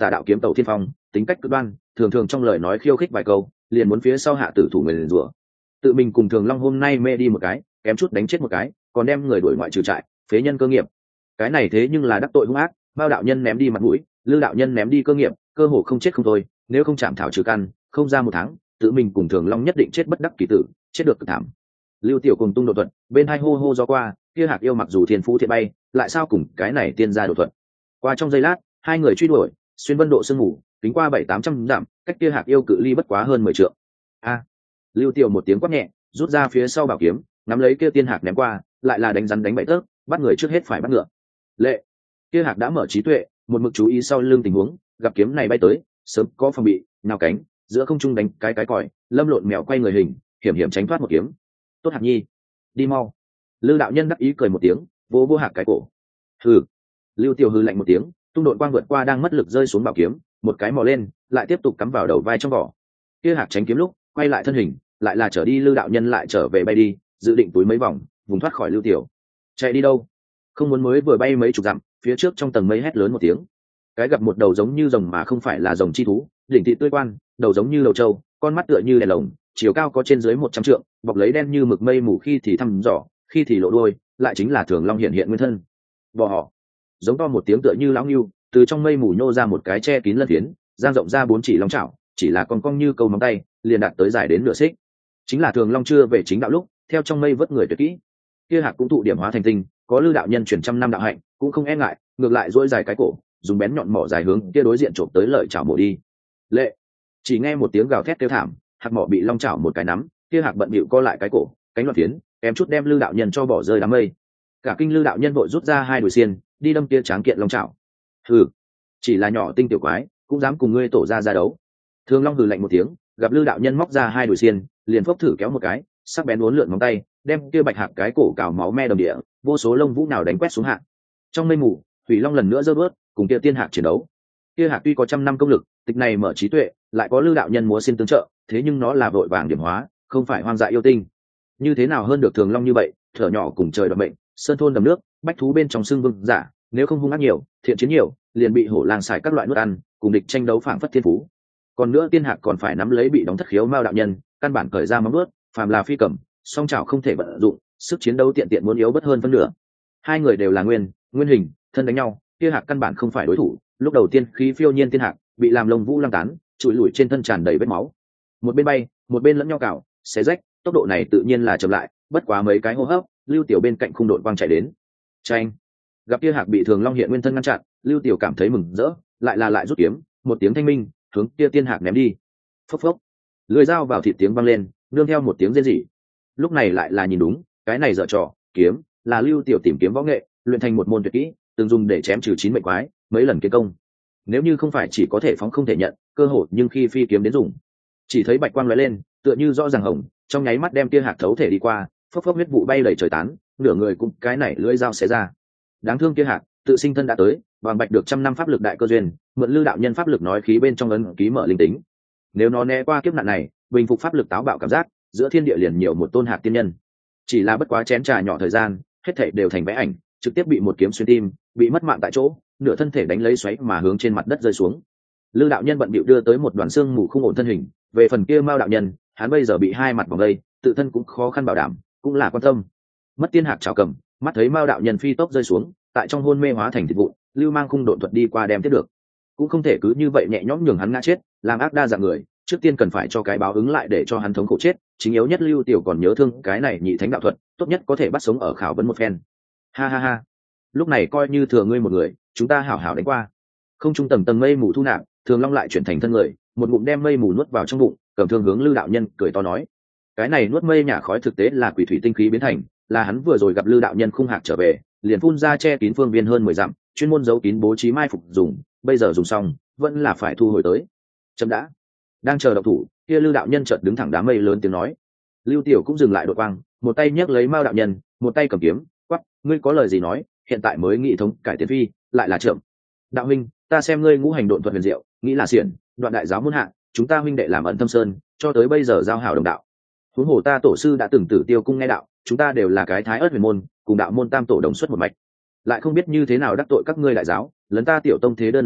Speaker 1: tà đạo kiếm tàu thiên phong, tính cách cực đoan, thường thường trong lời nói khiêu khích vài câu liền muốn phía sau hạ tử thủ người liền rủa. Tự mình cùng Thường Long hôm nay mê đi một cái, kém chút đánh chết một cái, còn đem người đuổi ngoại trừ trại, phế nhân cơ nghiệp. Cái này thế nhưng là đắc tội hung ác, Mao đạo nhân ném đi mặt mũi, Lư đạo nhân ném đi cơ nghiệp, cơ hồ không chết không thôi, nếu không chạm thảo trừ căn, không ra một tháng, tự mình cùng Thường Long nhất định chết bất đắc kỳ tử, chết được cực thảm. Lưu Tiểu cùng tung độ thuận, bên hai hô hô gió qua, kia Hạc yêu mặc dù thiên phú thiện bay, lại sao cùng cái này tiên gia độ thuận. Qua trong giây lát, hai người truy đuổi, xuyên vân độ sương mù, tính qua bảy tám trăm dặm, cách kia Hạc yêu cự ly bất quá hơn mười trượng. A! Lưu Tiểu một tiếng quát nhẹ, rút ra phía sau bảo kiếm, nắm lấy kia tiên hạc ném qua, lại là đánh rắn đánh bậy tớp, bắt người trước hết phải bắt ngựa. Lệ! Kia Hạc đã mở trí tuệ, một mực chú ý sau lưng tình huống, gặp kiếm này bay tới, sớm có phòng bị, nào cánh, giữa không trung đánh cái cái còi, lâm lộn mèo quay người hình, hiểm hiểm tránh thoát một kiếm. Tốt Hạc nhi, đi mau. Lư đạo nhân đắc ý cười một tiếng, vỗ vỗ Hạc cái cổ. Hừ. Lưu Tiểu hừ lạnh một tiếng, tung độn quang vượt qua đang mất lực rơi xuống bảo kiếm, một cái mò lên, lại tiếp tục cắm vào đầu vai trong vỏ. Kia Hạc tránh kiếm lúc, quay lại thân hình, lại là trở đi Lư đạo nhân lại trở về bay đi, dự định túi mấy vòng, vùng thoát khỏi Lưu Tiểu. Chạy đi đâu? Không muốn mới vừa bay mấy chục dặm, phía trước trong tầng mây hét lớn một tiếng. Cái gặp một đầu giống như rồng mà không phải là rồng chi thú, đỉnh thị tươi quan, đầu giống như đầu trâu, con mắt tựa như đèn lồng, chiều cao có trên dưới một trăm trượng, bọc lấy đen như mực mây mù, khi thì thăm dò, khi thì lộ đuôi, lại chính là Thường Long hiện hiện nguyên thân. Bò họ, giống to một tiếng tựa như lão ngưu, từ trong mây mù nhô ra một cái che kín lân phiến, dang rộng ra bốn chỉ long chảo, chỉ là con cong như câu móng tay, liền đạt tới dài đến nửa xích. Chính là Thường Long chưa về chính đạo lúc, theo trong mây vớt người tuyệt kỹ. Kia Hạc cũng tụ điểm hóa thành tinh, có Lư đạo nhân truyền trăm năm đạo hạnh, cũng không e ngại, ngược lại duỗi dài cái cổ, dùng bén nhọn mỏ dài hướng kia đối diện trộm tới lợi chảo mổ đi. Lệ! Chỉ nghe một tiếng gào thét kêu thảm, Hạc mỏ bị long chảo một cái nắm, kia Hạc bận bịu co lại cái cổ, cánh loạn phiến, kém chút đem Lư đạo nhân cho bỏ rơi đám mây. Cả kinh Lư đạo nhân vội rút ra hai đùi xiên, đi đâm kia tráng kiện long chảo. Hừ, chỉ là nhỏ tinh tiểu quái, cũng dám cùng ngươi tổ ra ra đấu. Thường Long hừ lạnh một tiếng, gặp Lư đạo nhân móc ra hai đùi xiên, liền phốc thử kéo một cái, sắc bén uốn lượn móng tay, đem kia Bạch Hạc cái cổ cào máu me đầm địa, vô số lông vũ nào đánh quét xuống Hạc. Trong mây mù, Thủy Long lần nữa giơ bớt, cùng kia Tiên Hạc chiến đấu. Kia Hạc tuy có trăm năm công lực, tịch này mở trí tuệ, lại có Lư đạo nhân múa xin tương trợ, thế nhưng nó là vội vàng điểm hóa, không phải hoang dại yêu tinh. Như thế nào hơn được Thường Long như vậy, thở nhỏ cùng trời đoạt mệnh, sơn thôn đầm nước, bách thú bên trong xương vương giả, nếu không hung ác nhiều, thiện chiến nhiều, liền bị hổ lang xài các loại nuốt ăn, cùng địch tranh đấu phảng phất thiên phú. Còn nữa Tiên Hạc còn phải nắm lấy bị đóng thất khiếu Mao đạo nhân, căn bản cởi ra móng nuốt, phàm là phi cầm, song chảo không thể vận dụng, sức chiến đấu tiện tiện muốn yếu bất hơn phân nửa. Hai người đều là nguyên, nguyên hình, thân đánh nhau, kia Hạc căn bản không phải đối thủ. Lúc đầu tiên khí phiêu nhiên Tiên Hạc bị làm lông vũ lăng tán, trụi lủi trên thân tràn đầy vết máu. Một bên bay, một bên lẫn nhau cào, xé rách, tốc độ này tự nhiên là chậm lại, bất quá mấy cái hô hấp, Lưu Tiểu bên cạnh khung đột quang chạy đến. Chanh! Gặp kia Hạc bị Thường Long hiện nguyên thân ngăn chặn, Lưu Tiểu cảm thấy mừng rỡ, lại là lại rút kiếm, một tiếng thanh minh, hướng kia Tiên Hạc ném đi. Phốc phốc, lưỡi dao vào thịt tiếng vang lên, nương theo một tiếng rên rỉ. Lúc này lại là nhìn đúng, cái này dở trò, kiếm là Lưu Tiểu tìm kiếm võ nghệ, luyện thành một môn tuyệt kỹ, từng dùng để chém trừ chín mệnh quái, mấy lần kiến công. Nếu như không phải chỉ có thể phóng không thể nhận, cơ hội nhưng khi phi kiếm đến dùng, chỉ thấy bạch quang lóe lên, tựa như rõ ràng hồng, trong nháy mắt đem kia Hạc thấu thể đi qua, phốc phốc huyết vụ bay lầy trời tán, nửa người cũng cái này lưỡi dao xé ra. Đáng thương kia Hạc, tự sinh thân đã tới, bằng bạch được trăm năm pháp lực đại cơ duyên, mượn Lư đạo nhân pháp lực nói khí bên trong ấn ký mở linh tính. Nếu nó né qua kiếp nạn này, bình phục pháp lực táo bạo cảm giác, giữa thiên địa liền nhiều một tôn Hạc tiên nhân. Chỉ là bất quá chén trà nhỏ thời gian, hết thảy đều thành vẽ ảnh, trực tiếp bị một kiếm xuyên tim, bị mất mạng tại chỗ, nửa thân thể đánh lấy xoáy mà hướng trên mặt đất rơi xuống. Lư đạo nhân bận bịu đưa tới một đoàn xương mù không ổn thân hình, về phần kia Mao đạo nhân, hắn bây giờ bị hai mặt vòng đây, tự thân cũng khó khăn bảo đảm, cũng là quan tâm. Mất Tiên Hạc chảo cầm, mắt thấy Mao đạo nhân phi tốc rơi xuống, tại trong hôn mê hóa thành thịt vụn, Lưu Mang khung độn thuật đi qua đem tiếp được, cũng không thể cứ như vậy nhẹ nhõm nhường hắn ngã chết, làm ác đa dạng người, trước tiên cần phải cho cái báo ứng lại để cho hắn thống khổ chết. Chính yếu nhất Lưu Tiểu còn nhớ thương cái này nhị thánh đạo thuật, tốt nhất có thể bắt sống ở khảo vấn một phen. Ha ha ha, lúc này coi như thừa ngươi một người, chúng ta hảo hảo đánh qua. Không trung tầng tầng mây mù thu nạp, Thường Long lại chuyển thành thân người, một ngụm đem mây mù nuốt vào trong bụng, cầm thương hướng Lư đạo nhân cười to nói: cái này nuốt mây nhả khói thực tế là quỷ thủy tinh khí biến thành, là hắn vừa rồi gặp Lư đạo nhân khung Hạc trở về, liền phun ra che kín phương viên hơn mười dặm, chuyên môn giấu kín bố trí mai phục dùng, bây giờ dùng xong, vẫn là phải thu hồi tới. Chấm đã. Đang chờ động thủ, kia Lư đạo nhân chợt đứng thẳng đám mây lớn tiếng nói. Lưu Tiểu cũng dừng lại đột quang, một tay nhấc lấy Mao đạo nhân, một tay cầm kiếm, quắc: ngươi có lời gì nói, hiện tại mới nghị thống cải tiến phi, lại là trưởng. Đạo huynh, ta xem ngươi ngũ hành độn thuật huyền diệu, nghĩ là xiển, đoạn đại giáo muôn hạ, chúng ta huynh đệ làm ẩn thâm sơn, cho tới bây giờ giao hảo đồng đạo. Huống hồ ta tổ sư đã từng tử tiêu cung nghe đạo, chúng ta đều là cái thái ớt huyền môn, cùng đạo môn tam tổ đồng xuất một mạch, lại không biết như thế nào đắc tội các ngươi đại giáo, lấn ta tiểu tông thế đơn lực bạc,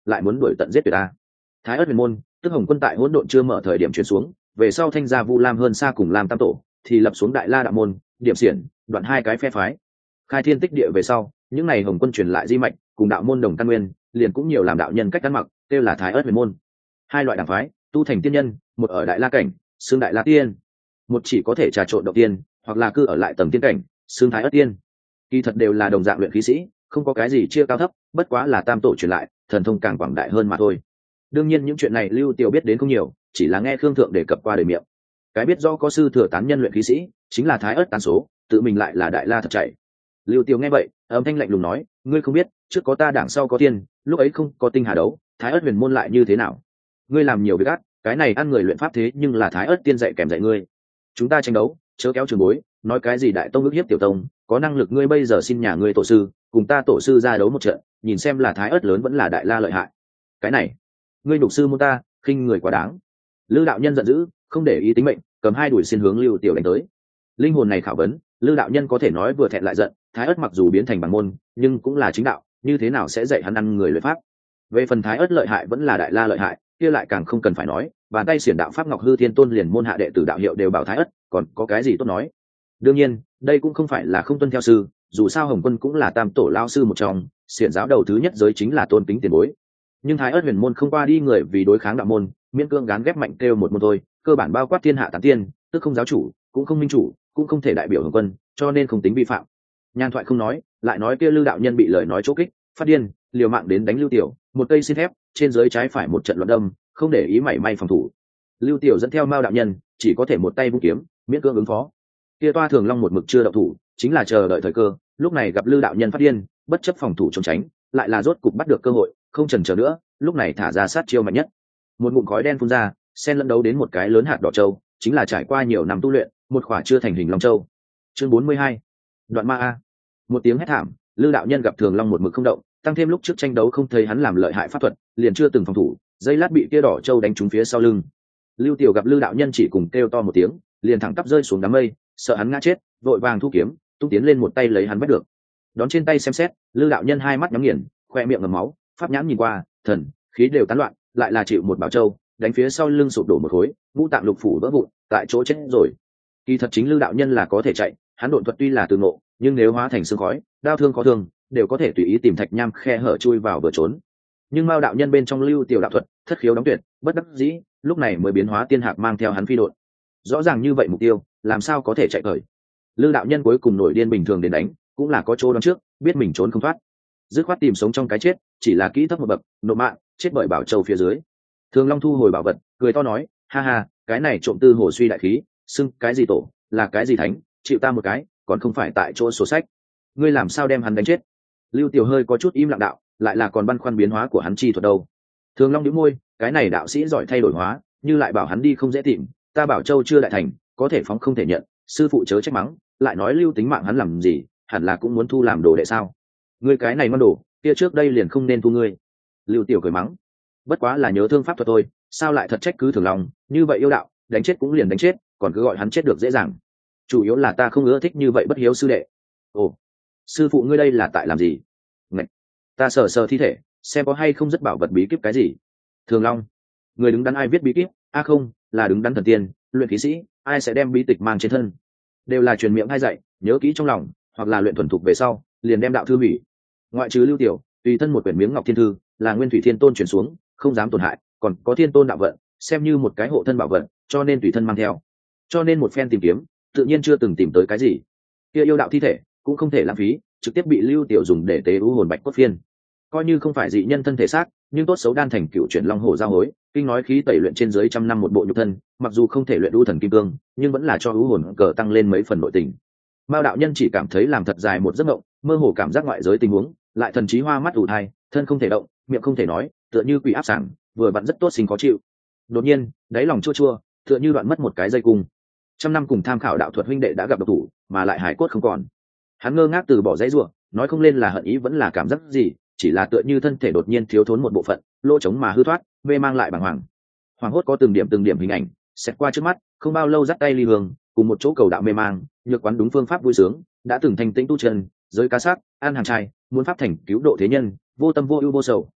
Speaker 1: lại muốn đuổi tận giết tuyệt ta. Thái ất huyền môn tức Hồng Quân tại hỗn độn chưa mở thời điểm chuyển xuống, về sau thanh gia Vu Lam hơn xa cùng Lam tam tổ thì lập xuống Đại La đạo môn, điểm xiển đoạn hai cái phe phái. Khai thiên tích địa về sau, những này Hồng Quân truyền lại di mạch cùng đạo môn đồng căn nguyên, liền cũng nhiều làm đạo nhân cách ăn mặc, kêu là Thái ất huyền môn. Hai loại đảng phái tu thành tiên nhân, một ở Đại La cảnh xưng Đại La tiên, một chỉ có thể trà trộn động tiên hoặc là cư ở lại tầng tiên cảnh xưng Thái ất tiên. Kỳ thật đều là đồng dạng luyện khí sĩ, không có cái gì chia cao thấp, bất quá là tam tổ truyền lại thần thông càng quảng đại hơn mà thôi. Đương nhiên những chuyện này Lưu Tiểu biết đến không nhiều, chỉ là nghe Khương Thượng đề cập qua đời miệng. Cái biết do có sư thừa tán nhân luyện khí sĩ chính là Thái ất tán số, tự mình lại là Đại La thật chạy. Lưu Tiểu nghe vậy âm thanh lạnh lùng nói, ngươi không biết trước có ta đảng sau có tiên, lúc ấy không có tinh hà đấu, Thái ất huyền môn lại như thế nào? Ngươi làm nhiều việc ác, cái này ăn người luyện pháp thế nhưng là Thái ất tiên dạy kèm dạy ngươi. Chúng ta tranh đấu chớ kéo trường bối, nói cái gì đại tông ước hiếp tiểu tông, có năng lực ngươi bây giờ xin nhà ngươi tổ sư cùng ta tổ sư ra đấu một trận, nhìn xem là Thái ất lớn vẫn là Đại La lợi hại. Cái này ngươi nhục sư môn ta, khinh người quá đáng. Lư đạo nhân giận dữ, không để ý tính mệnh, cầm hai đuổi xin hướng Lưu Tiểu đánh tới. Linh hồn này khảo vấn, Lư đạo nhân có thể nói vừa thẹn lại giận, Thái ất mặc dù biến thành bằng môn, nhưng cũng là chính đạo, như thế nào sẽ dạy hắn ăn người luyện pháp? Về phần Thái ất lợi hại vẫn là Đại La lợi hại, kia lại càng không cần phải nói, bàn tay xiển đạo pháp Ngọc Hư Thiên Tôn liền môn hạ đệ tử đạo hiệu đều bảo Thái ất, còn có cái gì tốt nói? Đương nhiên, đây cũng không phải là không tuân theo sư, dù sao Hồng Quân cũng là tam tổ lao sư một trong, xiển giáo đầu thứ nhất giới chính là tôn kính tiền bối. Nhưng Thái ất huyền môn không qua đi người vì đối kháng đạo môn, miễn cương gán ghép mạnh kêu một môn thôi, cơ bản bao quát thiên hạ tán tiên, tức không giáo chủ, cũng không minh chủ, cũng không thể đại biểu Hồng Quân, cho nên không tính vi phạm. Nhan thoại không nói, lại nói kia Lư đạo nhân bị lời nói chỗ kích, phát điên, liều mạng đến đánh Lưu Tiểu, một cây xin thép, trên dưới trái phải một trận loạn đâm, không để ý mảy may phòng thủ. Lưu Tiểu dẫn theo Mao đạo nhân, chỉ có thể một tay vung kiếm, miễn cương ứng phó. Kia Toa Thường Long một mực chưa động thủ, chính là chờ đợi thời cơ, lúc này gặp Lư đạo nhân phát điên, bất chấp phòng thủ trốn tránh, lại là rốt cục bắt được cơ hội, không chần chờ nữa, lúc này thả ra sát chiêu mạnh nhất. Một ngụm khói đen phun ra, xen lẫn đấu đến một cái lớn hạt đỏ châu, chính là trải qua nhiều năm tu luyện, một khỏa chưa thành hình long châu. Chương bốn mươi hai, Đoạn Ma A. Một tiếng hét thảm, Lư đạo nhân gặp Thường Long một mực không động, tăng thêm lúc trước tranh đấu không thấy hắn làm lợi hại pháp thuật, liền chưa từng phòng thủ, dây lát bị kia đỏ châu đánh trúng phía sau lưng. Lưu Tiểu gặp Lư đạo nhân chỉ cùng kêu to một tiếng, liền thẳng tắp rơi xuống đám mây, sợ hắn ngã chết, vội vàng thu kiếm, tung tiến lên một tay lấy hắn bắt được. Đón trên tay xem xét, Lư đạo nhân hai mắt nhắm nghiền, khoe miệng ngầm máu, pháp nhãn nhìn qua, thần khí đều tán loạn, lại là chịu một bảo châu đánh phía sau lưng sụp đổ một khối, ngũ tạng lục phủ vỡ vụn, tại chỗ chết rồi. Kỳ thật chính Lư đạo nhân là có thể chạy, hắn độn thuật tuy là từ ngộ, nhưng nếu hóa thành sương khói, đao thương có thương, đều có thể tùy ý tìm thạch nham khe hở chui vào vừa trốn. Nhưng Mao đạo nhân bên trong Lưu Tiểu đạo thuật, thất khiếu đóng tuyệt, bất đắc dĩ, lúc này mới biến hóa tiên hạc mang theo hắn phi độn. Rõ ràng như vậy mục tiêu, làm sao có thể chạy khởi? Lư đạo nhân cuối cùng nổi điên bình thường đến đánh, cũng là có chỗ đón trước, biết mình trốn không thoát, dứt khoát tìm sống trong cái chết, chỉ là kỹ thấp một bậc, nộp mạng, chết bởi bảo châu phía dưới. Thường Long thu hồi bảo vật, cười to nói, ha ha, cái này trộm tư hồ suy đại khí, xưng cái gì tổ, là cái gì thánh, chịu ta một cái, còn không phải tại chỗ sổ sách. Ngươi làm sao đem hắn đánh chết? Lưu Tiểu hơi có chút im lặng đạo, lại là còn băn khoăn biến hóa của hắn chi thuật đâu. Thường Long nhíu môi, cái này đạo sĩ giỏi thay đổi hóa, như lại bảo hắn đi không dễ tìm, ta bảo châu chưa đại thành, có thể phóng không thể nhận, sư phụ chớ trách mắng, lại nói lưu tính mạng hắn làm gì, hẳn là cũng muốn thu làm đồ đệ sao? Ngươi cái này ngon đồ, kia trước đây liền không nên thu ngươi. Lưu Tiểu cười mắng, bất quá là nhớ thương pháp thuật thôi, sao lại thật trách cứ Thường Long, như vậy yêu đạo, đánh chết cũng liền đánh chết, còn cứ gọi hắn chết được dễ dàng. Chủ yếu là ta không ưa thích như vậy bất hiếu sư đệ. Ồ, sư phụ ngươi đây là tại làm gì? Ngạch, ta sờ sờ thi thể, xem có hay không rất bảo vật bí kíp cái gì. Thường Long, người đứng đắn ai viết bí kíp? A à không, là đứng đắn thần tiên, luyện khí sĩ, ai sẽ đem bí tịch mang trên thân? Đều là truyền miệng hay dạy, nhớ kỹ trong lòng, hoặc là luyện thuần thục về sau, liền đem đạo thư hủy. Ngoại trừ Lưu Tiểu, tùy thân một quyển miếng ngọc thiên thư, là Nguyên Thủy Thiên Tôn truyền xuống, không dám tổn hại, còn có Thiên Tôn đạo vận, xem như một cái hộ thân bảo vật, cho nên tùy thân mang theo. Cho nên một phen tìm kiếm, tự nhiên chưa từng tìm tới cái gì. Kia yêu đạo thi thể cũng không thể lãng phí, trực tiếp bị Lưu Tiểu dùng để tế u hồn bạch cốt phiên. Coi như không phải dị nhân thân thể xác, nhưng tốt xấu đan thành cựu chuyển long hổ giao hối, kinh nói khí tẩy luyện trên dưới trăm năm một bộ nhục thân, mặc dù không thể luyện u thần kim cương, nhưng vẫn là cho u hồn cờ tăng lên mấy phần nội tình. Mao đạo nhân chỉ cảm thấy làm thật dài một giấc mộng, mơ hồ cảm giác ngoại giới tình huống, lại thần trí hoa mắt ù thai, thân không thể động, miệng không thể nói, tựa như quỷ áp sảng, vừa vặn rất tốt sinh khó chịu. Đột nhiên, đáy lòng chua chua, tựa như đoạn mất một cái dây cung. Trăm năm cùng tham khảo đạo thuật huynh đệ đã gặp độc thủ, mà lại hải cốt không còn. Hắn ngơ ngác từ bỏ dãy rủa, nói không lên là hận ý vẫn là cảm giác gì, chỉ là tựa như thân thể đột nhiên thiếu thốn một bộ phận, lỗ trống mà hư thoát, mê mang lại bàng hoàng. Hoàng hốt có từng điểm từng điểm hình ảnh xẹt qua trước mắt, không bao lâu dắt tay ly hương, cùng một chỗ cầu đạo mê mang, nhược quán đúng phương pháp vui sướng, đã từng thành tĩnh tu chân, giới cá sắc, an hàng trai, muốn pháp thành cứu độ thế nhân, vô tâm vô ưu vô sầu,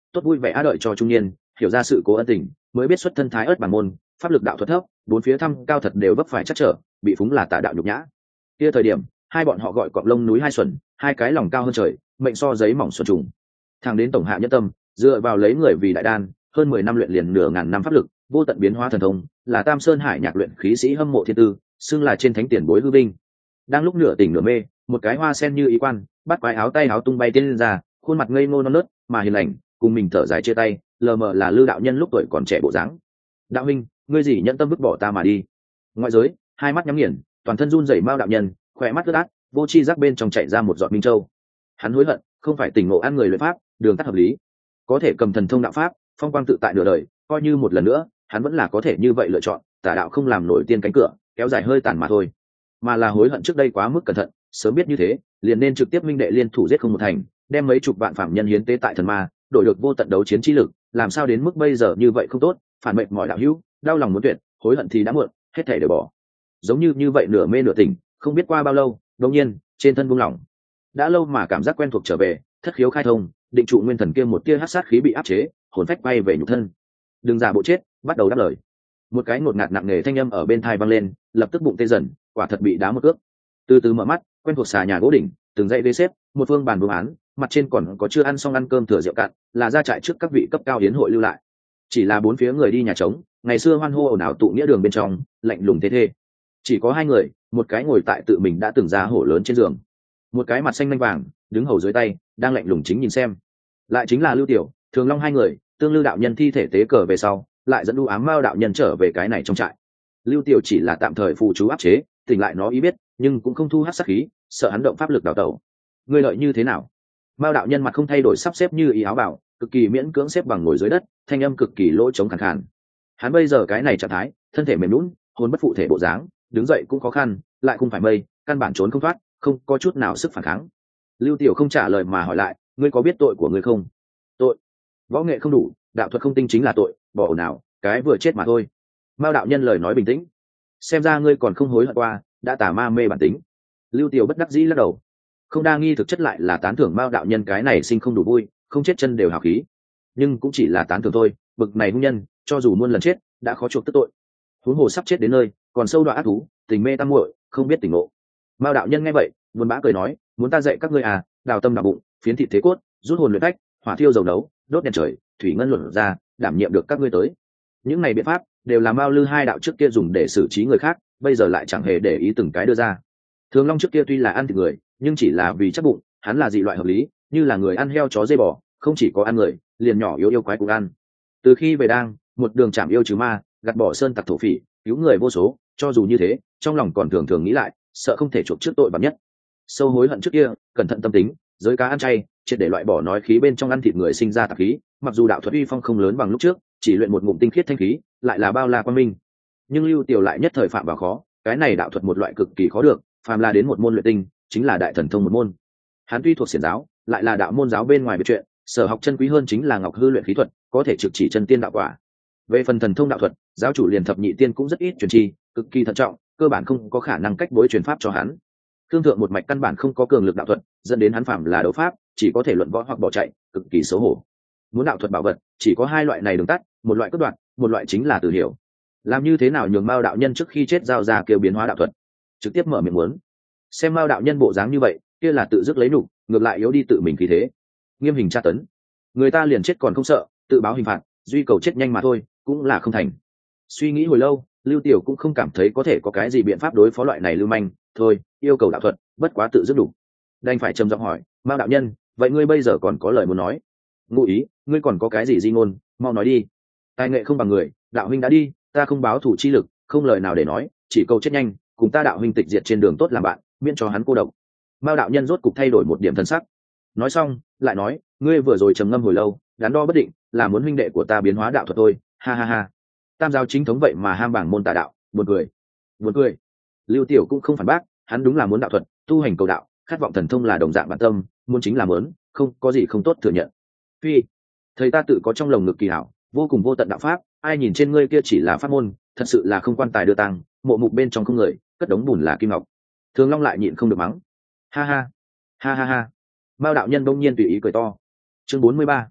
Speaker 1: tốt vui vẻ á đợi cho trung niên hiểu ra sự cố ân tình mới biết xuất thân thái ớt bản môn pháp lực đạo thuật thấp bốn phía thăm cao thật đều vấp phải chắc trở bị phúng là tà đạo nhục nhã. Kia thời điểm hai bọn họ gọi cọp lông núi hai xuẩn, hai cái lòng cao hơn trời, mệnh so giấy mỏng xuẩn trùng. Thằng đến tổng hạ nhất tâm, dựa vào lấy người vì đại đan, hơn mười năm luyện liền nửa ngàn năm pháp lực, vô tận biến hóa thần thông, là Tam Sơn Hải nhạc luyện khí sĩ hâm mộ thiên tư, xưng là trên thánh tiền bối hư vinh. Đang lúc nửa tỉnh nửa mê, một cái hoa sen như ý quan, bắt quái áo tay áo tung bay tiên lên ra, khuôn mặt ngây ngô non nớt, mà hiền lành, cùng mình thở dài chia tay, lờ mờ là Lư đạo nhân lúc tuổi còn trẻ bộ dáng. Đạo huynh, ngươi gì nhận tâm vứt bỏ ta mà đi? Ngoại giới, hai mắt nhắm nghiền, toàn thân run rẩy Mao đạo nhân, khỏe mắt ướt át, vô chi giác bên trong chạy ra một giọt minh châu. Hắn hối hận, không phải tỉnh ngộ ăn người luyện pháp, đường tắt hợp lý, có thể cầm thần thông đạo pháp, phong quang tự tại nửa đời, coi như một lần nữa, hắn vẫn là có thể như vậy lựa chọn, tà đạo không làm nổi tiên cánh cửa, kéo dài hơi tàn mà thôi. Mà là hối hận trước đây quá mức cẩn thận, sớm biết như thế, liền nên trực tiếp minh đệ liên thủ giết không một thành, đem mấy chục vạn phạm nhân hiến tế tại thần ma, đổi được vô tận đấu chiến trí lực, làm sao đến mức bây giờ như vậy không tốt, phản mệnh mọi đạo hữu, đau lòng muốn tuyệt, hối hận thì đã muộn, hết thảy đều bỏ. Giống như như vậy nửa mê nửa tỉnh, không biết qua bao lâu, đột nhiên, trên thân buông lỏng. Đã lâu mà cảm giác quen thuộc trở về, thất khiếu khai thông, định trụ nguyên thần kia một tia hắc sát khí bị áp chế, hồn phách bay về nhục thân. Đừng giả bộ chết, bắt đầu đáp lời. Một cái ngột ngạt nặng nề thanh âm ở bên tai vang lên, lập tức bụng tê dần, quả thật bị đá một cước. Từ từ mở mắt, quen thuộc xà nhà gỗ đỉnh, từng dãy ghế xếp, một phương bàn vương án, mặt trên còn có chưa ăn xong ăn cơm thừa rượu cạn, là ra trại trước các vị cấp cao hiến hội lưu lại. Chỉ là bốn phía người đi nhà trống, ngày xưa hoan hô ồn ào tụ nghĩa đường bên trong, lạnh lùng thế thê. Chỉ có hai người, một cái ngồi tại tự mình đã từng ra hổ lớn trên giường, một cái mặt xanh lanh vàng, đứng hầu dưới tay, đang lạnh lùng chính nhìn xem. Lại chính là Lưu Tiểu, Thường Long hai người, tương Lưu đạo nhân thi thể tế cờ về sau, lại dẫn đu ám Mao đạo nhân trở về cái này trong trại. Lưu Tiểu chỉ là tạm thời phụ chú áp chế, tỉnh lại nó ý biết, nhưng cũng không thu hắc sát khí, sợ hắn động pháp lực đào tẩu. Ngươi lợi như thế nào? Mao đạo nhân mặt không thay đổi sắp xếp như ý áo bảo, cực kỳ miễn cưỡng xếp bằng ngồi dưới đất, thanh âm cực kỳ lỗ trống khàn khàn. Hắn bây giờ cái này trạng thái, thân thể mềm nhũn, hồn bất phụ thể bộ dáng, đứng dậy cũng khó khăn, lại không phải mây, căn bản trốn không thoát, không có chút nào sức phản kháng. Lưu Tiểu không trả lời mà hỏi lại, ngươi có biết tội của ngươi không? Tội? Võ nghệ không đủ, đạo thuật không tinh chính là tội, bỏ nào, cái vừa chết mà thôi. Mao đạo nhân lời nói bình tĩnh. Xem ra ngươi còn không hối hận qua, đã tà ma mê bản tính. Lưu Tiểu bất đắc dĩ lắc đầu. Không đa nghi thực chất lại là tán thưởng Mao đạo nhân cái này sinh không đủ vui, không chết chân đều hào khí. Nhưng cũng chỉ là tán thưởng thôi, bực này hung nhân, cho dù muôn lần chết, đã khó chuộc tức tội. Huống hồ sắp chết đến nơi, còn sâu đoạn ác thú, tình mê tam muội, không biết tỉnh ngộ. Mao đạo nhân nghe vậy, buồn bã cười nói, muốn ta dạy các ngươi à, đào tâm đào bụng, phiến thịt thế cốt, rút hồn luyện cách, hỏa thiêu dầu nấu, đốt đèn trời, thủy ngân luận ra, đảm nhiệm được các ngươi tới. Những này biện pháp đều là Mao Lư hai đạo trước kia dùng để xử trí người khác, bây giờ lại chẳng hề để ý từng cái đưa ra. Thường Long trước kia tuy là ăn thịt người, nhưng chỉ là vì chắc bụng, hắn là dị loại hợp lý, như là người ăn heo chó dê bò, không chỉ có ăn người, liền nhỏ yếu yêu quái cũng ăn. Từ khi về đang, một đường chạm yêu trừ ma, gạt bỏ sơn tặc thổ phỉ, cứu người vô số, cho dù như thế, trong lòng còn thường thường nghĩ lại, sợ không thể chuộc trước tội bạc nhất. Sâu hối hận trước kia, cẩn thận tâm tính, giới cá ăn chay, triệt để loại bỏ nói khí bên trong ăn thịt người sinh ra tạp khí, mặc dù đạo thuật uy phong không lớn bằng lúc trước, chỉ luyện một ngụm tinh khiết thanh khí, lại là bao la quan minh. Nhưng Lưu Tiểu lại nhất thời phạm vào khó, cái này đạo thuật một loại cực kỳ khó được, phàm là đến một môn luyện tinh, chính là đại thần thông một môn. Hắn tuy thuộc xiển giáo, lại là đạo môn giáo bên ngoài biệt chuyện, sở học chân quý hơn chính là ngọc hư luyện khí thuật, có thể trực chỉ chân tiên đạo quả. Về phần thần thông đạo thuật, giáo chủ liền thập nhị tiên cũng rất ít truyền chi, cực kỳ thận trọng, cơ bản không có khả năng cách bối truyền pháp cho hắn. Thương thượng một mạch căn bản không có cường lực đạo thuật, dẫn đến hắn phạm là đấu pháp, chỉ có thể luận võ hoặc bỏ chạy, cực kỳ xấu hổ. Muốn đạo thuật bảo vật, chỉ có hai loại này đường tắt, một loại cướp đoạt, một loại chính là từ hiểu. Làm như thế nào nhường Mao đạo nhân trước khi chết giao ra kêu biến hóa đạo thuật? Trực tiếp mở miệng muốn. Xem Mao đạo nhân bộ dáng như vậy, kia là tự dứt lấy nục, ngược lại yếu đi tự mình khí thế. Nghiêm hình tra tấn. Người ta liền chết còn không sợ, tự báo hình phạt, duy cầu chết nhanh mà thôi, cũng là không thành. Suy nghĩ hồi lâu, Lưu Tiểu cũng không cảm thấy có thể có cái gì biện pháp đối phó loại này lưu manh, thôi, yêu cầu đạo thuật, bất quá tự dứt đủ. Đành phải trầm giọng hỏi, Mao đạo nhân, vậy ngươi bây giờ còn có lời muốn nói? Ngụ ý, ngươi còn có cái gì di ngôn, mau nói đi. Tài nghệ không bằng người, đạo huynh đã đi, ta không báo thủ chi lực, không lời nào để nói, chỉ câu chết nhanh, cùng ta đạo huynh tịch diệt trên đường tốt làm bạn, miễn cho hắn cô độc. Mao đạo nhân rốt cục thay đổi một điểm thân sắc. Nói xong, lại nói, ngươi vừa rồi trầm ngâm hồi lâu, đắn đo bất định, là muốn huynh đệ của ta biến hóa đạo thuật thôi, ha ha ha. Tam giáo chính thống vậy mà ham bảng môn tà đạo, buồn cười. Buồn cười. Lưu Tiểu cũng không phản bác, hắn đúng là muốn đạo thuật, tu hành cầu đạo, khát vọng thần thông là đồng dạng bản tâm, muốn chính là muốn, không có gì không tốt thừa nhận. Phi, thầy ta tự có trong lồng ngực kỳ hảo, vô cùng vô tận đạo pháp, ai nhìn trên ngươi kia chỉ là pháp môn, thật sự là không quan tài đưa tăng, mộ mục bên trong không người, cất đống bùn là kim ngọc. Thường Long lại nhịn không được mắng. Ha ha, ha ha ha. Mao đạo nhân đông nhiên tùy ý cười to. Chương bốn mươi ba.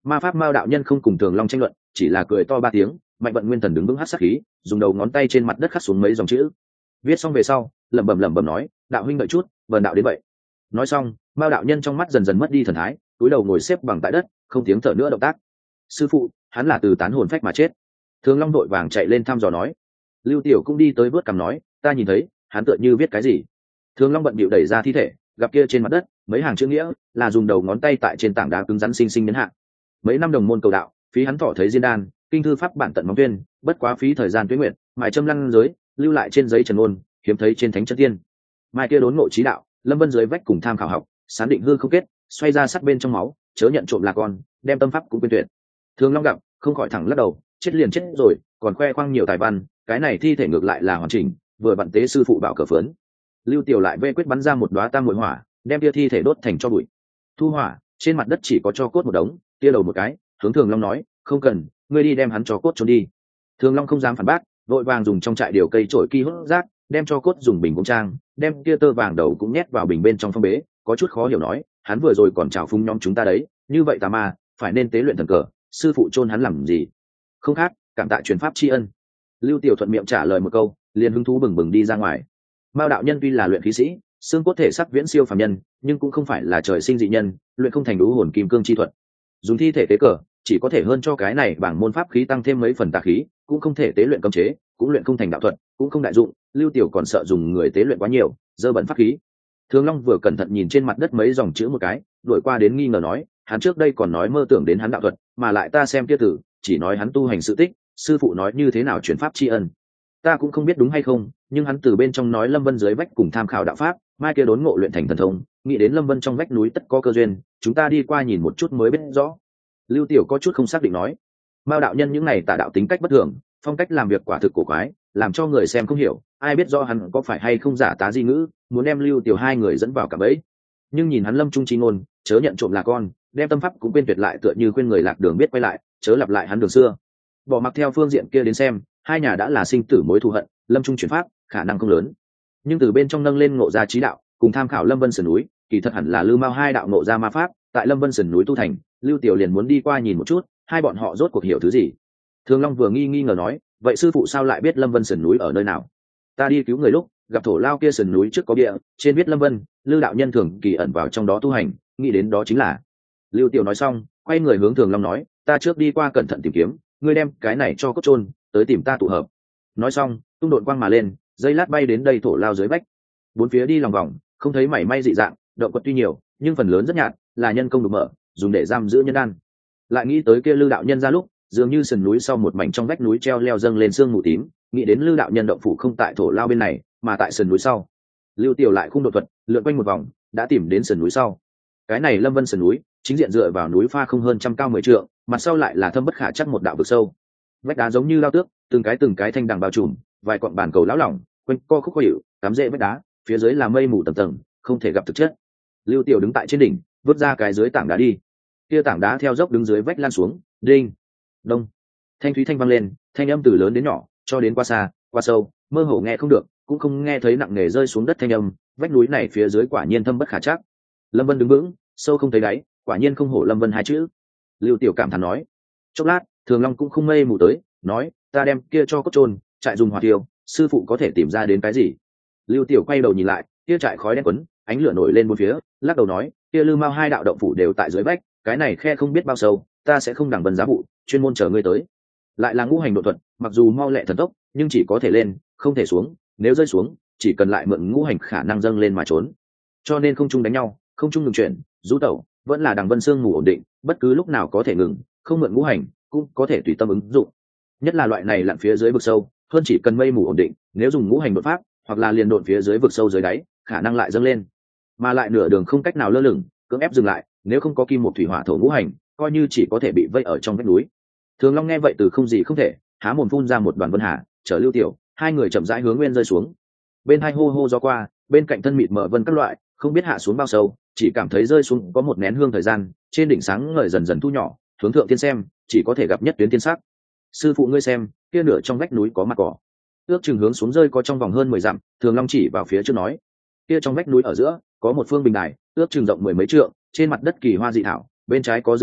Speaker 1: Ma pháp Mao đạo nhân không cùng Thường Long tranh luận, chỉ là cười to ba tiếng. Mạnh vận nguyên thần đứng vững hắc sát khí, dùng đầu ngón tay trên mặt đất khắc xuống mấy dòng chữ. Viết xong về sau, lẩm bẩm lẩm bẩm nói, đạo huynh đợi chút, vần đạo đến vậy. Nói xong, Mao đạo nhân trong mắt dần dần mất đi thần thái, cúi đầu ngồi xếp bằng tại đất, không tiếng thở nữa động tác. Sư phụ, hắn là từ tán hồn phách mà chết. Thường Long đội vàng chạy lên thăm dò nói. Lưu Tiểu cũng đi tới vớt cằm nói, ta nhìn thấy, hắn tựa như viết cái gì. Thường Long bận bịu đẩy ra thi thể, gặp kia trên mặt đất, mấy hàng chữ nghĩa, là dùng đầu ngón tay tại trên tảng đá cứng rắn xinh xinh nhấn hạ. Mấy năm đồng môn cầu đạo, phí hắn thọ thấy diên đan, kinh thư pháp bản tận móng tuyên, bất quá phí thời gian tuyết nguyện, mài châm lăng giới, lưu lại trên giấy trần ngôn, hiếm thấy trên thánh chân tiên. Mai kia đốn ngộ trí đạo, lâm vân dưới vách cùng tham khảo học, sán định hư không kết, xoay ra sát bên trong máu, chớ nhận trộm là con, đem tâm pháp cũng quên tuyệt. Thường Long gặp, không khỏi thẳng lắc đầu, chết liền chết rồi, còn khoe khoang nhiều tài văn, cái này thi thể ngược lại là hoàn chỉnh, vừa vặn tế sư phụ bảo cờ phớn. Lưu Tiểu lại vê quyết bắn ra một đóa tam muội hỏa, đem tia thi thể đốt thành cho bụi. Thu hỏa, trên mặt đất chỉ có cho cốt một đống, tia đầu một cái, hướng Thường Long nói, không cần, ngươi đi đem hắn cho cốt trốn đi. Thường Long không dám phản bác, vội vàng dùng trong trại điều cây trổi ki hút rác, đem cho cốt dùng bình công trang, đem tia tơ vàng đầu cũng nhét vào bình bên trong phong bế, có chút khó hiểu nói, hắn vừa rồi còn chào phúng nhóm chúng ta đấy, như vậy tà ma, phải nên tế luyện thần cờ, sư phụ chôn hắn làm gì? Không khác, cảm tạ truyền pháp tri ân. Lưu Tiểu thuận miệng trả lời một câu, liền hứng thú bừng bừng đi ra ngoài. Mao đạo nhân tuy là luyện khí sĩ, xương cốt thể sắc viễn siêu phàm nhân, nhưng cũng không phải là trời sinh dị nhân, luyện không thành đủ hồn kim cương chi thuật. Dùng thi thể tế cờ, chỉ có thể hơn cho cái này bảng môn pháp khí tăng thêm mấy phần tà khí, cũng không thể tế luyện cấm chế, cũng luyện không thành đạo thuật, cũng không đại dụng. Lưu Tiểu còn sợ dùng người tế luyện quá nhiều, dơ bẩn pháp khí. Thường Long vừa cẩn thận nhìn trên mặt đất mấy dòng chữ một cái, đuổi qua đến nghi ngờ nói, hắn trước đây còn nói mơ tưởng đến hắn đạo thuật, mà lại ta xem kia tử, chỉ nói hắn tu hành sự tích, sư phụ nói như thế nào truyền pháp tri ân. Ta cũng không biết đúng hay không, nhưng hắn từ bên trong nói Lâm Vân dưới vách cùng tham khảo đạo pháp, mai kia đốn ngộ luyện thành thần thông, nghĩ đến Lâm Vân trong vách núi tất có cơ duyên, chúng ta đi qua nhìn một chút mới biết rõ. Lưu Tiểu có chút không xác định nói, Mao đạo nhân những này tà đạo tính cách bất thường, phong cách làm việc quả thực cổ quái, làm cho người xem không hiểu, ai biết rõ hắn có phải hay không giả tá di ngữ, muốn đem Lưu Tiểu hai người dẫn vào cả bẫy. Nhưng nhìn hắn lâm trung chi ngôn, chớ nhận trộm là con, đem tâm pháp cũng quên tuyệt lại, tựa như khuyên người lạc đường biết quay lại, chớ lặp lại hắn đường xưa. Bỏ mặc theo phương diện kia đến xem, hai nhà đã là sinh tử mối thù hận, lâm trung chuyển pháp khả năng không lớn, nhưng từ bên trong nâng lên ngộ ra trí đạo, cùng tham khảo Lâm Vân sườn núi, kỳ thật hẳn là Lưu Mao hai đạo ngộ ra ma pháp, tại Lâm Vân sườn núi tu thành. Lưu Tiểu liền muốn đi qua nhìn một chút, hai bọn họ rốt cuộc hiểu thứ gì. Thường Long vừa nghi nghi ngờ nói, vậy sư phụ sao lại biết Lâm Vân sườn núi ở nơi nào? Ta đi cứu người lúc gặp thổ lao kia sườn núi trước có địa, trên viết Lâm Vân, Lưu đạo nhân thường kỳ ẩn vào trong đó tu hành, nghĩ đến đó chính là. Lưu Tiểu nói xong, quay người hướng Thường Long nói, ta trước đi qua cẩn thận tìm kiếm, ngươi đem cái này cho cốt chôn, tới tìm ta tụ hợp. Nói xong, tung độn quang mà lên, dây lát bay đến đây thổ lao dưới vách, bốn phía đi lòng vòng, không thấy mảy may dị dạng, động quật tuy nhiều, nhưng phần lớn rất nhạt, là nhân công đục mở, dùng để giam giữ nhân đan. Lại nghĩ tới kia Lưu đạo nhân ra lúc, dường như sườn núi sau một mảnh trong vách núi treo leo dâng lên sương mù tím, nghĩ đến Lưu đạo nhân động phủ không tại thổ lao bên này, mà tại sườn núi sau. Lưu Tiểu lại khung độ thuật, lượn quanh một vòng, đã tìm đến sườn núi sau. Cái này Lâm Vân sườn núi, chính diện dựa vào núi pha không hơn trăm cao mười trượng, mặt sau lại là thâm bất khả chắc một đạo vực sâu. Vách đá giống như lao tước, từng cái từng cái thanh đằng bao trùm, vài quặng bàn cầu lão lỏng, quanh co khúc khó hiểu, cắm rễ vách đá, phía dưới là mây mù tầng tầng, không thể gặp thực chất. Lưu Tiểu đứng tại trên đỉnh, vứt ra cái dưới tảng đá đi. Kia tảng đá theo dốc đứng dưới vách lan xuống, đinh, đông, thanh thúy thanh vang lên, thanh âm từ lớn đến nhỏ, cho đến qua xa, qua sâu, mơ hồ nghe không được, cũng không nghe thấy nặng nề rơi xuống đất thanh âm. Vách núi này phía dưới quả nhiên thâm bất khả chắc. Lâm Vân đứng vững, sâu không thấy đáy, quả nhiên không hổ Lâm Vân hai chữ. Lưu Tiểu cảm thán nói. Chốc lát, Thường Long cũng không mây mù tới, nói, ta đem kia cho cốt trôn, trại dùng hỏa tiêu, sư phụ có thể tìm ra đến cái gì? Lưu Tiểu quay đầu nhìn lại, kia trại khói đen quấn, ánh lửa nổi lên bốn phía, lắc đầu nói, kia Lưu Mao hai đạo động phủ đều tại dưới vách, cái này khe không biết bao sâu, ta sẽ không đằng vân giá vụ, chuyên môn chờ ngươi tới. Lại là ngũ hành độ thuật, mặc dù mau lẹ thần tốc, nhưng chỉ có thể lên, không thể xuống, nếu rơi xuống, chỉ cần lại mượn ngũ hành khả năng dâng lên mà trốn. Cho nên không chung đánh nhau, không chung ngừng chuyển, rú tẩu, vẫn là đằng vân sương mù ổn định, bất cứ lúc nào có thể ngừng, không mượn ngũ hành, cũng có thể tùy tâm ứng dụng. Nhất là loại này lặn phía dưới vực sâu, hơn chỉ cần mây mù ổn định, nếu dùng ngũ hành đột pháp, hoặc là liền độn phía dưới vực sâu dưới đáy, khả năng lại dâng lên, mà lại nửa đường không cách nào lơ lửng, cưỡng ép dừng lại, nếu không có kim một thủy hỏa thổ ngũ hành, coi như chỉ có thể bị vây ở trong vách núi. Thường Long nghe vậy từ không gì không thể, há mồm phun ra một đoàn vân hà, chở Lưu Tiểu, hai người chậm rãi hướng nguyên rơi xuống. Bên hai hô hô gió qua, bên cạnh thân mịt mờ vân các loại, không biết hạ xuống bao sâu, chỉ cảm thấy rơi xuống có một nén hương thời gian, trên đỉnh sáng ngời dần dần thu nhỏ, hướng thượng thiên xem, chỉ có thể gặp nhất tuyến thiên sắc. Sư phụ ngươi xem, kia nửa trong vách núi có mặt cỏ, ước chừng hướng xuống rơi có trong vòng hơn mười dặm. Thường Long chỉ vào phía trước nói, kia trong vách núi ở giữa có một phương bình đài, ước chừng rộng mười mấy trượng, trên mặt đất kỳ hoa dị thảo, bên trái có dược viên,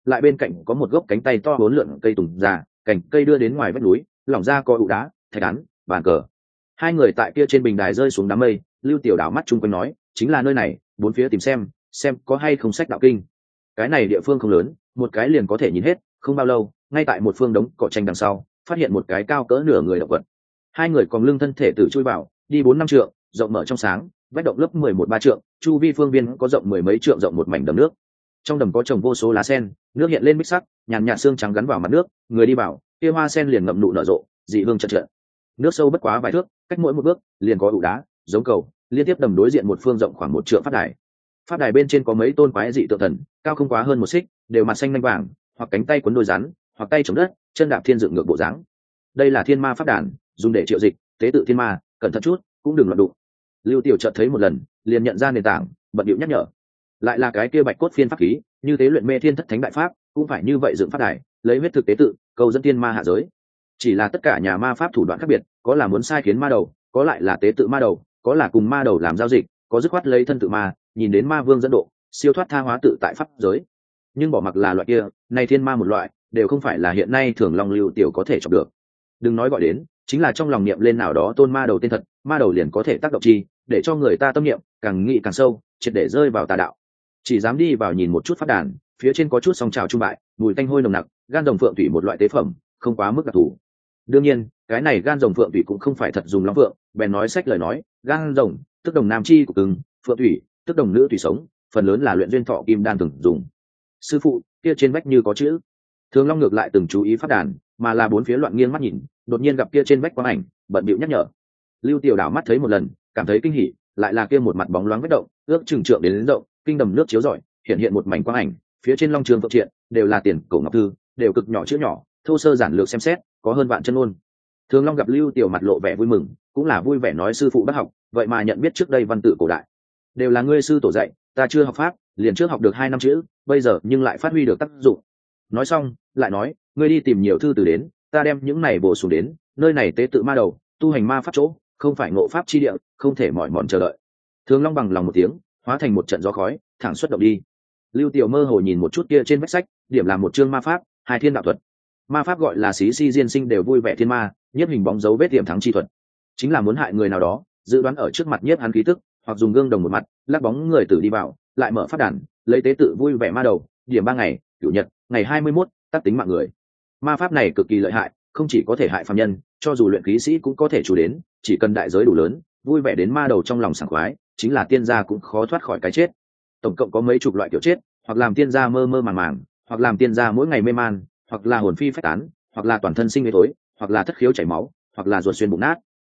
Speaker 1: lại bên cạnh có một gốc cánh tay to bốn lượn cây tùng già, cành cây đưa đến ngoài vách núi, lỏng ra có ụ đá, thạch án, bàn cờ. Hai người tại kia trên bình đài rơi xuống đám mây, Lưu Tiểu đảo mắt chung quanh nói, chính là nơi này, bốn phía tìm xem, xem có hay không sách đạo kinh. Cái này địa phương không lớn, một cái liền có thể nhìn hết, không bao lâu, ngay tại một phương đống cỏ tranh đằng sau, phát hiện một cái cao cỡ nửa người động vật. Hai người còn lưng thân thể tử chui vào, đi bốn năm trượng, rộng mở trong sáng, vách động lớp mười một ba trượng, chu vi phương viên có rộng mười mấy trượng rộng một mảnh đầm nước. Trong đầm có trồng vô số lá sen, nước hiện lên bích sắc, nhàn nhạt xương trắng gắn vào mặt nước, người đi vào, kia hoa sen liền ngậm nụ nở rộ, dị hương chợt chợt. Nước sâu bất quá vài thước, cách mỗi một bước liền có ụ đá, giống cầu, liên tiếp đầm đối diện một phương rộng khoảng một trượng pháp đài. Pháp đài bên trên có mấy tôn quái dị tượng thần, cao không quá hơn một xích, đều mặt xanh lanh vàng, hoặc cánh tay quấn đôi rắn, hoặc tay chống đất, chân đạp thiên dựng ngược bộ dáng. Đây là thiên ma pháp đàn, dùng để triệu dịch, tế tự thiên ma, cẩn thận chút, cũng đừng loạn đụng. Lưu Tiểu chợt thấy một lần, liền nhận ra nền tảng, bận điệu nhắc nhở. Lại là cái kia bạch cốt phiên pháp khí, như tế luyện mê thiên thất thánh đại pháp, cũng phải như vậy dựng pháp đài, lấy huyết thực tế tự, cầu dẫn thiên ma hạ giới. Chỉ là tất cả nhà ma pháp thủ đoạn khác biệt, có là muốn sai khiến ma đầu, có lại là tế tự ma đầu, có là cùng ma đầu làm giao dịch, có dứt khoát lấy thân tự ma, nhìn đến ma vương dẫn độ, siêu thoát tha hóa tự tại pháp giới. Nhưng bỏ mặc là loại kia, này thiên ma một loại, đều không phải là hiện nay thường long Lưu Tiểu có thể chọc được. Đừng nói gọi đến, chính là trong lòng niệm lên nào đó tôn ma đầu tên thật, ma đầu liền có thể tác động chi, để cho người ta tâm niệm càng nghĩ càng sâu, triệt để rơi vào tà đạo. Chỉ dám đi vào nhìn một chút pháp đàn, phía trên có chút song trào trung bại, mùi tanh hôi nồng nặc, gan rồng phượng thủy một loại tế phẩm, không quá mức đặc thù. Đương nhiên, cái này gan rồng phượng thủy cũng không phải thật dùng long phượng, bèn nói sách lời nói, gan rồng tức đồng nam chi của cứng, phượng thủy tức đồng nữ thủy sống, phần lớn là luyện duyên thọ kim đan thường dùng. Sư phụ, kia trên vách như có chữ. Thường Long ngược lại từng chú ý pháp đàn, mà là bốn phía loạn nghiêng mắt nhìn, đột nhiên gặp kia trên vách quang ảnh, bận bịu nhắc nhở. Lưu Tiểu đảo mắt thấy một lần, cảm thấy kinh hỉ, lại là kia một mặt bóng loáng vết động, ước chừng trượng đến, đến rộng, kinh đầm nước chiếu rọi, hiện hiện một mảnh quang ảnh, phía trên long trường phượng triện, đều là tiền cổ ngọc thư, đều cực nhỏ chữ nhỏ, thô sơ giản lược xem xét, có hơn vạn chân ngôn. Thường Long gặp Lưu Tiểu mặt lộ vẻ vui mừng, cũng là vui vẻ nói sư phụ bác học, vậy mà nhận biết trước đây văn tự cổ đại, đều là ngươi sư tổ dạy, ta chưa học pháp, liền trước học được hai năm chữ, bây giờ nhưng lại phát huy được tác dụng. Nói xong, lại nói, ngươi đi tìm nhiều thư từ đến, ta đem những này bổ sung đến, nơi này tế tự ma đầu, tu hành ma pháp chỗ, không phải ngộ pháp chi địa, không thể mỏi mòn chờ đợi. Thường Long bằng lòng một tiếng, hóa thành một trận gió khói, thẳng xuất động đi. Lưu Tiểu mơ hồ nhìn một chút kia trên vách sách, điểm là một chương ma pháp, hai thiên đạo thuật. Ma pháp gọi là xí si diên sinh đều vui vẻ thiên ma, nhiếp hình bóng dấu vết tiềm thắng chi thuật, chính là muốn hại người nào đó, dự đoán ở trước mặt nhiếp hắn khí tức, hoặc dùng gương đồng một mặt, lắc bóng người tử đi vào, lại mở pháp đàn, lấy tế tự vui vẻ ma đầu, điểm ba ngày, chủ nhật, ngày hai mươi mốt, tắt tính mạng người. Ma pháp này cực kỳ lợi hại, không chỉ có thể hại phàm nhân, cho dù luyện khí sĩ cũng có thể chủ đến, chỉ cần đại giới đủ lớn, vui vẻ đến ma đầu trong lòng sảng khoái, chính là tiên gia cũng khó thoát khỏi cái chết. Tổng cộng có mấy chục loại kiểu chết, hoặc làm tiên gia mơ mơ màng màng, hoặc làm tiên gia mỗi ngày mê man, hoặc là hồn phi phách tán, hoặc là toàn thân sinh mê tối, hoặc là thất khiếu chảy máu, hoặc là ruột xuyên bụng nát.